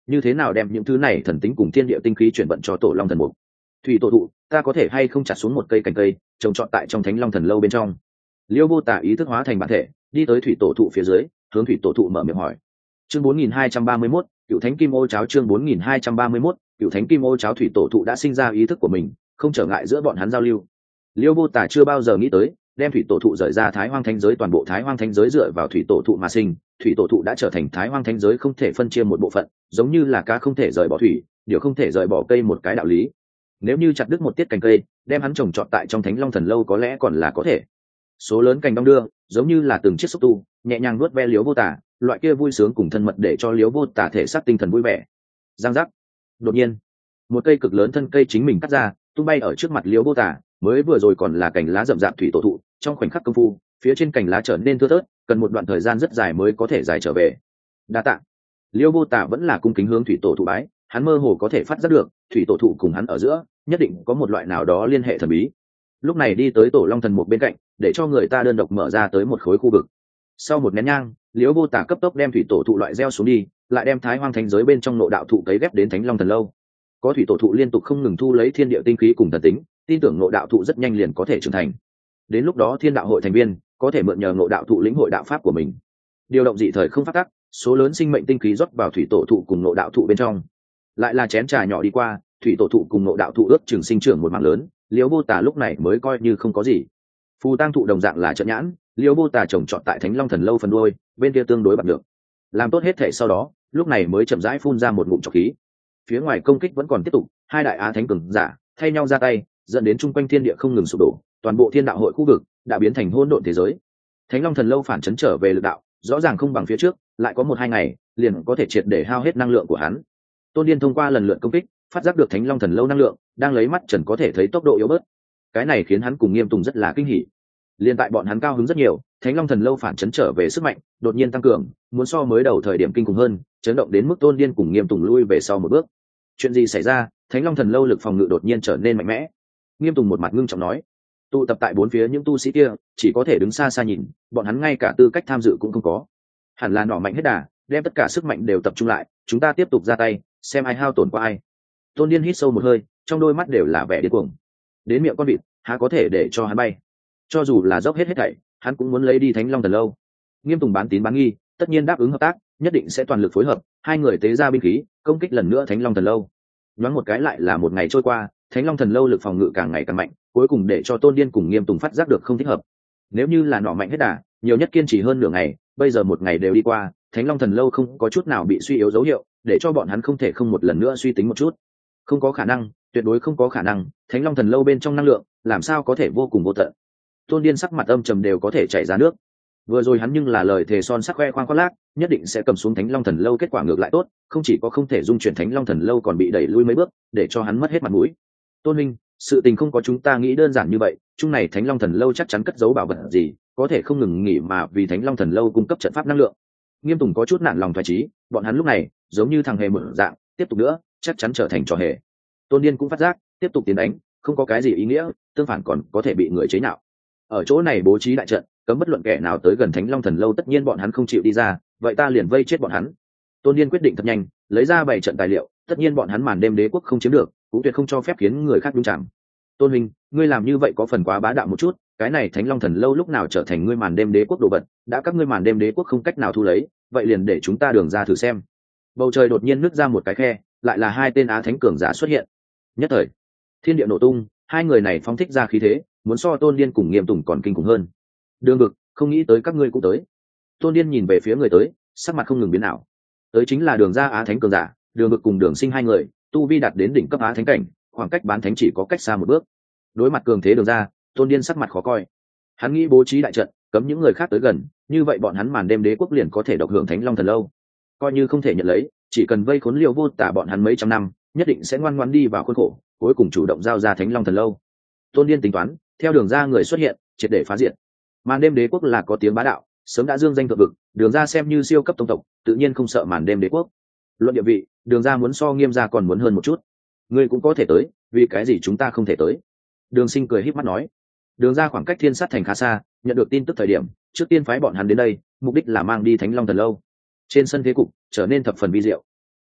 A: như thế nào đem những thứ này thần tính cùng thiên địa tinh khí chuyển vận cho tổ long thần mục. Thủy tổ thụ, ta có thể hay không chặt xuống một cây cành cây trồng trọt tại trong thánh long thần lâu bên trong? Liêu vô tả ý thức hóa thành bản thể đi tới thủy tổ thụ phía dưới, hướng thủy tổ thụ mở miệng hỏi. Chương bốn nghìn hai trăm ba mươi mốt, cựu thánh kim ô cháo. Chương bốn nghìn hai trăm ba mươi mốt, cựu thánh kim ô cháo. Thủy tổ thụ đã sinh ra ý thức của mình, không trở ngại giữa bọn hắn giao lưu. Liêu vô tả chưa bao giờ nghĩ tới đem thủy tổ thụ rời ra thái hoang thánh giới. Toàn bộ thái hoang thánh giới dựa vào thủy tổ thụ mà sinh, thủy tổ thụ đã trở thành thái hoang thánh giới không thể phân chia một bộ phận, giống như là cá không thể rời bỏ thủy, điều không thể rời bỏ cây một cái đạo lý. Nếu như chặt đứt một tiết cành cây đem hắn trồng trọt tại trong thánh long thần lâu có lẽ còn là có thể. Số lớn cành đong đưa giống như là từng chiếc xúc tu nhẹ nhàng nuốt ve liếu vô tả, loại kia vui sướng cùng thân mật để cho liếu vô tả thể xác tinh thần vui vẻ. Giang giác, đột nhiên một cây cực lớn thân cây chính mình cắt ra tung bay ở trước mặt liếu vô tả. Mới vừa rồi còn là cành lá rậm rạp thủy tổ thụ, trong khoảnh khắc công phu phía trên cành lá trở nên thưa thớt, cần một đoạn thời gian rất dài mới có thể dài trở về. Đa tạ. Liêu vô tả vẫn là cung kính hướng thủy tổ thụ bái, hắn mơ hồ có thể phát giác được thủy tổ thụ cùng hắn ở giữa nhất định có một loại nào đó liên hệ thần bí. Lúc này đi tới tổ long thần mục bên cạnh, để cho người ta đơn độc mở ra tới một khối khu vực. Sau một nén nhang, Liêu vô tả cấp tốc đem thủy tổ thụ loại gieo xuống đi, lại đem thái hoang thánh giới bên trong nộ đạo thụ cấy ghép đến thánh long thần lâu. Có thủy tổ thụ liên tục không ngừng thu lấy thiên địa tinh khí cùng thần tính, tin tưởng ngộ đạo thụ rất nhanh liền có thể trưởng thành. Đến lúc đó thiên đạo hội thành viên có thể mượn nhờ ngộ đạo thụ lĩnh hội đạo pháp của mình, điều động dị thời không phát tắc, số lớn sinh mệnh tinh khí rót vào thủy tổ thụ cùng ngộ đạo thụ bên trong. Lại là chén trà nhỏ đi qua, thủy tổ thụ cùng ngộ đạo thụ ước chừng sinh trưởng một mảng lớn, Liêu vô tả lúc này mới coi như không có gì. Phù tang thụ đồng dạng là trận nhãn, Liêu vô tả trồng trọt tại thánh long thần lâu phần đuôi bên kia tương đối bạc được, làm tốt hết thể sau đó lúc này mới chậm rãi phun ra một ngụm trọc khí. Phía ngoài công kích vẫn còn tiếp tục, hai đại á thánh cường giả thay nhau ra tay, dẫn đến chung quanh thiên địa không ngừng sụp đổ, toàn bộ thiên đạo hội khu vực đã biến thành hỗn độn thế giới. Thánh long thần lâu phản chấn trở về lực đạo rõ ràng không bằng phía trước, lại có một hai ngày liền có thể triệt để hao hết năng lượng của hắn. Tôn Điên thông qua lần lượt công kích phát giác được thánh long thần lâu năng lượng đang lấy mắt trần có thể thấy tốc độ yếu bớt, cái này khiến hắn cùng Nghiêm Tùng rất là kinh hỉ. Liên tại bọn hắn cao hứng rất nhiều, thánh long thần lâu phản chấn trở về sức mạnh đột nhiên tăng cường, muốn so mới đầu thời điểm kinh khủng hơn, chấn động đến mức Tôn Điên cùng Nghiêm Tùng lui về sau một bước. Chuyện gì xảy ra? Thánh long thần lâu lực phòng ngự đột nhiên trở nên mạnh mẽ. Nghiêm Tùng một mặt ngưng trọng nói. Tụ tập tại bốn phía những tu sĩ kia chỉ có thể đứng xa xa nhìn, bọn hắn ngay cả tư cách tham dự cũng không có. Hẳn là nỏ mạnh hết đà, đem tất cả sức mạnh đều tập trung lại, chúng ta tiếp tục ra tay, xem ai hao tổn qua ai. Tôn Điên hít sâu một hơi, trong đôi mắt đều là vẻ điên cuồng. Đến miệng con vịt há có thể để cho hắn bay, cho dù là dốc hết hết thảy hắn cũng muốn lấy đi thánh long thần lâu. Nghiêm Tùng bán tín bán nghi, tất nhiên đáp ứng hợp tác, nhất định sẽ toàn lực phối hợp. Hai người tế ra binh khí công kích lần nữa thánh long thần lâu. Nhoáng một cái lại là một ngày trôi qua, thánh long thần lâu lực phòng ngự càng ngày càng mạnh, cuối cùng để cho Tôn Điên cùng Nghiêm Tùng phát giác được không thích hợp. Nếu như là nỏ mạnh hết đà, nhiều nhất kiên trì hơn nửa ngày, bây giờ một ngày đều đi qua, thánh long thần lâu không có chút nào bị suy yếu dấu hiệu, để cho bọn hắn không thể không một lần nữa suy tính một chút. Không có khả năng, tuyệt đối không có khả năng, thánh long thần lâu bên trong năng lượng làm sao có thể vô cùng vô tận. Tôn Điên sắc mặt âm trầm đều có thể chảy ra nước. Vừa rồi hắn nhưng là lời thề son sắc khoe khoang khoác lác, nhất định sẽ cầm xuống thánh long thần lâu, kết quả ngược lại tốt, không chỉ có không thể dung chuyển thánh long thần lâu còn bị đẩy lui mấy bước, để cho hắn mất hết mặt mũi. Tôn Minh, sự tình không có chúng ta nghĩ đơn giản như vậy, chung này thánh long thần lâu chắc chắn cất giấu bảo vật gì, có thể không ngừng nghỉ mà vì thánh long thần lâu cung cấp trận pháp năng lượng. Nghiêm Tùng có chút nản lòng thoái trí, bọn hắn lúc này giống như thằng hề mở dạng, tiếp tục nữa chắc chắn trở thành trò hề. Tôn Điên cũng phát giác tiếp tục tiến đánh không có cái gì ý nghĩa, tương phản còn có thể bị người chế nhạo. Ở chỗ này bố trí đại trận, cấm bất luận kẻ nào tới gần thánh long thần lâu, tất nhiên bọn hắn không chịu đi ra, vậy ta liền vây chết bọn hắn. Tôn Điên quyết định thật nhanh, lấy ra bảy trận tài liệu, tất nhiên bọn hắn màn đêm đế quốc không chiếm được, cũng tuyệt không cho phép khiến người khác đúng chẳng. Tôn Minh, ngươi làm như vậy có phần quá bá đạo một chút, cái này thánh long thần lâu lúc nào trở thành ngươi màn đêm đế quốc đồ vật, đã các ngươi màn đêm đế quốc không cách nào thu lấy, vậy liền để chúng ta đường ra thử xem. Bầu trời đột nhiên nứt ra một cái khe, lại là hai tên á thánh cường giả xuất hiện. Nhất thời thiên địa nổ tung, hai người này phóng thích ra khí thế muốn so Tôn Điên cùng Nghiêm Tùng còn kinh khủng hơn. Đường Vực, không nghĩ tới các ngươi cũng tới. Tôn Điên nhìn về phía người tới, sắc mặt không ngừng biến ảo. Tới chính là đường ra á thánh cường giả, Đường Vực cùng Đường Sinh hai người tu vi đạt đến đỉnh cấp á thánh cảnh, khoảng cách bán thánh chỉ có cách xa một bước. Đối mặt cường thế đường ra, Tôn Điên sắc mặt khó coi. Hắn nghĩ bố trí đại trận cấm những người khác tới gần, như vậy bọn hắn màn đêm đế quốc liền có thể độc hưởng thánh long thần lâu. Coi như không thể nhận lấy, chỉ cần vây khốn Liêu Vô Tả bọn hắn mấy trăm năm, nhất định sẽ ngoan ngoãn đi vào khuôn khổ, cuối cùng chủ động giao ra thánh long thần lâu. Tôn Điên tính toán theo đường ra người xuất hiện, triệt để phá diệt. Màn đêm đế quốc là có tiếng bá đạo, sớm đã dương danh thượng vực, đường ra xem như siêu cấp tông tộc, tự nhiên không sợ màn đêm đế quốc. Luận địa vị, đường ra muốn so Nghiêm gia còn muốn hơn một chút. Ngươi cũng có thể tới, vì cái gì chúng ta không thể tới? Đường Sinh cười híp mắt nói. Đường ra khoảng cách Thiên Sát thành khá xa, nhận được tin tức thời điểm, trước tiên phái bọn hắn đến đây, mục đích là mang đi thánh long thần lâu. Trên sân thế cục trở nên thập phần vi diệu.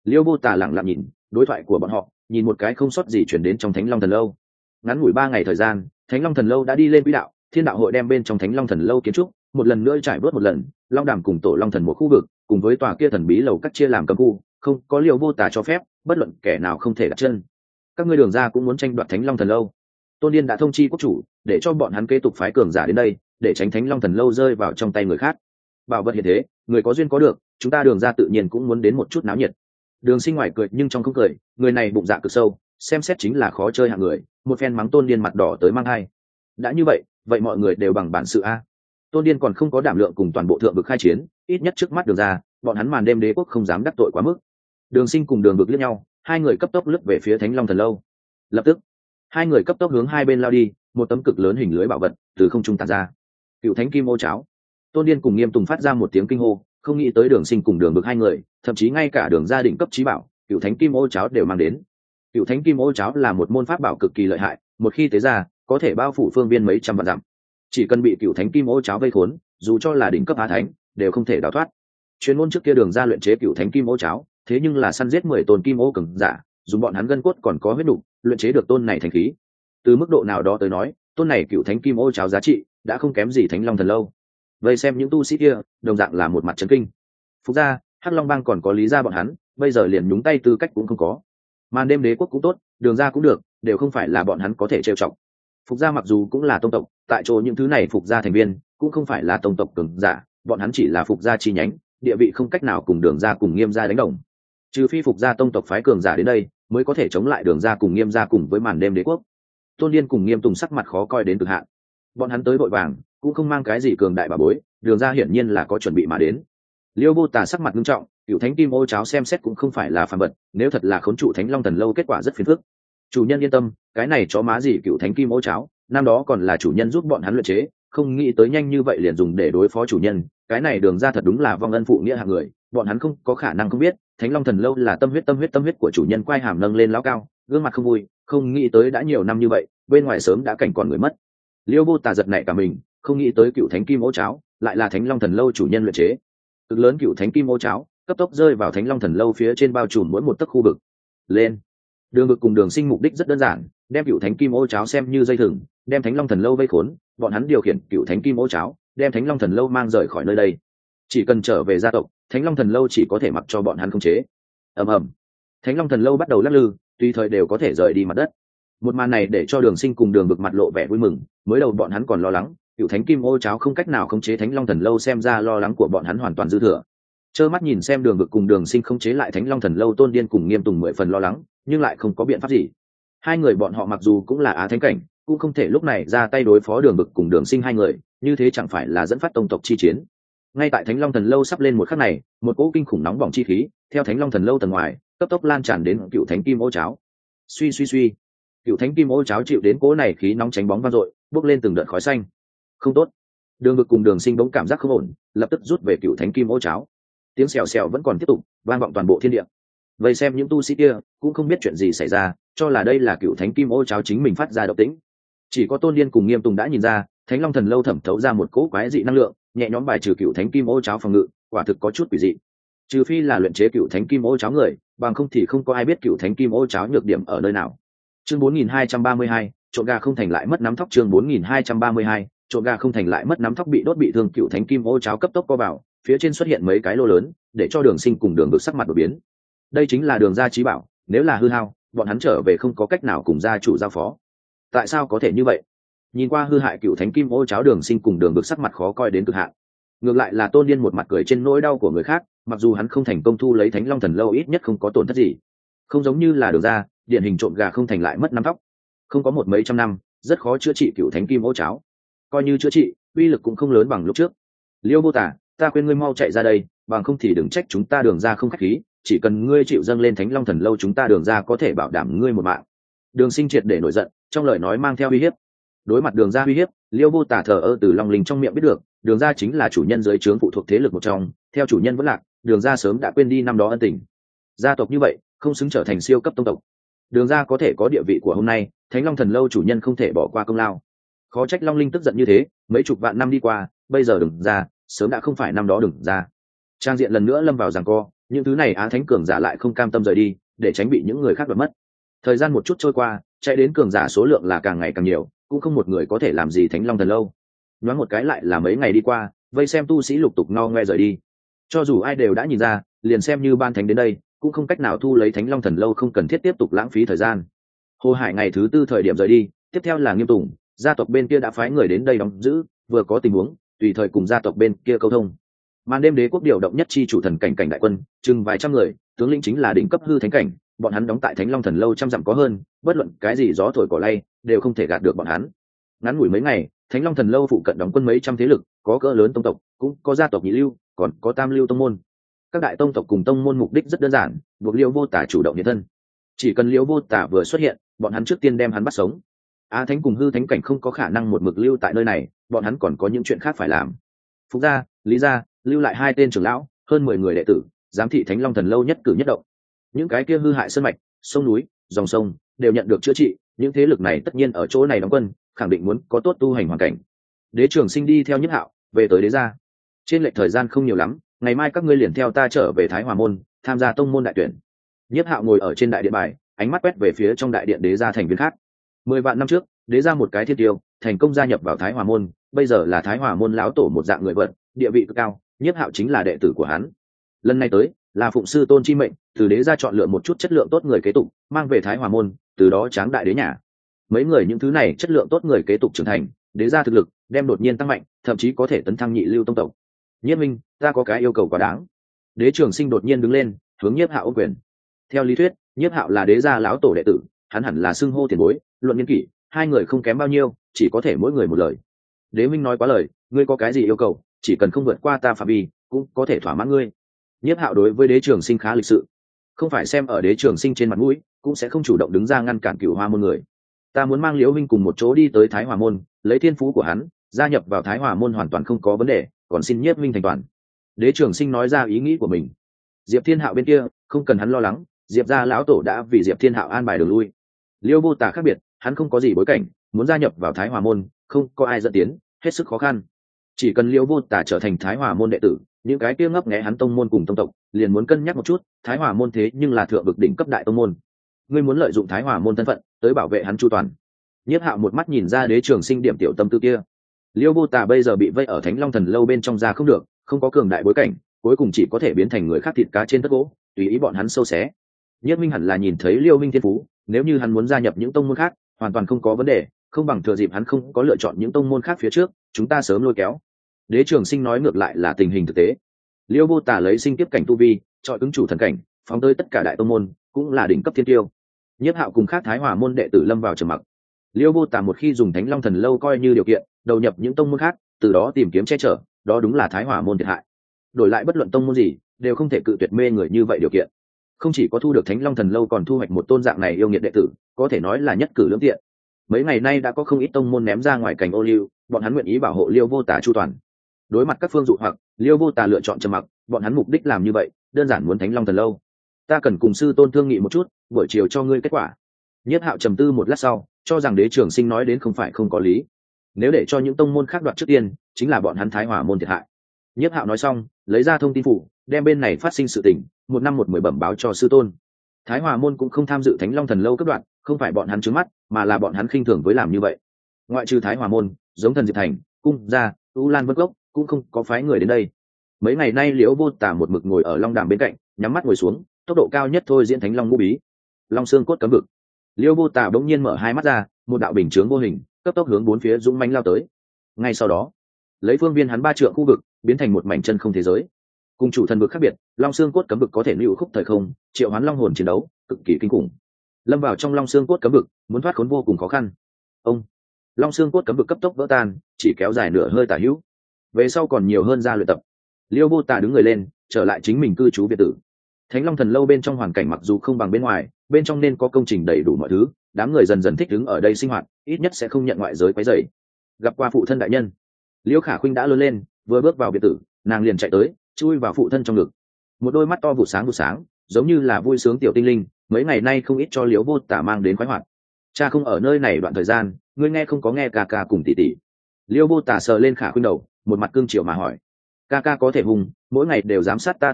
A: Liêu Vô Tà lặng lặng nhìn đối thoại của bọn họ, nhìn một cái không sót gì chuyển đến trong Thánh Long Thần Lâu. Ngắn ngủi ba ngày thời gian, Thánh Long Thần Lâu đã đi lên quỹ đạo. Thiên đạo hội đem bên trong Thánh Long Thần Lâu kiến trúc một lần nữa trải bớt một lần, Long Đàm cùng Tổ Long Thần một khu vực, cùng với tòa kia thần bí lầu cắt chia làm cấm khu, không có Liêu Vô Tà cho phép, bất luận kẻ nào không thể đặt chân. Các ngươi Đường gia cũng muốn tranh đoạt Thánh Long Thần Lâu. Tôn Điên đã thông chi quốc chủ, để cho bọn hắn kế tục phái cường giả đến đây, để tránh Thánh Long Thần Lâu rơi vào trong tay người khác. Bảo vật hiện thế, người có duyên có được, chúng ta Đường gia tự nhiên cũng muốn đến một chút náo nhiệt. Đường Sinh ngoài cười nhưng trong không cười, người này bụng dạ cực sâu, xem xét chính là khó chơi hạng người, một phen mắng Tôn Điên mặt đỏ tới mang hai. Đã như vậy, vậy mọi người đều bằng bản sự a. Tôn Điên còn không có đảm lượng cùng toàn bộ thượng vực khai chiến, ít nhất trước mắt Đường gia, bọn hắn màn đêm đế quốc không dám đắc tội quá mức. Đường Sinh cùng Đường Vực liếc nhau, hai người cấp tốc lướt về phía Thánh Long Thần Lâu. Lập tức, hai người cấp tốc hướng hai bên lao đi, một tấm cực lớn hình lưới bảo vật từ không trung tản ra. Cựu Thánh Kim Ô Cháo. Tôn Điên cùng Nghiêm Tùng phát ra một tiếng kinh hô, không nghĩ tới Đường Sinh cùng Đường Vực hai người, thậm chí ngay cả Đường gia đỉnh cấp chí bảo, Cựu Thánh Kim Ô Cháo đều mang đến. Cựu Thánh Kim Ô Cháo là một môn pháp bảo cực kỳ lợi hại, một khi tế ra, có thể bao phủ phương viên mấy trăm vạn dặm. Chỉ cần bị Cựu Thánh Kim Ô Cháo vây khốn, dù cho là đỉnh cấp á thánh, đều không thể đào thoát. Chuyên môn trước kia Đường gia luyện chế Cựu Thánh Kim Ô Cháo, thế nhưng là săn giết mười tôn kim ô cường giả, dùng bọn hắn gân cốt còn có huyết đủ, luyện chế được tôn này thành khí. Từ mức độ nào đó tới nói, tôn này Cựu Thánh Kim Ô Cháo giá trị đã không kém gì Thánh Long Thần Lâu. Vậy xem những tu sĩ kia, đồng dạng là một mặt chấn kinh. Phục gia, Hắc Long Bang còn có Lý gia bọn hắn, bây giờ liền nhúng tay tư cách cũng không có. Màn đêm đế quốc cũng tốt, Đường gia cũng được, đều không phải là bọn hắn có thể trêu chọc. Phục gia mặc dù cũng là tông tộc, tại chỗ những thứ này Phục gia thành viên cũng không phải là tông tộc cường giả, bọn hắn chỉ là Phục gia chi nhánh, địa vị không cách nào cùng Đường gia cùng Nghiêm gia đánh đồng. Trừ phi Phục gia tông tộc phái cường giả đến đây, mới có thể chống lại Đường gia cùng Nghiêm gia cùng với màn đêm đế quốc. Tôn Điên cùng Nghiêm Tùng sắc mặt khó coi đến cực hạn. Bọn hắn tới vội vàng, cũng không mang cái gì cường đại bà bối, Đường gia hiển nhiên là có chuẩn bị mà đến. Liêu Vô Tà sắc mặt nghiêm trọng, Cựu Thánh Kim Ô Cháo xem xét cũng không phải là phàm vật, nếu thật là khốn trụ Thánh Long Thần Lâu kết quả rất phiền phức. Chủ nhân yên tâm, cái này chó má gì Cựu Thánh Kim Ô Cháo, năm đó còn là chủ nhân giúp bọn hắn luyện chế, không nghĩ tới nhanh như vậy liền dùng để đối phó chủ nhân, cái này Đường gia thật đúng là vong ân phụ nghĩa hạng người, bọn hắn không có khả năng không biết, Thánh Long Thần Lâu là tâm huyết tâm huyết tâm huyết của chủ nhân. Quai hàm nâng lên lão cao, gương mặt không vui, không nghĩ tới đã nhiều năm như vậy, bên ngoài sớm đã cảnh còn người mất. Liêu Vô Tà giật nảy cả mình, không nghĩ tới Cựu Thánh Kim Ô Cháo lại là Thánh Long Thần Lâu chủ nhân luyện chế. Cực lớn Cựu Thánh Kim Ô Cháo cấp tốc rơi vào Thánh Long Thần Lâu phía trên, bao trùm mỗi một tấc khu vực. Lên. Đường Vực cùng Đường Sinh mục đích rất đơn giản, đem Cựu Thánh Kim Ô Cháo xem như dây thừng, đem Thánh Long Thần Lâu vây khốn, bọn hắn điều khiển Cựu Thánh Kim Ô Cháo, đem Thánh Long Thần Lâu mang rời khỏi nơi đây. Chỉ cần trở về gia tộc, Thánh Long Thần Lâu chỉ có thể mặc cho bọn hắn khống chế. Ầm ầm. Thánh Long Thần Lâu bắt đầu lắc lư, tùy thời đều có thể rời đi mặt đất. Một màn này để cho Đường Sinh cùng Đường Vực mặt lộ vẻ vui mừng, mới đầu bọn hắn còn lo lắng, Cựu Thánh Kim Ô Cháo không cách nào khống chế Thánh Long Thần Lâu, xem ra lo lắng của bọn hắn hoàn toàn dư thừa. Trơ mắt nhìn xem Đường Vực cùng Đường Sinh khống chế lại Thánh Long Thần Lâu, Tôn Điên cùng Nghiêm Tùng mười phần lo lắng, nhưng lại không có biện pháp gì. Hai người bọn họ mặc dù cũng là á thánh cảnh, cũng không thể lúc này ra tay đối phó Đường Vực cùng Đường Sinh hai người, như thế chẳng phải là dẫn phát tông tộc chi chiến. Ngay tại Thánh Long Thần Lâu sắp lên một khắc này, một cỗ kinh khủng nóng bỏng chi khí theo Thánh Long Thần Lâu tầng ngoài cấp tốc lan tràn đến Cựu Thánh Kim Ô Cháo. Suy suy suy, Cựu Thánh Kim Ô Cháo chịu đến cỗ này khí nóng tránh bóng vang dội, bốc lên từng đợt khói xanh. Không tốt. Đường Vực cùng Đường Sinh bỗng cảm giác không ổn, lập tức rút về Cựu Thánh Kim Ô Cháo. Tiếng xèo xèo vẫn còn tiếp tục vang vọng toàn bộ thiên địa. Vậy xem những tu sĩ kia cũng không biết chuyện gì xảy ra, cho là đây là Cựu Thánh Kim Ô Cháo chính mình phát ra động tĩnh. Chỉ có Tôn Điên cùng Nghiêm Tùng đã nhìn ra, Thánh Long Thần Lâu thẩm thấu ra một cỗ quái dị năng lượng, nhẹ nhõm bài trừ Cựu Thánh Kim Ô Cháo phòng ngự, quả thực có chút quỷ dị. Trừ phi là luyện chế Cựu Thánh Kim Ô Cháo người, bằng không thì không có ai biết Cựu Thánh Kim Ô Cháo nhược điểm ở nơi nào. Chương bốn nghìn hai trăm ba mươi hai, trộn gà không thành lại mất nắm thóc. Chương bốn nghìn hai trăm ba mươi hai, trộn gà không thành lại mất nắm thóc. Bị đốt bị thương Cựu Thánh Kim Ô Cháo cấp tốc co vào, phía trên xuất hiện mấy cái lô lớn, để cho Đường Sinh cùng Đường Vực sắc mặt đổi biến. Đây chính là Đường gia chí bảo, nếu là hư hao, bọn hắn trở về không có cách nào cùng gia chủ giao phó. Tại sao có thể như vậy? Nhìn qua hư hại Cựu Thánh Kim Ô Cháo, Đường Sinh cùng Đường Vực sắc mặt khó coi đến cực hạn. Ngược lại là Tôn Điên một mặt cười trên nỗi đau của người khác, mặc dù hắn không thành công thu lấy Thánh Long Thần Lâu, ít nhất không có tổn thất gì. Không giống như là Đường gia, điển hình trộm gà không thành lại mất nắm thóc. Không có một mấy trăm năm, rất khó chữa trị Cựu Thánh Kim Ô Cháo. Coi như chữa trị, uy lực cũng không lớn bằng lúc trước. Liêu Vô Tà, ta khuyên ngươi mau chạy ra đây, bằng không thì đừng trách chúng ta Đường gia không khách khí, chỉ cần ngươi chịu dâng lên Thánh Long Thần Lâu, chúng ta Đường gia có thể bảo đảm ngươi một mạng. Đường Sinh triệt để nổi giận, trong lời nói mang theo uy hiếp. Đối mặt Đường gia uy hiếp, Liêu Vô Tà thờ ơ, từ Long Linh trong miệng biết được, Đường gia chính là chủ nhân dưới trướng phụ thuộc thế lực một trong, theo chủ nhân vẫn lạc, Đường gia sớm đã quên đi năm đó ân tình. Gia tộc như vậy, không xứng trở thành siêu cấp tông tộc. Đường gia có thể có địa vị của hôm nay, Thánh Long Thần Lâu chủ nhân không thể bỏ qua công lao. Khó trách Long Linh tức giận như thế, mấy chục vạn năm đi qua, bây giờ Đường gia sớm đã không phải năm đó Đường gia. Trang diện lần nữa lâm vào giằng co, những thứ này á thánh cường giả lại không cam tâm rời đi để tránh bị những người khác đoạt mất. Thời gian một chút trôi qua, chạy đến cường giả số lượng là càng ngày càng nhiều, cũng không một người có thể làm gì Thánh Long Thần Lâu. Nhoáng một cái lại là mấy ngày đi qua, vây xem tu sĩ lục tục ngao ngoe rời đi. Cho dù ai đều đã nhìn ra, liền xem như ban thánh đến đây cũng không cách nào thu lấy Thánh Long Thần Lâu, không cần thiết tiếp tục lãng phí thời gian. Hồ Hải ngày thứ tư thời điểm rời đi, tiếp theo là Nghiêm Tùng, gia tộc bên kia đã phái người đến đây đóng giữ, vừa có tình huống tùy thời cùng gia tộc bên kia câu thông. Màn đêm đế quốc điều động nhất chi chủ thần cảnh cảnh đại quân, chừng vài trăm người, tướng lĩnh chính là đỉnh cấp hư thánh cảnh, bọn hắn đóng tại Thánh Long Thần Lâu trăm dặm có hơn, bất luận cái gì gió thổi cỏ lay đều không thể gạt được bọn hắn. Ngắn ngủi mấy ngày, Thánh Long Thần Lâu phụ cận đóng quân mấy trăm thế lực, có cỡ lớn tông tộc, cũng có gia tộc nhị lưu, còn có tam lưu tông môn. Các đại tông tộc cùng tông môn mục đích rất đơn giản, buộc Liễu Vô Tả chủ động hiện thân. Chỉ cần Liễu Vô Tả vừa xuất hiện, bọn hắn trước tiên đem hắn bắt sống. Á thánh cùng hư thánh cảnh không có khả năng một mực lưu tại nơi này, bọn hắn còn có những chuyện khác phải làm. Phục gia, Lý gia lưu lại hai tên trưởng lão, hơn mười người đệ tử, giám thị Thánh Long Thần Lâu nhất cử nhất động. Những cái kia hư hại sơn mạch, sông núi, dòng sông đều nhận được chữa trị, những thế lực này tất nhiên ở chỗ này đóng quân, khẳng định muốn có tốt tu hành hoàn cảnh. Đế Trường Sinh đi theo Nhất Hạo về tới đế gia. Trên lệch thời gian không nhiều lắm, ngày mai các ngươi liền theo ta trở về Thái Hòa môn, tham gia tông môn đại tuyển. Nhất Hạo ngồi ở trên đại điện bài, ánh mắt quét về phía trong đại điện đế gia thành viên khác. Mười vạn năm trước, đế gia một cái thiên tiêu, thành công gia nhập vào Thái Hòa môn, bây giờ là Thái Hòa môn lão tổ một dạng người vật, địa vị cực cao, Nhất Hạo chính là đệ tử của hắn. Lần này tới, là phụng sư tôn chi mệnh, từ đế gia chọn lựa một chút chất lượng tốt người kế tục, mang về Thái Hòa môn, từ đó tráng đại đế nhà. Mấy người những thứ này chất lượng tốt người kế tục trưởng thành, đế gia thực lực đem đột nhiên tăng mạnh, thậm chí có thể tấn thăng nhị lưu tông tộc. Nhiếp minh, ta có cái yêu cầu quá đáng. Đế Trường Sinh đột nhiên đứng lên, hướng Nhiếp Hạo ôm quyền. Theo lý thuyết, Nhiếp Hạo là đế gia lão tổ đệ tử, hắn hẳn là xưng hô tiền bối, luận niên kỷ, hai người không kém bao nhiêu, chỉ có thể mỗi người một lời. Đế minh nói quá lời, ngươi có cái gì yêu cầu, chỉ cần không vượt qua ta phạm vi, cũng có thể thỏa mãn ngươi. Nhiếp Hạo đối với Đế Trường Sinh khá lịch sự, không phải xem ở Đế Trường Sinh trên mặt mũi, cũng sẽ không chủ động đứng ra ngăn cản Cửu Hoa môn người. Ta muốn mang Liễu Minh cùng một chỗ đi tới Thái Hòa môn, lấy thiên phú của hắn, gia nhập vào Thái Hòa môn hoàn toàn không có vấn đề, còn xin Nhiếp Minh thành toàn. Đế Trường Sinh nói ra ý nghĩ của mình. Diệp Thiên Hạo bên kia, không cần hắn lo lắng, Diệp gia lão tổ đã vì Diệp Thiên Hạo an bài đường lui. Liễu Vô Tả khác biệt, hắn không có gì bối cảnh, muốn gia nhập vào Thái Hòa môn, không có ai dẫn tiến, hết sức khó khăn. Chỉ cần Liễu Vô Tả trở thành Thái Hòa môn đệ tử, những cái kia ngấp nghé hắn tông môn cùng tông tộc liền muốn cân nhắc một chút. Thái Hòa môn thế nhưng là thượng vực đỉnh cấp đại tông môn, ngươi muốn lợi dụng Thái Hòa môn thân phận tới bảo vệ hắn chu toàn. Nhiếp Hạo một mắt nhìn ra Đế Trường Sinh điểm tiểu tâm tư kia. Liễu Vô Tả bây giờ bị vây ở Thánh Long Thần Lâu bên trong ra không được, không có cường đại bối cảnh, cuối cùng chỉ có thể biến thành người khác thịt cá trên tất gỗ, tùy ý bọn hắn sâu xé. Nhiếp Minh hẳn là nhìn thấy Liễu Minh thiên phú, nếu như hắn muốn gia nhập những tông môn khác, hoàn toàn không có vấn đề, không bằng thừa dịp hắn không có lựa chọn những tông môn khác phía trước, chúng ta sớm lôi kéo. Đế Trường Sinh nói ngược lại là tình hình thực tế. Liễu Vô Tả lấy sinh kiếp cảnh tu vi, chọi ứng chủ thần cảnh, phóng tới tất cả đại tông môn, cũng là đỉnh cấp thiên tiêu. Nhiếp Hạo cùng khác Thái Hòa môn đệ tử lâm vào trầm mặc. Liễu Vô Tả một khi dùng Thánh Long Thần Lâu coi như điều kiện, đầu nhập những tông môn khác, từ đó tìm kiếm che chở, đó đúng là Thái Hòa môn thiệt hại. Đổi lại bất luận tông môn gì, đều không thể cự tuyệt mê người như vậy điều kiện. Không chỉ có thu được Thánh Long Thần Lâu, còn thu hoạch một tôn dạng này yêu nghiệt đệ tử, có thể nói là nhất cử lưỡng tiện. Mấy ngày nay đã có không ít tông môn ném ra ngoài cảnh ô liu, bọn hắn nguyện ý bảo hộ Liễu Vô Tả chu toàn. Đối mặt các phương dụ hoặc, Liễu Vô Tả lựa chọn trầm mặc, bọn hắn mục đích làm như vậy, đơn giản muốn Thánh Long Thần Lâu. Ta cần cùng sư tôn thương nghị một chút, buổi chiều cho ngươi kết quả. Nhiếp Hạo trầm tư một lát sau, cho rằng Đế Trường Sinh nói đến không phải không có lý. Nếu để cho những tông môn khác đoạt trước tiên, chính là bọn hắn Thái Hòa môn thiệt hại. Nhiếp Hạo nói xong, lấy ra thông tin phủ, đem bên này phát sinh sự tình, một năm một mười bẩm báo cho sư tôn. Thái Hòa môn cũng không tham dự Thánh Long Thần Lâu cấp đoạn, không phải bọn hắn trướng mắt, mà là bọn hắn khinh thường với làm như vậy. Ngoại trừ Thái Hòa môn, giống Thần Diệp Thành, Cung gia, U Lan Vân Gốc, cũng không có phái người đến đây. Mấy ngày nay Liễu Vô Tả một mực ngồi ở Long Đàm bên cạnh, nhắm mắt ngồi xuống, tốc độ cao nhất thôi diễn Thánh Long ngũ bí. Long xương cốt cấm vực. Liễu Vô Tả bỗng nhiên mở hai mắt ra, một đạo bình chướng vô hình, cấp tốc hướng bốn phía dũng mãnh lao tới. Ngay sau đó, lấy phương viên hắn ba trượng khu vực, biến thành một mảnh chân không thế giới. Cùng chủ thần vực khác biệt, Long xương cốt cấm vực có thể lưu khúc thời không, triệu hoán long hồn chiến đấu, cực kỳ kinh khủng. Lâm vào trong Long xương cốt cấm vực, muốn thoát khốn vô cùng khó khăn. Ông, Long xương cốt cấm vực cấp tốc vỡ tan, chỉ kéo dài nửa hơi tả hữu. Về sau còn nhiều hơn ra luyện tập. Liễu Vô Tả đứng người lên, trở lại chính mình cư trú biệt tử. Thánh Long Thần Lâu bên trong hoàn cảnh mặc dù không bằng bên ngoài, bên trong nên có công trình đầy đủ mọi thứ, đám người dần dần thích ứng ở đây sinh hoạt, ít nhất sẽ không nhận ngoại giới quấy rầy. Gặp qua phụ thân đại nhân, Liễu Khả Khuynh đã lớn lên, vừa bước vào biệt tử, nàng liền chạy tới, chui vào phụ thân trong ngực. Một đôi mắt to vụ sáng vụ sáng, giống như là vui sướng tiểu tinh linh, mấy ngày nay không ít cho Liễu Vô Tả mang đến khoái hoạt. Cha không ở nơi này đoạn thời gian, ngươi nghe không có nghe ca ca cùng tỷ tỷ. Liễu Vô Tả sờ lên Khả Khuynh đầu, một mặt cương chiều mà hỏi. Ca ca có thể hùng, mỗi ngày đều giám sát ta tu luyện,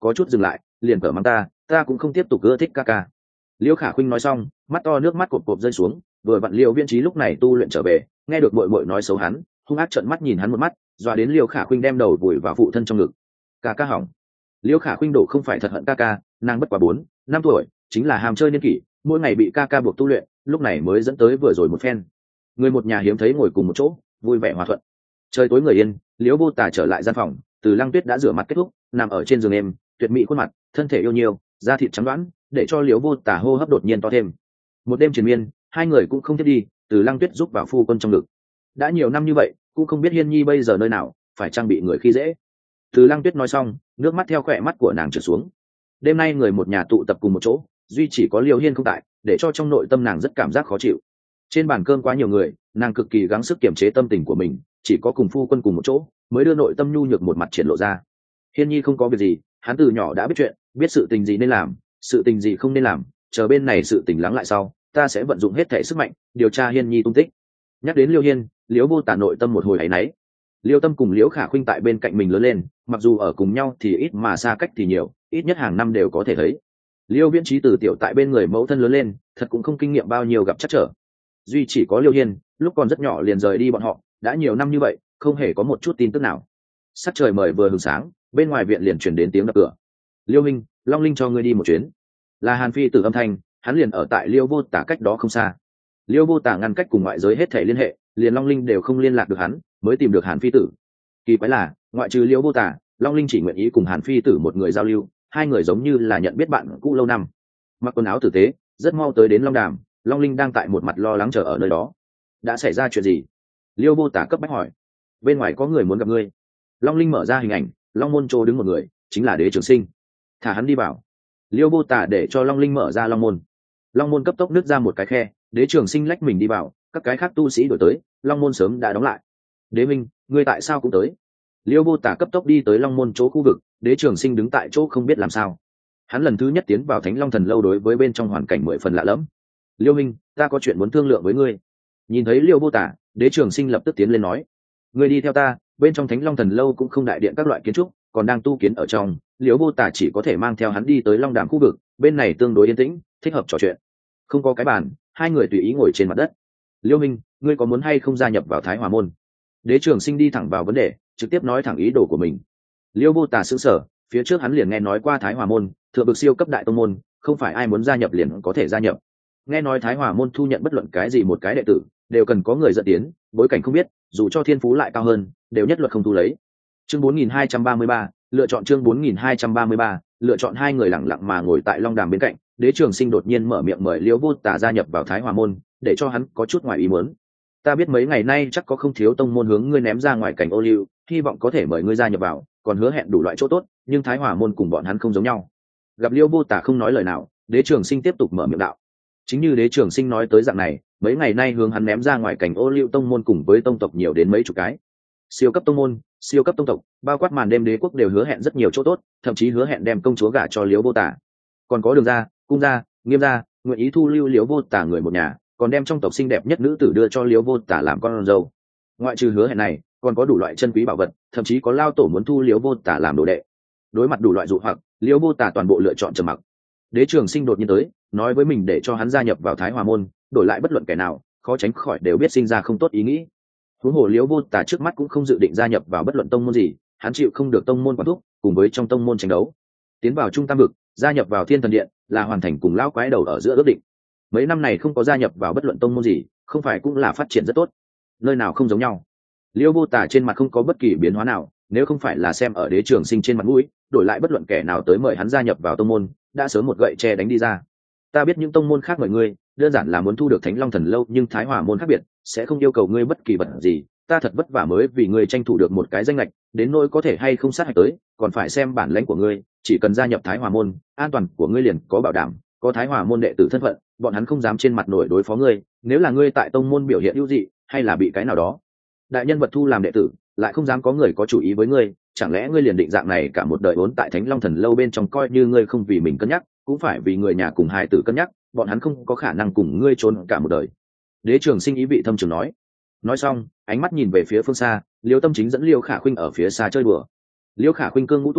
A: có chút dừng lại liền cở mắng ta ta cũng không tiếp tục ưa thích ca ca. Liễu Khả Khuynh nói xong mắt to nước mắt cột cột rơi xuống, vừa vặn Liễu Viễn Trí lúc này tu luyện trở về, nghe được muội muội nói xấu hắn, hung ác trợn mắt nhìn hắn một mắt, dọa đến Liễu Khả Khuynh đem đầu vùi vào phụ thân trong ngực. Ca ca hỏng. Liễu Khả Khuynh đổ không phải thật hận ca ca, nàng bất quá bốn năm tuổi, chính là ham chơi niên kỷ, mỗi ngày bị ca ca buộc tu luyện, lúc này mới dẫn tới vừa rồi một phen. Người một nhà hiếm thấy ngồi cùng một chỗ, vui vẻ hòa thuận. Trời tối người yên, Liễu Vô Tà trở lại gian phòng, Từ Lăng Tuyết đã rửa mặt kết thúc, nằm ở trên giường êm, tuyệt mỹ khuôn mặt, thân thể yêu nhiều, da thịt trắng đoán, để cho Liễu Vô Tà hô hấp đột nhiên to thêm. Một đêm triền miên, hai người cũng không thiết đi, Từ Lăng Tuyết giúp vào phu quân trong ngực. Đã nhiều năm như vậy, cũng không biết Hiên Nhi bây giờ nơi nào, phải trang bị người khi dễ. Từ Lăng Tuyết nói xong, nước mắt theo khỏe mắt của nàng trượt xuống. Đêm nay người một nhà tụ tập cùng một chỗ, duy chỉ có Liễu Hiên không tại, để cho trong nội tâm nàng rất cảm giác khó chịu. Trên bàn cơm quá nhiều người, nàng cực kỳ gắng sức kiềm chế tâm tình của mình, chỉ có cùng phu quân cùng một chỗ, mới đưa nội tâm nhu nhược một mặt triển lộ ra. Hiên Nhi không có việc gì, hắn từ nhỏ đã biết chuyện, biết sự tình gì nên làm, sự tình gì không nên làm, chờ bên này sự tình lắng lại sau, ta sẽ vận dụng hết thể sức mạnh, điều tra Hiên Nhi tung tích. Nhắc đến Liêu Hiên, Liễu Vô Tà nội tâm một hồi áy náy. Liêu Tâm cùng Liễu Khả Khuynh tại bên cạnh mình lớn lên, mặc dù ở cùng nhau thì ít mà xa cách thì nhiều, ít nhất hàng năm đều có thể thấy. Liêu Viễn Trí từ tiểu tại bên người mẫu thân lớn lên, thật cũng không kinh nghiệm bao nhiêu gặp trắc trở. Duy chỉ có Liêu Hiên, lúc còn rất nhỏ liền rời đi bọn họ, đã nhiều năm như vậy, không hề có một chút tin tức nào. Sắc trời mời vừa hừng sáng, bên ngoài viện liền truyền đến tiếng đập cửa. Liêu Minh, Long Linh cho ngươi đi một chuyến. Là Hàn Phi Tử âm thanh, hắn liền ở tại Liêu Vô Tà cách đó không xa. Liêu Vô Tà ngăn cách cùng ngoại giới hết thể liên hệ, liền Long Linh đều không liên lạc được hắn, mới tìm được Hàn Phi Tử. Kỳ quái là, ngoại trừ Liêu Vô Tà, Long Linh chỉ nguyện ý cùng Hàn Phi Tử một người giao lưu, hai người giống như là nhận biết bạn cũ lâu năm. Mặc quần áo tử tế, rất mau tới đến Long Đàm, Long Linh đang tại một mặt lo lắng chờ ở nơi đó. Đã xảy ra chuyện gì? Liêu Vô Tà cấp bách hỏi. Bên ngoài có người muốn gặp ngươi. Long Linh mở ra hình ảnh, Long môn chỗ đứng một người, chính là Đế Trường Sinh. Thả hắn đi vào. Liêu Vô Tà để cho Long Linh mở ra Long môn. Long môn cấp tốc nứt ra một cái khe, Đế Trường Sinh lách mình đi vào, các cái khác tu sĩ đổi tới, Long môn sớm đã đóng lại. Đế Minh, ngươi tại sao cũng tới? Liêu Vô Tà cấp tốc đi tới Long môn chỗ khu vực, Đế Trường Sinh đứng tại chỗ không biết làm sao. Hắn lần thứ nhất tiến vào Thánh Long Thần lâu đối với bên trong hoàn cảnh mười phần lạ lẫm. Liêu Minh, ta có chuyện muốn thương lượng với ngươi. Nhìn thấy Liêu Vô Tà, Đế Trường Sinh lập tức tiến lên nói: ngươi đi theo ta, bên trong Thánh Long Thần lâu cũng không đại điện các loại kiến trúc, còn đang tu kiến ở trong, Liêu Vô Tà chỉ có thể mang theo hắn đi tới Long Đàm khu vực, bên này tương đối yên tĩnh, thích hợp trò chuyện. Không có cái bàn, hai người tùy ý ngồi trên mặt đất. Liêu Minh, ngươi có muốn hay không gia nhập vào Thái Hòa môn? Đế Trường Sinh đi thẳng vào vấn đề, trực tiếp nói thẳng ý đồ của mình. Liêu Vô Tà sững sờ, phía trước hắn liền nghe nói qua Thái Hòa môn, thượng bậc siêu cấp đại tông môn, không phải ai muốn gia nhập liền có thể gia nhập. Nghe nói Thái Hòa môn thu nhận bất luận cái gì một cái đệ tử, đều cần có người dẫn tiến, bối cảnh không biết, dù cho thiên phú lại cao hơn, đều nhất luật không thu lấy. Chương bốn nghìn hai trăm ba mươi ba, lựa chọn chương bốn nghìn hai trăm ba mươi ba, lựa chọn. Hai người lặng lặng mà ngồi tại Long Đàm bên cạnh, Đế Trường Sinh đột nhiên mở miệng mời Liêu Vô Tà gia nhập vào Thái Hòa môn, để cho hắn có chút ngoài ý muốn. Ta biết mấy ngày nay chắc có không thiếu tông môn hướng ngươi ném ra ngoài cảnh ô liu, hy vọng có thể mời ngươi gia nhập vào, còn hứa hẹn đủ loại chỗ tốt, nhưng Thái Hòa môn cùng bọn hắn không giống nhau. Gặp Liêu Vô Tà không nói lời nào, Đế Trường Sinh tiếp tục mở miệng đạo. Chính như Đế Trường Sinh nói tới dạng này, mấy ngày nay hướng hắn ném ra ngoài cảnh ô liu tông môn cùng với tông tộc nhiều đến mấy chục cái. Siêu cấp tông môn, siêu cấp tông tộc, bao quát màn đêm đế quốc đều hứa hẹn rất nhiều chỗ tốt, thậm chí hứa hẹn đem công chúa gả cho Liêu Vô Tà. Còn có Đường gia, Cung gia, Nghiêm gia, nguyện ý thu lưu Liêu Vô Tà người một nhà, còn đem trong tộc xinh đẹp nhất nữ tử đưa cho Liêu Vô Tà làm con dâu. Ngoại trừ hứa hẹn này, còn có đủ loại chân quý bảo vật, thậm chí có lao tổ muốn thu Liêu Vô Tà làm đồ đệ. Đối mặt đủ loại dụ hoặc, Liêu Vô Tà toàn bộ lựa chọn trầm mặc. Đế Trường Sinh đột nhiên tới, nói với mình để cho hắn gia nhập vào Thái Hòa môn, đổi lại bất luận kẻ nào, khó tránh khỏi đều biết sinh ra không tốt ý nghĩ. Huống hồ Liêu Vô Tà trước mắt cũng không dự định gia nhập vào bất luận tông môn gì, hắn chịu không được tông môn quản thúc, cùng với trong tông môn tranh đấu. Tiến vào trung tam vực, gia nhập vào Thiên Thần Điện, là hoàn thành cùng lão quái đầu ở giữa ước định. Mấy năm này không có gia nhập vào bất luận tông môn gì, không phải cũng là phát triển rất tốt. Nơi nào không giống nhau. Liêu Vô Tà trên mặt không có bất kỳ biến hóa nào, nếu không phải là xem ở Đế Trường Sinh trên mặt mũi, đổi lại bất luận kẻ nào tới mời hắn gia nhập vào tông môn, đã sớm một gậy tre đánh đi ra. Ta biết những tông môn khác mời ngươi, đơn giản là muốn thu được Thánh Long Thần lâu, nhưng Thái Hòa môn khác biệt, sẽ không yêu cầu ngươi bất kỳ vật gì. Ta thật vất vả mới vì ngươi tranh thủ được một cái danh lệch, đến nỗi có thể hay không sát hạch tới, còn phải xem bản lãnh của ngươi. Chỉ cần gia nhập Thái Hòa môn, an toàn của ngươi liền có bảo đảm, có Thái Hòa môn đệ tử thân phận, bọn hắn không dám trên mặt nổi đối phó ngươi. Nếu là ngươi tại tông môn biểu hiện ưu dị, hay là bị cái nào đó đại nhân vật thu làm đệ tử, lại không dám có người có chủ ý với ngươi, chẳng lẽ ngươi liền định dạng này cả một đời vốn tại Thánh Long Thần lâu bên trong, coi như ngươi không vì mình cân nhắc, cũng phải vì người nhà cùng hài tử cân nhắc, bọn hắn không có khả năng cùng ngươi trốn cả một đời. Đế Trường Sinh ý vị thâm trường nói. Nói xong, ánh mắt nhìn về phía phương xa, Liêu Tâm chính dẫn Liêu Khả Khuynh ở phía xa chơi đùa. Liêu Khả Khuynh cương ngũ tuổi,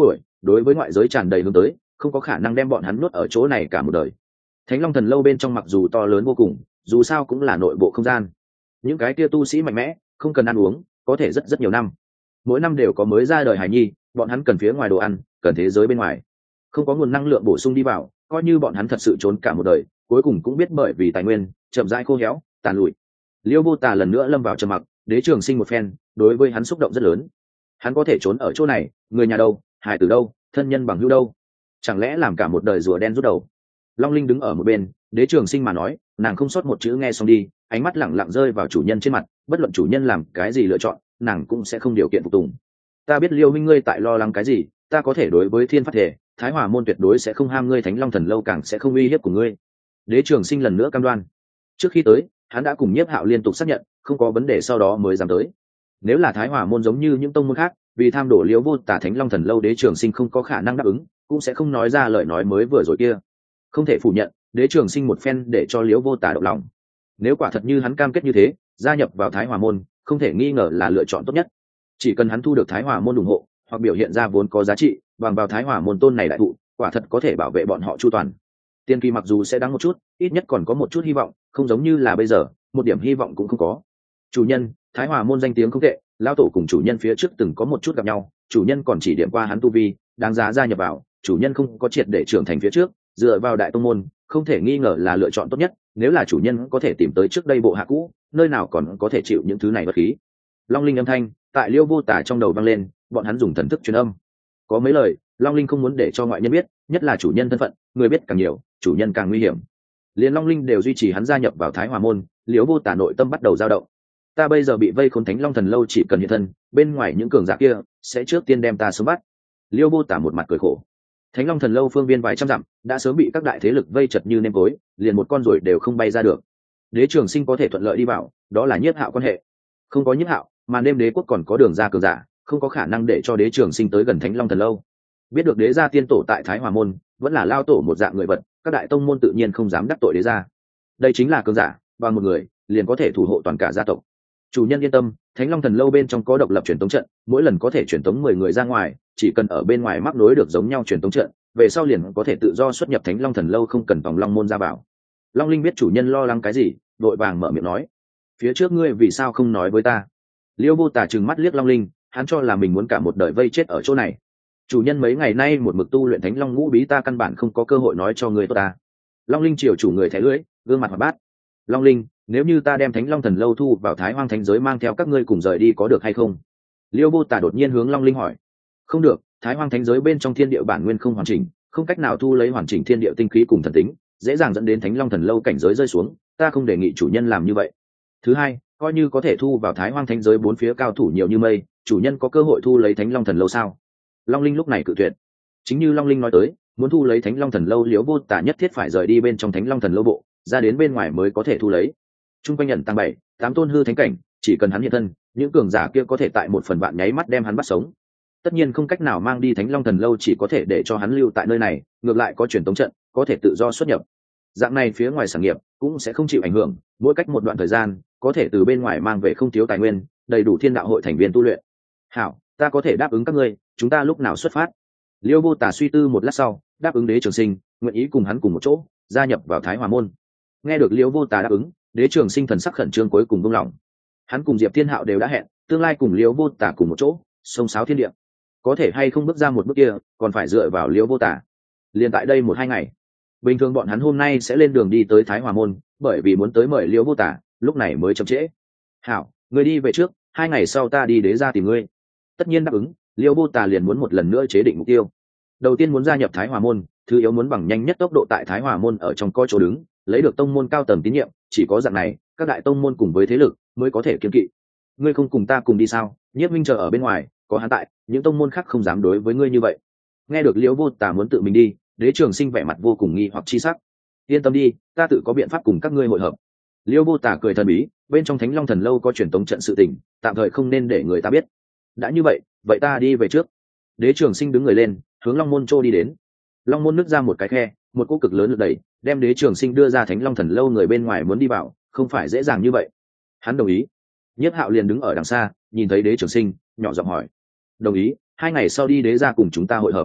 A: đối với ngoại giới tràn đầy hướng tới, không có khả năng đem bọn hắn nuốt ở chỗ này cả một đời. Thánh Long Thần Lâu bên trong mặc dù to lớn vô cùng, dù sao cũng là nội bộ không gian. Những cái kia tu sĩ mạnh mẽ, không cần ăn uống, có thể rất rất nhiều năm. Mỗi năm đều có mới ra đời hải nhi, bọn hắn cần phía ngoài đồ ăn, cần thế giới bên ngoài. Không có nguồn năng lượng bổ sung đi vào, coi như bọn hắn thật sự trốn cả một đời, cuối cùng cũng biết bởi vì tài nguyên chậm rãi khô héo, tàn lụi. Liêu Vô Tà lần nữa lâm vào trầm mặc, Đế Trường Sinh một phen, đối với hắn xúc động rất lớn. Hắn có thể trốn ở chỗ này, người nhà đâu, hải tử đâu, thân nhân bằng hữu đâu? Chẳng lẽ làm cả một đời rùa đen rút đầu? Long Linh đứng ở một bên, Đế Trường Sinh mà nói, nàng không sót một chữ nghe xong đi, ánh mắt lẳng lặng rơi vào chủ nhân trên mặt, bất luận chủ nhân làm cái gì lựa chọn, nàng cũng sẽ không điều kiện phục tùng. Ta biết Liêu huynh ngươi tại lo lắng cái gì, ta có thể đối với Thiên Phát Thể, Thái Hòa môn tuyệt đối sẽ không ham ngươi, Thánh Long Thần Lâu càng sẽ không uy hiếp của ngươi. Đế Trường Sinh lần nữa cam đoan. Trước khi tới, hắn đã cùng Nhiếp Hạo liên tục xác nhận, không có vấn đề sau đó mới dám tới. Nếu là Thái Hòa môn giống như những tông môn khác, vì tham đổ Liêu Vô Tà Thánh Long Thần Lâu, Đế Trường Sinh không có khả năng đáp ứng, cũng sẽ không nói ra lời nói mới vừa rồi kia. Không thể phủ nhận, Đế Trường Sinh một phen để cho Liêu Vô Tà động lòng. Nếu quả thật như hắn cam kết như thế, gia nhập vào Thái Hòa môn, không thể nghi ngờ là lựa chọn tốt nhất. Chỉ cần hắn thu được Thái Hòa môn ủng hộ, hoặc biểu hiện ra vốn có giá trị, bằng vào Thái Hòa môn tôn này đại thụ, quả thật có thể bảo vệ bọn họ chu toàn. Tiên kỳ mặc dù sẽ đáng một chút, ít nhất còn có một chút hy vọng, không giống như là bây giờ, một điểm hy vọng cũng không có. Chủ nhân, Thái Hòa môn danh tiếng không tệ, lão tổ cùng chủ nhân phía trước từng có một chút gặp nhau, chủ nhân còn chỉ điểm qua hắn tu vi, đáng giá gia nhập vào, chủ nhân không có triệt để trưởng thành phía trước, dựa vào đại tông môn, không thể nghi ngờ là lựa chọn tốt nhất, nếu là chủ nhân có thể tìm tới trước đây bộ hạ cũ, nơi nào còn có thể chịu những thứ này bất khí. Long Linh âm thanh tại Liêu Vô Tà trong đầu vang lên, bọn hắn dùng thần thức truyền âm. Có mấy lời, Long Linh không muốn để cho ngoại nhân biết, nhất là chủ nhân thân phận, người biết càng nhiều, chủ nhân càng nguy hiểm. Liên Long Linh đều duy trì hắn gia nhập vào Thái Hòa môn, Liêu Vô Tà nội tâm bắt đầu dao động. Ta bây giờ bị vây khốn Thánh Long Thần Lâu, chỉ cần hiện thân, bên ngoài những cường giả kia sẽ trước tiên đem ta sớm bắt. Liêu Vô Tà một mặt cười khổ. Thánh Long Thần Lâu phương viên vài trăm dặm, đã sớm bị các đại thế lực vây chật như nêm tối, liền một con ruồi đều không bay ra được. Đế Trường Sinh có thể thuận lợi đi vào, đó là Nhiếp Hạo quan hệ. Không có Nhiếp Hạo, mà đêm đế quốc còn có đường ra cường giả, không có khả năng để cho Đế Trường Sinh tới gần Thánh Long Thần Lâu. Biết được đế gia tiên tổ tại Thái Hòa môn, vẫn là lao tổ một dạng người vật, các đại tông môn tự nhiên không dám đắc tội đế gia. Đây chính là cường giả, và một người liền có thể thủ hộ toàn cả gia tộc. Chủ nhân yên tâm, Thánh Long Thần Lâu bên trong có độc lập truyền tống trận, mỗi lần có thể truyền tống mười người ra ngoài, chỉ cần ở bên ngoài mắc nối được giống nhau truyền tống trận, về sau liền có thể tự do xuất nhập Thánh Long Thần Lâu, không cần vòng Long môn ra vào. Long Linh biết chủ nhân lo lắng cái gì, vội vàng mở miệng nói: phía trước ngươi vì sao không nói với ta? Liêu Vô Tà trừng mắt liếc Long Linh, hắn cho là mình muốn cả một đời vây chết ở chỗ này. Chủ nhân mấy ngày nay một mực tu luyện Thánh Long ngũ bí, ta căn bản không có cơ hội nói cho ngươi tốt ta. Long Linh chiều chủ người thẻ lưỡi, gương mặt hoạt bát. Long Linh, nếu như ta đem Thánh Long Thần Lâu thu vào Thái Hoang Thánh giới, mang theo các ngươi cùng rời đi có được hay không? Liêu Vô Tà đột nhiên hướng Long Linh hỏi. Không được, Thái Hoang Thánh giới bên trong thiên địa bản nguyên không hoàn chỉnh, không cách nào thu lấy hoàn chỉnh thiên địa tinh khí cùng thần tính, dễ dàng dẫn đến Thánh Long Thần Lâu cảnh giới rơi xuống, ta không đề nghị chủ nhân làm như vậy. Thứ hai, coi như có thể thu vào Thái Hoang Thánh giới, bốn phía cao thủ nhiều như mây, chủ nhân có cơ hội thu lấy Thánh Long Thần Lâu sao? Long Linh lúc này cự tuyệt. Chính như Long Linh nói tới, muốn thu lấy Thánh Long Thần Lâu, Liễu Vô Tà nhất thiết phải rời đi bên trong Thánh Long Thần Lâu bộ, ra đến bên ngoài mới có thể thu lấy. Trung quanh nhận tăng bảy, tám tôn hư thánh cảnh, chỉ cần hắn hiện thân, những cường giả kia có thể tại một phần vạn nháy mắt đem hắn bắt sống. Tất nhiên không cách nào mang đi Thánh Long Thần Lâu, chỉ có thể để cho hắn lưu tại nơi này, ngược lại có truyền tống trận, có thể tự do xuất nhập. Dạng này phía ngoài sản nghiệp cũng sẽ không chịu ảnh hưởng, mỗi cách một đoạn thời gian có thể từ bên ngoài mang về không thiếu tài nguyên, đầy đủ Thiên Đạo hội thành viên tu luyện. Hảo, ta có thể đáp ứng các ngươi, chúng ta lúc nào xuất phát? Liêu Vô Tà suy tư một lát sau, đáp ứng Đế Trường Sinh, nguyện ý cùng hắn cùng một chỗ gia nhập vào Thái Hòa môn. Nghe được Liêu Vô Tà đáp ứng, Đế Trường Sinh thần sắc khẩn trương cuối cùng buông lỏng. Hắn cùng Diệp Thiên Hạo đều đã hẹn, tương lai cùng Liêu Vô Tà cùng một chỗ xông xáo thiên địa, có thể hay không bước ra một bước kia, còn phải dựa vào Liêu Vô Tà. Liên tại đây một hai ngày, bình thường bọn hắn hôm nay sẽ lên đường đi tới Thái Hòa môn, bởi vì muốn tới mời Liêu Vô Tà, lúc này mới chậm trễ. Hảo, người đi về trước, hai ngày sau ta đi đế gia tìm ngươi. Tất nhiên đáp ứng, Liêu Vô Tà liền muốn một lần nữa chế định mục tiêu. Đầu tiên muốn gia nhập Thái Hòa môn, thứ yếu muốn bằng nhanh nhất tốc độ tại Thái Hòa môn ở trong có chỗ đứng, lấy được tông môn cao tầng tín nhiệm, chỉ có dạng này, các đại tông môn cùng với thế lực mới có thể kiên kỵ. Ngươi không cùng ta cùng đi sao? Nhiếp Minh chờ ở bên ngoài, có hắn tại, những tông môn khác không dám đối với ngươi như vậy. Nghe được Liêu Vô Tà muốn tự mình đi, Đế Trường Sinh vẻ mặt vô cùng nghi hoặc chi sắc. Yên tâm đi, ta tự có biện pháp cùng các ngươi hội hợp. Liêu Vô Tà cười thần bí, bên trong Thánh Long Thần Lâu có truyền tống trận sự tình, tạm thời không nên để người ta biết. Đã như vậy, vậy ta đi về trước. Đế Trường Sinh đứng người lên, hướng Long môn trô đi đến. Long môn nứt ra một cái khe, một cỗ cực lớn lực đẩy, đem Đế Trường Sinh đưa ra Thánh Long Thần Lâu, người bên ngoài muốn đi vào, không phải dễ dàng như vậy. Hắn đồng ý. Nhiếp Hạo liền đứng ở đằng xa, nhìn thấy Đế Trường Sinh, nhỏ giọng hỏi: đồng ý, hai ngày sau đi đế gia cùng chúng ta hội hợp.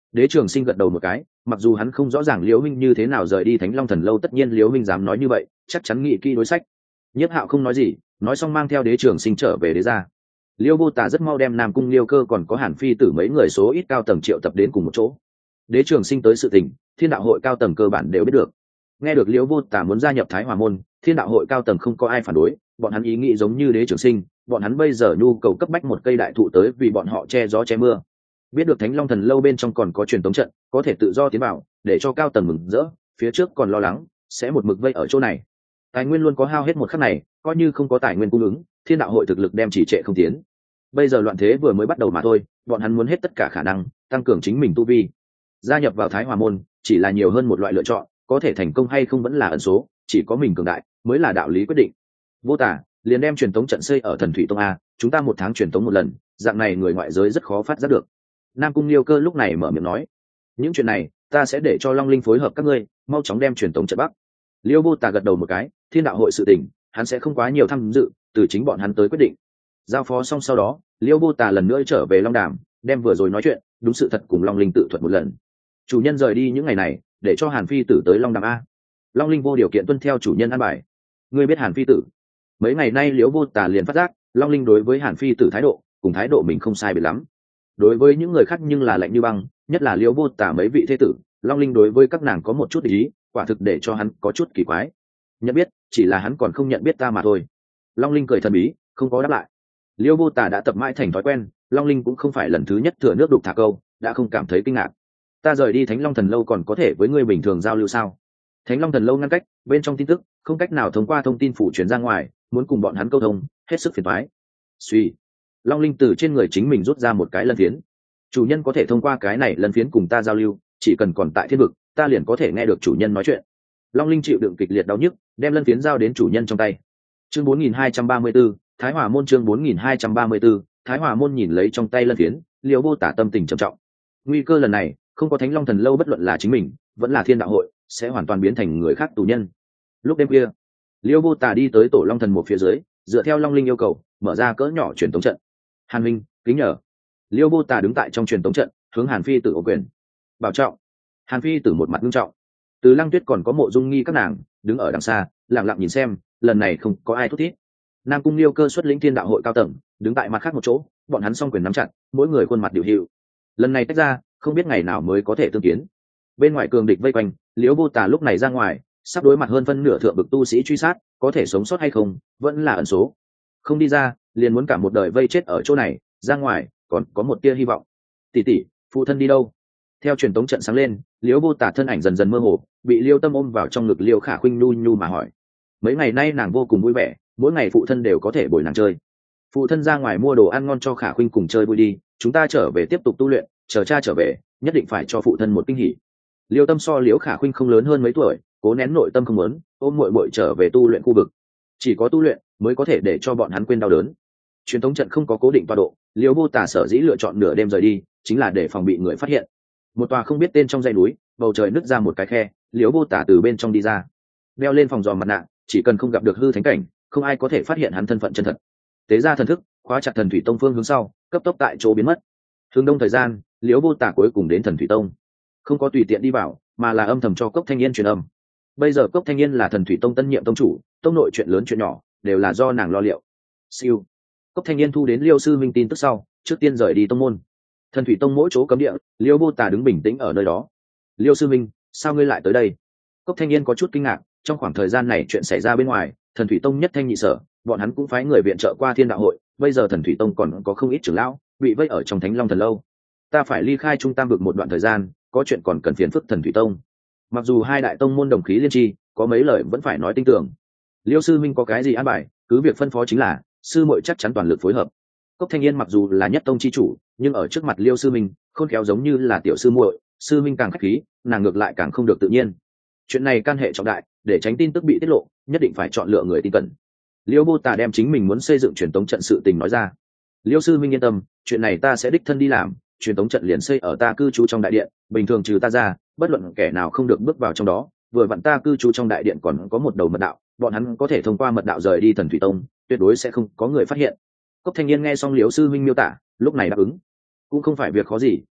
A: Đế Trường Sinh gật đầu một cái, mặc dù hắn không rõ ràng Liễu Minh như thế nào rời đi Thánh Long Thần lâu, tất nhiên Liễu Minh dám nói như vậy, chắc chắn nghĩ kỹ đối sách. Nhiếp Hạo không nói gì, nói xong mang theo Đế Trường Sinh trở về đế gia. Liêu Vô Tả rất mau đem Nam Cung Liêu Cơ còn có Hàn Phi Tử mấy người số ít cao tầng triệu tập đến cùng một chỗ. Đế Trường Sinh tới sự tình, Thiên Đạo hội cao tầng cơ bản đều biết được. Nghe được Liêu Vô Tả muốn gia nhập Thái Hòa môn, Thiên Đạo hội cao tầng không có ai phản đối, bọn hắn ý nghĩ giống như Đế Trường Sinh, bọn hắn bây giờ nhu cầu cấp bách một cây đại thụ tới vì bọn họ che gió che mưa. Biết được Thánh Long Thần lâu bên trong còn có truyền tống trận, có thể tự do tiến vào, để cho cao tầng mừng rỡ, phía trước còn lo lắng sẽ một mực vây ở chỗ này. Tài nguyên luôn có hao hết một khắc này, coi như không có tài nguyên cung ứng, Thiên Đạo hội thực lực đem chỉ trệ không tiến. Bây giờ loạn thế vừa mới bắt đầu mà thôi, bọn hắn muốn hết tất cả khả năng tăng cường chính mình tu vi. Gia nhập vào Thái Hòa môn chỉ là nhiều hơn một loại lựa chọn, có thể thành công hay không vẫn là ẩn số, chỉ có mình cường đại mới là đạo lý quyết định. Vô Tả, liền đem truyền tống trận xây ở Thần Thủy Tông a, chúng ta một tháng truyền tống một lần, dạng này người ngoại giới rất khó phát giác được. Nam Cung Liêu Cơ lúc này mở miệng nói, những chuyện này ta sẽ để cho Long Linh phối hợp các ngươi, mau chóng đem truyền tống trận bắc. Liêu Vô Tả gật đầu một cái, Thiên Đạo hội sự tình hắn sẽ không quá nhiều tham dự, từ chính bọn hắn tới quyết định. Giao phó xong sau đó, Liêu Vô Tả lần nữa trở về Long Đàm, đem vừa rồi nói chuyện đúng sự thật cùng Long Linh tự thuật một lần. Chủ nhân rời đi những ngày này, để cho Hàn Phi Tử tới Long Đàm a. Long Linh vô điều kiện tuân theo chủ nhân an bài. Ngươi biết Hàn Phi Tử? Mấy ngày nay Liêu Vô Tả liền phát giác, Long Linh đối với Hàn Phi Tử thái độ, cùng thái độ mình không sai biệt lắm. Đối với những người khác nhưng là lạnh như băng, nhất là Liêu Vô Tả mấy vị thế tử, Long Linh đối với các nàng có một chút ý, quả thực để cho hắn có chút kỳ quái. Nhận biết, chỉ là hắn còn không nhận biết ta mà thôi. Long Linh cười thần bí, không có đáp lại. Liêu Vô Tả đã tập mãi thành thói quen, Long Linh cũng không phải lần thứ nhất thừa nước đục thả câu, đã không cảm thấy kinh ngạc. Ta rời đi Thánh Long Thần lâu còn có thể với ngươi bình thường giao lưu sao? Thánh Long Thần lâu ngăn cách, bên trong tin tức không cách nào thông qua thông tin phủ truyền ra ngoài, muốn cùng bọn hắn câu thông, hết sức phiền toái. Suy, Long Linh từ trên người chính mình rút ra một cái lân phiến. Chủ nhân có thể thông qua cái này lân phiến cùng ta giao lưu, chỉ cần còn tại thiên vực, ta liền có thể nghe được chủ nhân nói chuyện. Long Linh chịu đựng kịch liệt đau nhức, đem lân phiến giao đến chủ nhân trong tay. Chương bốn nghìn hai trăm ba mươi 4, Thái Hòa môn chương bốn nghìn hai trăm ba mươi 4, Thái Hòa môn nhìn lấy trong tay lân phiến, Liêu Vô Tả tâm tình trầm trọng. Nguy cơ lần này, không có Thánh Long Thần lâu bất luận là chính mình, vẫn là Thiên Đạo hội, sẽ hoàn toàn biến thành người khác tù nhân. Lúc đêm kia, Liêu Vô Tả đi tới Tổ Long Thần một phía dưới, dựa theo Long Linh yêu cầu, mở ra cỡ nhỏ truyền tống trận. Hàn Minh, kính nhờ. Liêu Vô Tả đứng tại trong truyền tống trận, hướng Hàn Phi Tử ô quyền. Bảo trọng. Hàn Phi Tử một mặt nghiêm trọng. Từ Lăng Tuyết còn có Mộ Dung Nghi các nàng đứng ở đằng xa, lặng lặng nhìn xem, lần này không có ai thúc thiết. Nam Cung Liêu Cơ xuất lĩnh Thiên Đạo hội cao tầng, đứng tại mặt khác một chỗ, bọn hắn song quyền nắm chặt, mỗi người khuôn mặt điều hiệu. Lần này tách ra, không biết ngày nào mới có thể tương kiến. Bên ngoài cường địch vây quanh, Liễu Vô Tả lúc này ra ngoài, sắp đối mặt hơn phân nửa thượng bực tu sĩ truy sát, có thể sống sót hay không, vẫn là ẩn số. Không đi ra, liền muốn cả một đời vây chết ở chỗ này, ra ngoài, còn có một tia hy vọng. Tỷ tỷ, phụ thân đi đâu? Theo truyền tống trận sáng lên, Liễu Vô Tả thân ảnh dần dần mơ hồ, bị Liêu Tâm ôm vào trong ngực Liêu Khả Khuynh nhu nhu mà hỏi. Mấy ngày nay nàng vô cùng vui vẻ, mỗi ngày phụ thân đều có thể bồi nàng chơi. Phụ thân ra ngoài mua đồ ăn ngon cho Khả Khuynh cùng chơi vui đi, chúng ta trở về tiếp tục tu luyện, chờ cha trở về, nhất định phải cho phụ thân một kinh hỉ. Liêu Tâm so Liễu Khả Khuynh không lớn hơn mấy tuổi, cố nén nội tâm không muốn, ôm muội muội trở về tu luyện khu vực. Chỉ có tu luyện mới có thể để cho bọn hắn quên đau đớn. Truyền thống trận không có cố định tọa độ, Liễu Vô Tả sở dĩ lựa chọn nửa đêm rời đi, chính là để phòng bị người phát hiện. Một tòa không biết tên trong dãy núi, bầu trời nứt ra một cái khe, Liễu Vô Tả từ bên trong đi ra, đeo lên phòng dòm mặt nạ, chỉ cần không gặp được hư thánh cảnh, không ai có thể phát hiện hắn thân phận chân thật. Tế ra thần thức, khóa chặt Thần Thủy Tông phương hướng sau, cấp tốc tại chỗ biến mất. Hướng đông thời gian, Liễu Vô Tả cuối cùng đến Thần Thủy Tông, không có tùy tiện đi vào, mà là âm thầm cho Cốc Thanh Yên truyền âm. Bây giờ Cốc Thanh Yên là Thần Thủy Tông tân nhiệm tông chủ, tông nội chuyện lớn chuyện nhỏ đều là do nàng lo liệu. Siêu. Cốc Thanh Yên thu đến Liêu sư minh tin tức sau, trước tiên rời đi tông môn. Thần Thủy Tông mỗi chỗ cấm địa, Liêu Vô Tả đứng bình tĩnh ở nơi đó. Liêu sư minh, sao ngươi lại tới đây? Cốc Thanh Yên có chút kinh ngạc, trong khoảng thời gian này chuyện xảy ra bên ngoài, Thần Thủy Tông nhất thanh nhị sở, bọn hắn cũng phái người viện trợ qua Thiên Đạo hội, bây giờ Thần Thủy Tông còn có không ít trưởng lão bị vây ở trong Thánh Long Thần lâu. Ta phải ly khai Trung Tam vực một đoạn thời gian, có chuyện còn cần phiền phức Thần Thủy Tông. Mặc dù hai đại tông môn đồng khí liên tri, có mấy lời vẫn phải nói tin tưởng. Liêu sư minh có cái gì an bài, cứ việc phân phó chính là, sư muội chắc chắn toàn lực phối hợp. Cốc Thanh Yên mặc dù là nhất tông chi chủ, nhưng ở trước mặt Liêu sư minh, khôn khéo giống như là tiểu sư muội, sư minh càng khách khí, nàng ngược lại càng không được tự nhiên. Chuyện này can hệ trọng đại, để tránh tin tức bị tiết lộ, nhất định phải chọn lựa người tin cẩn. Liêu Vô Tả đem chính mình muốn xây dựng truyền tống trận sự tình nói ra. Liêu sư minh yên tâm, chuyện này ta sẽ đích thân đi làm, truyền tống trận liền xây ở ta cư trú trong đại điện, bình thường trừ ta ra, bất luận kẻ nào không được bước vào trong đó. Vừa vặn ta cư trú trong đại điện còn có một đầu mật đạo, bọn hắn có thể thông qua mật đạo rời đi Thần Thủy Tông, tuyệt đối sẽ không có người phát hiện. Cốc Thanh Yên nghe xong Liêu sư minh miêu tả, lúc này đáp ứng. Cũng không phải việc khó gì,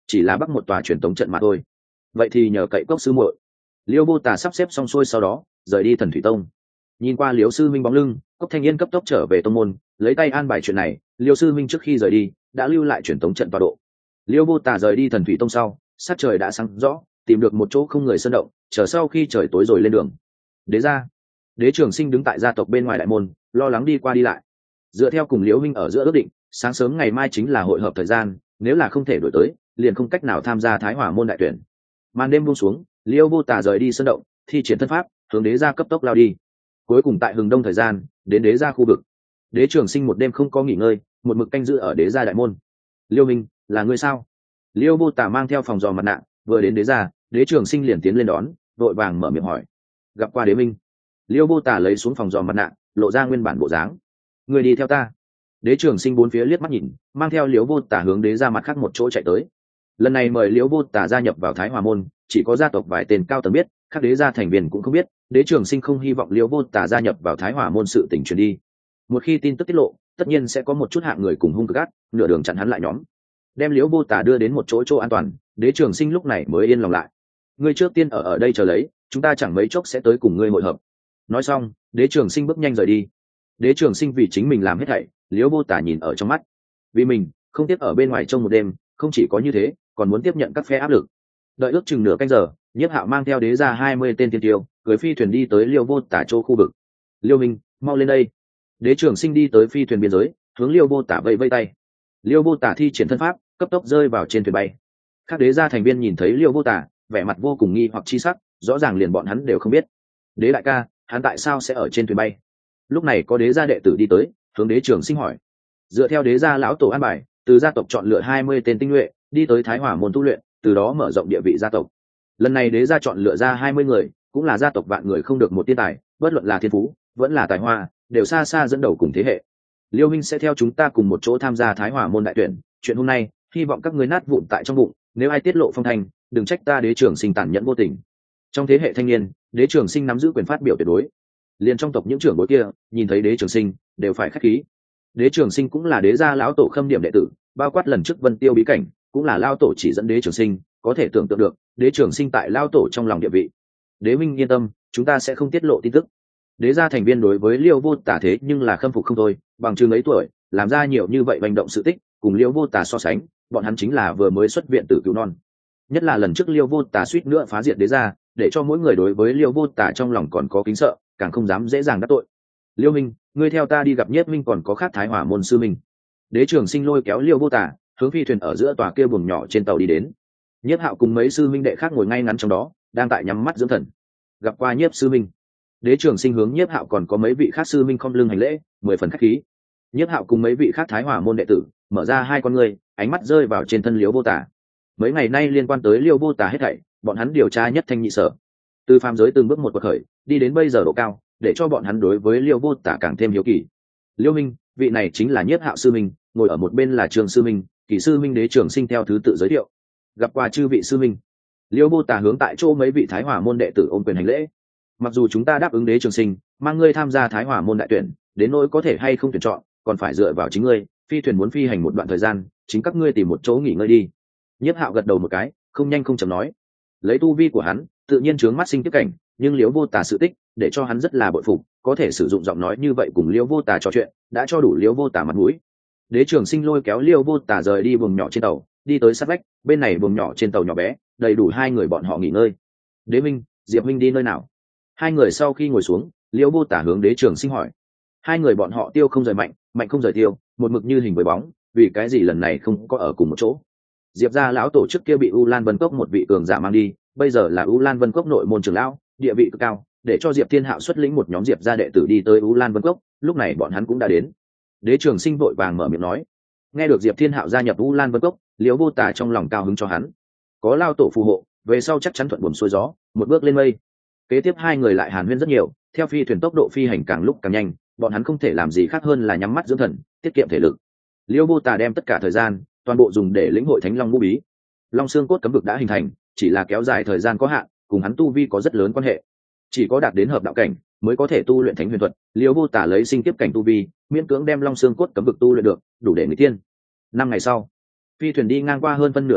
A: chỉ là bắc một tòa truyền tống trận mà thôi. Vậy thì nhờ cậy cốc sư muội. Liêu Vô Tà sắp xếp xong xuôi sau đó rời đi Thần Thủy Tông. Nhìn qua Liêu sư minh bóng lưng, Cốc Thanh Yên cấp tốc trở về tông môn, lấy tay an bài chuyện này. Liêu sư minh trước khi rời đi đã lưu lại truyền tống trận tọa độ. Liêu Vô Tà rời đi Thần Thủy Tông sau, sát trời đã sáng rõ, tìm được một chỗ không người sơn động, chờ sau khi trời tối rồi lên đường. Đế gia, Đế Trường Sinh đứng tại gia tộc bên ngoài đại môn, lo lắng đi qua đi lại. Dựa theo cùng Liễu Minh ở giữa ước định, sáng sớm ngày mai chính là hội hợp thời gian, nếu là không thể đổi tới, liền không cách nào tham gia Thái Hỏa môn đại tuyển. Màn đêm buông xuống, Liêu Vô Tà rời đi sơn động, thi triển thân pháp, hướng đế gia cấp tốc lao đi. Cuối cùng tại hừng đông thời gian, đến đế gia khu vực. Đế Trường Sinh một đêm không có nghỉ ngơi, một mực canh giữ ở đế gia đại môn. Liêu Minh, là ngươi sao? Liêu Vô Tà mang theo phòng dò mặt nạ, vừa đến đế gia, Đế Trường Sinh liền tiến lên đón, vội vàng mở miệng hỏi. Gặp qua Đế Minh. Liêu Vô Tà lấy xuống phòng dò mặt nạ, lộ ra nguyên bản bộ dáng. Người đi theo ta. Đế Trường Sinh bốn phía liếc mắt nhìn, mang theo Liêu Vô Tà hướng đế gia mặt khác một chỗ chạy tới. Lần này mời Liêu Vô Tà gia nhập vào Thái Hỏa môn, chỉ có gia tộc vài tên cao tầng biết, các đế gia thành viên cũng không biết. Đế Trường Sinh không hy vọng Liêu Vô Tà gia nhập vào Thái Hỏa môn sự tình truyền đi. Một khi tin tức tiết lộ, tất nhiên sẽ có một chút hạng người cùng hung cực ác, nửa đường chặn hắn lại nhóm. Đem Liêu Vô Tà đưa đến một chỗ chỗ an toàn, Đế Trường Sinh lúc này mới yên lòng lại. Ngươi trước tiên ở ở đây chờ lấy, chúng ta chẳng mấy chốc sẽ tới cùng ngươi hội hợp. Nói xong, Đế Trường Sinh bước nhanh rời đi. Đế Trường Sinh vì chính mình làm hết thảy, Liễu Vô Tà nhìn ở trong mắt. Vì mình không tiếp ở bên ngoài trong một đêm, không chỉ có như thế, còn muốn tiếp nhận các phe áp lực. Đợi ước chừng nửa canh giờ, Nhiếp Hạo mang theo đế gia hai mươi tên tiên tiêu, cưỡi phi thuyền đi tới Liễu Vô Tà chỗ khu vực. Liêu Minh, mau lên đây. Đế Trường Sinh đi tới phi thuyền biên giới, hướng Liễu Vô Tà vẫy vẫy tay. Liễu Vô Tà thi triển thân pháp, cấp tốc rơi vào trên thuyền bay. Các đế gia thành viên nhìn thấy Liễu Vô Tà, vẻ mặt vô cùng nghi hoặc chi sắc, rõ ràng liền bọn hắn đều không biết. Đế đại ca, hắn tại sao sẽ ở trên thuyền bay? Lúc này có đế gia đệ tử đi tới, hướng Đế Trường Sinh hỏi. Dựa theo đế gia lão tổ an bài, từ gia tộc chọn lựa hai mươi tên tinh nhuệ, đi tới Thái Hỏa môn tu luyện, từ đó mở rộng địa vị gia tộc. Lần này đế gia chọn lựa ra hai mươi người, cũng là gia tộc vạn người không được một tiên tài, bất luận là thiên phú, vẫn là tài hoa, đều xa xa dẫn đầu cùng thế hệ. Liêu Minh sẽ theo chúng ta cùng một chỗ tham gia Thái Hỏa môn đại tuyển, chuyện hôm nay, hy vọng các ngươi nát vụn tại trong bụng, nếu ai tiết lộ phong thanh, đừng trách ta Đế Trường Sinh tàn nhẫn vô tình. Trong thế hệ thanh niên, Đế Trường Sinh nắm giữ quyền phát biểu tuyệt đối. Liền trong tộc những trưởng bối kia, nhìn thấy Đế Trường Sinh, đều phải khách khí. Đế Trường Sinh cũng là đế gia lão tổ khâm điểm đệ tử, bao quát lần trước Vân Tiêu bí cảnh, cũng là lão tổ chỉ dẫn Đế Trường Sinh, có thể tưởng tượng được, Đế Trường Sinh tại lão tổ trong lòng địa vị. Đế Minh yên tâm, chúng ta sẽ không tiết lộ tin tức. Đế gia thành viên đối với Liêu Vô Tà thế nhưng là khâm phục không thôi, bằng chừng ấy tuổi, làm ra nhiều như vậy hành động sự tích, cùng Liêu Vô Tà so sánh, bọn hắn chính là vừa mới xuất viện tử cứu non. Nhất là lần trước Liêu Vô Tà suýt nữa phá diệt đế gia, để cho mỗi người đối với Liêu Vô Tà trong lòng còn có kính sợ, càng không dám dễ dàng đắc tội. Liêu Minh, ngươi theo ta đi gặp Nhiếp Minh, còn có khác Thái Hỏa môn sư minh. Đế Trường Sinh lôi kéo Liêu Vô Tà, hướng phi thuyền ở giữa tòa kia buồng nhỏ trên tàu đi đến. Nhiếp Hạo cùng mấy sư minh đệ khác ngồi ngay ngắn trong đó, đang tại nhắm mắt dưỡng thần. Gặp qua Nhiếp sư minh. Đế Trường Sinh hướng Nhiếp Hạo còn có mấy vị khác sư minh không lưng hành lễ, mười phần khách khí. Nhiếp Hạo cùng mấy vị khác Thái Hỏa môn đệ tử mở ra hai con ngươi, ánh mắt rơi vào trên thân Liêu Vô Tà. Mấy ngày nay liên quan tới Liêu Vô Tà hết thảy, bọn hắn điều tra nhất thanh nhị sở. Từ phàm giới từng bước một quật khởi, đi đến bây giờ độ cao, để cho bọn hắn đối với Liêu Vô Tà càng thêm hiếu kỳ. Liêu Minh, vị này chính là Nhiếp Hạo sư minh, ngồi ở một bên là Trường sư minh, Kỳ sư minh. Đế Trường Sinh theo thứ tự giới thiệu. Gặp qua chư vị sư minh. Liêu Vô Tà hướng tại chỗ mấy vị Thái Hỏa môn đệ tử ôm quyền hành lễ. Mặc dù chúng ta đáp ứng Đế Trường Sinh, mang ngươi tham gia Thái Hỏa môn đại tuyển, đến nỗi có thể hay không tuyển chọn, còn phải dựa vào chính ngươi. Phi thuyền muốn phi hành một đoạn thời gian, chính các ngươi tìm một chỗ nghỉ ngơi đi. Nhiếp Hạo gật đầu một cái, không nhanh không chậm nói. Lấy tu vi của hắn, tự nhiên chướng mắt sinh tiếp cảnh, nhưng Liễu Vô Tà sự tích, để cho hắn rất là bội phục, có thể sử dụng giọng nói như vậy cùng Liễu Vô Tà trò chuyện, đã cho đủ Liễu Vô Tà mặt mũi. Đế Trường Sinh lôi kéo Liễu Vô Tà rời đi buồng nhỏ trên tàu, đi tới sát vách, bên này buồng nhỏ trên tàu nhỏ bé, đầy đủ hai người bọn họ nghỉ ngơi. Đế Minh, Diệp Minh đi nơi nào? Hai người sau khi ngồi xuống, Liễu Vô Tà hướng Đế Trường Sinh hỏi. Hai người bọn họ tiêu không rời mạnh, mạnh không rời tiêu, một mực như hình với bóng, vì cái gì lần này không có ở cùng một chỗ? Diệp gia lão tổ chức kia bị U Lan Vân Cốc một vị cường giả mang đi, bây giờ là U Lan Vân Cốc nội môn trưởng lão, địa vị cực cao, để cho Diệp Thiên Hạo xuất lĩnh một nhóm Diệp gia đệ tử đi tới U Lan Vân Cốc, lúc này bọn hắn cũng đã đến. Đế Trường Sinh vội vàng mở miệng nói. Nghe được Diệp Thiên Hạo gia nhập U Lan Vân Cốc, Liễu Vô Tà trong lòng cao hứng cho hắn. Có lao tổ phù hộ, về sau chắc chắn thuận buồm xuôi gió, một bước lên mây. Kế tiếp hai người lại hàn huyên rất nhiều, theo phi thuyền tốc độ phi hành càng lúc càng nhanh, bọn hắn không thể làm gì khác hơn là nhắm mắt dưỡng thần, tiết kiệm thể lực. Liễu Vô Tà đem tất cả thời gian, toàn bộ dùng để lĩnh hội Thánh Long ngũ bí. Long xương cốt cấm vực đã hình thành, chỉ là kéo dài thời gian có hạn, cùng hắn tu vi có rất lớn quan hệ. Chỉ có đạt đến hợp đạo cảnh mới có thể tu luyện Thánh Huyền thuật. Liễu Vô Tà lấy sinh tiếp cảnh tu vi, miễn cưỡng đem Long xương cốt cấm vực tu luyện được, đủ để người tiên. Năm ngày sau, phi thuyền đi ngang qua hơn phân nửa thiên vực,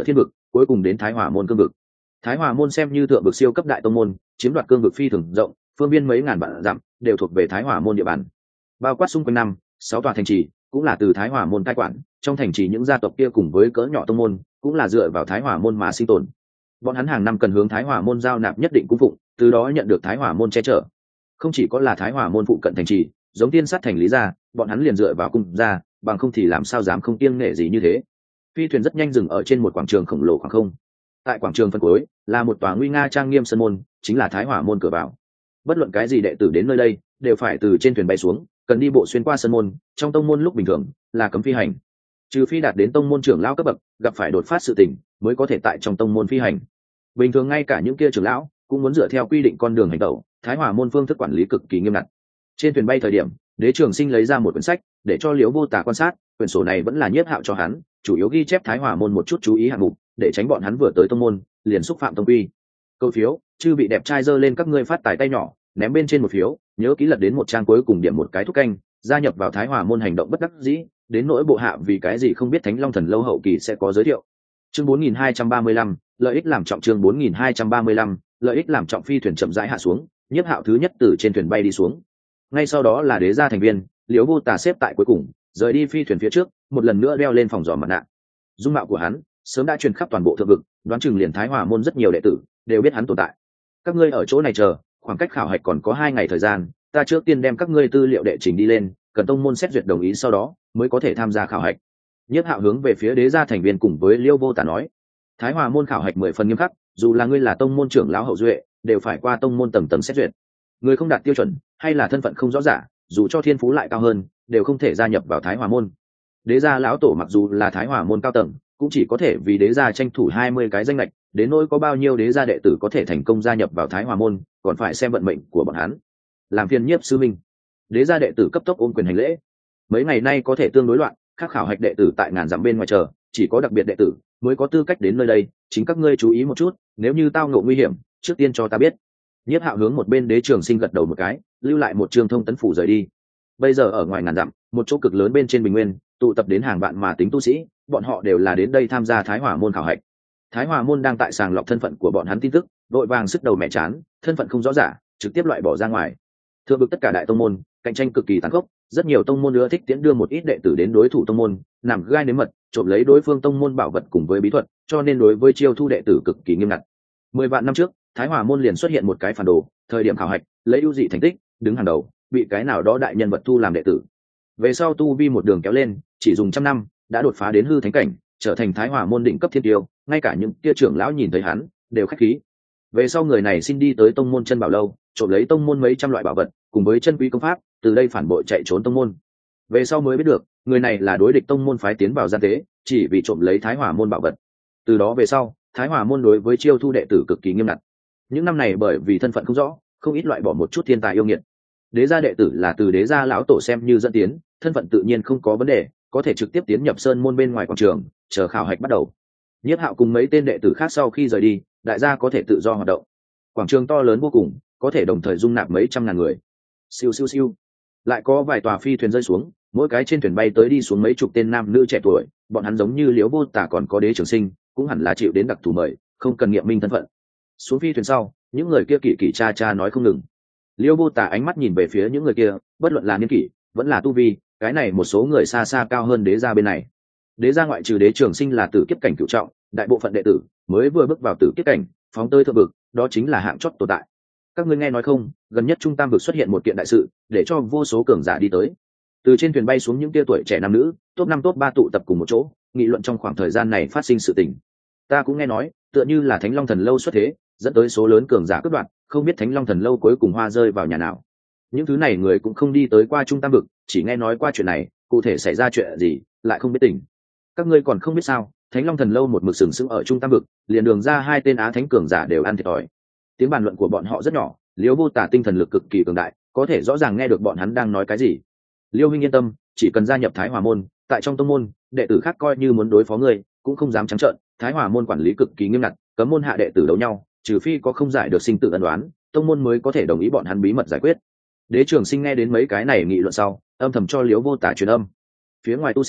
A: cuối cùng đến thái hỏa môn cương vực. Thái hỏa môn xem như thượng vực siêu cấp đại tông môn, chiếm đoạt cương vực phi thường rộng, phương biên mấy ngàn vạn dặm đều thuộc về thái hỏa môn địa bàn, bao quát xung quanh năm sáu tòa thành trì cũng là từ thái hỏa môn cai quản. Trong thành trì những gia tộc kia cùng với cỡ nhỏ tông môn cũng là dựa vào thái hỏa môn mà sinh tồn. Bọn hắn hàng năm cần hướng thái hỏa môn giao nạp nhất định cung phụng, từ đó nhận được thái hỏa môn che chở. Không chỉ có là thái hỏa môn phụ cận thành trì, giống tiên sát thành lý gia, bọn hắn liền dựa vào cung gia, bằng không thì làm sao dám không kiêng nể gì như thế. Phi thuyền rất nhanh dừng ở trên một quảng trường khổng lồ khoảng không. Tại quảng trường phân cuối là một tòa nguy nga trang nghiêm sân môn, chính là thái hỏa môn cửa vào. Bất luận cái gì đệ tử đến nơi đây đều phải từ trên thuyền bay xuống, cần đi bộ xuyên qua sân môn. Trong tông môn lúc bình thường là cấm phi hành, trừ phi đạt đến tông môn trưởng lão cấp bậc, gặp phải đột phát sự tình mới có thể tại trong tông môn phi hành. Bình thường ngay cả những kia trưởng lão cũng muốn dựa theo quy định con đường hành tẩu. Thái hỏa môn phương thức quản lý cực kỳ nghiêm ngặt. Trên thuyền bay thời điểm, Đế Trường Sinh lấy ra một quyển sách để cho Liễu Vô Tà quan sát. Quyển sổ này vẫn là Nhiếp Hạo cho hắn, chủ yếu ghi chép thái hỏa môn một chút chú ý hạng mục, để tránh bọn hắn vừa tới tông môn liền xúc phạm tông quy. Câu phiếu chư vị đẹp trai giơ lên các ngươi phát tài tay nhỏ, ném bên trên một phiếu, nhớ ký lật đến một trang cuối cùng điểm một cái thúc canh, gia nhập vào thái hỏa môn hành động bất đắc dĩ. Đến nỗi bộ hạ vì cái gì không biết Thánh Long Thần Lâu hậu kỳ sẽ có giới thiệu. Chương bốn nghìn hai trăm ba mươi lăm, lợi ích làm trọng. Chương bốn nghìn hai trăm ba mươi lăm, lợi ích làm trọng. Phi thuyền chậm rãi hạ xuống, Nhiếp Hạo thứ nhất từ trên thuyền bay đi xuống. Ngay sau đó là Đế gia thành viên, Liễu Vô Tà xếp tại cuối cùng, rời đi phi thuyền phía trước, một lần nữa đeo lên phòng giò mặt nạ. Dung mạo của hắn sớm đã truyền khắp toàn bộ thượng vực, đoán chừng liền thái hỏa môn rất nhiều đệ tử đều biết hắn tồn tại. Các ngươi ở chỗ này chờ, khoảng cách khảo hạch còn có hai ngày thời gian, ta trước tiên đem các ngươi tư liệu đệ trình đi lên, cần tông môn xét duyệt đồng ý sau đó mới có thể tham gia khảo hạch. Nhiếp Hạo hướng về phía Đế gia thành viên cùng với Liễu Vô Tà nói, thái hỏa môn khảo hạch mười phần nghiêm khắc, dù là ngươi là tông môn trưởng lão hậu duệ, đều phải qua tông môn tầng tầng xét duyệt. Người không đạt tiêu chuẩn hay là thân phận không rõ ràng, dù cho thiên phú lại cao hơn, đều không thể gia nhập vào thái hỏa môn. Đế gia lão tổ mặc dù là thái hỏa môn cao tầng, cũng chỉ có thể vì đế gia tranh thủ hai mươi cái danh lệch, đến nỗi có bao nhiêu đế gia đệ tử có thể thành công gia nhập vào thái hỏa môn, còn phải xem vận mệnh của bọn hắn. Làm phiền Nhiếp sư minh. Đế gia đệ tử cấp tốc ôm quyền hành lễ. Mấy ngày nay có thể tương đối loạn, các khảo hạch đệ tử tại ngàn dặm bên ngoài chờ, chỉ có đặc biệt đệ tử mới có tư cách đến nơi đây, chính các ngươi chú ý một chút, nếu như tao ngộ nguy hiểm, trước tiên cho ta biết. Nhiếp Hạo hướng một bên Đế Trường Sinh gật đầu một cái, lưu lại một trường thông tấn phủ rời đi. Bây giờ ở ngoài ngàn dặm, một chỗ cực lớn bên trên bình nguyên, tụ tập đến hàng vạn mà tính tu sĩ, bọn họ đều là đến đây tham gia thái hỏa môn khảo hạch. Thái hỏa môn đang tại sàng lọc thân phận của bọn hắn tin tức, vội vàng sức đầu mẹ chán, thân phận không rõ ràng, trực tiếp loại bỏ ra ngoài. Thượng vực tất cả đại tông môn, cạnh tranh cực kỳ tàn khốc, rất nhiều tông môn ưa thích tiễn đưa một ít đệ tử đến đối thủ tông môn, nằm gai nếm mật, trộm lấy đối phương tông môn bảo vật cùng với bí thuật, cho nên đối với chiêu thu đệ tử cực kỳ nghiêm ngặt. Mười vạn năm trước, thái hỏa môn liền xuất hiện một cái phản đồ, thời điểm khảo hạch lấy ưu dị thành tích đứng hàng đầu, bị cái nào đó đại nhân vật thu làm đệ tử. Về sau tu vi một đường kéo lên, chỉ dùng trăm năm đã đột phá đến hư thánh cảnh, trở thành thái hỏa môn đỉnh cấp thiên tiêu, ngay cả những kia trưởng lão nhìn thấy hắn đều khách khí. Về sau người này xin đi tới tông môn chân bảo lâu, trộm lấy tông môn mấy trăm loại bảo vật cùng với chân quý công pháp, từ đây phản bội chạy trốn tông môn. Về sau mới biết được người này là đối địch tông môn phái tiến vào gian tế, chỉ vì trộm lấy thái hỏa môn bảo vật. Từ đó về sau, thái hỏa môn đối với chiêu thu đệ tử cực kỳ nghiêm ngặt. Những năm này bởi vì thân phận không rõ, không ít loại bỏ một chút thiên tài yêu nghiệt. Đế gia đệ tử là từ đế gia lão tổ xem như dẫn tiến, thân phận tự nhiên không có vấn đề, có thể trực tiếp tiến nhập sơn môn bên ngoài quảng trường, chờ khảo hạch bắt đầu. Nhiếp Hạo cùng mấy tên đệ tử khác sau khi rời đi, đại gia có thể tự do hoạt động. Quảng trường to lớn vô cùng, có thể đồng thời dung nạp mấy trăm ngàn người. Siêu siêu siêu, lại có vài tòa phi thuyền rơi xuống, mỗi cái trên thuyền bay tới đi xuống mấy chục tên nam nữ trẻ tuổi, bọn hắn giống như Liễu Vô Tà còn có Đế Trường Sinh, cũng hẳn là chịu đến đặc thù mời, không cần nghiệm minh thân phận. Xuống phi thuyền sau, những người kia kỳ kỳ cha cha nói không ngừng. Liễu Vô Tà ánh mắt nhìn về phía những người kia, bất luận là niên kỷ vẫn là tu vi, cái này một số người xa xa cao hơn đế gia bên này. Đế gia ngoại trừ Đế Trường Sinh là tử kiếp cảnh cửu trọng, đại bộ phận đệ tử mới vừa bước vào tử kiếp cảnh, phóng tới thượng vực, đó chính là hạng chót tồn tại. Các ngươi nghe nói không, gần nhất trung tam vực xuất hiện một kiện đại sự, để cho vô số cường giả đi tới. Từ trên thuyền bay xuống những tia tuổi trẻ nam nữ, top năm top ba tụ tập cùng một chỗ, nghị luận trong khoảng thời gian này phát sinh sự tình. Ta cũng nghe nói, tựa như là Thánh Long Thần Lâu xuất thế, dẫn tới số lớn cường giả cướp đoạt, không biết Thánh Long Thần Lâu cuối cùng hoa rơi vào nhà nào. Những thứ này người cũng không đi tới qua trung tam vực, chỉ nghe nói qua chuyện này, cụ thể xảy ra chuyện gì lại không biết tình. Các ngươi còn không biết sao? Thánh Long Thần Lâu một mực sừng sững ở trung tam vực, liền đường ra hai tên á thánh cường giả đều ăn thiệt thòi. Tiếng bàn luận của bọn họ rất nhỏ, Liễu Vô Tà tinh thần lực cực kỳ cường đại, có thể rõ ràng nghe được bọn hắn đang nói cái gì. Liêu huynh yên tâm, chỉ cần gia nhập Thái Hỏa môn, tại trong tông môn, đệ tử khác coi như muốn đối phó ngươi, cũng không dám trắng trợn. Thái Hỏa môn quản lý cực kỳ nghiêm ngặt, cấm môn hạ đệ tử đấu nhau, trừ phi có không giải được sinh tử ân đoán, tông môn mới có thể đồng ý bọn hắn bí mật giải quyết. Đế Trường Sinh nghe đến mấy cái này nghị luận sau, âm thầm cho Liễu Vô Tà truyền âm. Phía ngoài tu sĩ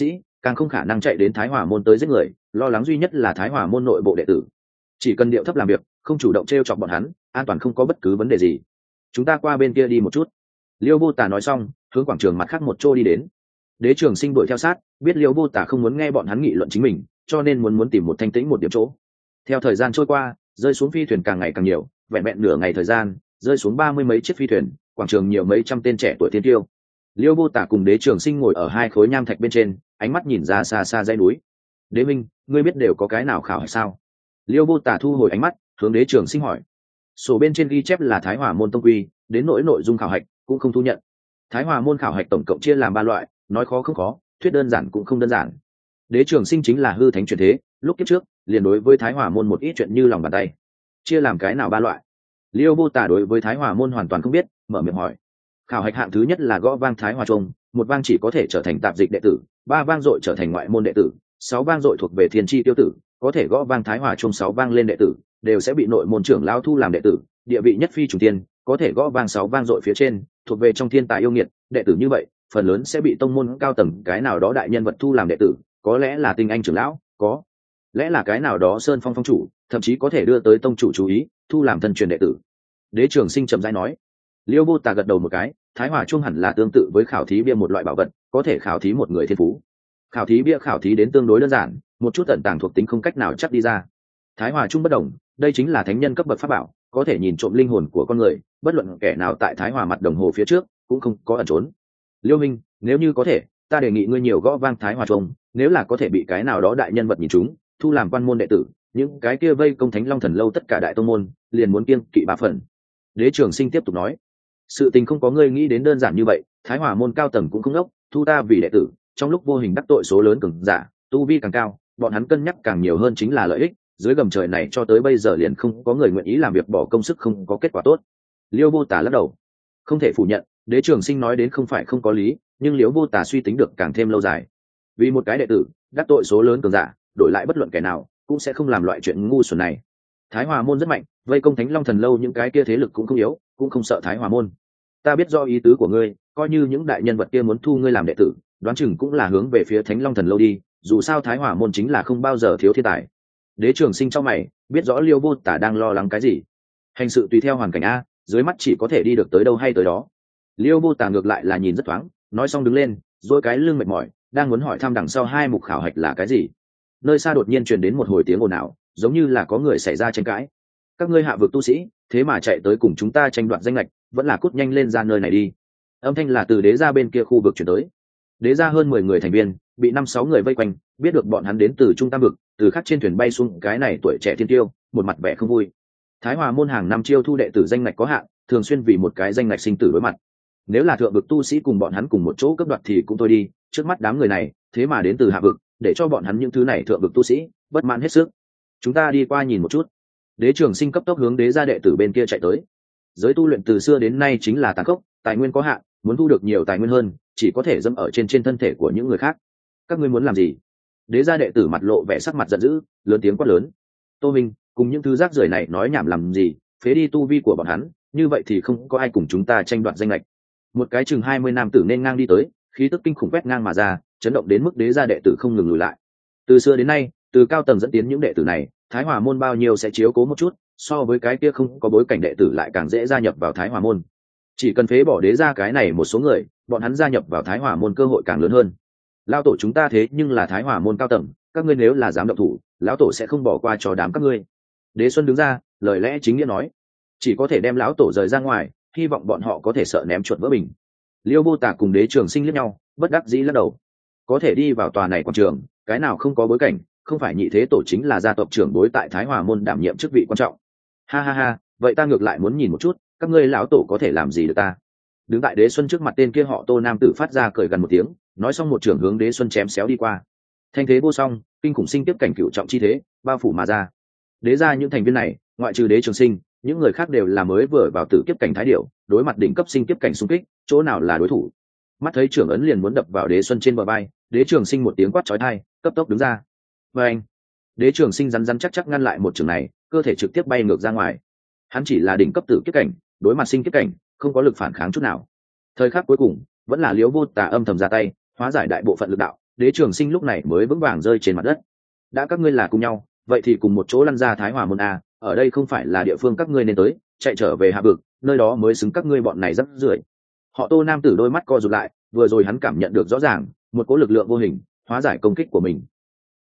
A: càng không khả năng chạy đến thái hòa môn tới giết người. Lo lắng duy nhất là thái hòa môn nội bộ đệ tử, chỉ cần điệu thấp làm việc, không chủ động t r e o chọc bọn hắn, an toàn không có bất cứ vấn đề gì. Chúng ta qua bên kia đi một chút. Liêu Vô Tà nói xong, hướng quảng trường mặt khác một chỗ đi đến. Đế Trường Sinh đuổi theo sát, biết Liêu Vô Tà không muốn nghe bọn hắn nghị luận chính mình, cho nên muốn muốn tìm một thanh tĩnh một điểm chỗ. Theo thời gian trôi qua, rơi xuống phi thuyền càng ngày càng nhiều, vẹn vẹn nửa ngày thời gian, rơi xuống ba mươi mấy chiếc phi thuyền, quảng trường nhiều mấy trăm tên trẻ tuổi thiên tiêu. Liêu Vô Tà cùng Đế Trường Sinh ngồi ở hai khối nham thạch bên trên, ánh mắt nhìn ra xa xa dãy núi. Đế Minh, ngươi biết đều có cái nào khảo hay sao? Liêu Vô Tà thu hồi ánh mắt, hướng Đế Trường Sinh hỏi. Sổ bên trên ghi chép là Thái Hòa môn tông quy, đến nỗi nội dung khảo hạch cũng không thu nhận. Thái Hòa môn khảo hạch tổng cộng chia làm ba loại, nói khó không khó, thuyết đơn giản cũng không đơn giản. Đế Trường Sinh chính là hư thánh truyền thế, lúc kiếp trước liền đối với Thái Hòa môn một ít chuyện như lòng bàn tay. Chia làm cái nào ba loại? Liêu Vô Tà đối với Thái Hòa môn hoàn toàn không biết, mở miệng hỏi. Khảo hạch hạng thứ nhất là gõ vang Thái Hòa trung, một vang chỉ có thể trở thành tạp dịch đệ tử, ba vang dội trở thành ngoại môn đệ tử, sáu vang dội thuộc về thiên chi tiêu tử, có thể gõ vang Thái Hòa trung sáu vang lên đệ tử, đều sẽ bị nội môn trưởng lão thu làm đệ tử, địa vị nhất phi trùng tiên, có thể gõ vang sáu vang dội phía trên, thuộc về trong thiên tài yêu nghiệt, đệ tử như vậy, phần lớn sẽ bị tông môn cao tầng cái nào đó đại nhân vật thu làm đệ tử, có lẽ là tinh anh trưởng lão, có lẽ là cái nào đó sơn phong phong chủ, thậm chí có thể đưa tới tông chủ chú ý, thu làm thân truyền đệ tử. Đế Trường Sinh chậm rãi nói. Liêu Vô Tà gật đầu một cái, Thái Hòa chuông hẳn là tương tự với khảo thí bia một loại bảo vật, có thể khảo thí một người thiên phú. Khảo thí bia khảo thí đến tương đối đơn giản, một chút tận tàng thuộc tính không cách nào chắc đi ra. Thái Hòa chuông bất đồng, đây chính là thánh nhân cấp bậc pháp bảo, có thể nhìn trộm linh hồn của con người, bất luận kẻ nào tại Thái Hòa mặt đồng hồ phía trước cũng không có ẩn trốn. Liêu Minh, nếu như có thể, ta đề nghị ngươi nhiều gõ vang Thái Hòa chuông, nếu là có thể bị cái nào đó đại nhân vật nhìn trúng, thu làm quan môn đệ tử, những cái kia vây công Thánh Long Thần lâu tất cả đại tông môn, liền muốn kiêng kỵ ba phần. Đế Trường Sinh tiếp tục nói. Sự tình không có ngươi nghĩ đến đơn giản như vậy, Thái Hòa môn cao tầng cũng không đốc, thu ta vì đệ tử, trong lúc vô hình đắc tội số lớn cường giả, tu vi càng cao, bọn hắn cân nhắc càng nhiều hơn chính là lợi ích, dưới gầm trời này cho tới bây giờ liền không có người nguyện ý làm việc bỏ công sức không có kết quả tốt. Liêu Vô Tà lắc đầu. Không thể phủ nhận, Đế Trường Sinh nói đến không phải không có lý, nhưng Liêu Vô Tà suy tính được càng thêm lâu dài. Vì một cái đệ tử, đắc tội số lớn cường giả, đổi lại bất luận kẻ nào cũng sẽ không làm loại chuyện ngu xuẩn này. Thái Hòa môn rất mạnh, vây công Thánh Long Thần lâu những cái kia thế lực cũng không yếu, cũng không sợ Thái Hòa môn. Ta biết do ý tứ của ngươi, coi như những đại nhân vật kia muốn thu ngươi làm đệ tử, đoán chừng cũng là hướng về phía Thánh Long Thần lâu đi, dù sao Thái Hòa môn chính là không bao giờ thiếu thiên tài. Đế Trường Sinh trong mày, biết rõ Liêu Vô Tà đang lo lắng cái gì. Hành sự tùy theo hoàn cảnh a, dưới mắt chỉ có thể đi được tới đâu hay tới đó. Liêu Vô Tà ngược lại là nhìn rất thoáng, nói xong đứng lên, rồi cái lưng mệt mỏi, đang muốn hỏi thăm đằng sau hai mục khảo hạch là cái gì. Nơi xa đột nhiên truyền đến một hồi tiếng ồn ào, giống như là có người xảy ra tranh cãi. Các ngươi hạ vực tu sĩ, thế mà chạy tới cùng chúng ta tranh đoạt danh lệch, vẫn là cút nhanh lên ra nơi này đi. Âm thanh là từ đế gia bên kia khu vực chuyển tới. Đế gia hơn mười người thành viên, bị năm sáu người vây quanh, biết được bọn hắn đến từ trung tam vực, từ khắc trên thuyền bay xuống cái này tuổi trẻ thiên tiêu, một mặt vẻ không vui. Thái Hòa môn hàng năm chiêu thu đệ tử danh ngạch có hạn, thường xuyên vì một cái danh ngạch sinh tử đối mặt. Nếu là thượng vực tu sĩ cùng bọn hắn cùng một chỗ cấp đoạt thì cũng thôi đi, trước mắt đám người này, thế mà đến từ hạ vực, để cho bọn hắn những thứ này thượng vực tu sĩ bất mãn hết sức. Chúng ta đi qua nhìn một chút. Đế Trường Sinh cấp tốc hướng đế gia đệ tử bên kia chạy tới. Giới tu luyện từ xưa đến nay chính là tàn khốc, tài nguyên có hạn, muốn thu được nhiều tài nguyên hơn, chỉ có thể dẫm ở trên trên thân thể của những người khác. Các ngươi muốn làm gì? Đế gia đệ tử mặt lộ vẻ sắc mặt giận dữ, lớn tiếng quát lớn. Tô Minh, cùng những thứ rác rưởi này nói nhảm làm gì, phế đi tu vi của bọn hắn, như vậy thì không có ai cùng chúng ta tranh đoạt danh lệch. Một cái chừng hai mươi nam tử nên ngang đi tới, khí tức kinh khủng quét ngang mà ra, chấn động đến mức đế gia đệ tử không ngừng lùi lại. Từ xưa đến nay, từ cao tầng dẫn tiến những đệ tử này, Thái Hòa môn bao nhiêu sẽ chiếu cố một chút, so với cái kia không có bối cảnh đệ tử lại càng dễ gia nhập vào Thái Hòa môn. Chỉ cần phế bỏ đế gia cái này một số người, bọn hắn gia nhập vào Thái Hòa môn cơ hội càng lớn hơn. Lão tổ chúng ta thế nhưng là Thái Hòa môn cao tầng, các ngươi nếu là dám động thủ, lão tổ sẽ không bỏ qua cho đám các ngươi. Đế Xuân đứng ra, lời lẽ chính nghĩa nói, chỉ có thể đem lão tổ rời ra ngoài, hy vọng bọn họ có thể sợ ném chuột vỡ bình. Liêu Vô Tà cùng Đế Trường Sinh liếc nhau, bất đắc dĩ lắc đầu. Có thể đi vào tòa này quảng trường, cái nào không có bối cảnh, không phải nhị thế tổ chính là gia tộc trưởng bối tại Thái Hòa môn đảm nhiệm chức vị quan trọng. Ha ha ha, vậy ta ngược lại muốn nhìn một chút, các ngươi lão tổ có thể làm gì được ta. Đứng tại Đế Xuân trước mặt tên kia họ Tô nam tử phát ra cười gần một tiếng, nói xong một trường hướng Đế Xuân chém xéo đi qua. Thanh thế vô song, kinh khủng sinh tiếp cảnh cựu trọng chi thế, bao phủ mà ra. Đế gia những thành viên này, ngoại trừ Đế Trường Sinh, những người khác đều là mới vừa vào tử kiếp cảnh thái điểu, đối mặt đỉnh cấp sinh kiếp cảnh xung kích, chỗ nào là đối thủ. Mắt thấy trưởng ấn liền muốn đập vào Đế Xuân trên bờ vai, Đế Trường Sinh một tiếng quát chói tai, cấp tốc đứng ra. Và anh, Đế Trường Sinh rắn rắn chắc chắc ngăn lại một trường này, cơ thể trực tiếp bay ngược ra ngoài. Hắn chỉ là đỉnh cấp tử kiếp cảnh, đối mặt sinh kiếp cảnh, không có lực phản kháng chút nào. Thời khắc cuối cùng, vẫn là Liễu Vô Tà âm thầm ra tay, hóa giải đại bộ phận lực đạo, Đế Trường Sinh lúc này mới vững vàng rơi trên mặt đất. Đã các ngươi là cùng nhau, vậy thì cùng một chỗ lăn ra Thái Hòa môn a, ở đây không phải là địa phương các ngươi nên tới, chạy trở về hạ vực, nơi đó mới xứng các ngươi bọn này rất rưởi. Họ Tô nam tử đôi mắt co rụt lại, vừa rồi hắn cảm nhận được rõ ràng một cỗ lực lượng vô hình hóa giải công kích của mình.